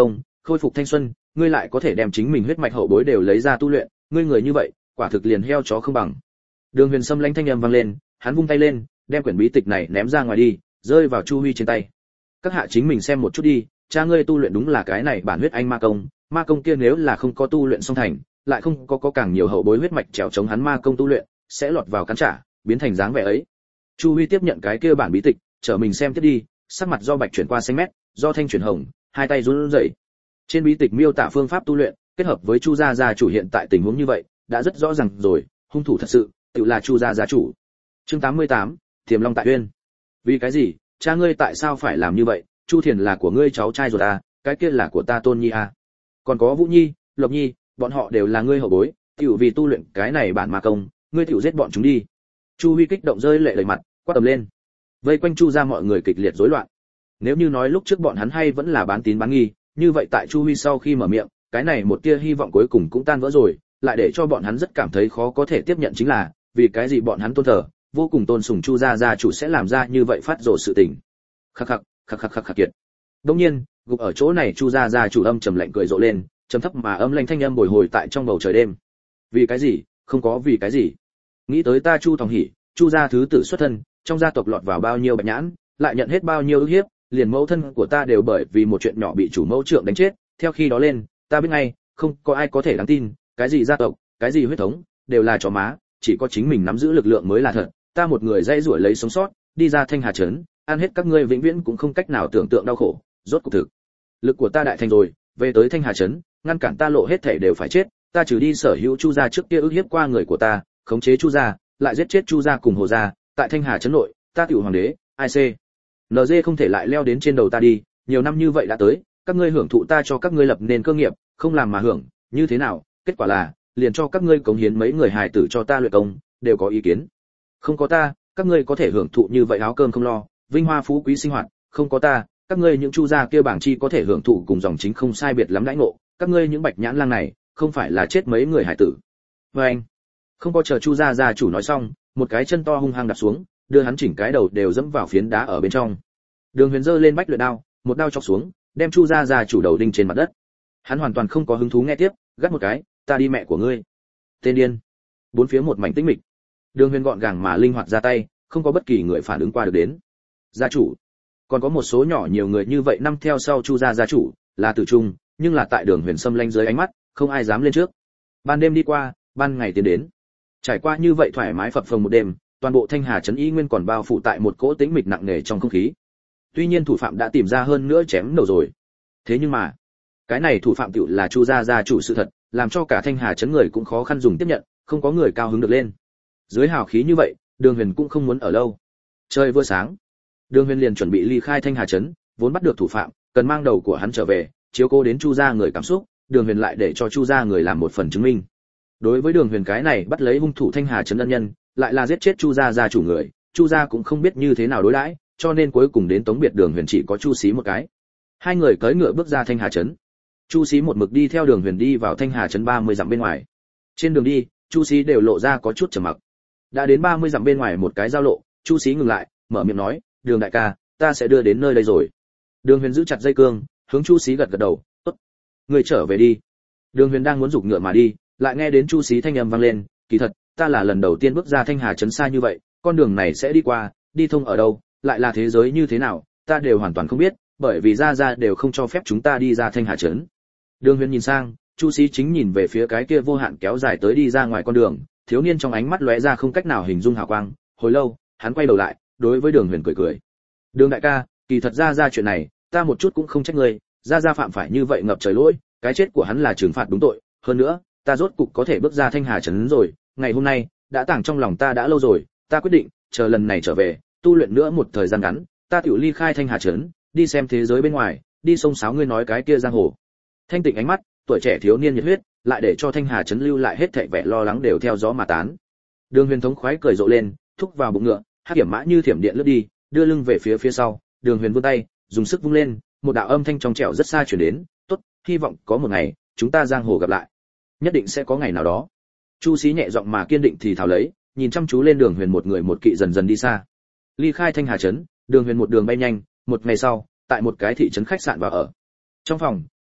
khôi phục thanh xuân, ngươi lại có thể đem chính mình huyết mạch hậu bối đều lấy ra tu luyện, ngươi người như vậy, quả thực liền heo chó không bằng. Đường Huyền Sâm lãnh thanh âm vang lên, hắn vung tay lên, đem quyển bí tịch này ném ra ngoài đi, rơi vào Chu Huy trên tay. Các hạ chính mình xem một chút đi, cha ngươi tu luyện đúng là cái này bản huyết anh ma công, ma công kia nếu là không có tu luyện xong thành, lại không có có càng nhiều hậu bối huyết mạch trèo chống hắn ma công tu luyện, sẽ lọt vào cắn trả, biến thành dáng vẻ ấy. Chu Huy tiếp nhận cái kia bản bí tịch, trở mình xem tiếp đi, sắc mặt do bạch chuyển qua xanh mét, do thanh chuyển hồng, hai tay run rẩy. Trên bí tịch miêu tả phương pháp tu luyện, kết hợp với Chu gia gia chủ hiện tại tình huống như vậy, đã rất rõ ràng rồi, hung thủ thật sự tự là Chu gia gia chủ. Chương tám mươi tám, Tiềm Long tại Uyên. Vì cái gì, cha ngươi tại sao phải làm như vậy? Chu Thiền là của ngươi cháu trai rồi à, cái kia là của ta Tôn Nhi à. Còn có Vũ Nhi, Lộc Nhi, bọn họ đều là ngươi hậu bối, tiểu vì tu luyện cái này bản ma công, ngươi tiểu giết bọn chúng đi. Chu Huy kích động rơi lệ đầy mặt, quát tầm lên. Vây quanh Chu gia mọi người kịch liệt rối loạn. Nếu như nói lúc trước bọn hắn hay vẫn là bán tín bán nghi, như vậy tại Chu Huy sau khi mở miệng, cái này một tia hy vọng cuối cùng cũng tan vỡ rồi, lại để cho bọn hắn rất cảm thấy khó có thể tiếp nhận chính là, vì cái gì bọn hắn tôn thờ, vô cùng tôn sùng Chu gia gia chủ sẽ làm ra như vậy phát rồ sự tình. Khắc khắc, khắc khắc khắc khắc kiệt. Đương nhiên, gục ở chỗ này Chu gia gia chủ âm trầm lạnh cười rộ lên, trầm thấp mà âm lanh thanh âm bồi hồi tại trong bầu trời đêm. Vì cái gì? Không có vì cái gì. Nghĩ tới ta Chu Thòng Hỉ, Chu gia thứ tử xuất thân, trong gia tộc lọt vào bao nhiêu bạch nhãn, lại nhận hết bao nhiêu ức hiếp, liền mẫu thân của ta đều bởi vì một chuyện nhỏ bị chủ mẫu trưởng đánh chết, theo khi đó lên, ta biết ngay, không có ai có thể đáng tin, cái gì gia tộc, cái gì huyết thống, đều là chó má, chỉ có chính mình nắm giữ lực lượng mới là thật, ta một người dây rủi lấy sống sót, đi ra Thanh Hà trấn, ăn hết các ngươi vĩnh viễn cũng không cách nào tưởng tượng đau khổ, rốt cuộc thực lực của ta đại thành rồi, về tới Thanh Hà trấn, ngăn cản ta lộ hết thể đều phải chết, ta trừ đi sở hữu Chu gia trước kia ức hiếp qua người của ta, khống chế Chu gia, lại giết chết Chu gia cùng Hồ gia, tại Thanh Hà trấn nội, ta tiểu hoàng đế, ai c en giê không thể lại leo đến trên đầu ta đi, nhiều năm như vậy đã tới, các ngươi hưởng thụ ta cho các ngươi lập nền cơ nghiệp, không làm mà hưởng, như thế nào, kết quả là, liền cho các ngươi cống hiến mấy người hài tử cho ta luyện công, đều có ý kiến. Không có ta, các ngươi có thể hưởng thụ như vậy áo cơm không lo, vinh hoa phú quý sinh hoạt, không có ta, các ngươi những Chu gia kia bảng chi có thể hưởng thụ cùng dòng chính không sai biệt lắm đãi ngộ, các ngươi những bạch nhãn lang này, không phải là chết mấy người hài tử. Và anh, không có chờ Chu gia gia chủ nói xong, một cái chân to hung hăng đạp xuống, đưa hắn chỉnh cái đầu đều dẫm vào phiến đá ở bên trong. Đường Huyền giơ lên bách luyện đao, một đao chọc xuống, đem Chu gia gia chủ đầu đinh trên mặt đất. Hắn hoàn toàn không có hứng thú nghe tiếp, gắt một cái, ta đi mẹ của ngươi. Tên điên. Bốn phía một mảnh tĩnh mịch. Đường Huyền gọn gàng mà linh hoạt ra tay, không có bất kỳ người phản ứng qua được đến. Gia chủ. Còn có một số nhỏ nhiều người như vậy năm theo sau Chu gia gia chủ, là tử trung, nhưng là tại Đường Huyền Sâm lanh dưới ánh mắt, không ai dám lên trước. Ban đêm đi qua, ban ngày tiến đến. Trải qua như vậy thoải mái phập phồng một đêm, toàn bộ Thanh Hà trấn y nguyên còn bao phủ tại một cỗ tĩnh mịch nặng nề trong không khí. Tuy nhiên thủ phạm đã tìm ra hơn nữa chém đầu rồi. Thế nhưng mà, cái này thủ phạm tựu là Chu gia gia chủ sự thật, làm cho cả Thanh Hà trấn người cũng khó khăn dùng tiếp nhận, không có người cao hứng được lên. Dưới hào khí như vậy, Đường Huyền cũng không muốn ở lâu. Trời vừa sáng, Đường Huyền liền chuẩn bị ly khai Thanh Hà trấn, vốn bắt được thủ phạm, cần mang đầu của hắn trở về, chiếu cố đến Chu gia người cảm xúc, Đường Huyền lại để cho Chu gia người làm một phần chứng minh. Đối với Đường Huyền cái này bắt lấy hung thủ Thanh Hà trấn ân nhân, lại là giết chết Chu gia gia chủ người, Chu gia cũng không biết như thế nào đối đãi, cho nên cuối cùng đến tống biệt Đường Huyền chỉ có Chu Xí một cái. Hai người cưỡi ngựa bước ra Thanh Hà trấn. Chu Xí một mực đi theo Đường Huyền đi vào Thanh Hà trấn ba mươi dặm bên ngoài. Trên đường đi, Chu Xí đều lộ ra có chút trầm mặc. Đã đến ba mươi dặm bên ngoài một cái giao lộ, Chu Xí ngừng lại, mở miệng nói, "Đường đại ca, ta sẽ đưa đến nơi đây rồi." Đường Huyền giữ chặt dây cương, hướng Chu Xí gật gật đầu, "Tốt, ngươi trở về đi." Đường Huyền đang muốn giục ngựa mà đi, lại nghe đến Chu Xí thanh âm vang lên, "Kỳ thật, ta là lần đầu tiên bước ra Thanh Hà trấn xa như vậy, con đường này sẽ đi qua, đi thông ở đâu, lại là thế giới như thế nào, ta đều hoàn toàn không biết, bởi vì gia gia đều không cho phép chúng ta đi ra Thanh Hà trấn." Đường Huyền nhìn sang, Chu Xí chính nhìn về phía cái kia vô hạn kéo dài tới đi ra ngoài con đường, thiếu niên trong ánh mắt lóe ra không cách nào hình dung hào quang, hồi lâu, hắn quay đầu lại, đối với Đường Huyền cười cười. "Đường đại ca, kỳ thật ra ra chuyện này, ta một chút cũng không trách ngươi, gia gia phạm phải như vậy ngập trời lỗi, cái chết của hắn là trừng phạt đúng tội, hơn nữa, ta rốt cục có thể bước ra Thanh Hà trấn rồi, ngày hôm nay, đã tảng trong lòng ta đã lâu rồi, ta quyết định, chờ lần này trở về, tu luyện nữa một thời gian ngắn, ta tiểu ly khai Thanh Hà trấn, đi xem thế giới bên ngoài, đi sông sáo ngươi nói cái kia giang hồ." Thanh tịnh ánh mắt, tuổi trẻ thiếu niên nhiệt huyết, lại để cho Thanh Hà trấn lưu lại hết thảy vẻ lo lắng đều theo gió mà tán. Đường Huyền thống khoái cười rộ lên, thúc vào bụng ngựa, hắc hiểm mã như thiểm điện lướt đi, đưa lưng về phía phía sau, Đường Huyền vươn tay, dùng sức vung lên, một đạo âm thanh trong trẻo rất xa truyền đến, "Tốt, hy vọng có một ngày, chúng ta giang hồ gặp lại. Nhất định sẽ có ngày nào đó." Chu Xí nhẹ giọng mà kiên định thì thào lấy, nhìn chăm chú lên Đường Huyền một người một kỵ dần dần đi xa. Ly khai Thanh Hà trấn, Đường Huyền một đường bay nhanh, một ngày sau, tại một cái thị trấn khách sạn vào ở. Trong phòng,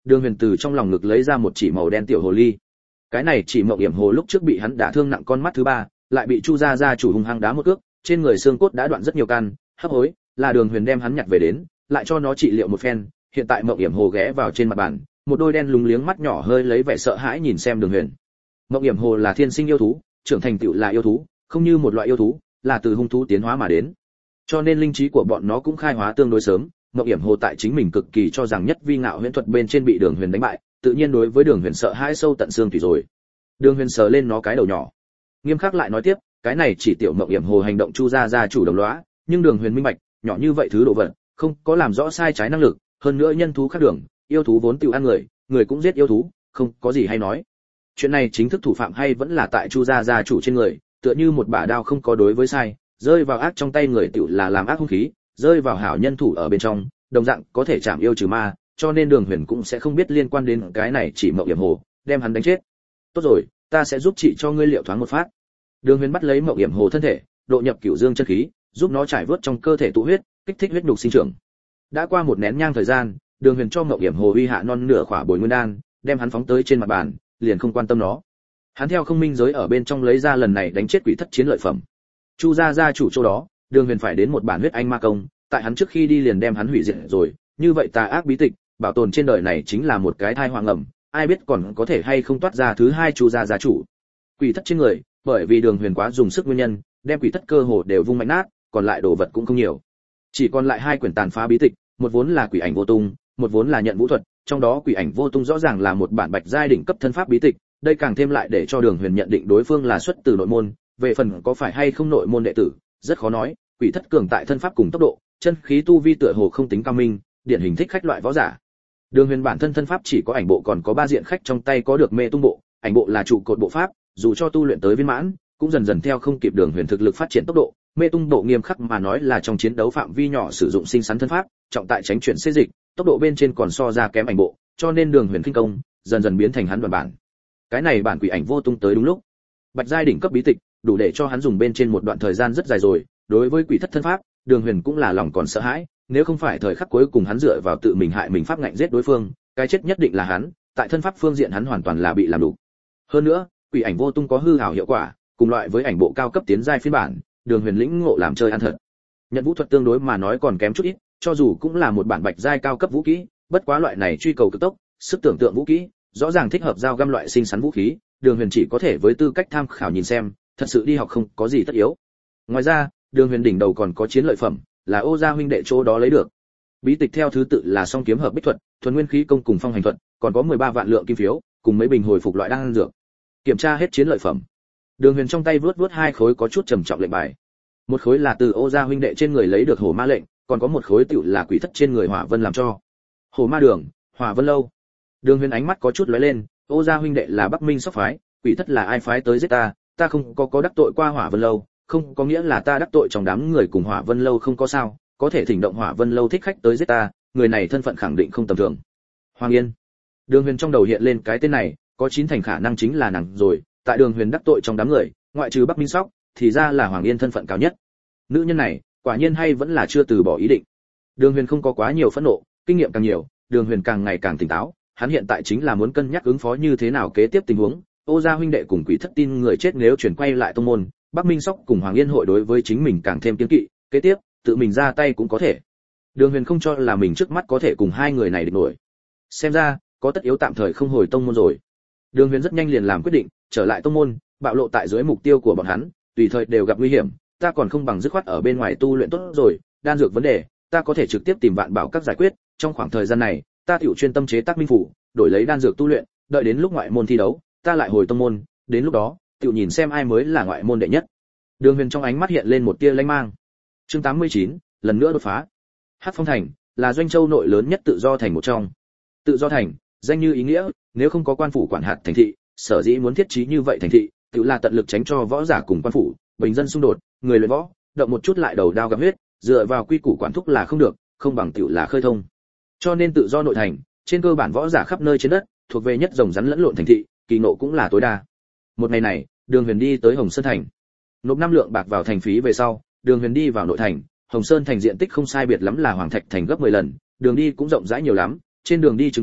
Đường Huyền từ trong lòng ngực lấy ra một chỉ màu đen tiểu hồ ly. Cái này chỉ Mộng Yểm Hồ lúc trước bị hắn đả thương nặng con mắt thứ ba, lại bị Chu gia gia chủ hung hăng đá một cước, trên người xương cốt đã đoạn rất nhiều căn, hấp hối, là Đường Huyền đem hắn nhặt về đến, lại cho nó trị liệu một phen, hiện tại Mộng Yểm Hồ ghé vào trên mặt bàn, một đôi đen lúng liếng mắt nhỏ hơi lấy vẻ sợ hãi nhìn xem Đường Huyền. Mộng Yểm Hồ là thiên sinh yêu thú, trưởng thành tựu là yêu thú, không như một loại yêu thú, là từ hung thú tiến hóa mà đến. Cho nên linh trí của bọn nó cũng khai hóa tương đối sớm. Mộng Yểm Hồ tại chính mình cực kỳ cho rằng nhất vi ngạo huyễn thuật bên trên bị Đường Huyền đánh bại, tự nhiên đối với Đường Huyền sợ hãi sâu tận xương tủy rồi. Đường Huyền sờ lên nó cái đầu nhỏ, nghiêm khắc lại nói tiếp, cái này chỉ tiểu Mộng Yểm Hồ hành động Chu gia gia chủ đồng lõa, nhưng Đường Huyền minh bạch, nhỏ như vậy thứ đồ vật, không có làm rõ sai trái năng lực, hơn nữa nhân thú khác đường, yêu thú vốn tiêu ăn người, người cũng giết yêu thú, không có gì hay nói. Chuyện này chính thức thủ phạm hay vẫn là tại Chu gia gia chủ trên người, tựa như một bả đao không có đối với sai, rơi vào ác trong tay người tiểu là làm ác hung khí, rơi vào hảo nhân thủ ở bên trong, đồng dạng có thể chạm yêu trừ ma, cho nên Đường Huyền cũng sẽ không biết liên quan đến cái này chỉ Mộng Yểm Hồ, đem hắn đánh chết. Tốt rồi, ta sẽ giúp chị cho ngươi liệu thoáng một phát. Đường Huyền bắt lấy Mộng Yểm Hồ thân thể, độ nhập cửu dương chân khí, giúp nó trải vớt trong cơ thể tụ huyết, kích thích huyết nhục sinh trưởng. Đã qua một nén nhang thời gian, Đường Huyền cho Mộng Yểm Hồ uy hạ non nửa khỏa bồi nguyên đan, đem hắn phóng tới trên mặt bàn, liền không quan tâm nó. Hắn theo không minh giới ở bên trong lấy ra lần này đánh chết quỷ thất chiến lợi phẩm. Chu gia gia chủ chỗ đó, Đường Huyền phải đến một bản huyết anh ma công, tại hắn trước khi đi liền đem hắn hủy diệt rồi, như vậy tà ác bí tịch, bảo tồn trên đời này chính là một cái thai hoang ẩm, ai biết còn có thể hay không toát ra thứ hai Chu gia gia chủ. Quỷ thất trên người, bởi vì Đường Huyền quá dùng sức nguyên nhân, đem quỷ thất cơ hồ đều vung mạnh nát, còn lại đồ vật cũng không nhiều. Chỉ còn lại hai quyển tàn phá bí tịch, một vốn là Quỷ Ảnh Vô Tung, một vốn là Nhận Vũ Thuật, trong đó Quỷ Ảnh Vô Tung rõ ràng là một bản bạch giai đỉnh cấp thân pháp bí tịch, đây càng thêm lại để cho Đường Huyền nhận định đối phương là xuất từ nội môn, về phần có phải hay không nội môn đệ tử, rất khó nói, quỷ thất cường tại thân pháp cùng tốc độ, chân khí tu vi tựa hồ không tính cao minh, điển hình thích khách loại võ giả. Đường Huyền bản thân thân pháp chỉ có ảnh bộ còn có ba diện khách trong tay có được mê tung bộ, ảnh bộ là trụ cột bộ pháp, dù cho tu luyện tới viên mãn, cũng dần dần theo không kịp Đường Huyền thực lực phát triển tốc độ, mê tung bộ nghiêm khắc mà nói là trong chiến đấu phạm vi nhỏ sử dụng sinh sắn thân pháp, trọng tại tránh chuyển xê dịch, tốc độ bên trên còn so ra kém ảnh bộ, cho nên Đường Huyền kinh công dần dần biến thành hắn bản bản. Cái này bản Quỷ Ảnh Vô Tung tới đúng lúc. Bạch giai đỉnh cấp bí tịch, đủ để cho hắn dùng bên trên một đoạn thời gian rất dài rồi, đối với quỷ thất thân pháp, Đường Huyền cũng là lòng còn sợ hãi, nếu không phải thời khắc cuối cùng hắn dựa vào tự mình hại mình pháp ngạnh giết đối phương, cái chết nhất định là hắn, tại thân pháp phương diện hắn hoàn toàn là bị làm đủ. Hơn nữa, Quỷ Ảnh Vô Tung có hư ảo hiệu quả, cùng loại với ảnh bộ cao cấp tiến giai phiên bản, Đường Huyền lĩnh ngộ làm chơi ăn thật. Nhận Vũ Thuật tương đối mà nói còn kém chút ít, cho dù cũng là một bản bạch giai cao cấp vũ khí, bất quá loại này truy cầu cực tốc, sức tưởng tượng vũ khí, rõ ràng thích hợp giao găm loại sinh sắn vũ khí, Đường Huyền chỉ có thể với tư cách tham khảo nhìn xem, thật sự đi học không có gì tất yếu. Ngoài ra, Đường Huyền đỉnh đầu còn có chiến lợi phẩm, là Ô gia huynh đệ chỗ đó lấy được. Bí tịch theo thứ tự là Song kiếm hợp bích thuật, thuần nguyên khí công cùng phong hành thuật, còn có mười ba vạn lượng kim phiếu, cùng mấy bình hồi phục loại đan dược. Kiểm tra hết chiến lợi phẩm, Đường Huyền trong tay vướt vướt hai khối có chút trầm trọng lệnh bài. Một khối là từ Ô gia huynh đệ trên người lấy được Hổ Ma lệnh, còn có một khối tựu là quỷ thất trên người Hỏa Vân làm cho. Hổ Ma đường, Hỏa Vân lâu. Đường Huyền ánh mắt có chút lóe lên, Ô gia huynh đệ là Bắc Minh Sóc phái, quỷ thất là ai phái tới giết ta, ta không có có đắc tội qua Hỏa Vân lâu, không có nghĩa là ta đắc tội trong đám người cùng Hỏa Vân lâu không có sao, có thể thỉnh động Hỏa Vân lâu thích khách tới giết ta, người này thân phận khẳng định không tầm thường. Hoàng Yên. Đường Huyền trong đầu hiện lên cái tên này, có chín thành khả năng chính là nàng rồi, tại Đường Huyền đắc tội trong đám người, ngoại trừ Bắc Minh Sóc, thì ra là Hoàng Yên thân phận cao nhất. Nữ nhân này, quả nhiên hay vẫn là chưa từ bỏ ý định. Đường Huyền không có quá nhiều phẫn nộ, kinh nghiệm càng nhiều, Đường Huyền càng ngày càng tỉnh táo, hắn hiện tại chính là muốn cân nhắc ứng phó như thế nào kế tiếp tình huống. Ô gia huynh đệ cùng quỷ thất tin người chết nếu chuyển quay lại tông môn, Bắc Minh Sóc cùng Hoàng Yên hội đối với chính mình càng thêm kiêng kỵ, kế tiếp, tự mình ra tay cũng có thể. Đường Huyền không cho là mình trước mắt có thể cùng hai người này địch nổi. Xem ra, có tất yếu tạm thời không hồi tông môn rồi. Đường Huyền rất nhanh liền làm quyết định, trở lại tông môn, bạo lộ tại dưới mục tiêu của bọn hắn, tùy thời đều gặp nguy hiểm, ta còn không bằng dứt khoát ở bên ngoài tu luyện tốt rồi, đan dược vấn đề, ta có thể trực tiếp tìm Vạn Bảo các giải quyết, trong khoảng thời gian này, ta tiểu chuyên tâm chế tác minh phủ, đổi lấy đan dược tu luyện, đợi đến lúc ngoại môn thi đấu, ta lại hồi tông môn, đến lúc đó, tiểu nhìn xem ai mới là ngoại môn đệ nhất. Đường Huyền trong ánh mắt hiện lên một tia lanh mang. Chương tám mươi chín, lần nữa đột phá. Hắc Phong thành là Doanh Châu nội lớn nhất tự do thành một trong. Tự do thành, danh như ý nghĩa, nếu không có quan phủ quản hạt thành thị, sở dĩ muốn thiết trí như vậy thành thị, tự là tận lực tránh cho võ giả cùng quan phủ, bình dân xung đột, người luyện võ, động một chút lại đầu đao gặp huyết, dựa vào quy củ quản thúc là không được, không bằng tiểu là khơi thông. Cho nên tự do nội thành, trên cơ bản võ giả khắp nơi trên đất, thuộc về nhất rồng rắn lẫn lộn thành thị, kỳ nộ cũng là tối đa. Một ngày này, Đường Huyền đi tới Hồng Sơn thành. Nộp năm lượng bạc vào thành phí về sau, Đường Huyền đi vào nội thành, Hồng Sơn thành diện tích không sai biệt lắm là Hoàng Thạch thành gấp mười lần, đường đi cũng rộng rãi nhiều lắm, trên đường đi chứng kiến,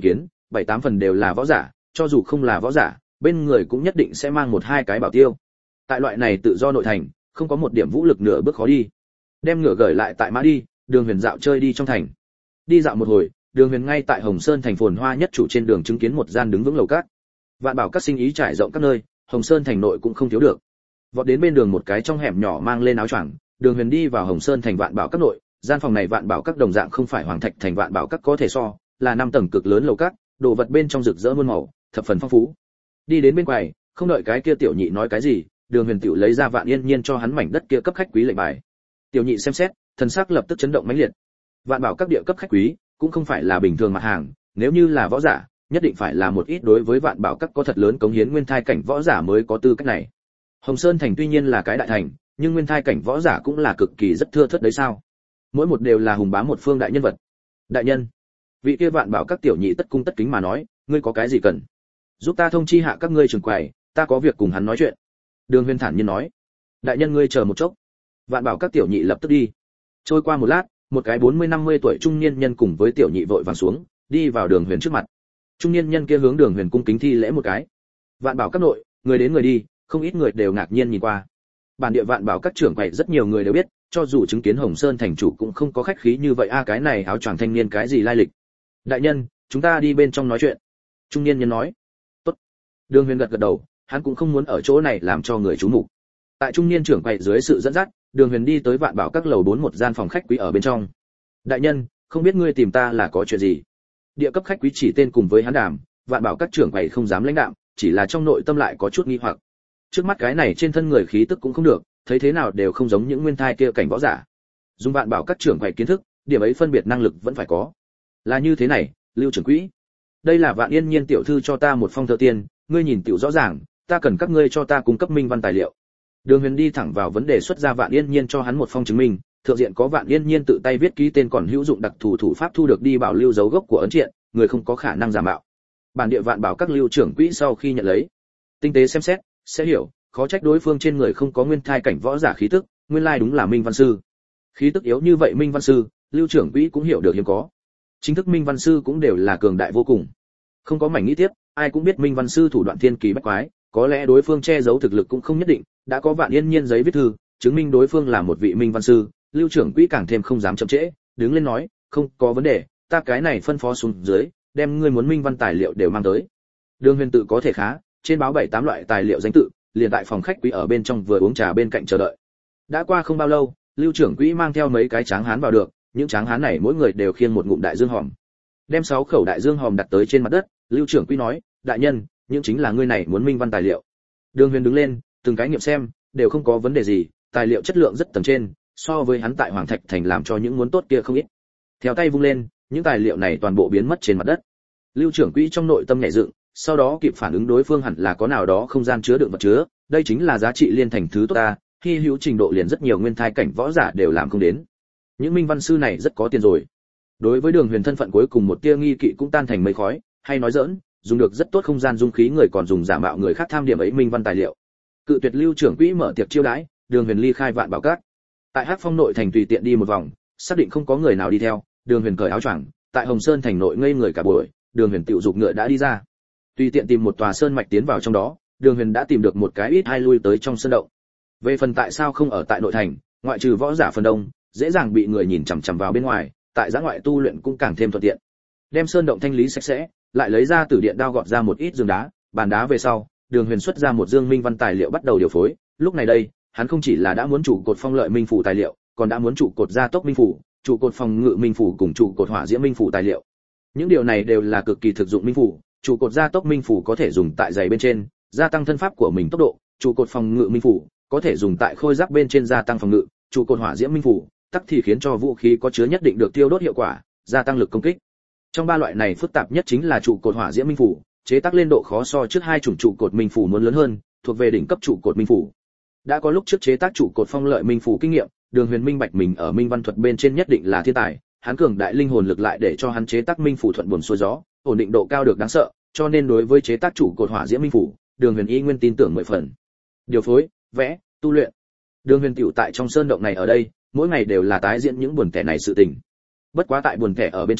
bảy tám phần đều là võ giả, cho dù không là võ giả, bên người cũng nhất định sẽ mang một hai cái bảo tiêu. Tại loại này tự do nội thành, không có một điểm vũ lực nửa bước khó đi. Đem ngựa gửi lại tại mã đi, Đường Huyền dạo chơi đi trong thành. Đi dạo một hồi, Đường Huyền ngay tại Hồng Sơn thành phồn hoa nhất chủ trên đường chứng kiến một gian đứng vững lầu cát. Vạn bảo các sinh ý trải rộng các nơi, Hồng Sơn thành nội cũng không thiếu được. Vọt đến bên đường một cái trong hẻm nhỏ mang lên áo choàng, Đường Huyền đi vào Hồng Sơn thành Vạn bảo các nội, gian phòng này Vạn bảo các đồng dạng không phải hoàng thạch thành Vạn bảo các có thể so, là năm tầng cực lớn lầu cát, đồ vật bên trong rực rỡ muôn màu, thập phần phong phú. Đi đến bên quầy, không đợi cái kia tiểu nhị nói cái gì, Đường Huyền tiểu lấy ra Vạn Yên Nhiên cho hắn mảnh đất kia cấp khách quý lệnh bài. Tiểu nhị xem xét, thần sắc lập tức chấn động mãnh liệt. Vạn bảo các địa cấp khách quý, cũng không phải là bình thường mặt hàng, nếu như là võ giả, nhất định phải là một ít đối với Vạn bảo các có thật lớn cống hiến nguyên thai cảnh võ giả mới có tư cách này. Hồng Sơn thành tuy nhiên là cái đại thành, nhưng nguyên thai cảnh võ giả cũng là cực kỳ rất thưa thớt đấy sao? Mỗi một đều là hùng bá một phương đại nhân vật. Đại nhân, vị kia Vạn bảo các tiểu nhị tất cung tất kính mà nói, ngươi có cái gì cần? Giúp ta thông chi hạ các ngươi trưởng quầy, ta có việc cùng hắn nói chuyện. Đường Huyền thản nhiên nói. Đại nhân ngươi chờ một chốc. Vạn bảo các tiểu nhị lập tức đi. Trôi qua một lát, một cái bốn mươi năm mươi tuổi trung niên nhân cùng với tiểu nhị vội vàng xuống, đi vào Đường Huyền trước mặt. Trung niên nhân kia hướng Đường Huyền cung kính thi lễ một cái. Vạn bảo các nội, người đến người đi, không ít người đều ngạc nhiên nhìn qua. Bản địa Vạn bảo các trưởng quầy rất nhiều người đều biết, cho dù chứng kiến Hồng Sơn thành chủ cũng không có khách khí như vậy a cái này áo choàng thanh niên cái gì lai lịch. Đại nhân, chúng ta đi bên trong nói chuyện. Trung niên nhân nói. Tốt. Đường Huyền gật gật đầu, hắn cũng không muốn ở chỗ này làm cho người chú mục. Tại trung niên trưởng quầy dưới sự dẫn dắt, Đường Huyền đi tới Vạn bảo các lầu bốn một gian phòng khách quý ở bên trong. Đại nhân, không biết ngươi tìm ta là có chuyện gì? Địa cấp khách quý chỉ tên cùng với hắn đàm, Vạn bảo các trưởng quầy không dám lãnh đạm, chỉ là trong nội tâm lại có chút nghi hoặc. Trước mắt cái này trên thân người khí tức cũng không được, thấy thế nào đều không giống những nguyên thai kia cảnh võ giả. Dùng Vạn bảo các trưởng quầy kiến thức, điểm ấy phân biệt năng lực vẫn phải có. Là như thế này, Lưu trưởng quỹ, đây là Vạn Yên Nhiên tiểu thư cho ta một phong thơ tiền, ngươi nhìn tiểu rõ ràng, ta cần các ngươi cho ta cung cấp minh văn tài liệu. Đường Huyền đi thẳng vào vấn đề, xuất ra Vạn Yên Nhiên cho hắn một phong chứng minh, thượng diện có Vạn Yên Nhiên tự tay viết ký tên còn hữu dụng đặc thù thủ pháp thu được đi bảo lưu dấu gốc của ấn triện, người không có khả năng giả mạo. Bản địa Vạn bảo các Lưu trưởng quỹ sau khi nhận lấy, tinh tế xem xét, sẽ hiểu, khó trách đối phương trên người không có nguyên thai cảnh võ giả khí tức, nguyên lai đúng là minh văn sư. Khí tức yếu như vậy minh văn sư, Lưu trưởng quỹ cũng hiểu được hiếm có. Chính thức minh văn sư cũng đều là cường đại vô cùng. Không có mảnh nghĩ tiếp, ai cũng biết minh văn sư thủ đoạn thiên kỳ bách quái, có lẽ đối phương che giấu thực lực cũng không nhất định, đã có Vạn Yên Nhiên giấy viết thư chứng minh đối phương là một vị minh văn sư. Lưu trưởng quỹ càng thêm không dám chậm trễ, đứng lên nói, không có vấn đề, ta cái này phân phó xuống dưới, đem ngươi muốn minh văn tài liệu đều mang tới. Đường Huyền tự có thể khá, trên báo bảy tám loại tài liệu danh tự, liền tại phòng khách quý ở bên trong vừa uống trà bên cạnh chờ đợi. Đã qua không bao lâu, Lưu trưởng quỹ mang theo mấy cái tráng hán vào được, những tráng hán này mỗi người đều khiêng một ngụm đại dương hòm. Đem sáu khẩu đại dương hòm đặt tới trên mặt đất, Lưu trưởng quỹ nói, đại nhân, những chính là ngươi này muốn minh văn tài liệu. Đường Huyền đứng lên, từng cái nghiệm xem, đều không có vấn đề gì, tài liệu chất lượng rất tầng trên, so với hắn tại Hoàng Thạch thành làm cho những muốn tốt kia không ít. Theo tay vung lên, những tài liệu này toàn bộ biến mất trên mặt đất. Lưu trưởng quỹ trong nội tâm nhảy dựng, sau đó kịp phản ứng đối phương hẳn là có nào đó không gian chứa đựng vật chứa, đây chính là giá trị liên thành thứ tốt ta, khi hữu trình độ liền rất nhiều nguyên thai cảnh võ giả đều làm không đến. Những minh văn sư này rất có tiền rồi. Đối với Đường Huyền thân phận cuối cùng một tia nghi kỵ cũng tan thành mây khói, hay nói giỡn, dùng được rất tốt không gian dung khí người còn dùng giả mạo người khác tham điểm ấy minh văn tài liệu. Cự tuyệt Lưu trưởng quỹ mở tiệc chiêu đãi, Đường Huyền ly khai Vạn bảo các. Tại Hắc Phong nội thành tùy tiện đi một vòng, xác định không có người nào đi theo, Đường Huyền cởi áo choàng, tại Hồng Sơn thành nội ngây người cả buổi, Đường Huyền tiểu dục ngựa đã đi ra. Tùy tiện tìm một tòa sơn mạch tiến vào trong đó, Đường Huyền đã tìm được một cái ít hai lui tới trong sơn động. Về phần tại sao không ở tại nội thành, ngoại trừ võ giả phần đông, dễ dàng bị người nhìn chằm chằm vào bên ngoài, tại giã ngoại tu luyện cũng càng thêm thuận tiện. Đem sơn động thanh lý sạch sẽ, lại lấy ra tử điện đao gọt ra một ít giường đá, bàn đá về sau, Đường Huyền xuất ra một dương minh văn tài liệu bắt đầu điều phối. Lúc này đây, hắn không chỉ là đã muốn trụ cột phong lợi minh phủ tài liệu, còn đã muốn trụ cột gia tốc minh phủ, trụ cột phòng ngự minh phủ cùng trụ cột hỏa diễm minh phủ tài liệu. Những điều này đều là cực kỳ thực dụng minh phủ, trụ cột gia tốc minh phủ có thể dùng tại giày bên trên, gia tăng thân pháp của mình tốc độ, trụ cột phòng ngự minh phủ có thể dùng tại khôi giáp bên trên gia tăng phòng ngự, trụ cột hỏa diễm minh phủ tắc thì khiến cho vũ khí có chứa nhất định được tiêu đốt hiệu quả, gia tăng lực công kích. Trong ba loại này phức tạp nhất chính là trụ cột hỏa diễm minh phủ, chế tác lên độ khó so trước hai chủng trụ cột minh phủ muốn lớn hơn, thuộc về đỉnh cấp trụ cột minh phủ. Đã có lúc trước chế tác trụ cột phong lợi minh phủ kinh nghiệm, Đường Huyền minh bạch mình ở minh văn thuật bên trên nhất định là thiên tài, hắn cường đại linh hồn lực lại để cho hắn chế tác minh phủ thuận buồm xuôi gió, ổn định độ cao được đáng sợ, cho nên đối với chế tác trụ cột hỏa diễm minh phủ, Đường Huyền y nguyên tin tưởng mười phần. Điều phối, vẽ, tu luyện. Đường Huyền tiểu tại trong sơn động này ở đây, mỗi ngày đều là tái diễn những buồn tẻ này sự tình. Bất quá tại buồn tẻ ở bên trong,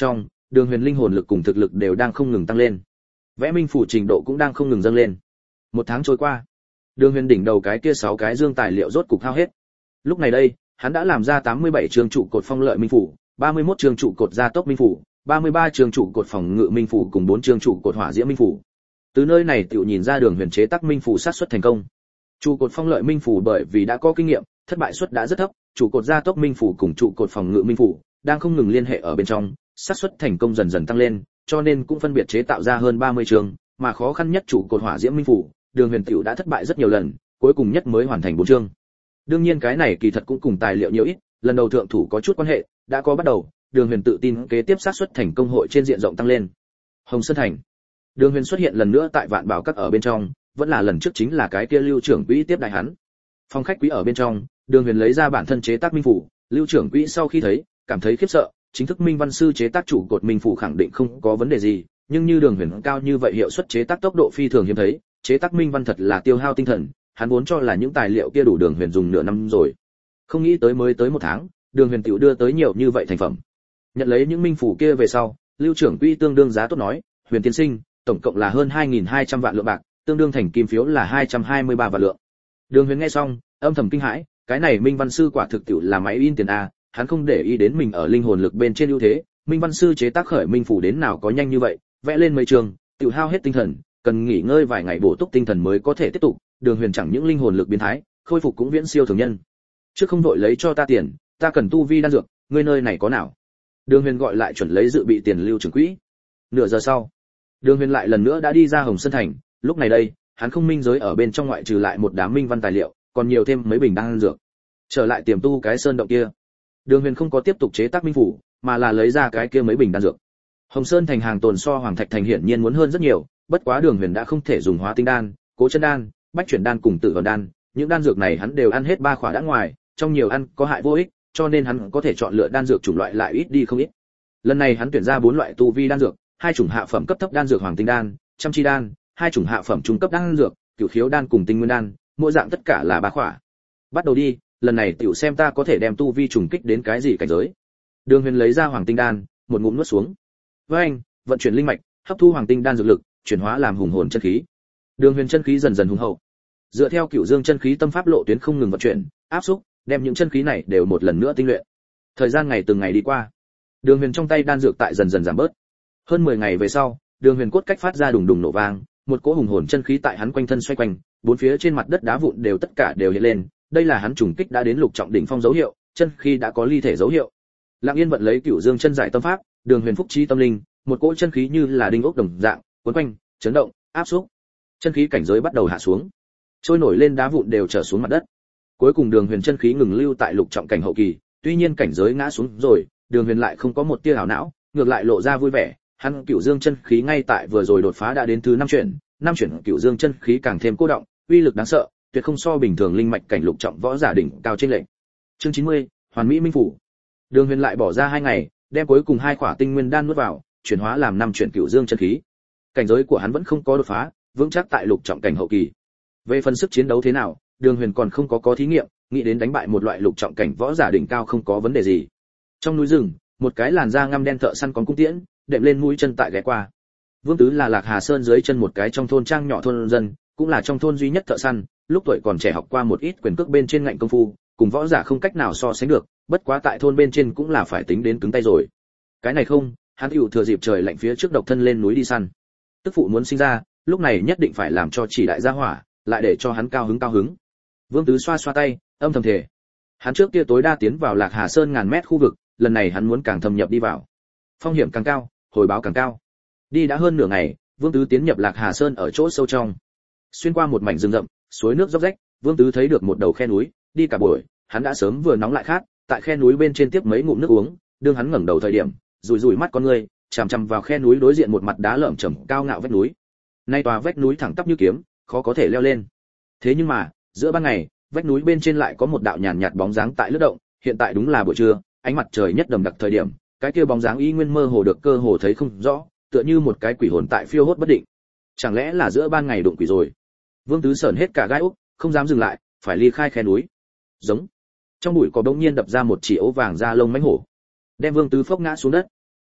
Đường Huyền linh hồn lực cùng thực lực đều đang không ngừng tăng lên. Vẽ minh phủ trình độ cũng đang không ngừng dâng lên. Một tháng trôi qua, Đường Huyền đỉnh đầu cái kia sáu cái dương tài liệu rốt cục hao hết. Lúc này đây, hắn đã làm ra tám mươi bảy trường trụ cột phong lợi minh phủ, ba mươi mốt trường trụ cột gia tốc minh phủ, ba mươi ba trường trụ cột phòng ngự minh phủ cùng bốn trường trụ cột hỏa diễm minh phủ. Từ nơi này tiểu nhìn ra Đường Huyền chế tác minh phủ sát suất thành công. Trụ cột phong lợi minh phủ bởi vì đã có kinh nghiệm, thất bại suất đã rất thấp, trụ cột gia tốc minh phủ cùng trụ cột phòng ngự minh phủ đang không ngừng liên hệ ở bên trong, xác suất thành công dần dần tăng lên, cho nên cũng phân biệt chế tạo ra hơn ba mươi trường, mà khó khăn nhất trụ cột hỏa diễm minh phủ, Đường Huyền tiểu đã thất bại rất nhiều lần, cuối cùng nhất mới hoàn thành bốn chương. Đương nhiên cái này kỳ thật cũng cùng tài liệu nhiều ít, lần đầu thượng thủ có chút quan hệ, đã có bắt đầu, Đường Huyền tự tin kế tiếp xác suất thành công hội trên diện rộng tăng lên. Hồng Sơn Thành. Đường Huyền xuất hiện lần nữa tại Vạn Bảo Các ở bên trong, vẫn là lần trước chính là cái kia Lưu trưởng quỹ tiếp đại hắn. Phòng khách quý ở bên trong, Đường Huyền lấy ra bản thân chế tác minh phủ, Lưu trưởng quỹ sau khi thấy, cảm thấy khiếp sợ, chính thức minh văn sư chế tác trụ cột minh phủ khẳng định không có vấn đề gì, nhưng như Đường Huyền cao như vậy hiệu suất chế tác tốc độ phi thường hiếm thấy, chế tác minh văn thật là tiêu hao tinh thần, hắn vốn cho là những tài liệu kia đủ Đường Huyền dùng nửa năm rồi. Không nghĩ tới mới tới một tháng, Đường Huyền tiểu đưa tới nhiều như vậy thành phẩm. Nhận lấy những minh phủ kia về sau, Lưu trưởng quỹ tương đương giá tốt nói, Huyền tiên sinh, tổng cộng là hơn hai nghìn hai trăm vạn lượng bạc, tương đương thành kim phiếu là hai trăm hai mươi ba vạn lượng. Đường Huyền nghe xong, âm thầm kinh hãi, cái này minh văn sư quả thực tiểu là máy in tiền a, hắn không để ý đến mình ở linh hồn lực bên trên ưu thế, minh văn sư chế tác khởi minh phủ đến nào có nhanh như vậy, vẽ lên mấy trường, tiểu hao hết tinh thần, cần nghỉ ngơi vài ngày bổ túc tinh thần mới có thể tiếp tục. Đường Huyền chẳng những linh hồn lực biến thái, khôi phục cũng viễn siêu thường nhân. Trước không đội lấy cho ta tiền, ta cần tu vi đan dược, ngươi nơi này có nào? Đường Huyền gọi lại chuẩn lấy dự bị tiền Lưu trưởng quỹ. Nửa giờ sau, Đường Huyền lại lần nữa đã đi ra Hồng Sơn Thành, lúc này đây, hắn không minh giới ở bên trong ngoại trừ lại một đám minh văn tài liệu, còn nhiều thêm mấy bình đan dược. Trở lại tiềm tu cái sơn động kia, Đường Huyền không có tiếp tục chế tác minh phủ, mà là lấy ra cái kia mấy bình đan dược. Hồng Sơn Thành hàng tồn so Hoàng Thạch Thành hiển nhiên muốn hơn rất nhiều, bất quá Đường Huyền đã không thể dùng hóa tinh đan, cố chân đan, bách chuyển đan cùng tử vận đan, những đan dược này hắn đều ăn hết ba khỏa đã ngoài, trong nhiều ăn có hại vô ích, cho nên hắn có thể chọn lựa đan dược chủng loại lại ít đi không ít. Lần này hắn tuyển ra bốn loại tu vi đan dược, hai chủng hạ phẩm cấp thấp đan dược hoàng tinh đan, trăm chi đan, hai chủng hạ phẩm trung cấp đan dược, cửu khiếu đan cùng tinh nguyên đan, mỗi dạng tất cả là ba khỏa. Bắt đầu đi, lần này tiểu xem ta có thể đem tu vi trùng kích đến cái gì cảnh giới. Đường Huyền lấy ra hoàng tinh đan, một ngụm nuốt xuống. Với anh, vận chuyển linh mạch, hấp thu hoàng tinh đan dược lực, chuyển hóa làm hùng hồn chân khí. Đường Huyền chân khí dần dần hùng hậu. Dựa theo cửu dương chân khí tâm pháp lộ tuyến không ngừng vận chuyển, áp xúc, đem những chân khí này đều một lần nữa tinh luyện. Thời gian ngày từng ngày đi qua, Đường Huyền trong tay đan dược tại dần dần giảm bớt. Hơn mười ngày về sau, Đường Huyền cốt cách phát ra đùng đùng nổ vang, một cỗ hùng hồn chân khí tại hắn quanh thân xoay quanh, bốn phía trên mặt đất đá vụn đều tất cả đều hiện lên, đây là hắn trùng kích đã đến lục trọng đỉnh phong dấu hiệu, chân khí đã có ly thể dấu hiệu. Lặng Yên vận lấy cửu dương chân giải tâm pháp, Đường Huyền phúc trí tâm linh, một cỗ chân khí như là đinh ốc đồng dạng, cuốn quanh, chấn động, áp xúc. Chân khí cảnh giới bắt đầu hạ xuống, trôi nổi lên đá vụn đều trở xuống mặt đất. Cuối cùng Đường Huyền chân khí ngừng lưu tại lục trọng cảnh hậu kỳ, tuy nhiên cảnh giới ngã xuống rồi, Đường Huyền lại không có một tia ảo não, ngược lại lộ ra vui vẻ, hắn cửu dương chân khí ngay tại vừa rồi đột phá đã đến thứ năm chuyển, năm chuyển cửu dương chân khí càng thêm cô động, uy lực đáng sợ, tuyệt không so bình thường linh mạch cảnh lục trọng võ giả đỉnh cao trên lệnh. Chương chín mươi, Hoàn Mỹ Minh phủ. Đường Huyền lại bỏ ra hai ngày, đem cuối cùng hai khỏa tinh nguyên đan nuốt vào, chuyển hóa làm năm chuyển cửu dương chân khí. Cảnh giới của hắn vẫn không có đột phá, vững chắc tại lục trọng cảnh hậu kỳ. Về phần sức chiến đấu thế nào, Đường Huyền còn không có có thí nghiệm, nghĩ đến đánh bại một loại lục trọng cảnh võ giả đỉnh cao không có vấn đề gì. Trong núi rừng, một cái làn da ngăm đen thợ săn còn cung tiễn, đệm lên mũi chân tại ghé qua. Vương Tứ là Lạc Hà Sơn dưới chân một cái trong thôn trang nhỏ thôn dân, cũng là trong thôn duy nhất thợ săn, lúc tuổi còn trẻ học qua một ít quyền cước bên trên ngạnh công phu, cùng võ giả không cách nào so sánh được, bất quá tại thôn bên trên cũng là phải tính đến cứng tay rồi. Cái này không, hắn hữu thừa dịp trời lạnh phía trước độc thân lên núi đi săn. Tức phụ muốn sinh ra, lúc này nhất định phải làm cho chỉ đại gia hỏa, lại để cho hắn cao hứng cao hứng. Vương Tứ xoa xoa tay, âm thầm thề. Hắn trước kia tối đa tiến vào Lạc Hà Sơn ngàn mét khu vực, lần này hắn muốn càng thâm nhập đi vào. Phong hiểm càng cao, hồi báo càng cao. Đi đã hơn nửa ngày, Vương Tứ tiến nhập Lạc Hà Sơn ở chỗ sâu trong. Xuyên qua một mảnh rừng rậm, suối nước róc rách, Vương Tứ thấy được một đầu khe núi, đi cả buổi, hắn đã sớm vừa nóng lại khát, tại khe núi bên trên tiếp mấy ngụm nước uống, đương hắn ngẩng đầu thời điểm, rủi rủi mắt con người, chằm chằm vào khe núi đối diện một mặt đá lởm chởm cao ngạo vách núi. Nay tòa vách núi thẳng tắp như kiếm, khó có thể leo lên. Thế nhưng mà, giữa ban ngày, vách núi bên trên lại có một đạo nhàn nhạt bóng dáng tại lướt động, hiện tại đúng là buổi trưa, ánh mặt trời nhất đầm đặc thời điểm, cái kia bóng dáng y nguyên mơ hồ được cơ hồ thấy không rõ, tựa như một cái quỷ hồn tại phiêu hốt bất định. Chẳng lẽ là giữa ban ngày đụng quỷ rồi? Vương Tứ sởn hết cả gai ốc, không dám dừng lại, phải ly khai khe núi. Giống. Trong bụi có đống nhiên đập ra một chỉ ấu vàng da lông mãnh hổ, đem Vương Tứ phốc ngã xuống đất.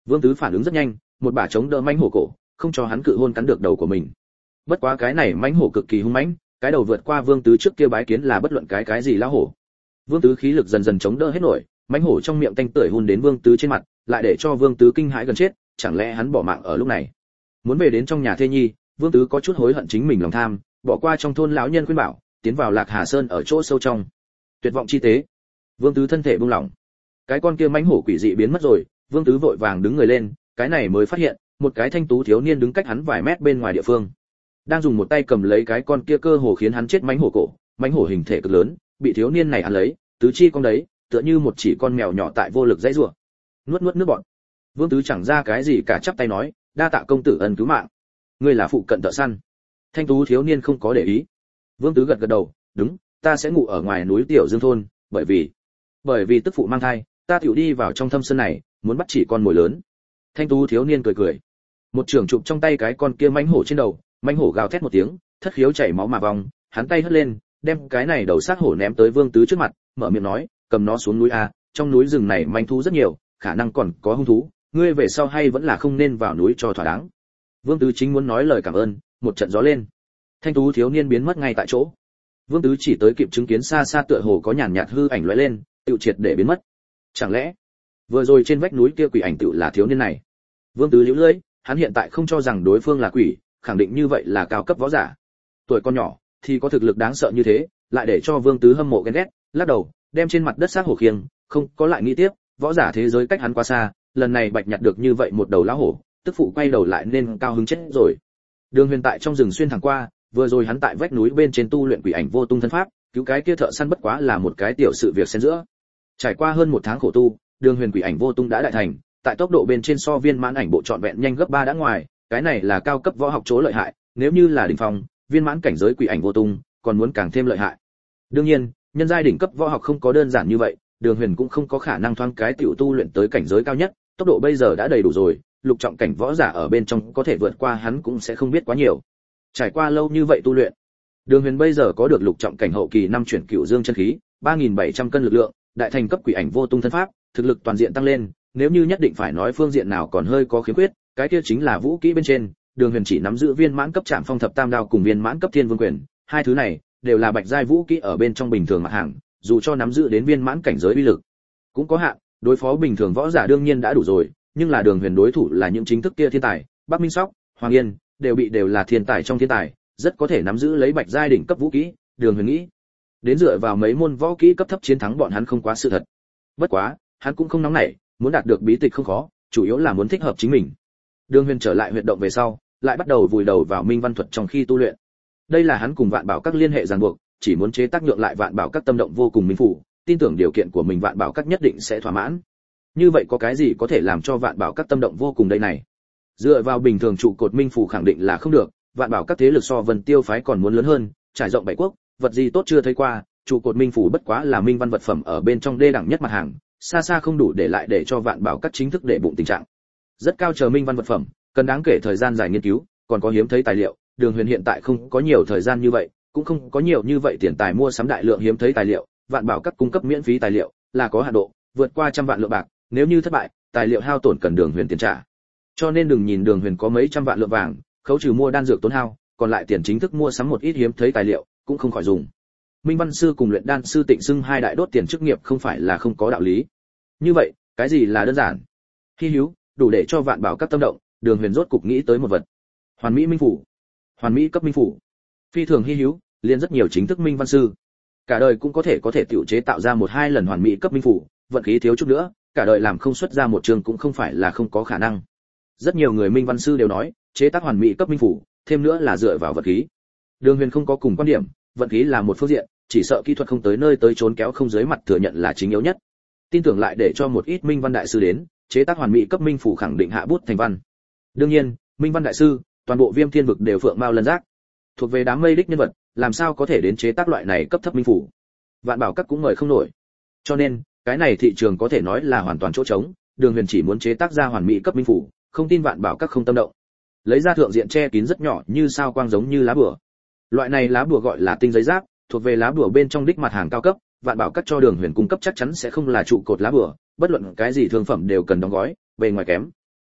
Vương Tứ phản ứng rất nhanh, một bả chống đỡ mãnh hổ cổ, không cho hắn cự hôn cắn được đầu của mình. Bất quá cái này mãnh hổ cực kỳ hung mãnh, cái đầu vượt qua Vương Tứ trước kia bái kiến là bất luận cái cái gì lão hổ. Vương Tứ khí lực dần dần chống đỡ hết nổi, mãnh hổ trong miệng tanh tưởi hun đến Vương Tứ trên mặt, lại để cho Vương Tứ kinh hãi gần chết, chẳng lẽ hắn bỏ mạng ở lúc này. Muốn về đến trong nhà thê nhi, Vương Tứ có chút hối hận chính mình lòng tham, bỏ qua trong thôn lão nhân khuyên bảo, tiến vào Lạc Hà Sơn ở chỗ sâu trong. Tuyệt vọng chi tế. Vương Tứ thân thể buông lỏng. Cái con kia mãnh hổ quỷ dị biến mất rồi, Vương Tứ vội vàng đứng người lên, cái này mới phát hiện, một cái thanh tú thiếu niên đứng cách hắn vài mét bên ngoài địa phương, đang dùng một tay cầm lấy cái con kia cơ hồ khiến hắn chết mãnh hổ cổ, mãnh hổ hình thể cực lớn, bị thiếu niên này ăn lấy, tứ chi con đấy, tựa như một chỉ con mèo nhỏ tại vô lực dãy rủa. Nuốt nuốt nước bọt. Vương Tứ chẳng ra cái gì cả, chắp tay nói, đa tạ công tử ân cứu mạng. Ngươi là phụ cận thợ săn. Thanh tú thiếu niên không có để ý. Vương Tứ gật gật đầu, đúng, ta sẽ ngủ ở ngoài núi Tiểu Dương thôn, bởi vì bởi vì tức phụ mang thai, ta tiểu đi vào trong thâm sơn này, muốn bắt chỉ con mồi lớn. Thanh tú thiếu niên cười cười, một trường chụp trong tay cái con kia mãnh hổ trên đầu, mãnh hổ gào thét một tiếng, thất khiếu chảy máu mà vòng, hắn tay hất lên, đem cái này đầu xác hổ ném tới Vương Tứ trước mặt, mở miệng nói, cầm nó xuống núi a, trong núi rừng này manh thú rất nhiều, khả năng còn có hung thú, ngươi về sau hay vẫn là không nên vào núi cho thỏa đáng. Vương Tứ chính muốn nói lời cảm ơn, một trận gió lên, thanh tú thiếu niên biến mất ngay tại chỗ. Vương Tứ chỉ tới kịp chứng kiến xa xa tựa hồ có nhàn nhạt hư ảnh lóe lên, tiêu triệt để biến mất. Chẳng lẽ vừa rồi trên vách núi kia quỷ ảnh tựu là thiếu niên này? Vương Tứ liễu lưỡi, hắn hiện tại không cho rằng đối phương là quỷ, khẳng định như vậy là cao cấp võ giả. Tuổi con nhỏ thì có thực lực đáng sợ như thế, lại để cho Vương Tứ hâm mộ ghen ghét, lắc đầu, đem trên mặt đất xác hổ khiêng, không có lại nghĩ tiếp, võ giả thế giới cách hắn quá xa, lần này bạch nhặt được như vậy một đầu lão hổ, tức phụ quay đầu lại nên cao hứng chết rồi. Đường Huyền tại trong rừng xuyên thẳng qua, vừa rồi hắn tại vách núi bên trên tu luyện quỷ ảnh vô tung thân pháp, cứu cái kia thợ săn bất quá là một cái tiểu sự việc xen giữa. Trải qua hơn một tháng khổ tu, Đường Huyền quỷ ảnh vô tung đã đại thành, tại tốc độ bên trên so viên mãn ảnh bộ trọn vẹn nhanh gấp ba đã ngoài, cái này là cao cấp võ học chỗ lợi hại, nếu như là đỉnh phong, viên mãn cảnh giới quỷ ảnh vô tung, còn muốn càng thêm lợi hại. Đương nhiên, nhân giai đỉnh cấp võ học không có đơn giản như vậy, Đường Huyền cũng không có khả năng thoáng cái tiểu tu luyện tới cảnh giới cao nhất, tốc độ bây giờ đã đầy đủ rồi, lục trọng cảnh võ giả ở bên trong có thể vượt qua hắn cũng sẽ không biết quá nhiều. Trải qua lâu như vậy tu luyện, Đường Huyền bây giờ có được lục trọng cảnh hậu kỳ năm chuyển cửu dương chân khí, ba nghìn bảy trăm cân lực lượng, đại thành cấp quỷ ảnh vô tung thân pháp, thực lực toàn diện tăng lên, nếu như nhất định phải nói phương diện nào còn hơi có khiếm khuyết, cái kia chính là vũ kỹ bên trên, Đường Huyền chỉ nắm giữ viên mãn cấp Trảm Phong Thập Tam Đao cùng viên mãn cấp Thiên Vương Quyền, hai thứ này đều là bạch giai vũ kỹ ở bên trong bình thường mặt hàng, dù cho nắm giữ đến viên mãn cảnh giới uy lực cũng có hạn, đối phó bình thường võ giả đương nhiên đã đủ rồi, nhưng là Đường Huyền đối thủ là những chính thức kia thiên tài, Bắc Minh Sóc, Hoàng Yên, đều bị đều là thiên tài trong thiên tài, rất có thể nắm giữ lấy bạch giai đỉnh cấp vũ kỹ, Đường Huyền nghĩ, đến dựa vào mấy môn võ kỹ cấp thấp chiến thắng bọn hắn không quá sự thật. Bất quá, hắn cũng không nóng nảy, muốn đạt được bí tịch không khó, chủ yếu là muốn thích hợp chính mình. Đường Huyền trở lại huyệt động về sau, lại bắt đầu vùi đầu vào minh văn thuật trong khi tu luyện. Đây là hắn cùng Vạn Bảo Các liên hệ ràng buộc, chỉ muốn chế tác nhượng lại Vạn Bảo Các tâm động vô cùng minh phủ, tin tưởng điều kiện của mình Vạn Bảo Các nhất định sẽ thỏa mãn. Như vậy có cái gì có thể làm cho Vạn Bảo Các tâm động vô cùng đây này? Dựa vào bình thường trụ cột minh phủ khẳng định là không được, Vạn Bảo Các thế lực so Vân Tiêu phái còn muốn lớn hơn, trải rộng bảy quốc, vật gì tốt chưa thấy qua, trụ cột minh phủ bất quá là minh văn vật phẩm ở bên trong đê đẳng nhất mặt hàng, xa xa không đủ để lại để cho Vạn Bảo Các chính thức để bụng tình trạng. Rất cao chờ minh văn vật phẩm, cần đáng kể thời gian dài nghiên cứu, còn có hiếm thấy tài liệu, Đường Huyền hiện tại không có nhiều thời gian như vậy, cũng không có nhiều như vậy tiền tài mua sắm đại lượng hiếm thấy tài liệu, Vạn Bảo Các cung cấp miễn phí tài liệu là có hạn độ, vượt qua trăm vạn lượng bạc, nếu như thất bại, tài liệu hao tổn cần Đường Huyền tiền trả. Cho nên đừng nhìn Đường Huyền có mấy trăm vạn lượng vàng, khấu trừ mua đan dược tốn hao, còn lại tiền chính thức mua sắm một ít hiếm thấy tài liệu, cũng không khỏi dùng. Minh văn sư cùng luyện đan sư Tịnh Xưng hai đại đốt tiền chức nghiệp không phải là không có đạo lý. Như vậy, cái gì là đơn giản? Hi hữu, đủ để cho Vạn Bảo Các tâm động, Đường Huyền rốt cục nghĩ tới một vật. Hoàn mỹ minh phủ. Hoàn mỹ cấp minh phủ. Phi thường hi hữu, liền rất nhiều chính thức minh văn sư, cả đời cũng có thể có thể tiểu chế tạo ra một hai lần hoàn mỹ cấp minh phủ, vận khí thiếu chút nữa, cả đời làm không xuất ra một trường cũng không phải là không có khả năng. Rất nhiều người minh văn sư đều nói, chế tác hoàn mỹ cấp minh phủ, thêm nữa là dựa vào vận khí. Đường Huyền không có cùng quan điểm, vận khí là một phương diện, chỉ sợ kỹ thuật không tới nơi tới trốn kéo không dưới mặt thừa nhận là chính yếu nhất. Tin tưởng lại để cho một ít minh văn đại sư đến, chế tác hoàn mỹ cấp minh phủ khẳng định hạ bút thành văn. Đương nhiên, minh văn đại sư, toàn bộ Viêm Thiên vực đều phượng mao lân giác, thuộc về đám mây đích nhân vật, làm sao có thể đến chế tác loại này cấp thấp minh phủ? Vạn Bảo Các cũng mời không nổi. Cho nên, cái này thị trường có thể nói là hoàn toàn chỗ trống, Đường Huyền chỉ muốn chế tác ra hoàn mỹ cấp minh phủ, không tin Vạn Bảo Các không tâm động. Lấy ra thượng diện che kín rất nhỏ như sao quang giống như lá bùa. Loại này lá bùa gọi là tinh giấy giáp, thuộc về lá bùa bên trong đích mặt hàng cao cấp, Vạn Bảo Các cho Đường Huyền cung cấp chắc chắn sẽ không là trụ cột lá bùa, bất luận cái gì thương phẩm đều cần đóng gói, bề ngoài kém,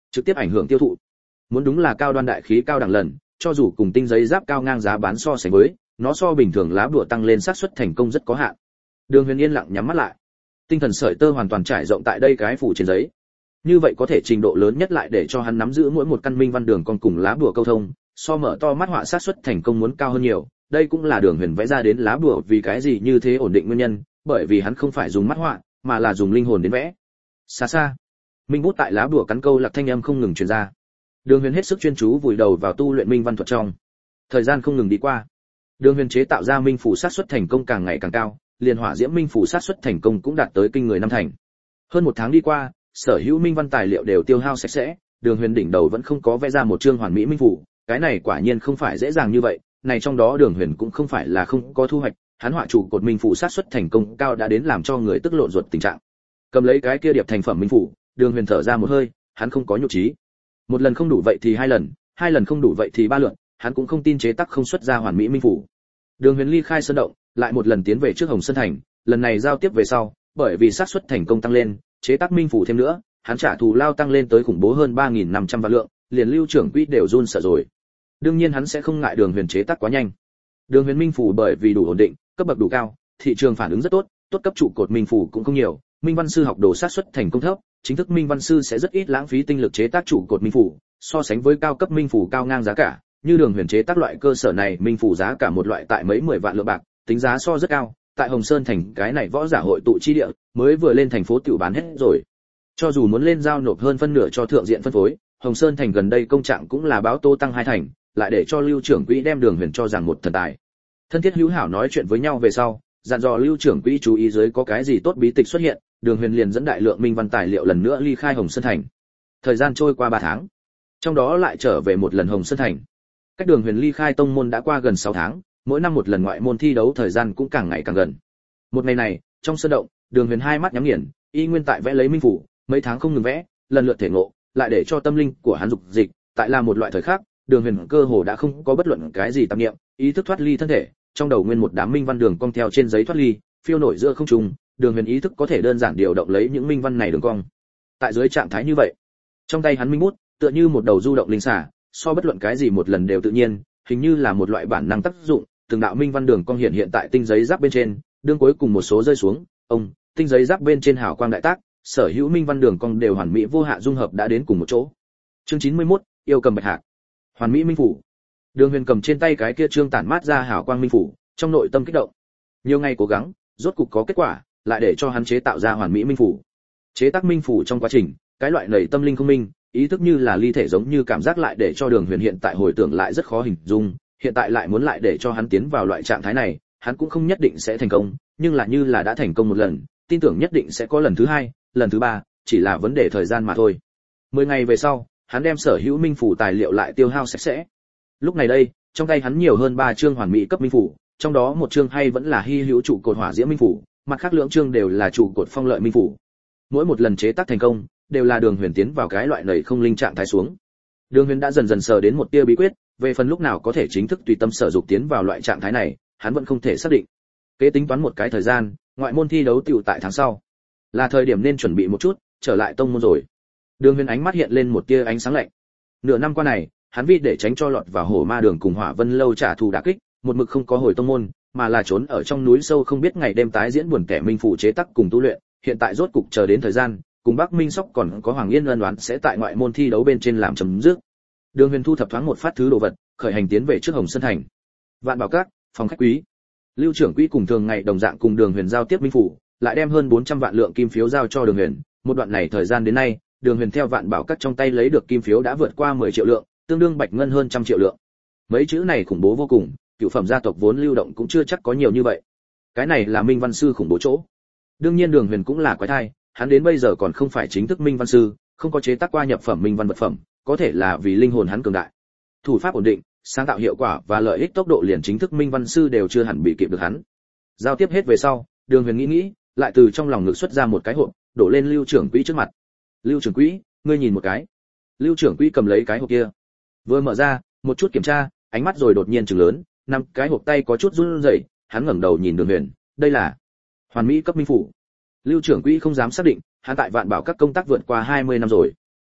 trực tiếp ảnh hưởng tiêu thụ. Muốn đúng là cao đoan đại khí cao đẳng lần, cho dù cùng tinh giấy giáp cao ngang giá bán so sánh với, nó so bình thường lá bùa tăng lên xác suất thành công rất có hạn. Đường Huyền yên lặng nhắm mắt lại. Tinh thần sợi tơ hoàn toàn trải rộng tại đây cái phủ trên giấy. Như vậy có thể trình độ lớn nhất lại để cho hắn nắm giữ mỗi một căn minh văn đường con cùng lá bùa câu thông, so mở to mắt họa xác suất thành công muốn cao hơn nhiều. Đây cũng là Đường Huyền vẽ ra đến lá bùa vì cái gì như thế ổn định nguyên nhân, bởi vì hắn không phải dùng mắt họa, mà là dùng linh hồn đến vẽ. Xa xa, minh bút tại lá bùa cắn câu lạc thanh âm không ngừng truyền ra. Đường Huyền hết sức chuyên chú vùi đầu vào tu luyện minh văn thuật trong. Thời gian không ngừng đi qua. Đường Huyền chế tạo ra minh phủ sát suất thành công càng ngày càng cao, liền hỏa diễm minh phủ sát suất thành công cũng đạt tới kinh người năm thành. Hơn một tháng đi qua, sở hữu minh văn tài liệu đều tiêu hao sạch sẽ, Đường Huyền đỉnh đầu vẫn không có vẽ ra một chương hoàn mỹ minh phủ, cái này quả nhiên không phải dễ dàng như vậy, này trong đó Đường Huyền cũng không phải là không có thu hoạch, hắn họa trụ cột minh phủ sát suất thành công cao đã đến làm cho người tức lộn ruột tình trạng. Cầm lấy cái kia điệp thành phẩm minh phủ, Đường Huyền thở ra một hơi, hắn không có nhục trí. Một lần không đủ vậy thì hai lần, hai lần không đủ vậy thì ba lượt, hắn cũng không tin chế tác không xuất ra hoàn mỹ minh phủ. Đường Huyền ly khai sơn động, lại một lần tiến về trước Hồng Sơn thành, lần này giao tiếp về sau, bởi vì xác suất thành công tăng lên, chế tác minh phủ thêm nữa, hắn trả thù lao tăng lên tới khủng bố hơn ba nghìn năm trăm vạn lượng, liền Lưu trưởng quỹ đều run sợ rồi. Đương nhiên hắn sẽ không ngại Đường Huyền chế tác quá nhanh. Đường Huyền minh phủ bởi vì đủ ổn định, cấp bậc đủ cao, thị trường phản ứng rất tốt, tốt cấp trụ cột minh phủ cũng không nhiều, minh văn sư học đồ xác suất thành công thấp, chính thức minh văn sư sẽ rất ít lãng phí tinh lực chế tác trụ cột minh phủ, so sánh với cao cấp minh phủ cao ngang giá cả, như Đường Huyền chế tác loại cơ sở này minh phủ giá cả một loại tại mấy mười vạn lượng bạc, tính giá so rất cao, tại Hồng Sơn thành cái này võ giả hội tụ chi địa, mới vừa lên thành phố tiểu bán hết rồi. Cho dù muốn lên giao nộp hơn phân nửa cho thượng diện phân phối, Hồng Sơn thành gần đây công trạng cũng là báo tô tăng hai thành, lại để cho Lưu trưởng quỹ đem Đường Huyền cho rằng một thần tài. Thân thiết hữu hảo nói chuyện với nhau về sau, dặn dò Lưu trưởng quỹ chú ý dưới có cái gì tốt bí tịch xuất hiện, Đường Huyền liền dẫn đại lượng minh văn tài liệu lần nữa ly khai Hồng Sơn thành. Thời gian trôi qua ba tháng, trong đó lại trở về một lần Hồng Sơn thành. Cách Đường Huyền ly khai tông môn đã qua gần sáu tháng, mỗi năm một lần ngoại môn thi đấu thời gian cũng càng ngày càng gần. Một ngày này, trong sơn động, Đường Huyền hai mắt nhắm nghiền, y nguyên tại vẽ lấy minh phủ, mấy tháng không ngừng vẽ, lần lượt thể ngộ, lại để cho tâm linh của hắn dục dịch, tại là một loại thời khắc, Đường Huyền cơ hồ đã không có bất luận cái gì tạp niệm, ý thức thoát ly thân thể, trong đầu nguyên một đám minh văn đường cong theo trên giấy thoát ly, phiêu nổi giữa không trung, Đường Huyền ý thức có thể đơn giản điều động lấy những minh văn này đường cong. Tại dưới trạng thái như vậy, trong tay hắn minh bút, tựa như một đầu du động linh xả, so bất luận cái gì một lần đều tự nhiên, hình như là một loại bản năng tác dụng, từng đạo minh văn đường cong hiện hiện tại tinh giấy giáp bên trên, đương cuối cùng một số rơi xuống, ông, tinh giấy giáp bên trên hào quang đại tác, sở hữu minh văn đường cong đều hoàn mỹ vô hạ dung hợp đã đến cùng một chỗ. Chương chín mươi mốt, yêu cầm bạch hạc. Hoàn mỹ minh phủ. Đường Huyền cầm trên tay cái kia trương tản mát ra hào quang minh phủ, trong nội tâm kích động. Nhiều ngày cố gắng, rốt cục có kết quả, lại để cho hắn chế tạo ra hoàn mỹ minh phủ. Chế tác minh phủ trong quá trình, cái loại nảy tâm linh không minh, ý thức như là ly thể giống như cảm giác lại để cho Đường Huyền hiện tại hồi tưởng lại rất khó hình dung, hiện tại lại muốn lại để cho hắn tiến vào loại trạng thái này, hắn cũng không nhất định sẽ thành công, nhưng là như là đã thành công một lần, tin tưởng nhất định sẽ có lần thứ hai, lần thứ ba, chỉ là vấn đề thời gian mà thôi. Mười ngày về sau, hắn đem sở hữu minh phủ tài liệu lại tiêu hao sạch sẽ. Lúc này đây, trong tay hắn nhiều hơn ba chương hoàn mỹ cấp minh phủ, trong đó một chương hay vẫn là hy hữu trụ cột hỏa diễm minh phủ, mặt khác lưỡng chương đều là trụ cột phong lợi minh phủ. Mỗi một lần chế tác thành công, đều là Đường Huyền tiến vào cái loại nảy không linh trạng thái xuống. Đường Huyền đã dần dần sờ đến một tia bí quyết, về phần lúc nào có thể chính thức tùy tâm sở dục tiến vào loại trạng thái này, hắn vẫn không thể xác định. Kế tính toán một cái thời gian, ngoại môn thi đấu tiểu tại tháng sau, là thời điểm nên chuẩn bị một chút, trở lại tông môn rồi. Đường Huyền ánh mắt hiện lên một tia ánh sáng lạnh. Nửa năm qua này, hắn vì để tránh cho lọt vào hổ ma đường cùng hỏa vân lâu trả thù đả kích, một mực không có hồi tông môn, mà là trốn ở trong núi sâu không biết ngày đêm tái diễn buồn kẻ minh phủ chế tác cùng tu luyện. Hiện tại rốt cục chờ đến thời gian, cùng Bắc Minh Sóc còn có Hoàng Yên ân đoán sẽ tại ngoại môn thi đấu bên trên làm chấm dứt. Đường Huyền thu thập thoáng một phát thứ đồ vật, khởi hành tiến về trước Hồng Sơn thành. Vạn Bảo Các, phòng khách quý. Lưu trưởng quỹ cùng thường ngày đồng dạng cùng Đường Huyền giao tiếp minh phủ, lại đem hơn bốn trăm vạn lượng kim phiếu giao cho Đường Huyền. Một đoạn này thời gian đến nay, Đường Huyền theo Vạn Bảo Các trong tay lấy được kim phiếu đã vượt qua mười triệu lượng, tương đương bạch ngân hơn trăm triệu lượng. Mấy chữ này khủng bố vô cùng, cửu phẩm gia tộc vốn lưu động cũng chưa chắc có nhiều như vậy. Cái này là minh văn sư khủng bố chỗ. Đương nhiên Đường Huyền cũng là quái thai, hắn đến bây giờ còn không phải chính thức minh văn sư, không có chế tác qua nhập phẩm minh văn vật phẩm, có thể là vì linh hồn hắn cường đại. Thủ pháp ổn định, sáng tạo hiệu quả và lợi ích tốc độ liền chính thức minh văn sư đều chưa hẳn bị kịp được hắn. Giao tiếp hết về sau, Đường Huyền nghĩ nghĩ, lại từ trong lòng ngực xuất ra một cái hộp, đổ lên Lưu trưởng quỹ trước mặt. "Lưu trưởng quỹ, ngươi nhìn một cái." Lưu trưởng quỹ cầm lấy cái hộp kia, vừa mở ra, một chút kiểm tra, ánh mắt rồi đột nhiên trừng lớn, năm cái hộp tay có chút run rẩy, hắn ngẩng đầu nhìn Đường Huyền, "Đây là hoàn mỹ cấp minh phủ." Lưu trưởng quỹ không dám xác định, hắn tại Vạn Bảo Các công tác vượt qua hai mươi năm rồi.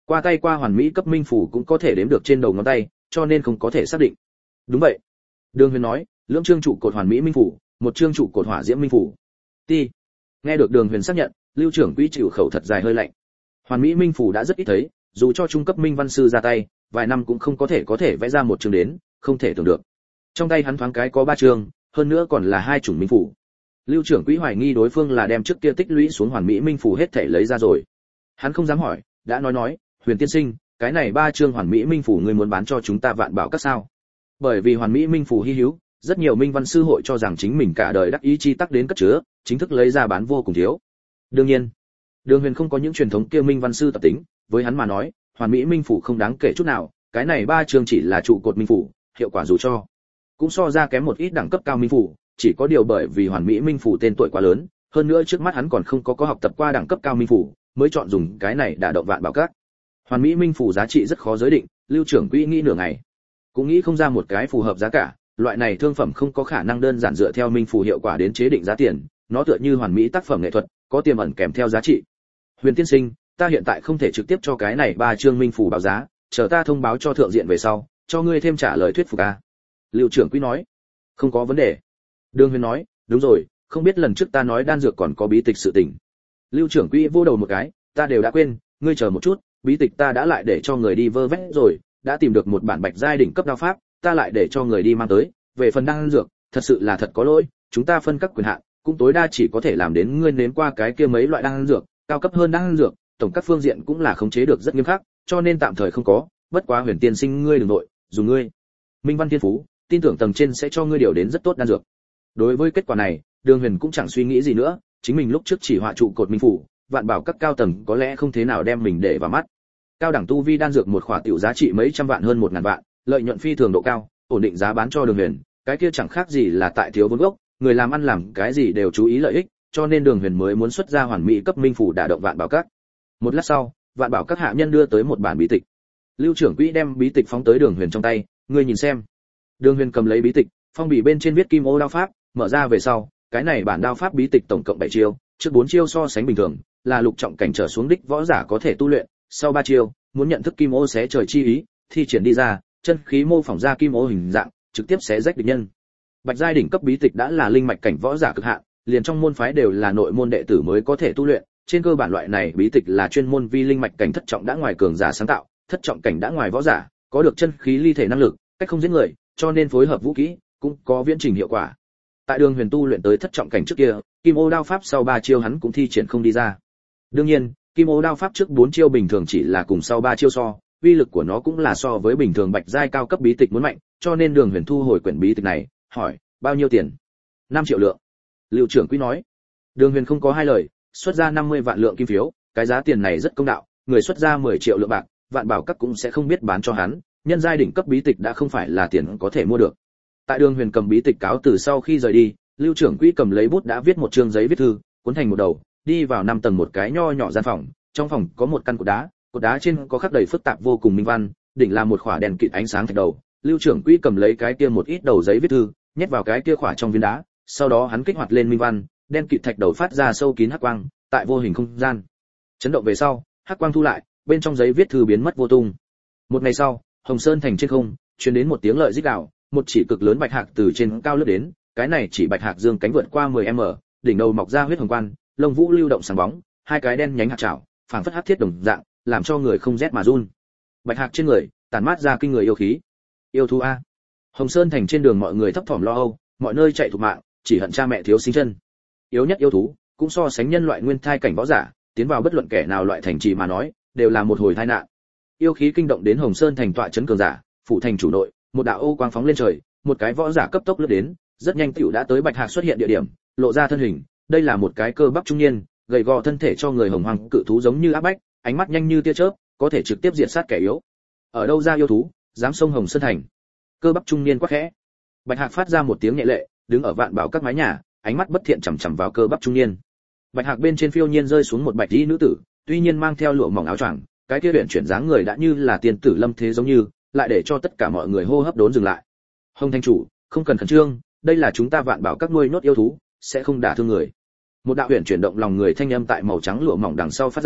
Qua tay qua hoàn mỹ cấp minh phủ cũng có thể đếm được trên đầu ngón tay, cho nên không có thể xác định. Đúng vậy. Đường Huyền nói, lưỡng chương trụ cột hoàn mỹ minh phủ, một chương trụ cột hỏa diễm minh phủ. Ti. Nghe được Đường Huyền xác nhận, Lưu trưởng quỹ chịu khẩu thật dài hơi lạnh. Hoàn mỹ minh phủ đã rất ít thấy, dù cho trung cấp minh văn sư ra tay, vài năm cũng không có thể có thể vẽ ra một chương đến, không thể tưởng được. Trong tay hắn thoáng cái có ba chương, hơn nữa còn là hai chủng minh phủ. Lưu trưởng quỹ hoài nghi đối phương là đem trước kia tích lũy xuống hoàn mỹ minh phủ hết thể lấy ra rồi. Hắn không dám hỏi, đã nói nói, Huyền tiên sinh, cái này ba chương hoàn mỹ minh phủ ngươi muốn bán cho chúng ta Vạn Bảo Các sao? Bởi vì hoàn mỹ minh phủ hi hữu, rất nhiều minh văn sư hội cho rằng chính mình cả đời đắc ý chi tắc đến cất chứa, chính thức lấy ra bán vô cùng thiếu. Đương nhiên, Đường Huyền không có những truyền thống kia minh văn sư tập tính, với hắn mà nói, hoàn mỹ minh phủ không đáng kể chút nào, cái này ba chương chỉ là trụ cột minh phủ, hiệu quả dù cho cũng so ra kém một ít đẳng cấp cao minh phủ, chỉ có điều bởi vì hoàn mỹ minh phủ tên tuổi quá lớn, hơn nữa trước mắt hắn còn không có có học tập qua đẳng cấp cao minh phủ, mới chọn dùng cái này đả động Vạn Bảo Các. Hoàn mỹ minh phủ giá trị rất khó giới định, Lưu trưởng quỹ nghĩ nửa ngày, cũng nghĩ không ra một cái phù hợp giá cả, loại này thương phẩm không có khả năng đơn giản dựa theo minh phủ hiệu quả đến chế định giá tiền, nó tựa như hoàn mỹ tác phẩm nghệ thuật, có tiềm ẩn kèm theo giá trị. Huyền tiên sinh, ta hiện tại không thể trực tiếp cho cái này ba chương minh phủ báo giá, chờ ta thông báo cho thượng diện về sau, cho ngươi thêm trả lời thuyết phục a. Lưu trưởng quỹ nói, không có vấn đề. Đường Huyền nói, đúng rồi, không biết lần trước ta nói đan dược còn có bí tịch sự tình. Lưu trưởng quỹ vô đầu một cái, ta đều đã quên, ngươi chờ một chút, bí tịch ta đã lại để cho người đi vơ vét rồi, đã tìm được một bản bạch giai đỉnh cấp đao pháp, ta lại để cho người đi mang tới, về phần đan dược, thật sự là thật có lỗi, chúng ta phân các quyền hạn, cũng tối đa chỉ có thể làm đến ngươi nếm qua cái kia mấy loại đan dược, cao cấp hơn đan dược, tổng các phương diện cũng là khống chế được rất nghiêm khắc, cho nên tạm thời không có, bất quá Huyền tiên sinh ngươi đừng nội, dùng ngươi minh văn thiên phú, tin tưởng tầng trên sẽ cho ngươi điều đến rất tốt đan dược. Đối với kết quả này, Đường Huyền cũng chẳng suy nghĩ gì nữa, chính mình lúc trước chỉ họa trụ cột minh phủ, Vạn Bảo Các cao tầng có lẽ không thế nào đem mình để vào mắt. Cao đẳng tu vi đan dược một khỏa tiểu giá trị mấy trăm vạn hơn một ngàn vạn, lợi nhuận phi thường độ cao, ổn định giá bán cho Đường Huyền, cái kia chẳng khác gì là tại thiếu vốn gốc, người làm ăn làm cái gì đều chú ý lợi ích, cho nên Đường Huyền mới muốn xuất ra hoàn mỹ cấp minh phủ đả động Vạn Bảo Các. Một lát sau, Vạn Bảo Các hạ nhân đưa tới một bản bí tịch. Lưu trưởng quỹ đem bí tịch phóng tới Đường Huyền trong tay, ngươi nhìn xem. Đường Huyền cầm lấy bí tịch, phong bì bên trên viết kim ô đao pháp, mở ra về sau, cái này bản đao pháp bí tịch tổng cộng bảy chiêu, trước bốn chiêu so sánh bình thường, là lục trọng cảnh trở xuống đích võ giả có thể tu luyện, sau ba chiêu, muốn nhận thức kim ô xé trời chi ý, thi triển đi ra, chân khí mô phỏng ra kim ô hình dạng, trực tiếp xé rách địch nhân. Bạch giai đỉnh cấp bí tịch đã là linh mạch cảnh võ giả cực hạn, liền trong môn phái đều là nội môn đệ tử mới có thể tu luyện, trên cơ bản loại này bí tịch là chuyên môn vi linh mạch cảnh thất trọng đã ngoài cường giả sáng tạo, thất trọng cảnh đã ngoài võ giả, có được chân khí ly thể năng lực, cách không giết người, cho nên phối hợp vũ khí cũng có viễn trình hiệu quả. Tại Đường Huyền tu luyện tới thất trọng cảnh trước kia, kim ô đao pháp sau ba chiêu hắn cũng thi triển không đi ra. Đương nhiên, kim ô đao pháp trước bốn chiêu bình thường chỉ là cùng sau ba chiêu so, uy lực của nó cũng là so với bình thường bạch giai cao cấp bí tịch muốn mạnh, cho nên Đường Huyền thu hồi quyển bí tịch này, hỏi, bao nhiêu tiền? năm triệu lượng. Lưu trưởng quỹ nói. Đường Huyền không có hai lời, xuất ra năm mươi vạn lượng kim phiếu, cái giá tiền này rất công đạo, người xuất ra mười triệu lượng bạc, Vạn Bảo Các cũng sẽ không biết bán cho hắn, nhân giai đỉnh cấp bí tịch đã không phải là tiền có thể mua được. Tại Đường Huyền cầm bí tịch cáo từ sau khi rời đi, Lưu trưởng quỹ cầm lấy bút đã viết một chương giấy viết thư, cuốn thành một đầu, đi vào năm tầng một cái nho nhỏ gian phòng, trong phòng có một căn cột đá, cột đá trên có khắc đầy phức tạp vô cùng minh văn, đỉnh là một khỏa đèn kịt ánh sáng thạch đầu. Lưu trưởng quỹ cầm lấy cái kia một ít đầu giấy viết thư, nhét vào cái kia khỏa trong viên đá, sau đó hắn kích hoạt lên minh văn, đen kịt thạch đầu phát ra sâu kín hắc quang, tại vô hình không gian chấn động về sau, hắc quang thu lại, bên trong giấy viết thư biến mất vô tung. Một ngày sau, Hồng Sơn thành trên không truyền đến một tiếng lợi rít gào, một chỉ cực lớn bạch hạc từ trên cao lướt đến, cái này chỉ bạch hạc dương cánh vượt qua mười mét, đỉnh đầu mọc ra huyết hồng quan, lông vũ lưu động sáng bóng, hai cái đen nhánh hạt chảo, phảng phất hắc thiết đồng dạng, làm cho người không rét mà run. Bạch hạc trên người tản mát ra kinh người yêu khí. Yêu thú a. Hồng Sơn thành trên đường mọi người thấp thỏm lo âu, mọi nơi chạy thục mạng, chỉ hận cha mẹ thiếu sinh chân. Yếu nhất yêu thú, cũng so sánh nhân loại nguyên thai cảnh võ giả, tiến vào bất luận kẻ nào loại thành trì mà nói, đều là một hồi tai nạn. Yêu khí kinh động đến Hồng Sơn thành tọa trấn cường giả, phủ thành chủ nội, một đạo ô quang phóng lên trời, một cái võ giả cấp tốc lướt đến, rất nhanh tiểu đã tới Bạch Hạc xuất hiện địa điểm, lộ ra thân hình, đây là một cái cơ bắp trung niên, gầy gò thân thể cho người hồng hoàng cự thú giống như áp bách, ánh mắt nhanh như tia chớp, có thể trực tiếp diệt sát kẻ yếu. Ở đâu ra yêu thú, dám xông Hồng Sơn thành? Cơ bắp trung niên quát khẽ. Bạch Hạc phát ra một tiếng nhẹ lệ, đứng ở Vạn Bảo Các mái nhà, ánh mắt bất thiện chằm chằm vào cơ bắp trung niên. Bạch Hạc bên trên phiêu nhiên rơi xuống một bạch y nữ tử, tuy nhiên mang theo lụa mỏng áo choàng, cái kia luyện chuyển dáng người đã như là tiên tử lâm thế giống như, lại để cho tất cả mọi người hô hấp đốn dừng lại. Hồng thành chủ, không cần khẩn trương, đây là chúng ta Vạn Bảo Các nuôi nhốt yêu thú, sẽ không đả thương người. Một đạo huyền chuyển động lòng người thanh âm tại màu trắng lụa mỏng đằng sau phát ra,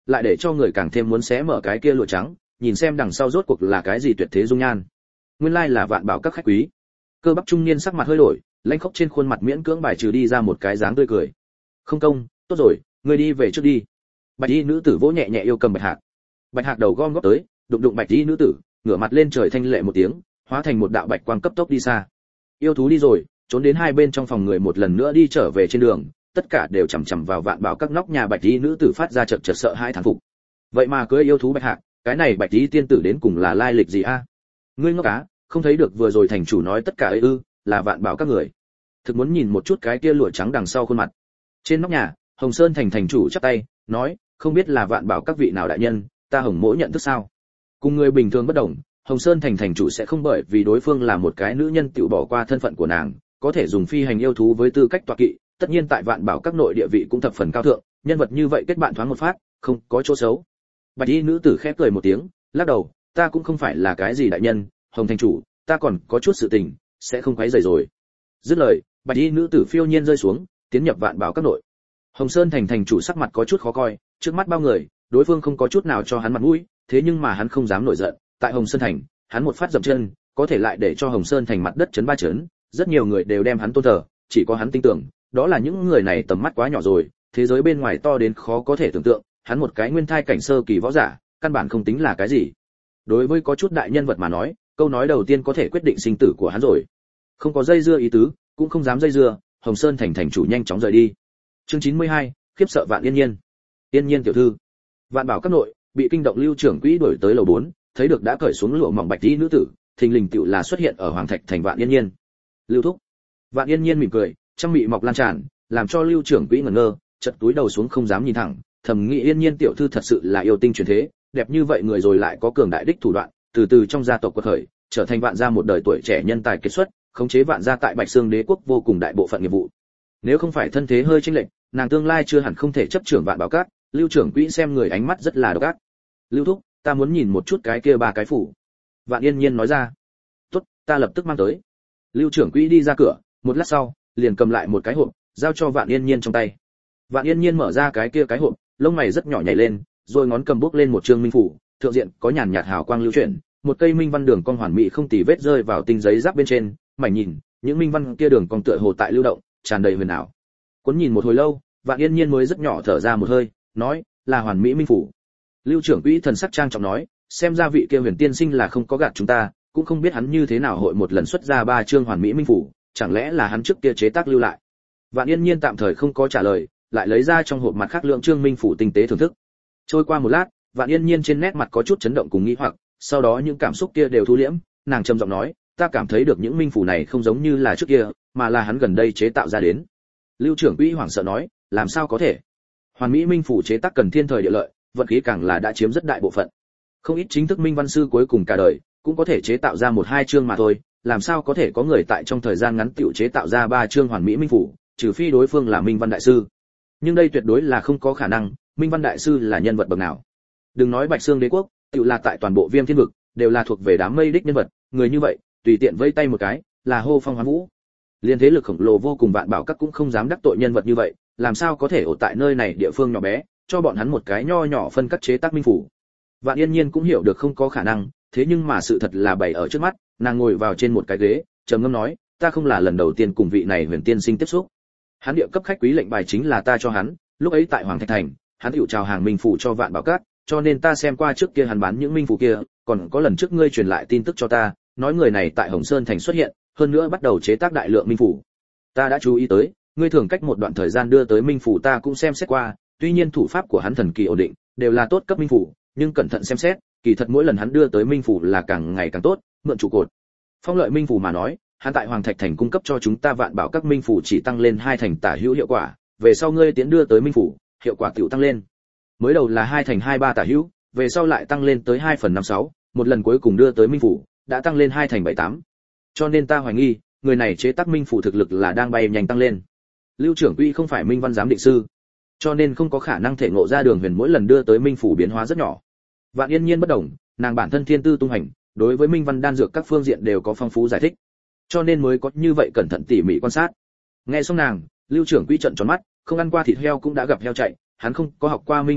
lại để cho người càng thêm muốn xé mở cái kia lụa trắng, nhìn xem đằng sau rốt cuộc là cái gì tuyệt thế dung nhan. Nguyên lai là Vạn Bảo các khách quý. Cơ bắp trung niên sắc mặt hơi đổi, lãnh khốc trên khuôn mặt miễn cưỡng bài trừ đi ra một cái dáng tươi cười. Không công, tốt rồi, ngươi đi về trước đi. Bạch y nữ tử vỗ nhẹ nhẹ yêu cầm Bạch Hạc. Bạch Hạc đầu gom góp tới, đụng đụng Bạch y nữ tử, ngửa mặt lên trời thanh lệ một tiếng, hóa thành một đạo bạch quang cấp tốc đi xa. Yêu thú đi rồi, trốn đến hai bên trong phòng người một lần nữa đi trở về trên đường, tất cả đều chằm chằm vào Vạn Bảo các nóc nhà Bạch y nữ tử phát ra chợt chợt sợ hãi thán phục. Vậy mà cưới yêu thú Bạch Hạc, cái này Bạch y tiên tử đến cùng là lai lịch gì a? Ngươi ngốc cá, không thấy được vừa rồi thành chủ nói tất cả ấy ư, là Vạn Bảo các người. Thực muốn nhìn một chút cái kia lụa trắng đằng sau khuôn mặt. Trên nóc nhà, Hồng Sơn thành thành chủ chắp tay, nói, không biết là Vạn Bảo các vị nào đại nhân, ta Hồng Mỗ nhận thức sao? Cùng người bình thường bất đồng, Hồng Sơn thành thành chủ sẽ không bởi vì đối phương là một cái nữ nhân tiểu bỏ qua thân phận của nàng, có thể dùng phi hành yêu thú với tư cách tọa kỵ, tất nhiên tại Vạn Bảo các nội địa vị cũng thập phần cao thượng, nhân vật như vậy kết bạn thoáng một phát, không có chỗ xấu. Bạch y nữ tử khẽ cười một tiếng, lắc đầu, ta cũng không phải là cái gì đại nhân, Hồng thành chủ, ta còn có chút sự tình, sẽ không quấy rầy rồi. Dứt lời, Bạch y nữ tử phiêu nhiên rơi xuống, tiến nhập Vạn Bảo các nội. Hồng Sơn thành thành chủ sắc mặt có chút khó coi, trước mắt bao người, đối phương không có chút nào cho hắn mặt mũi, thế nhưng mà hắn không dám nổi giận, tại Hồng Sơn thành, hắn một phát dậm chân, có thể lại để cho Hồng Sơn thành mặt đất chấn ba chấn, rất nhiều người đều đem hắn tôn thờ, chỉ có hắn tin tưởng, đó là những người này tầm mắt quá nhỏ rồi, thế giới bên ngoài to đến khó có thể tưởng tượng, hắn một cái nguyên thai cảnh sơ kỳ võ giả, căn bản không tính là cái gì. Đối với có chút đại nhân vật mà nói, câu nói đầu tiên có thể quyết định sinh tử của hắn rồi. Không có dây dưa ý tứ, cũng không dám dây dưa, Hồng Sơn thành thành chủ nhanh chóng rời đi. Chương chín mươi hai, khiếp sợ Vạn Yên Nhiên. Yên Nhiên tiểu thư. Vạn Bảo các nội, bị kinh động Lưu trưởng quỹ đuổi tới lầu bốn, thấy được đã cởi xuống lụa mỏng bạch y nữ tử, thình lình tựu là xuất hiện ở Hoàng Thạch thành Vạn Yên Nhiên. Lưu thúc. Vạn Yên Nhiên mỉm cười, trăm mị mọc lan tràn, làm cho Lưu trưởng quỹ ngẩn ngơ, chợt túi đầu xuống không dám nhìn thẳng, thầm nghĩ Yên Nhiên tiểu thư thật sự là yêu tinh truyền thế, đẹp như vậy người rồi lại có cường đại đích thủ đoạn, từ từ trong gia tộc quật khởi, trở thành Vạn gia một đời tuổi trẻ nhân tài kiệt xuất, khống chế Vạn gia tại Bạch Xương Đế quốc vô cùng đại bộ phận nghiệp vụ. Nếu không phải thân thế hơi chênh lệch, nàng tương lai chưa hẳn không thể chấp trưởng Vạn Bảo các. Lưu trưởng quỹ xem người ánh mắt rất là độc ác. Lưu thúc, ta muốn nhìn một chút cái kia ba cái phủ. Vạn Yên Nhiên nói ra. Tốt, ta lập tức mang tới. Lưu trưởng quỹ đi ra cửa, một lát sau, liền cầm lại một cái hộp, giao cho Vạn Yên Nhiên trong tay. Vạn Yên Nhiên mở ra cái kia cái hộp, lông mày rất nhỏ nhảy lên, rồi ngón cầm bước lên một trương minh phủ, thượng diện có nhàn nhạt hào quang lưu chuyển, một cây minh văn đường cong hoàn mỹ không tì vết rơi vào tinh giấy giáp bên trên, mảnh nhìn, những minh văn kia đường cong tựa hồ tại lưu động, tràn đầy huyền ảo. Cuốn nhìn một hồi lâu, Vạn Yên Nhiên mới rất nhỏ thở ra một hơi, nói, là hoàn mỹ minh phủ. Lưu trưởng quỹ thần sắc trang trọng nói, xem ra vị kia Huyền tiên sinh là không có gạt chúng ta, cũng không biết hắn như thế nào hội một lần xuất ra ba chương hoàn mỹ minh phủ, chẳng lẽ là hắn trước kia chế tác lưu lại. Vạn Yên Nhiên tạm thời không có trả lời, lại lấy ra trong hộp mặt khác lượng chương minh phủ tinh tế thưởng thức. Trôi qua một lát, Vạn Yên Nhiên trên nét mặt có chút chấn động cùng nghi hoặc, sau đó những cảm xúc kia đều thu liễm, nàng trầm giọng nói, ta cảm thấy được những minh phủ này không giống như là trước kia, mà là hắn gần đây chế tạo ra đến. Lưu trưởng quỹ hoảng sợ nói, làm sao có thể? Hoàn mỹ minh phủ chế tác cần thiên thời địa lợi, vận khí càng là đã chiếm rất đại bộ phận. Không ít chính thức minh văn sư cuối cùng cả đời cũng có thể chế tạo ra một hai chương mà thôi, làm sao có thể có người tại trong thời gian ngắn tiểu chế tạo ra ba chương hoàn mỹ minh phủ, trừ phi đối phương là minh văn đại sư. Nhưng đây tuyệt đối là không có khả năng, minh văn đại sư là nhân vật bậc nào? Đừng nói Bạch Xương Đế quốc, tiểu là tại toàn bộ Viêm Thiên vực, đều là thuộc về đám mây đích nhân vật, người như vậy, tùy tiện vây tay một cái, là hô phong hoán vũ. Liên thế lực khổng lồ vô cùng Vạn Bảo các cũng không dám đắc tội nhân vật như vậy, làm sao có thể ở tại nơi này địa phương nhỏ bé, cho bọn hắn một cái nho nhỏ phân cắt chế tác minh phủ. Vạn Yên Nhiên cũng hiểu được không có khả năng, thế nhưng mà sự thật là bày ở trước mắt, nàng ngồi vào trên một cái ghế, trầm ngâm nói, ta không là lần đầu tiên cùng vị này Huyền tiên sinh tiếp xúc. Hắn địa cấp khách quý lệnh bài chính là ta cho hắn, lúc ấy tại Hoàng Thạch thành, hắn hữu chào hàng minh phủ cho Vạn Bảo các, cho nên ta xem qua trước kia hắn bán những minh phủ kia, còn có lần trước ngươi truyền lại tin tức cho ta, nói người này tại Hồng Sơn thành xuất hiện, hơn nữa bắt đầu chế tác đại lượng minh phủ. Ta đã chú ý tới, ngươi thường cách một đoạn thời gian đưa tới minh phủ ta cũng xem xét qua, tuy nhiên thủ pháp của hắn thần kỳ ổn định, đều là tốt cấp minh phủ, nhưng cẩn thận xem xét, kỳ thật mỗi lần hắn đưa tới minh phủ là càng ngày càng tốt, mượn trụ cột. Phong lợi minh phủ mà nói, hắn tại Hoàng Thạch thành cung cấp cho chúng ta Vạn Bảo các minh phủ chỉ tăng lên hai thành tả hữu hiệu quả, về sau ngươi tiến đưa tới minh phủ, hiệu quả tiểu tăng lên. Mới đầu là hai thành hai ba tả hữu, về sau lại tăng lên tới hai phần năm sáu, một lần cuối cùng đưa tới minh phủ, đã tăng lên hai thành bảy tám. Cho nên ta hoài nghi, người này chế tác minh phủ thực lực là đang bay nhanh tăng lên. Lưu trưởng quỹ không phải minh văn giám định sư, cho nên không có khả năng thể ngộ ra Đường Huyền mỗi lần đưa tới minh phủ biến hóa rất nhỏ. Vạn Yên Nhiên bất đồng, nàng bản thân thiên tư tung hành, đối với minh văn đan dược các phương diện đều có phong phú giải thích, cho nên mới có như vậy cẩn thận tỉ mỉ quan sát. Nghe xong nàng, Lưu trưởng quỹ trợn tròn mắt, không ăn qua thịt heo cũng đã gặp heo chạy, hắn không có học qua minh văn thuật,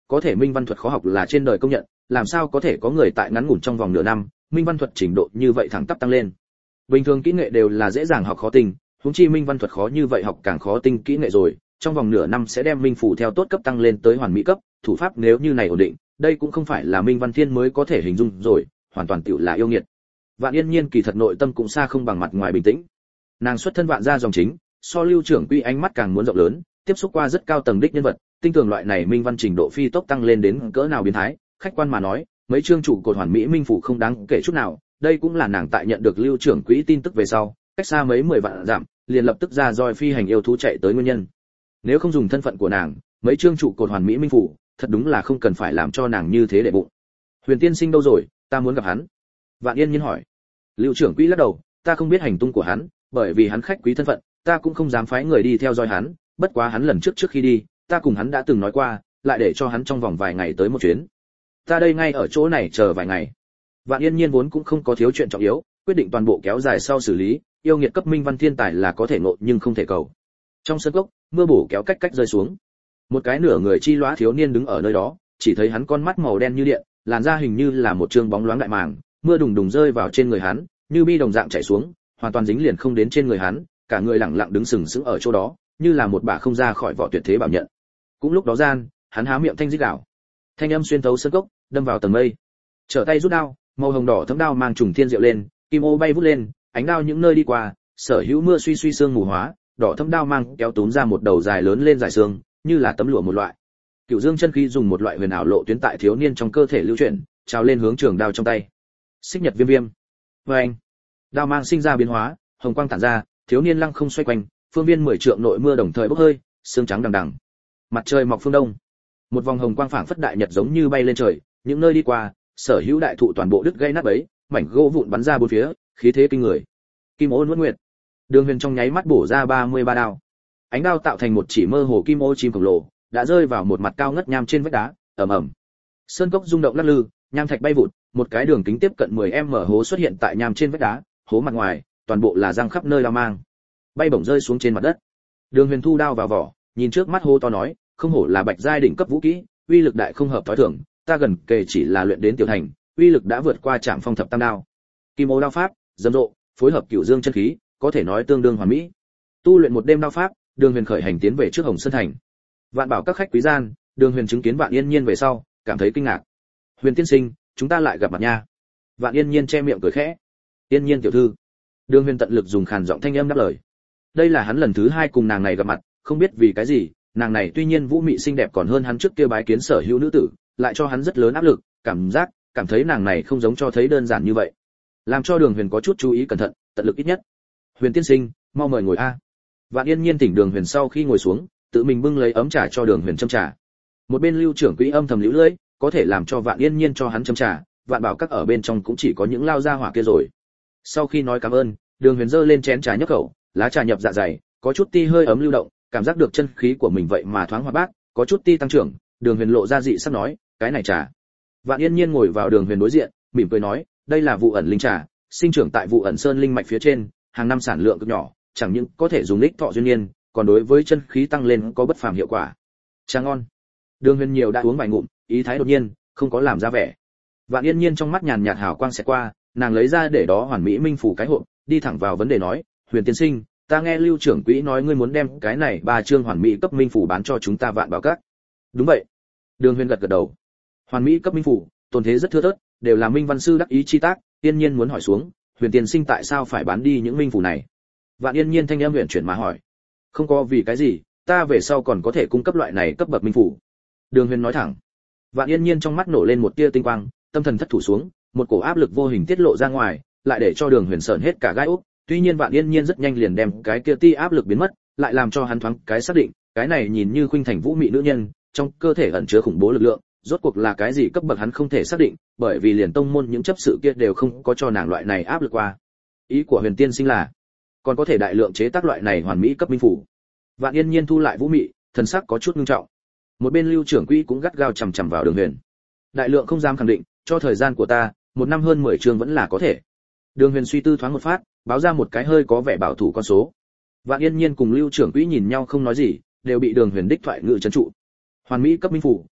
có thể minh văn thuật khó học là trên đời công nhận, làm sao có thể có người tại ngắn ngủn trong vòng nửa năm, minh văn thuật trình độ như vậy thẳng tắp tăng lên. Bình thường kỹ nghệ đều là dễ dàng học khó tinh, huống chi minh văn thuật khó như vậy học càng khó tinh kỹ nghệ rồi, trong vòng nửa năm sẽ đem minh phủ theo tốt cấp tăng lên tới hoàn mỹ cấp, thủ pháp nếu như này ổn định, đây cũng không phải là minh văn thiên mới có thể hình dung rồi, hoàn toàn tiểu là yêu nghiệt. Vạn Yên Nhiên kỳ thật nội tâm cũng xa không bằng mặt ngoài bình tĩnh. Nàng xuất thân Vạn gia dòng chính, so Lưu trưởng quy ánh mắt càng muốn rộng lớn, tiếp xúc qua rất cao tầng đích nhân vật, tinh tường loại này minh văn trình độ phi tốc tăng lên đến cỡ nào biến thái, khách quan mà nói, mấy chương trụ cột hoàn mỹ minh phủ không đáng kể chút nào, đây cũng là nàng tại nhận được Lưu trưởng quỹ tin tức về sau, cách xa mấy mười vạn dặm, liền lập tức ra roi phi hành yêu thú chạy tới nguyên nhân. Nếu không dùng thân phận của nàng, mấy chương trụ cột hoàn mỹ minh phủ, thật đúng là không cần phải làm cho nàng như thế để bụng. Huyền tiên sinh đâu rồi, ta muốn gặp hắn. Vạn Yên Nhiên hỏi. Lưu trưởng quỹ lắc đầu, ta không biết hành tung của hắn, bởi vì hắn khách quý thân phận, ta cũng không dám phái người đi theo dõi hắn, bất quá hắn lần trước trước khi đi, ta cùng hắn đã từng nói qua, lại để cho hắn trong vòng vài ngày tới một chuyến. Ta đây ngay ở chỗ này chờ vài ngày. Vạn Yên Nhiên vốn cũng không có thiếu chuyện trọng yếu, quyết định toàn bộ kéo dài sau xử lý, yêu nghiệt cấp minh văn thiên tài là có thể ngộ nhưng không thể cầu. Trong sân cốc, mưa bổ kéo cách cách rơi xuống. Một cái nửa người chi lóa thiếu niên đứng ở nơi đó, chỉ thấy hắn con mắt màu đen như điện, làn da hình như là một trương bóng loáng đại màng, mưa đùng đùng rơi vào trên người hắn, như bi đồng dạng chảy xuống, hoàn toàn dính liền không đến trên người hắn, cả người lẳng lặng đứng sừng sững ở chỗ đó, như là một bả không ra khỏi vỏ tuyệt thế bảo nhận. Cũng lúc đó gian, hắn há miệng thanh rít gào. Thanh âm xuyên thấu sân cốc, đâm vào tầng mây. Trở tay rút đao, màu hồng đỏ thấm đao mang trùng thiên diệu lên, kim ô bay vút lên, ánh đao những nơi đi qua, sở hữu mưa suy suy sương mù hóa, đỏ thấm đao mang kéo túm ra một đầu dài lớn lên dài xương, như là tấm lụa một loại. Cửu Dương chân khí dùng một loại huyền ảo lộ tuyến tại thiếu niên trong cơ thể lưu chuyển, trào lên hướng trường đao trong tay. Xích Nhật Viêm Viêm. Oeng. Đao mang sinh ra biến hóa, hồng quang tản ra, thiếu niên lăng không xoay quanh, phương viên mười trượng nội mưa đồng thời bốc hơi, sương trắng đằng đằng. Mặt trời mọc phương đông. Một vòng hồng quang phảng phất đại nhật giống như bay lên trời, những nơi đi qua, sở hữu đại thụ toàn bộ đứt gãy nát bấy, mảnh gỗ vụn bắn ra bốn phía, khí thế kinh người. Kim ô nuốt nguyệt. Đường Huyền trong nháy mắt bổ ra ba mươi ba đao. Ánh đao tạo thành một chỉ mơ hồ kim ô chim khổng lồ, đã rơi vào một mặt cao ngất nham trên vách đá, ầm ầm. Sơn cốc rung động lắc lư, nham thạch bay vụt, một cái đường kính tiếp cận mười mét hố xuất hiện tại nham trên vách đá, hố mặt ngoài, toàn bộ là răng khắp nơi lao mang. Bay bổng rơi xuống trên mặt đất. Đường Huyền thu đao vào vỏ, nhìn trước mắt hố to nói, không hổ là bạch giai đỉnh cấp vũ kỹ, uy lực đại không hợp tối thường, ta gần kề chỉ là luyện đến tiểu thành, uy lực đã vượt qua Trảm Phong thập tam đao. Kim ô đao pháp, rầm rộ, phối hợp Cửu Dương chân khí, có thể nói tương đương hoàn mỹ. Tu luyện một đêm đao pháp, Đường Huyền khởi hành tiến về trước Hồng Sơn thành. Vạn bảo các khách quý gian, Đường Huyền chứng kiến Vạn Yên Nhiên về sau, cảm thấy kinh ngạc. Huyền tiên sinh, chúng ta lại gặp mặt nha. Vạn Yên Nhiên che miệng cười khẽ. Yên Nhiên tiểu thư. Đường Huyền tận lực dùng khàn giọng thanh âm đáp lời. Đây là hắn lần thứ hai cùng nàng này gặp mặt, không biết vì cái gì, nàng này tuy nhiên vũ mị xinh đẹp còn hơn hắn trước kia bái kiến sở hữu nữ tử, lại cho hắn rất lớn áp lực, cảm giác, cảm thấy nàng này không giống cho thấy đơn giản như vậy. Làm cho Đường Huyền có chút chú ý cẩn thận, tận lực ít nhất. Huyền tiên sinh, mau mời ngồi a. Vạn Yên Nhiên thỉnh Đường Huyền sau khi ngồi xuống, tự mình bưng lấy ấm trà cho Đường Huyền châm trà. Một bên Lưu trưởng quỹ âm thầm liễu lưỡi, có thể làm cho Vạn Yên Nhiên cho hắn châm trà, Vạn bảo các ở bên trong cũng chỉ có những lao gia hỏa kia rồi. Sau khi nói cảm ơn, Đường Huyền giơ lên chén trà nhấp khẩu, lá trà nhập dạ dày, có chút ti hơi ấm lưu động, cảm giác được chân khí của mình vậy mà thoáng hoạt bát, có chút ti tăng trưởng, Đường Huyền lộ ra dị sắc nói, cái này trà. Vạn Yên Nhiên ngồi vào Đường Huyền đối diện, mỉm cười nói, đây là vụ ẩn linh trà, sinh trưởng tại vụ ẩn sơn linh mạch phía trên, hàng năm sản lượng cực nhỏ, chẳng những có thể dùng đích thọ duyên niên, còn đối với chân khí tăng lên có bất phàm hiệu quả. Trà ngon. Đường Huyền nhiều đã uống vài ngụm, ý thái đột nhiên, không có làm ra vẻ. Vạn Yên Nhiên trong mắt nhàn nhạt hào quang sẽ qua, nàng lấy ra để đó hoàn mỹ minh phủ cái hộp, đi thẳng vào vấn đề nói, Huyền tiên sinh, ta nghe Lưu trưởng quỹ nói ngươi muốn đem cái này ba chương hoàn mỹ cấp minh phủ bán cho chúng ta Vạn bảo các. Đúng vậy. Đường Huyền gật gật đầu. Hoàn mỹ cấp minh phủ, tồn thế rất thưa thớt, đều là minh văn sư đắc ý chi tác, Yên Nhiên muốn hỏi xuống, Huyền tiên sinh tại sao phải bán đi những minh phủ này? Vạn Yên Nhiên thanh âm huyền chuyển mà hỏi. Không có vì cái gì, ta về sau còn có thể cung cấp loại này cấp bậc minh phủ. Đường Huyền nói thẳng. Vạn Yên Nhiên trong mắt nổ lên một tia tinh quang, tâm thần thất thủ xuống, một cổ áp lực vô hình tiết lộ ra ngoài, lại để cho Đường Huyền sởn hết cả gai ốc. Tuy nhiên Vạn Yên Nhiên rất nhanh liền đem cái kia tia áp lực biến mất, lại làm cho hắn thoáng cái xác định, cái này nhìn như khuynh thành vũ mị nữ nhân, trong cơ thể ẩn chứa khủng bố lực lượng, rốt cuộc là cái gì cấp bậc hắn không thể xác định, bởi vì liền tông môn những chấp sự kia đều không có cho nàng loại này áp lực qua. Ý của Huyền tiên sinh là, còn có thể đại lượng chế tác loại này hoàn mỹ cấp minh phủ. Vạn Yên Nhiên thu lại vũ mị, thần sắc có chút nghiêm trọng. Một bên Lưu trưởng quỹ cũng gắt gao chằm chằm vào Đường Huyền. Đại lượng không dám khẳng định, cho thời gian của ta, một năm hơn mười chương vẫn là có thể. Đường Huyền suy tư thoáng một phát, báo ra một cái hơi có vẻ bảo thủ con số. Vạn Yên Nhiên cùng Lưu trưởng quỹ nhìn nhau không nói gì, đều bị Đường Huyền đích thoại ngự trấn trụ. Hoàn mỹ cấp minh phủ,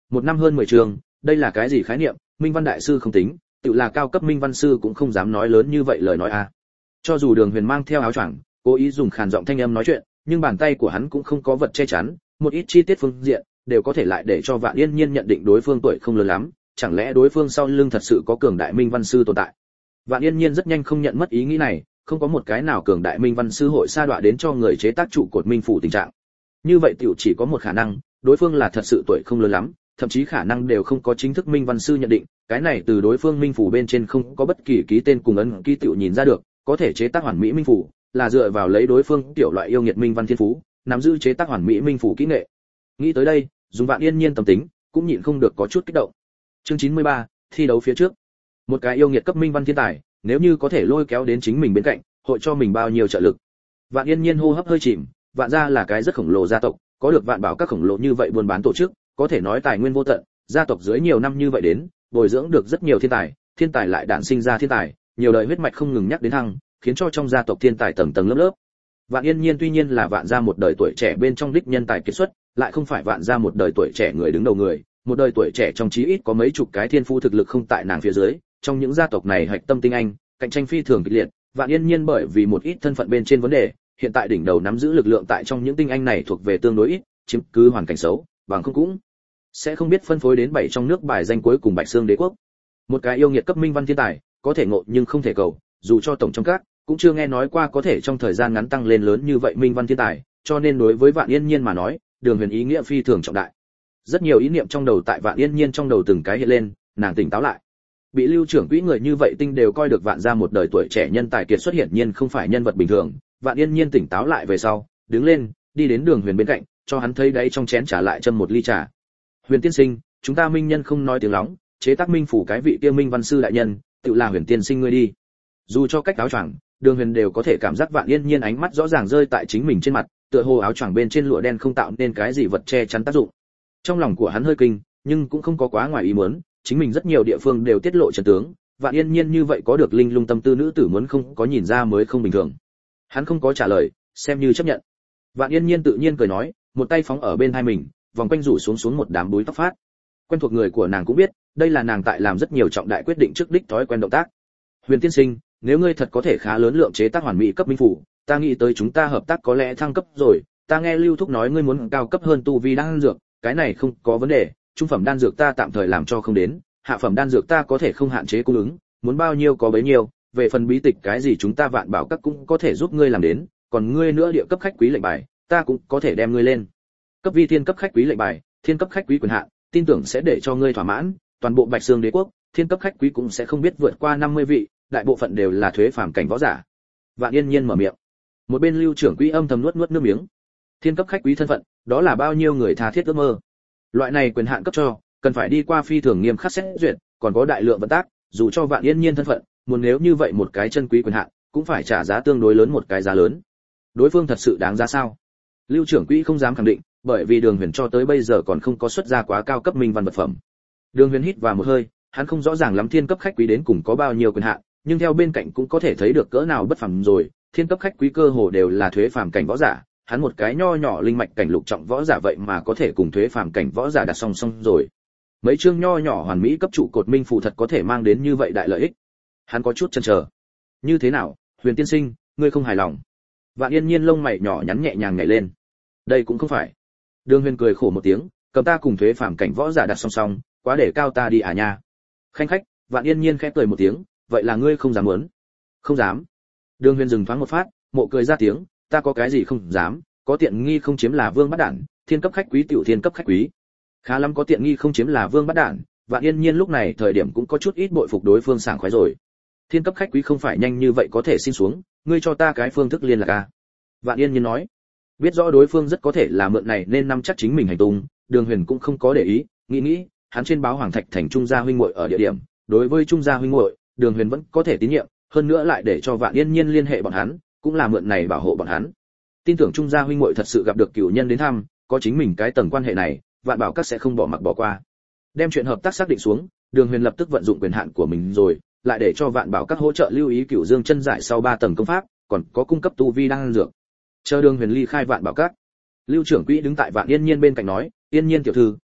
Một năm hơn mười trường, đây là cái gì khái niệm, minh văn đại sư không tính, tự là cao cấp minh văn sư cũng không dám nói lớn như vậy lời nói a. Cho dù Đường Huyền mang theo áo choàng, cố ý dùng khàn giọng thanh âm nói chuyện, nhưng bàn tay của hắn cũng không có vật che chắn, một ít chi tiết phương diện đều có thể lại để cho Vạn Yên Nhiên nhận định đối phương tuổi không lớn lắm, chẳng lẽ đối phương sau lưng thật sự có cường đại minh văn sư tồn tại. Vạn Yên Nhiên rất nhanh không nhận mất ý nghĩ này, không có một cái nào cường đại minh văn sư hội sa đọa đến cho người chế tác trụ cột minh phủ tình trạng. Như vậy tiểu chỉ có một khả năng, đối phương là thật sự tuổi không lớn lắm, thậm chí khả năng đều không có chính thức minh văn sư nhận định, cái này từ đối phương minh phủ bên trên không có bất kỳ ký tên cùng ấn ký tiểu nhìn ra được, có thể chế tác hoàn mỹ minh phủ, là dựa vào lấy đối phương tiểu loại yêu nghiệt minh văn thiên phú, nắm giữ chế tác hoàn mỹ minh phủ kỹ nghệ. Nghĩ tới đây, dùng Vạn Yên Nhiên tâm tính, cũng nhịn không được có chút kích động. Chương chín mươi ba, thi đấu phía trước. Một cái yêu nghiệt cấp minh văn thiên tài, nếu như có thể lôi kéo đến chính mình bên cạnh, hội cho mình bao nhiêu trợ lực. Vạn Yên Nhiên hô hấp hơi chìm, Vạn gia là cái rất khổng lồ gia tộc, có được Vạn Bảo các khổng lồ như vậy buôn bán tổ chức, có thể nói tài nguyên vô tận, gia tộc dưới nhiều năm như vậy đến, bồi dưỡng được rất nhiều thiên tài, thiên tài lại đản sinh ra thiên tài, nhiều đời huyết mạch không ngừng nhắc đến thăng, khiến cho trong gia tộc thiên tài tầng tầng lớp lớp. Vạn Yên Nhiên tuy nhiên là Vạn gia một đời tuổi trẻ bên trong đích nhân tài kiệt xuất, lại không phải Vạn gia một đời tuổi trẻ người đứng đầu người, một đời tuổi trẻ trong chí ít có mấy chục cái thiên phú thực lực không tại nàng phía dưới, trong những gia tộc này hạch tâm tinh anh, cạnh tranh phi thường kịch liệt, Vạn Yên Nhiên bởi vì một ít thân phận bên trên vấn đề, hiện tại đỉnh đầu nắm giữ lực lượng tại trong những tinh anh này thuộc về tương đối ít, chiếm cứ hoàn cảnh xấu, bằng không cũng sẽ không biết phân phối đến bảy trong nước bài danh cuối cùng Bạch Xương Đế quốc. Một cái yêu nghiệt cấp minh văn thiên tài, có thể ngộ nhưng không thể cầu, dù cho tổng trong các cũng chưa nghe nói qua có thể trong thời gian ngắn tăng lên lớn như vậy minh văn thiên tài, cho nên đối với Vạn Yên Nhiên mà nói, Đường Huyền ý nghĩa phi thường trọng đại. Rất nhiều ý niệm trong đầu tại Vạn Yên Nhiên trong đầu từng cái hiện lên, nàng tỉnh táo lại. Bị Lưu trưởng quỹ người như vậy tinh đều coi được Vạn gia một đời tuổi trẻ nhân tài kiệt xuất hiện nhiên không phải nhân vật bình thường, Vạn Yên Nhiên tỉnh táo lại về sau, đứng lên, đi đến Đường Huyền bên cạnh, cho hắn thấy đấy trong chén trà lại châm một ly trà. Huyền tiên sinh, chúng ta minh nhân không nói tiếng lóng, chế tác minh phủ cái vị kia minh văn sư đại nhân, tự là Huyền tiên sinh ngươi đi. Dù cho cách áo choàng, Đường Huyền đều có thể cảm giác Vạn Yên Nhiên ánh mắt rõ ràng rơi tại chính mình trên mặt, tựa hồ áo choàng bên trên lụa đen không tạo nên cái gì vật che chắn tác dụng. Trong lòng của hắn hơi kinh, nhưng cũng không có quá ngoài ý muốn, chính mình rất nhiều địa phương đều tiết lộ chân tướng, Vạn Yên Nhiên như vậy có được linh lung tâm tư nữ tử muốn không có nhìn ra mới không bình thường. Hắn không có trả lời, xem như chấp nhận. Vạn Yên Nhiên tự nhiên cười nói, một tay phóng ở bên hai mình, vòng quanh rủ xuống xuống một đám búi tóc phát. Quen thuộc người của nàng cũng biết, đây là nàng tại làm rất nhiều trọng đại quyết định trước đích thói quen động tác. Huyền tiên sinh, nếu ngươi thật có thể khá lớn lượng chế tác hoàn mỹ cấp minh phủ, ta nghĩ tới chúng ta hợp tác có lẽ thăng cấp rồi, ta nghe Lưu thúc nói ngươi muốn cao cấp hơn tu vi đan dược, cái này không có vấn đề, trung phẩm đan dược ta tạm thời làm cho không đến, hạ phẩm đan dược ta có thể không hạn chế cung ứng, muốn bao nhiêu có bấy nhiêu, về phần bí tịch cái gì chúng ta Vạn Bảo các cũng có thể giúp ngươi làm đến, còn ngươi nữa địa cấp khách quý lệnh bài, ta cũng có thể đem ngươi lên. Cấp vi thiên cấp khách quý lệnh bài, thiên cấp khách quý quyền hạn, tin tưởng sẽ để cho ngươi thỏa mãn, toàn bộ Bạch Xương Đế quốc, thiên cấp khách quý cũng sẽ không biết vượt qua năm mươi vị, đại bộ phận đều là thuế phàm cảnh võ giả. Vạn Yên Nhiên mở miệng. Một bên Lưu trưởng quỹ âm thầm nuốt nuốt nước miếng. Thiên cấp khách quý thân phận, đó là bao nhiêu người tha thiết ước mơ. Loại này quyền hạn cấp cho, cần phải đi qua phi thường nghiêm khắc xét duyệt, còn có đại lượng vận tác, dù cho Vạn Yên Nhiên thân phận, muốn nếu như vậy một cái chân quý quyền hạn, cũng phải trả giá tương đối lớn một cái giá lớn. Đối phương thật sự đáng giá sao? Lưu trưởng quỹ không dám khẳng định, bởi vì Đường Huyền cho tới bây giờ còn không có xuất ra quá cao cấp minh văn vật phẩm. Đường Huyền hít vào một hơi, hắn không rõ ràng lắm thiên cấp khách quý đến cùng có bao nhiêu quyền hạn, nhưng theo bên cạnh cũng có thể thấy được cỡ nào bất phàm rồi, thiên cấp khách quý cơ hồ đều là thuế phàm cảnh võ giả, hắn một cái nho nhỏ linh mạch cảnh lục trọng võ giả vậy mà có thể cùng thuế phàm cảnh võ giả đặt song song rồi. Mấy chương nho nhỏ hoàn mỹ cấp trụ cột minh phù thật có thể mang đến như vậy đại lợi ích. Hắn có chút chần chờ. Như thế nào, Huyền tiên sinh, ngươi không hài lòng? Vạn Yên Nhiên lông mày nhỏ nhắn nhẹ nhàng nhảy lên. Đây cũng không phải. Đường Huyền cười khổ một tiếng, cầm ta cùng thuế phàm cảnh võ giả đặt song song, quá để cao ta đi à nha. Khanh khách, Vạn Yên Nhiên khẽ cười một tiếng, vậy là ngươi không dám muốn? Không dám. Đường Huyền dừng thoáng một phát, mộ cười ra tiếng, ta có cái gì không dám, có tiện nghi không chiếm là vương bắt đản, thiên cấp khách quý tiểu thiên cấp khách quý. Khá lắm có tiện nghi không chiếm là vương bắt đản, Vạn Yên Nhiên lúc này thời điểm cũng có chút ít bội phục đối phương sảng khoái rồi. Thiên cấp khách quý không phải nhanh như vậy có thể xin xuống, ngươi cho ta cái phương thức liên lạc a. Vạn Yên Nhiên nói, biết rõ đối phương rất có thể là mượn này nên nắm chắc chính mình hành tung, Đường Huyền cũng không có để ý, nghĩ nghĩ, hắn trên báo Hoàng Thạch thành Trung gia huynh muội ở địa điểm, đối với Trung gia huynh muội, Đường Huyền vẫn có thể tín nhiệm, hơn nữa lại để cho Vạn Yên Nhiên liên hệ bọn hắn, cũng là mượn này bảo hộ bọn hắn. Tin tưởng Trung gia huynh muội thật sự gặp được cửu nhân đến thăm, có chính mình cái tầng quan hệ này, Vạn Bảo các sẽ không bỏ mặc bỏ qua. Đem chuyện hợp tác xác định xuống, Đường Huyền lập tức vận dụng quyền hạn của mình rồi, lại để cho Vạn Bảo các hỗ trợ lưu ý Cửu Dương chân giải sau ba tầng công pháp, còn có cung cấp tu vi đan dược. Chờ Đường Huyền ly khai Vạn Bảo các, Lưu trưởng quỹ đứng tại Vạn Yên Nhiên bên cạnh nói, "Yên Nhiên tiểu thư,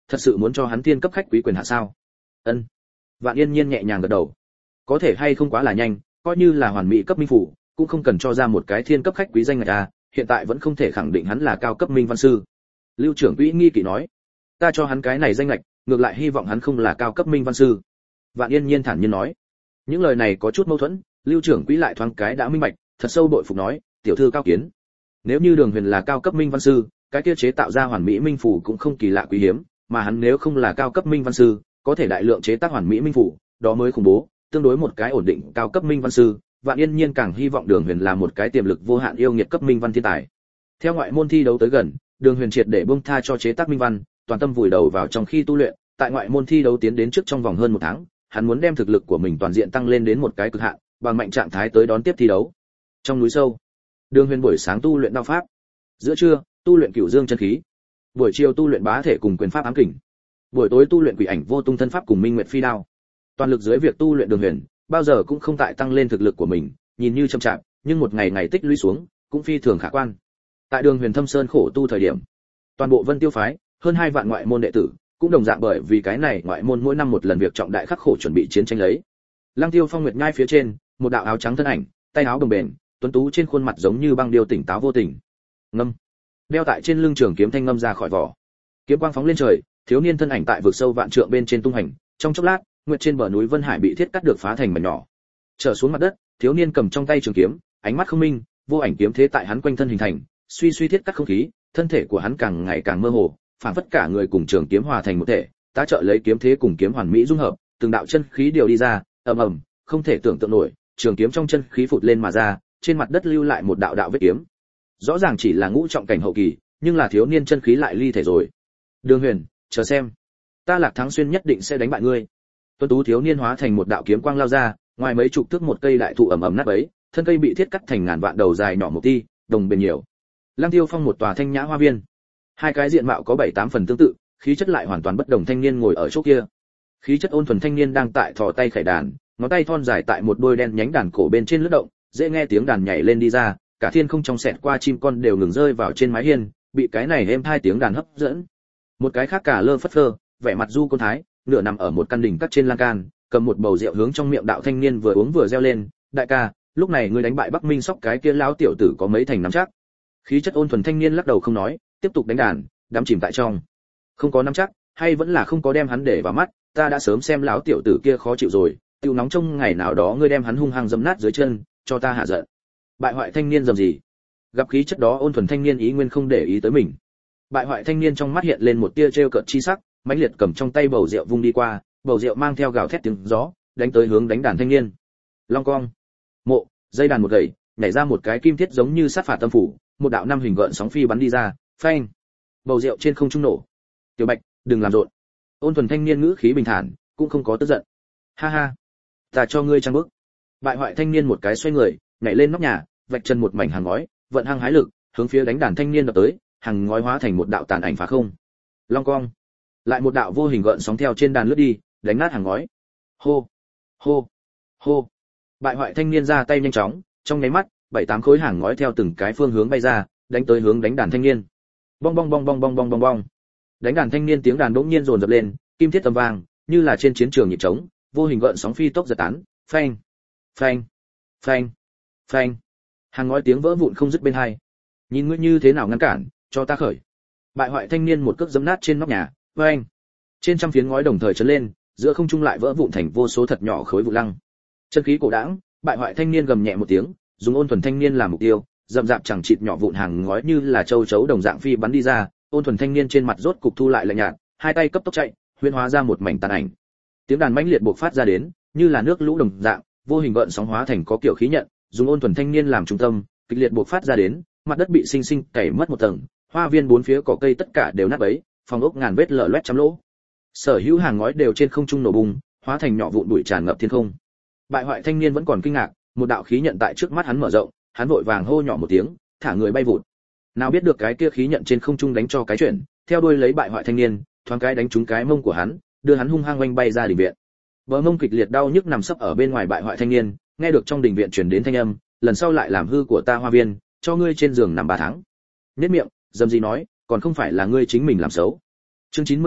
Thật sự muốn cho hắn thiên cấp khách quý quyền hạ sao? Ân. Vạn Yên Nhiên nhẹ nhàng gật đầu. Có thể hay không quá là nhanh, coi như là hoàn mỹ cấp minh phủ, cũng không cần cho ra một cái thiên cấp khách quý danh ngạch à, hiện tại vẫn không thể khẳng định hắn là cao cấp minh văn sư. Lưu trưởng quỹ nghi kỵ nói, ta cho hắn cái này danh ngạch, ngược lại hy vọng hắn không là cao cấp minh văn sư. Vạn Yên Nhiên thản nhiên nói. Những lời này có chút mâu thuẫn, Lưu trưởng quỹ lại thoáng cái đã minh bạch, thật sâu bội phục nói, tiểu thư cao kiến. Nếu như Đường Huyền là cao cấp minh văn sư, cái kia chế tạo ra hoàn mỹ minh phủ cũng không kỳ lạ quý hiếm, mà hắn nếu không là cao cấp minh văn sư, có thể đại lượng chế tác hoàn mỹ minh phủ, đó mới khủng bố, tương đối một cái ổn định cao cấp minh văn sư, Vạn Yên Nhiên càng hy vọng Đường Huyền là một cái tiềm lực vô hạn yêu nghiệt cấp minh văn thiên tài. Theo ngoại môn thi đấu tới gần, Đường Huyền triệt để buông tha cho chế tác minh văn, toàn tâm vùi đầu vào trong khi tu luyện, tại ngoại môn thi đấu tiến đến trước trong vòng hơn một tháng, hắn muốn đem thực lực của mình toàn diện tăng lên đến một cái cực hạn, bằng mạnh trạng thái tới đón tiếp thi đấu. Trong núi sâu, Đường Huyền buổi sáng tu luyện đao pháp, giữa trưa tu luyện Cửu Dương chân khí, buổi chiều tu luyện bá thể cùng quyền pháp ám kình, buổi tối tu luyện Quỷ Ảnh Vô Tung thân pháp cùng Minh Nguyệt phi đao. Toàn lực dưới việc tu luyện Đường Huyền, bao giờ cũng không tại tăng lên thực lực của mình, nhìn như chậm chạp, nhưng một ngày ngày tích lũy xuống, cũng phi thường khả quan. Tại Đường Huyền Thâm Sơn khổ tu thời điểm, toàn bộ Vân Tiêu phái, hơn hai vạn ngoại môn đệ tử, cũng đồng dạng bởi vì cái này ngoại môn mỗi năm một lần việc trọng đại khắc khổ chuẩn bị chiến tranh lấy. Lăng Tiêu Phong Nguyệt nhai phía trên, một đạo áo trắng thân ảnh, tay áo bồng bềnh, tuấn tú trên khuôn mặt giống như băng điêu tỉnh táo vô tình. Ngâm. Đeo tại trên lưng trường kiếm thanh ngâm ra khỏi vỏ. Kiếm quang phóng lên trời, thiếu niên thân ảnh tại vực sâu vạn trượng bên trên tung hành, trong chốc lát, nguyệt trên bờ núi Vân Hải bị thiết cắt được phá thành mảnh nhỏ. Trở xuống mặt đất, thiếu niên cầm trong tay trường kiếm, ánh mắt không minh, vô ảnh kiếm thế tại hắn quanh thân hình thành, suy suy thiết cắt không khí, thân thể của hắn càng ngày càng mơ hồ, phản phất cả người cùng trường kiếm hòa thành một thể, tá trợ lấy kiếm thế cùng kiếm hoàn mỹ dung hợp, từng đạo chân khí điều đi ra, ầm ầm, không thể tưởng tượng nổi, trường kiếm trong chân khí phụt lên mà ra, trên mặt đất lưu lại một đạo đạo vết kiếm. Rõ ràng chỉ là ngũ trọng cảnh hậu kỳ, nhưng là thiếu niên chân khí lại ly thể rồi. Đường Huyền, chờ xem, ta Lạc Thắng Xuyên nhất định sẽ đánh bại ngươi. Tuấn tú thiếu niên hóa thành một đạo kiếm quang lao ra, ngoài mấy chục thước một cây đại thụ ầm ầm nát bấy, thân cây bị thiết cắt thành ngàn vạn đầu dài nhỏ một ti, đồng bền nhiều. Lăng Tiêu Phong một tòa thanh nhã hoa viên, hai cái diện mạo có bảy tám phần tương tự, khí chất lại hoàn toàn bất đồng thanh niên ngồi ở chỗ kia. Khí chất ôn thuần thanh niên đang tại thò tay khải đàn, ngón tay thon dài tại một đôi đen nhánh đàn cổ bên trên lướt động, dễ nghe tiếng đàn nhảy lên đi ra, cả thiên không trong xẹt qua chim con đều ngừng rơi vào trên mái hiên, bị cái này êm hai tiếng đàn hấp dẫn. Một cái khác cả lơ phất phơ, vẻ mặt du côn thái, nửa nằm ở một căn đỉnh cắt trên lan can, cầm một bầu rượu hướng trong miệng đạo thanh niên vừa uống vừa reo lên, đại ca, lúc này ngươi đánh bại Bắc Minh Sóc cái kia lão tiểu tử có mấy thành nắm chắc. Khí chất ôn thuần thanh niên lắc đầu không nói, tiếp tục đánh đàn, đắm chìm tại trong. Không có nắm chắc, hay vẫn là không có đem hắn để vào mắt, ta đã sớm xem lão tiểu tử kia khó chịu rồi, tiêu nóng trong ngày nào đó ngươi đem hắn hung hăng dẫm nát dưới chân, cho ta hạ giận. Bại hoại thanh niên dầm gì? Gặp khí chất đó ôn thuần thanh niên ý nguyên không để ý tới mình. Bại hoại thanh niên trong mắt hiện lên một tia trêu cợt chi sắc, mãnh liệt cầm trong tay bầu rượu vung đi qua, bầu rượu mang theo gào thét tiếng gió, đánh tới hướng đánh đàn thanh niên. Long cong, mộ, dây đàn một gậy, nhảy ra một cái kim thiết giống như sát phạt tâm phủ, một đạo năm hình gợn sóng phi bắn đi ra, phanh, bầu rượu trên không trung nổ. Tiểu Bạch, đừng làm rộn. Ôn thuần thanh niên ngữ khí bình thản, cũng không có tức giận. Ha ha, ta cho ngươi trang bước. Bại hoại thanh niên một cái xoay người, nhảy lên nóc nhà, vạch chân một mảnh hàng ngói, vận hăng hái lực, hướng phía đánh đàn thanh niên đập tới, hàng ngói hóa thành một đạo tàn ảnh phá không. Long cong, lại một đạo vô hình gợn sóng theo trên đàn lướt đi, đánh nát hàng ngói. Hô, hô, hô. Bại hoại thanh niên ra tay nhanh chóng, trong nháy mắt, bảy tám khối hàng ngói theo từng cái phương hướng bay ra, đánh tới hướng đánh đàn thanh niên. Bong bong bong bong bong bong bong bong. Đánh đàn thanh niên tiếng đàn bỗng nhiên dồn dập lên, kim thiết tầm vang, như là trên chiến trường nhịp trống, vô hình gợn sóng phi tốc giật tán, phanh, phanh, phanh, phanh. Hàng ngói tiếng vỡ vụn không dứt bên hai. Nhìn ngươi như thế nào ngăn cản, cho ta khởi. Bại hoại thanh niên một cước giẫm nát trên nóc nhà, phanh. Trên trăm phiến ngói đồng thời chấn lên, giữa không trung lại vỡ vụn thành vô số thật nhỏ khối vụ lăng. Chân khí cổ đãng, bại hoại thanh niên gầm nhẹ một tiếng, dùng ôn thuần thanh niên làm mục tiêu, dậm dạp chẳng chịt nhỏ vụn hàng ngói như là châu chấu đồng dạng phi bắn đi ra, ôn thuần thanh niên trên mặt rốt cục thu lại lạnh nhạt, hai tay cấp tốc chạy, huyễn hóa ra một mảnh tàn ảnh. Tiếng đàn mãnh liệt bộc phát ra đến, như là nước lũ đồng dạng, vô hình gợn sóng hóa thành có kiểu khí nhận, dùng ôn thuần thanh niên làm trung tâm, kịch liệt bộc phát ra đến, mặt đất bị sinh sinh cày mất một tầng, hoa viên bốn phía cỏ cây tất cả đều nát bấy, phòng ốc ngàn vết lở loét trăm lỗ. Sở hữu hàng ngói đều trên không trung nổ bùng, hóa thành nhỏ vụn bụi tràn ngập thiên không. Bại hoại thanh niên vẫn còn kinh ngạc, một đạo khí nhận tại trước mắt hắn mở rộng, hắn vội vàng hô nhỏ một tiếng, thả người bay vụt. Nào biết được cái kia khí nhận trên không trung đánh cho cái chuyển, theo đuôi lấy bại hoại thanh niên, thoáng cái đánh trúng cái mông của hắn, đưa hắn hung hăng oanh bay ra đình viện. Bờ mông kịch liệt đau nhức nằm sấp ở bên ngoài bại hoại thanh niên, nghe được trong đình viện truyền đến thanh âm, lần sau lại làm hư của ta hoa viên, cho ngươi trên giường nằm ba tháng. Nhếch miệng, dầm gì nói, còn không phải là ngươi chính mình làm xấu. Chương chín mươi tư,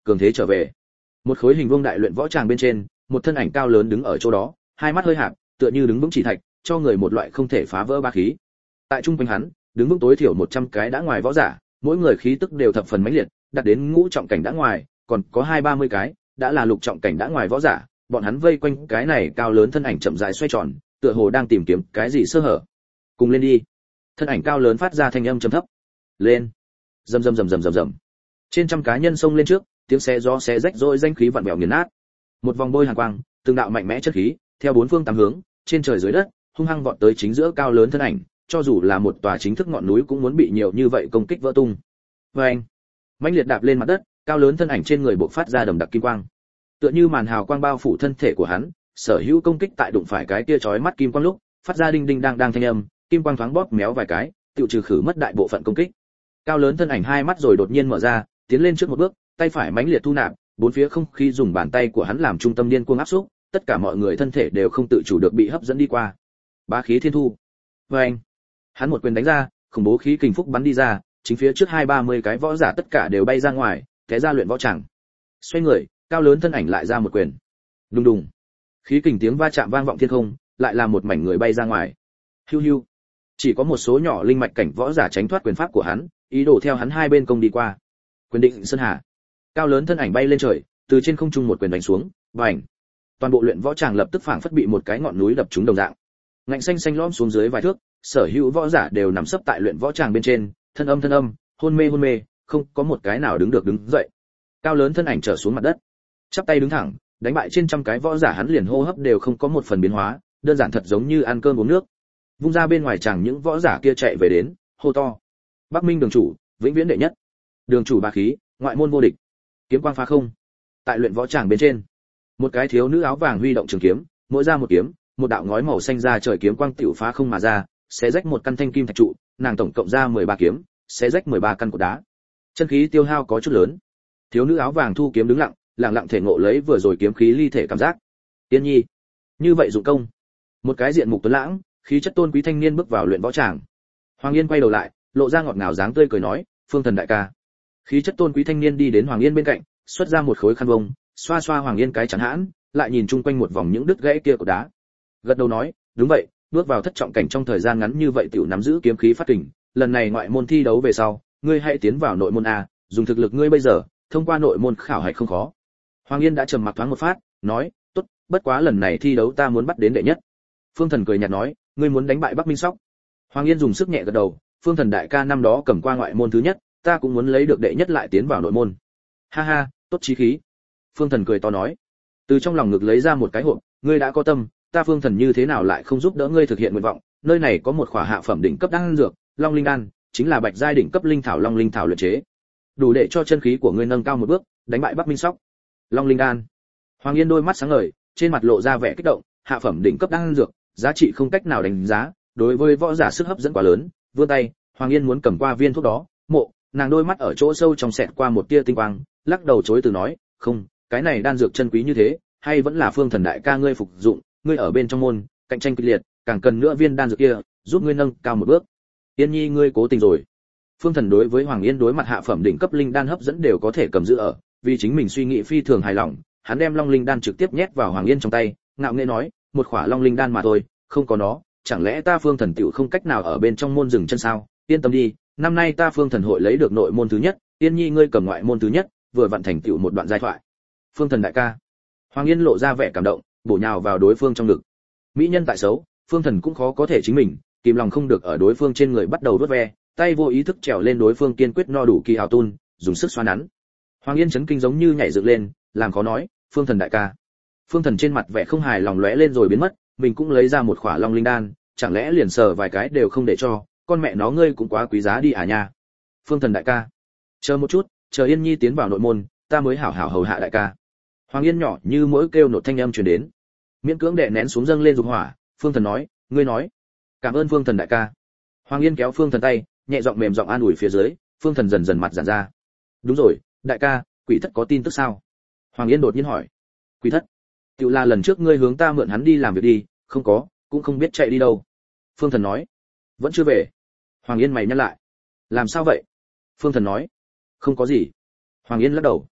cường thế trở về. Một khối hình vuông đại luyện võ tràng bên trên, một thân ảnh cao lớn đứng ở chỗ đó, hai mắt hơi hạp, tựa như đứng vững chỉ thạch, cho người một loại không thể phá vỡ bá khí. Tại trung quanh hắn, đứng vững tối thiểu một trăm cái đã ngoài võ giả, mỗi người khí tức đều thập phần mãnh liệt, đạt đến ngũ trọng cảnh đã ngoài, còn có hai ba mươi cái đã là lục trọng cảnh đã ngoài võ giả, bọn hắn vây quanh cái này cao lớn thân ảnh chậm rãi xoay tròn, tựa hồ đang tìm kiếm cái gì sơ hở. Cùng lên đi. Thân ảnh cao lớn phát ra thanh âm trầm thấp. Lên. Rầm rầm rầm rầm rầm rầm. Trên trăm cá nhân xông lên trước, tiếng xé gió xé rách rỗi danh khí vặn vẹo nghiền nát. Một vòng bôi hàn quang, từng đạo mạnh mẽ chất khí, theo bốn phương tám hướng, trên trời dưới đất, hung hăng vọt tới chính giữa cao lớn thân ảnh, cho dù là một tòa chính thức ngọn núi cũng muốn bị nhiều như vậy công kích vỡ tung. Oeng! Mãnh liệt đạp lên mặt đất, cao lớn thân ảnh trên người bộc phát ra đầm đặc kim quang. Tựa như màn hào quang bao phủ thân thể của hắn, sở hữu công kích tại đụng phải cái kia chói mắt kim quang lúc, phát ra đinh đinh đang đang thanh âm, kim quang thoáng bóp méo vài cái, tiêu trừ khử mất đại bộ phận công kích. Cao lớn thân ảnh hai mắt rồi đột nhiên mở ra, tiến lên trước một bước, tay phải mãnh liệt thu nạp, bốn phía không khí dùng bàn tay của hắn làm trung tâm điên cuồng áp xúc, tất cả mọi người thân thể đều không tự chủ được bị hấp dẫn đi qua. Bá khí thiên thu. Oeng! Hắn một quyền đánh ra, khủng bố khí kình phúc bắn đi ra, chính phía trước hai ba mươi cái võ giả tất cả đều bay ra ngoài, té ra luyện võ tràng. Xoay người, cao lớn thân ảnh lại ra một quyền. Đùng đùng. Khí kình tiếng va chạm vang vọng thiên không, lại là một mảnh người bay ra ngoài. Hiu hiu. Chỉ có một số nhỏ linh mạch cảnh võ giả tránh thoát quyền pháp của hắn, ý đồ theo hắn hai bên công đi qua. Quyền định sơn hà. Cao lớn thân ảnh bay lên trời, từ trên không trung một quyền đánh xuống, vành. Toàn bộ luyện võ tràng lập tức phảng phất bị một cái ngọn núi đập trúng đồng dạng. Ngạnh xanh xanh lõm xuống dưới vài thước, sở hữu võ giả đều nằm sấp tại luyện võ tràng bên trên, thân âm thân âm, hôn mê hôn mê, không có một cái nào đứng được đứng dậy. Cao lớn thân ảnh trở xuống mặt đất, chắp tay đứng thẳng, đánh bại trên trăm cái võ giả hắn liền hô hấp đều không có một phần biến hóa, đơn giản thật giống như ăn cơm uống nước. Vung ra bên ngoài chẳng những võ giả kia chạy về đến, hô to: Bắc Minh đường chủ, vĩnh viễn đệ nhất. Đường chủ bá khí, ngoại môn vô địch. Kiếm quang phá không. Tại luyện võ tràng bên trên, một cái thiếu nữ áo vàng huy động trường kiếm, mỗi ra một kiếm, một đạo ngói màu xanh ra trời kiếm quang tiểu phá không mà ra, xé rách một căn thanh kim thạch trụ, nàng tổng cộng ra mười ba kiếm, xé rách mười ba căn cột đá. Chân khí tiêu hao có chút lớn. Thiếu nữ áo vàng thu kiếm đứng lặng, lặng lặng thể ngộ lấy vừa rồi kiếm khí ly thể cảm giác. Tiên nhi, như vậy dụng công. Một cái diện mục tuấn lãng, khí chất tôn quý thanh niên bước vào luyện võ tràng. Hoàng Yên quay đầu lại, lộ ra ngọt ngào dáng tươi cười nói: "Phương Thần đại ca." Khí chất tôn quý thanh niên đi đến Hoàng Yên bên cạnh, xuất ra một khối khăn vông, xoa xoa Hoàng Yên cái chắn hãn, lại nhìn chung quanh một vòng những đứt gãy kia của đá. Gật đầu nói: "Đúng vậy, bước vào thất trọng cảnh trong thời gian ngắn như vậy tiểu nắm giữ kiếm khí phát kình, lần này ngoại môn thi đấu về sau, ngươi hãy tiến vào nội môn a, dùng thực lực ngươi bây giờ, thông qua nội môn khảo hạch không khó." Hoàng Yên đã trầm mặc thoáng một phát, nói: "Tốt, bất quá lần này thi đấu ta muốn bắt đến đệ nhất." Phương Thần cười nhạt nói: "Ngươi muốn đánh bại Bắc Minh Sóc?" Hoàng Yên dùng sức nhẹ gật đầu: "Phương Thần đại ca năm đó cầm qua ngoại môn thứ nhất, ta cũng muốn lấy được đệ nhất lại tiến vào nội môn." "Ha ha, tốt chí khí." Phương Thần cười to nói. Từ trong lòng ngực lấy ra một cái hộp: "Ngươi đã có tâm, ta Phương Thần như thế nào lại không giúp đỡ ngươi thực hiện nguyện vọng, nơi này có một khỏa hạ phẩm đỉnh cấp đan dược, Long Linh đan, chính là bạch giai đỉnh cấp linh thảo Long Linh thảo luyện chế, đủ để cho chân khí của ngươi nâng cao một bước, đánh bại Bắc Minh Sóc." Long Linh đan. Hoàng Yên đôi mắt sáng ngời, trên mặt lộ ra vẻ kích động, hạ phẩm đỉnh cấp đan dược, giá trị không cách nào đánh giá, đối với võ giả sức hấp dẫn quá lớn, vươn tay, Hoàng Yên muốn cầm qua viên thuốc đó, mộ, nàng đôi mắt ở chỗ sâu trong xẹt qua một tia tinh quang, lắc đầu chối từ nói: "Không, cái này đan dược chân quý như thế, hay vẫn là Phương Thần đại ca ngươi phục dụng, ngươi ở bên trong môn, cạnh tranh kịch liệt, càng cần nữa viên đan dược kia, giúp ngươi nâng cao một bước." "Yên nhi ngươi cố tình rồi." Phương Thần đối với Hoàng Yên đối mặt hạ phẩm đỉnh cấp linh đan hấp dẫn đều có thể cầm giữ ở, vì chính mình suy nghĩ phi thường hài lòng, hắn đem Long Linh đan trực tiếp nhét vào Hoàng Yên trong tay, ngạo nghễ nói: "Một khỏa Long Linh đan mà thôi, không có nó, chẳng lẽ ta Phương Thần tiểu không cách nào ở bên trong môn dừng chân sao? Yên tâm đi, năm nay ta Phương Thần hội lấy được nội môn thứ nhất, Yên nhi ngươi cầm ngoại môn thứ nhất, vừa vặn thành tựu một đoạn giai thoại." "Phương Thần đại ca." Hoàng Yên lộ ra vẻ cảm động, bổ nhào vào đối phương trong ngực. Mỹ nhân tại xấu, Phương Thần cũng khó có thể chính mình, kìm lòng không được ở đối phương trên người bắt đầu đốt ve, tay vô ý thức trèo lên đối phương kiên quyết no đủ kỳ hào tun, dùng sức xoa nắn. Hoàng Yên chấn kinh giống như nhảy dựng lên, làm khó nói: "Phương Thần đại ca." Phương Thần trên mặt vẻ không hài lòng lóe lên rồi biến mất, mình cũng lấy ra một khỏa Long Linh đan, chẳng lẽ liền sờ vài cái đều không để cho, con mẹ nó ngươi cũng quá quý giá đi à nha. "Phương Thần đại ca, chờ một chút, chờ Yên nhi tiến vào nội môn, ta mới hảo hảo hầu hạ đại ca." Hoàng Yên nhỏ như mỗi kêu nột thanh âm truyền đến, miễn cưỡng đè nén xuống dâng lên dục hỏa. Phương Thần nói: "Ngươi nói." "Cảm ơn Phương Thần đại ca." Hoàng Yên kéo Phương Thần tay, nhẹ giọng mềm giọng an ủi phía dưới. Phương Thần dần dần mặt giãn ra. "Đúng rồi, đại ca, Quỷ Thất có tin tức sao?" Hoàng Yên đột nhiên hỏi. "Quỷ Thất? Tiểu là lần trước ngươi hướng ta mượn hắn đi làm việc đi." "Không có, cũng không biết chạy đi đâu." Phương Thần nói. "Vẫn chưa về?" Hoàng Yên mày nhăn lại. "Làm sao vậy?" Phương Thần nói. "Không có gì." Hoàng Yên lắc đầu.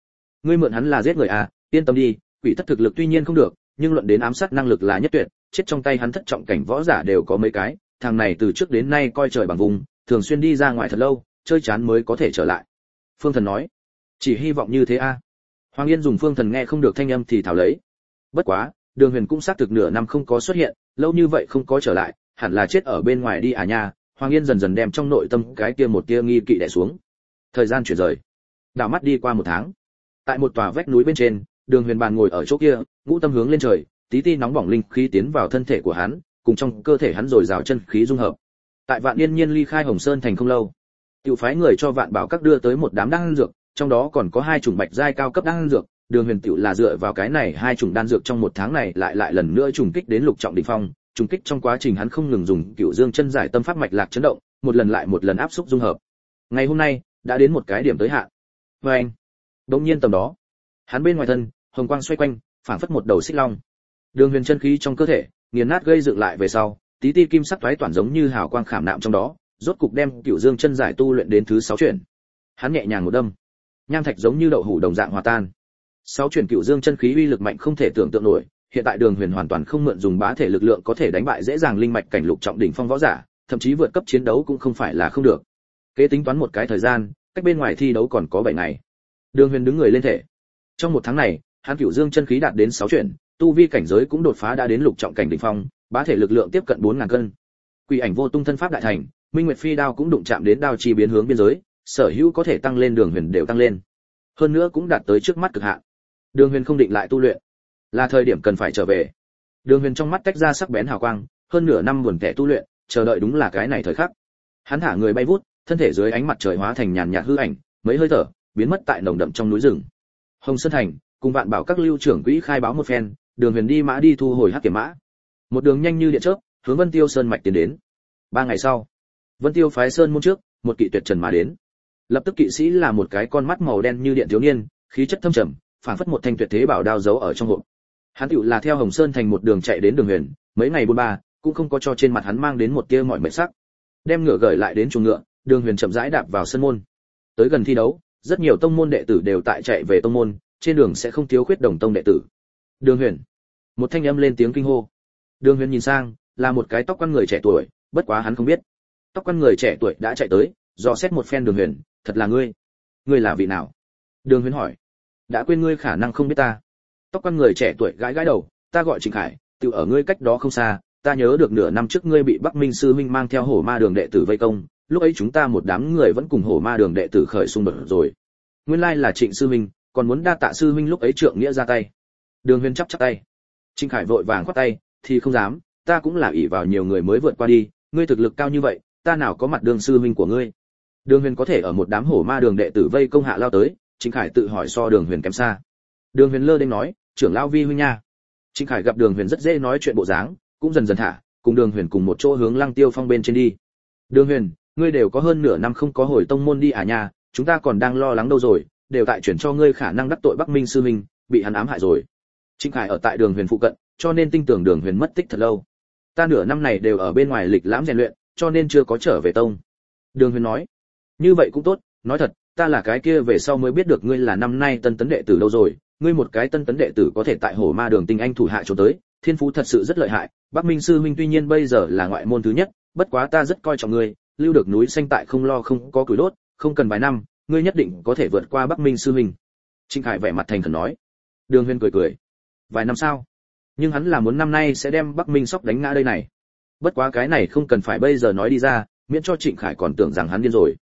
Ngươi mượn hắn là giết người à? Yên tâm đi, quỷ thất thực lực tuy nhiên không được, nhưng luận đến ám sát năng lực là nhất tuyệt, chết trong tay hắn thất trọng cảnh võ giả đều có mấy cái, thằng này từ trước đến nay coi trời bằng vùng, thường xuyên đi ra ngoài thật lâu, chơi chán mới có thể trở lại. Phương Thần nói, chỉ hy vọng như thế a. À. Hoàng Yên dùng Phương Thần nghe không được thanh âm thì thảo lấy. Bất quá, Đường Huyền cũng xác thực nửa năm không có xuất hiện, lâu như vậy không có trở lại, hẳn là chết ở bên ngoài đi à nha. Hoàng Yên dần dần đem trong nội tâm cái kia một tia nghi kỵ đè xuống. Thời gian chuyển rời, đảo mắt đi qua một tháng. Tại một tòa vách núi bên trên, Đường Huyền bàn ngồi ở chỗ kia, ngũ tâm hướng lên trời, tí ti nóng bỏng linh khí tiến vào thân thể của hắn, cùng trong cơ thể hắn rồi rào chân khí dung hợp. Tại Vạn Yên Nhiên ly khai Hồng Sơn thành không lâu, tiểu phái người cho Vạn Bảo các đưa tới một đám đan dược, trong đó còn có hai chủng bạch giai cao cấp đan dược, Đường Huyền tiểu là dựa vào cái này hai chủng đan dược trong một tháng này lại lại lần nữa trùng kích đến lục trọng đỉnh phong, trùng kích trong quá trình hắn không ngừng dùng Cửu Dương chân giải tâm pháp mạch lạc chấn động, một lần lại một lần áp xúc dung hợp. Ngày hôm nay đã đến một cái điểm tới hạn. Và anh, đột nhiên tầm đó, hắn bên ngoài thân, hồng quang xoay quanh, phảng phất một đầu xích long. Đường Huyền chân khí trong cơ thể nghiền nát gây dựng lại về sau, tí ti kim sắc toái toàn giống như hào quang khảm nạm trong đó, rốt cục đem Cửu Dương chân giải tu luyện đến thứ sáu chuyển. Hắn nhẹ nhàng một đâm, nham thạch giống như đậu hũ đồng dạng hòa tan. Sáu chuyển Cửu Dương chân khí uy lực mạnh không thể tưởng tượng nổi, hiện tại Đường Huyền hoàn toàn không mượn dùng bá thể lực lượng có thể đánh bại dễ dàng linh mạch cảnh lục trọng đỉnh phong võ giả, thậm chí vượt cấp chiến đấu cũng không phải là không được. Kế tính toán một cái thời gian, cách bên ngoài thi đấu còn có bảy ngày. Đường Huyền đứng người lên thể. Trong một tháng này, hắn Cửu Dương chân khí đạt đến sáu chuyển, tu vi cảnh giới cũng đột phá đã đến lục trọng cảnh đỉnh phong, bá thể lực lượng tiếp cận bốn ngàn cân. Quỷ ảnh vô tung thân pháp đại thành, Minh Nguyệt Phi đao cũng đụng chạm đến đao chi biến hướng biên giới, sở hữu có thể tăng lên Đường Huyền đều tăng lên. Hơn nữa cũng đạt tới trước mắt cực hạn. Đường Huyền không định lại tu luyện, là thời điểm cần phải trở về. Đường Huyền trong mắt tách ra sắc bén hào quang, hơn nửa năm buồn tẻ tu luyện, chờ đợi đúng là cái này thời khắc. Hắn thả người bay vút, thân thể dưới ánh mặt trời hóa thành nhàn nhạt hư ảnh, mấy hơi thở, biến mất tại nồng đậm trong núi rừng. Hồng Sơn thành, cùng Vạn Bảo các lưu trưởng quỹ khai báo một phen, Đường Huyền đi mã đi thu hồi hắc kiểm mã. Một đường nhanh như điện chớp, hướng Vân Tiêu Sơn mạch tiến đến. Ba ngày sau, Vân Tiêu phái sơn môn trước, một kỵ tuyệt trần mà đến. Lập tức kỵ sĩ là một cái con mắt màu đen như điện thiếu niên, khí chất thâm trầm, phảng phất một thanh tuyệt thế bảo đao giấu ở trong hộp. Hắn tựu là theo Hồng Sơn thành một đường chạy đến Đường Huyền, mấy ngày buôn ba, cũng không có cho trên mặt hắn mang đến một tia mỏi mệt sắc. Đem ngựa gởi lại đến chuồng ngựa, Đường Huyền chậm rãi đạp vào sân môn. Tới gần thi đấu, rất nhiều tông môn đệ tử đều tại chạy về tông môn, trên đường sẽ không thiếu khuyết đồng tông đệ tử. Đường Huyền, một thanh âm lên tiếng kinh hô. Đường Huyền nhìn sang, là một cái tóc quăn người trẻ tuổi, bất quá hắn không biết, tóc quăn người trẻ tuổi đã chạy tới, dò xét một phen Đường Huyền, thật là ngươi? Ngươi là vị nào? Đường Huyền hỏi. Đã quên ngươi khả năng không biết ta. Tóc quăn người trẻ tuổi gãi gãi đầu, ta gọi Trịnh Khải, tự ở ngươi cách đó không xa, ta nhớ được nửa năm trước ngươi bị Bắc Minh sư huynh mang theo Hổ Ma Đường đệ tử vây công, lúc ấy chúng ta một đám người vẫn cùng Hổ Ma Đường đệ tử khởi xung đột rồi. Nguyên lai là Trịnh sư huynh, còn muốn đa tạ sư huynh lúc ấy trượng nghĩa ra tay. Đường Huyền chắp chắp tay. Trịnh Khải vội vàng khoát tay, thì không dám, ta cũng là ỷ vào nhiều người mới vượt qua đi, ngươi thực lực cao như vậy, ta nào có mặt đường sư huynh của ngươi. Đường Huyền có thể ở một đám Hổ Ma Đường đệ tử vây công hạ lao tới, Trịnh Khải tự hỏi so Đường Huyền kém xa. Đường Huyền lơ đễnh nói, trưởng lão vi huynh nha. Trịnh Khải gặp Đường Huyền rất dễ nói chuyện bộ dáng, cũng dần dần thả, cùng Đường Huyền cùng một chỗ hướng Lăng Tiêu Phong bên trên đi. Đường Huyền, ngươi đều có hơn nửa năm không có hồi tông môn đi à nha, chúng ta còn đang lo lắng đâu rồi, đều tại chuyển cho ngươi khả năng đắc tội Bắc Minh sư huynh, bị hắn ám hại rồi. Trịnh Khải ở tại Đường Huyền phụ cận, cho nên tin tưởng Đường Huyền mất tích thật lâu. Ta nửa năm này đều ở bên ngoài lịch lãm rèn luyện, cho nên chưa có trở về tông. Đường Huyền nói, như vậy cũng tốt, nói thật, ta là cái kia về sau mới biết được ngươi là năm nay tân tấn đệ tử đâu rồi, ngươi một cái tân tấn đệ tử có thể tại Hổ Ma Đường tinh anh thủ hạ trốn tới, thiên phú thật sự rất lợi hại. Bắc Minh sư huynh tuy nhiên bây giờ là ngoại môn thứ nhất, bất quá ta rất coi trọng ngươi, lưu được núi xanh tại không lo không có củi đốt, không cần vài năm, ngươi nhất định có thể vượt qua Bắc Minh sư huynh. Trịnh Khải vẻ mặt thành khẩn nói. Đường Huyền cười cười. Vài năm sao? Nhưng hắn là muốn năm nay sẽ đem Bắc Minh sóc đánh ngã đây này. Bất quá cái này không cần phải bây giờ nói đi ra, miễn cho Trịnh Khải còn tưởng rằng hắn điên rồi.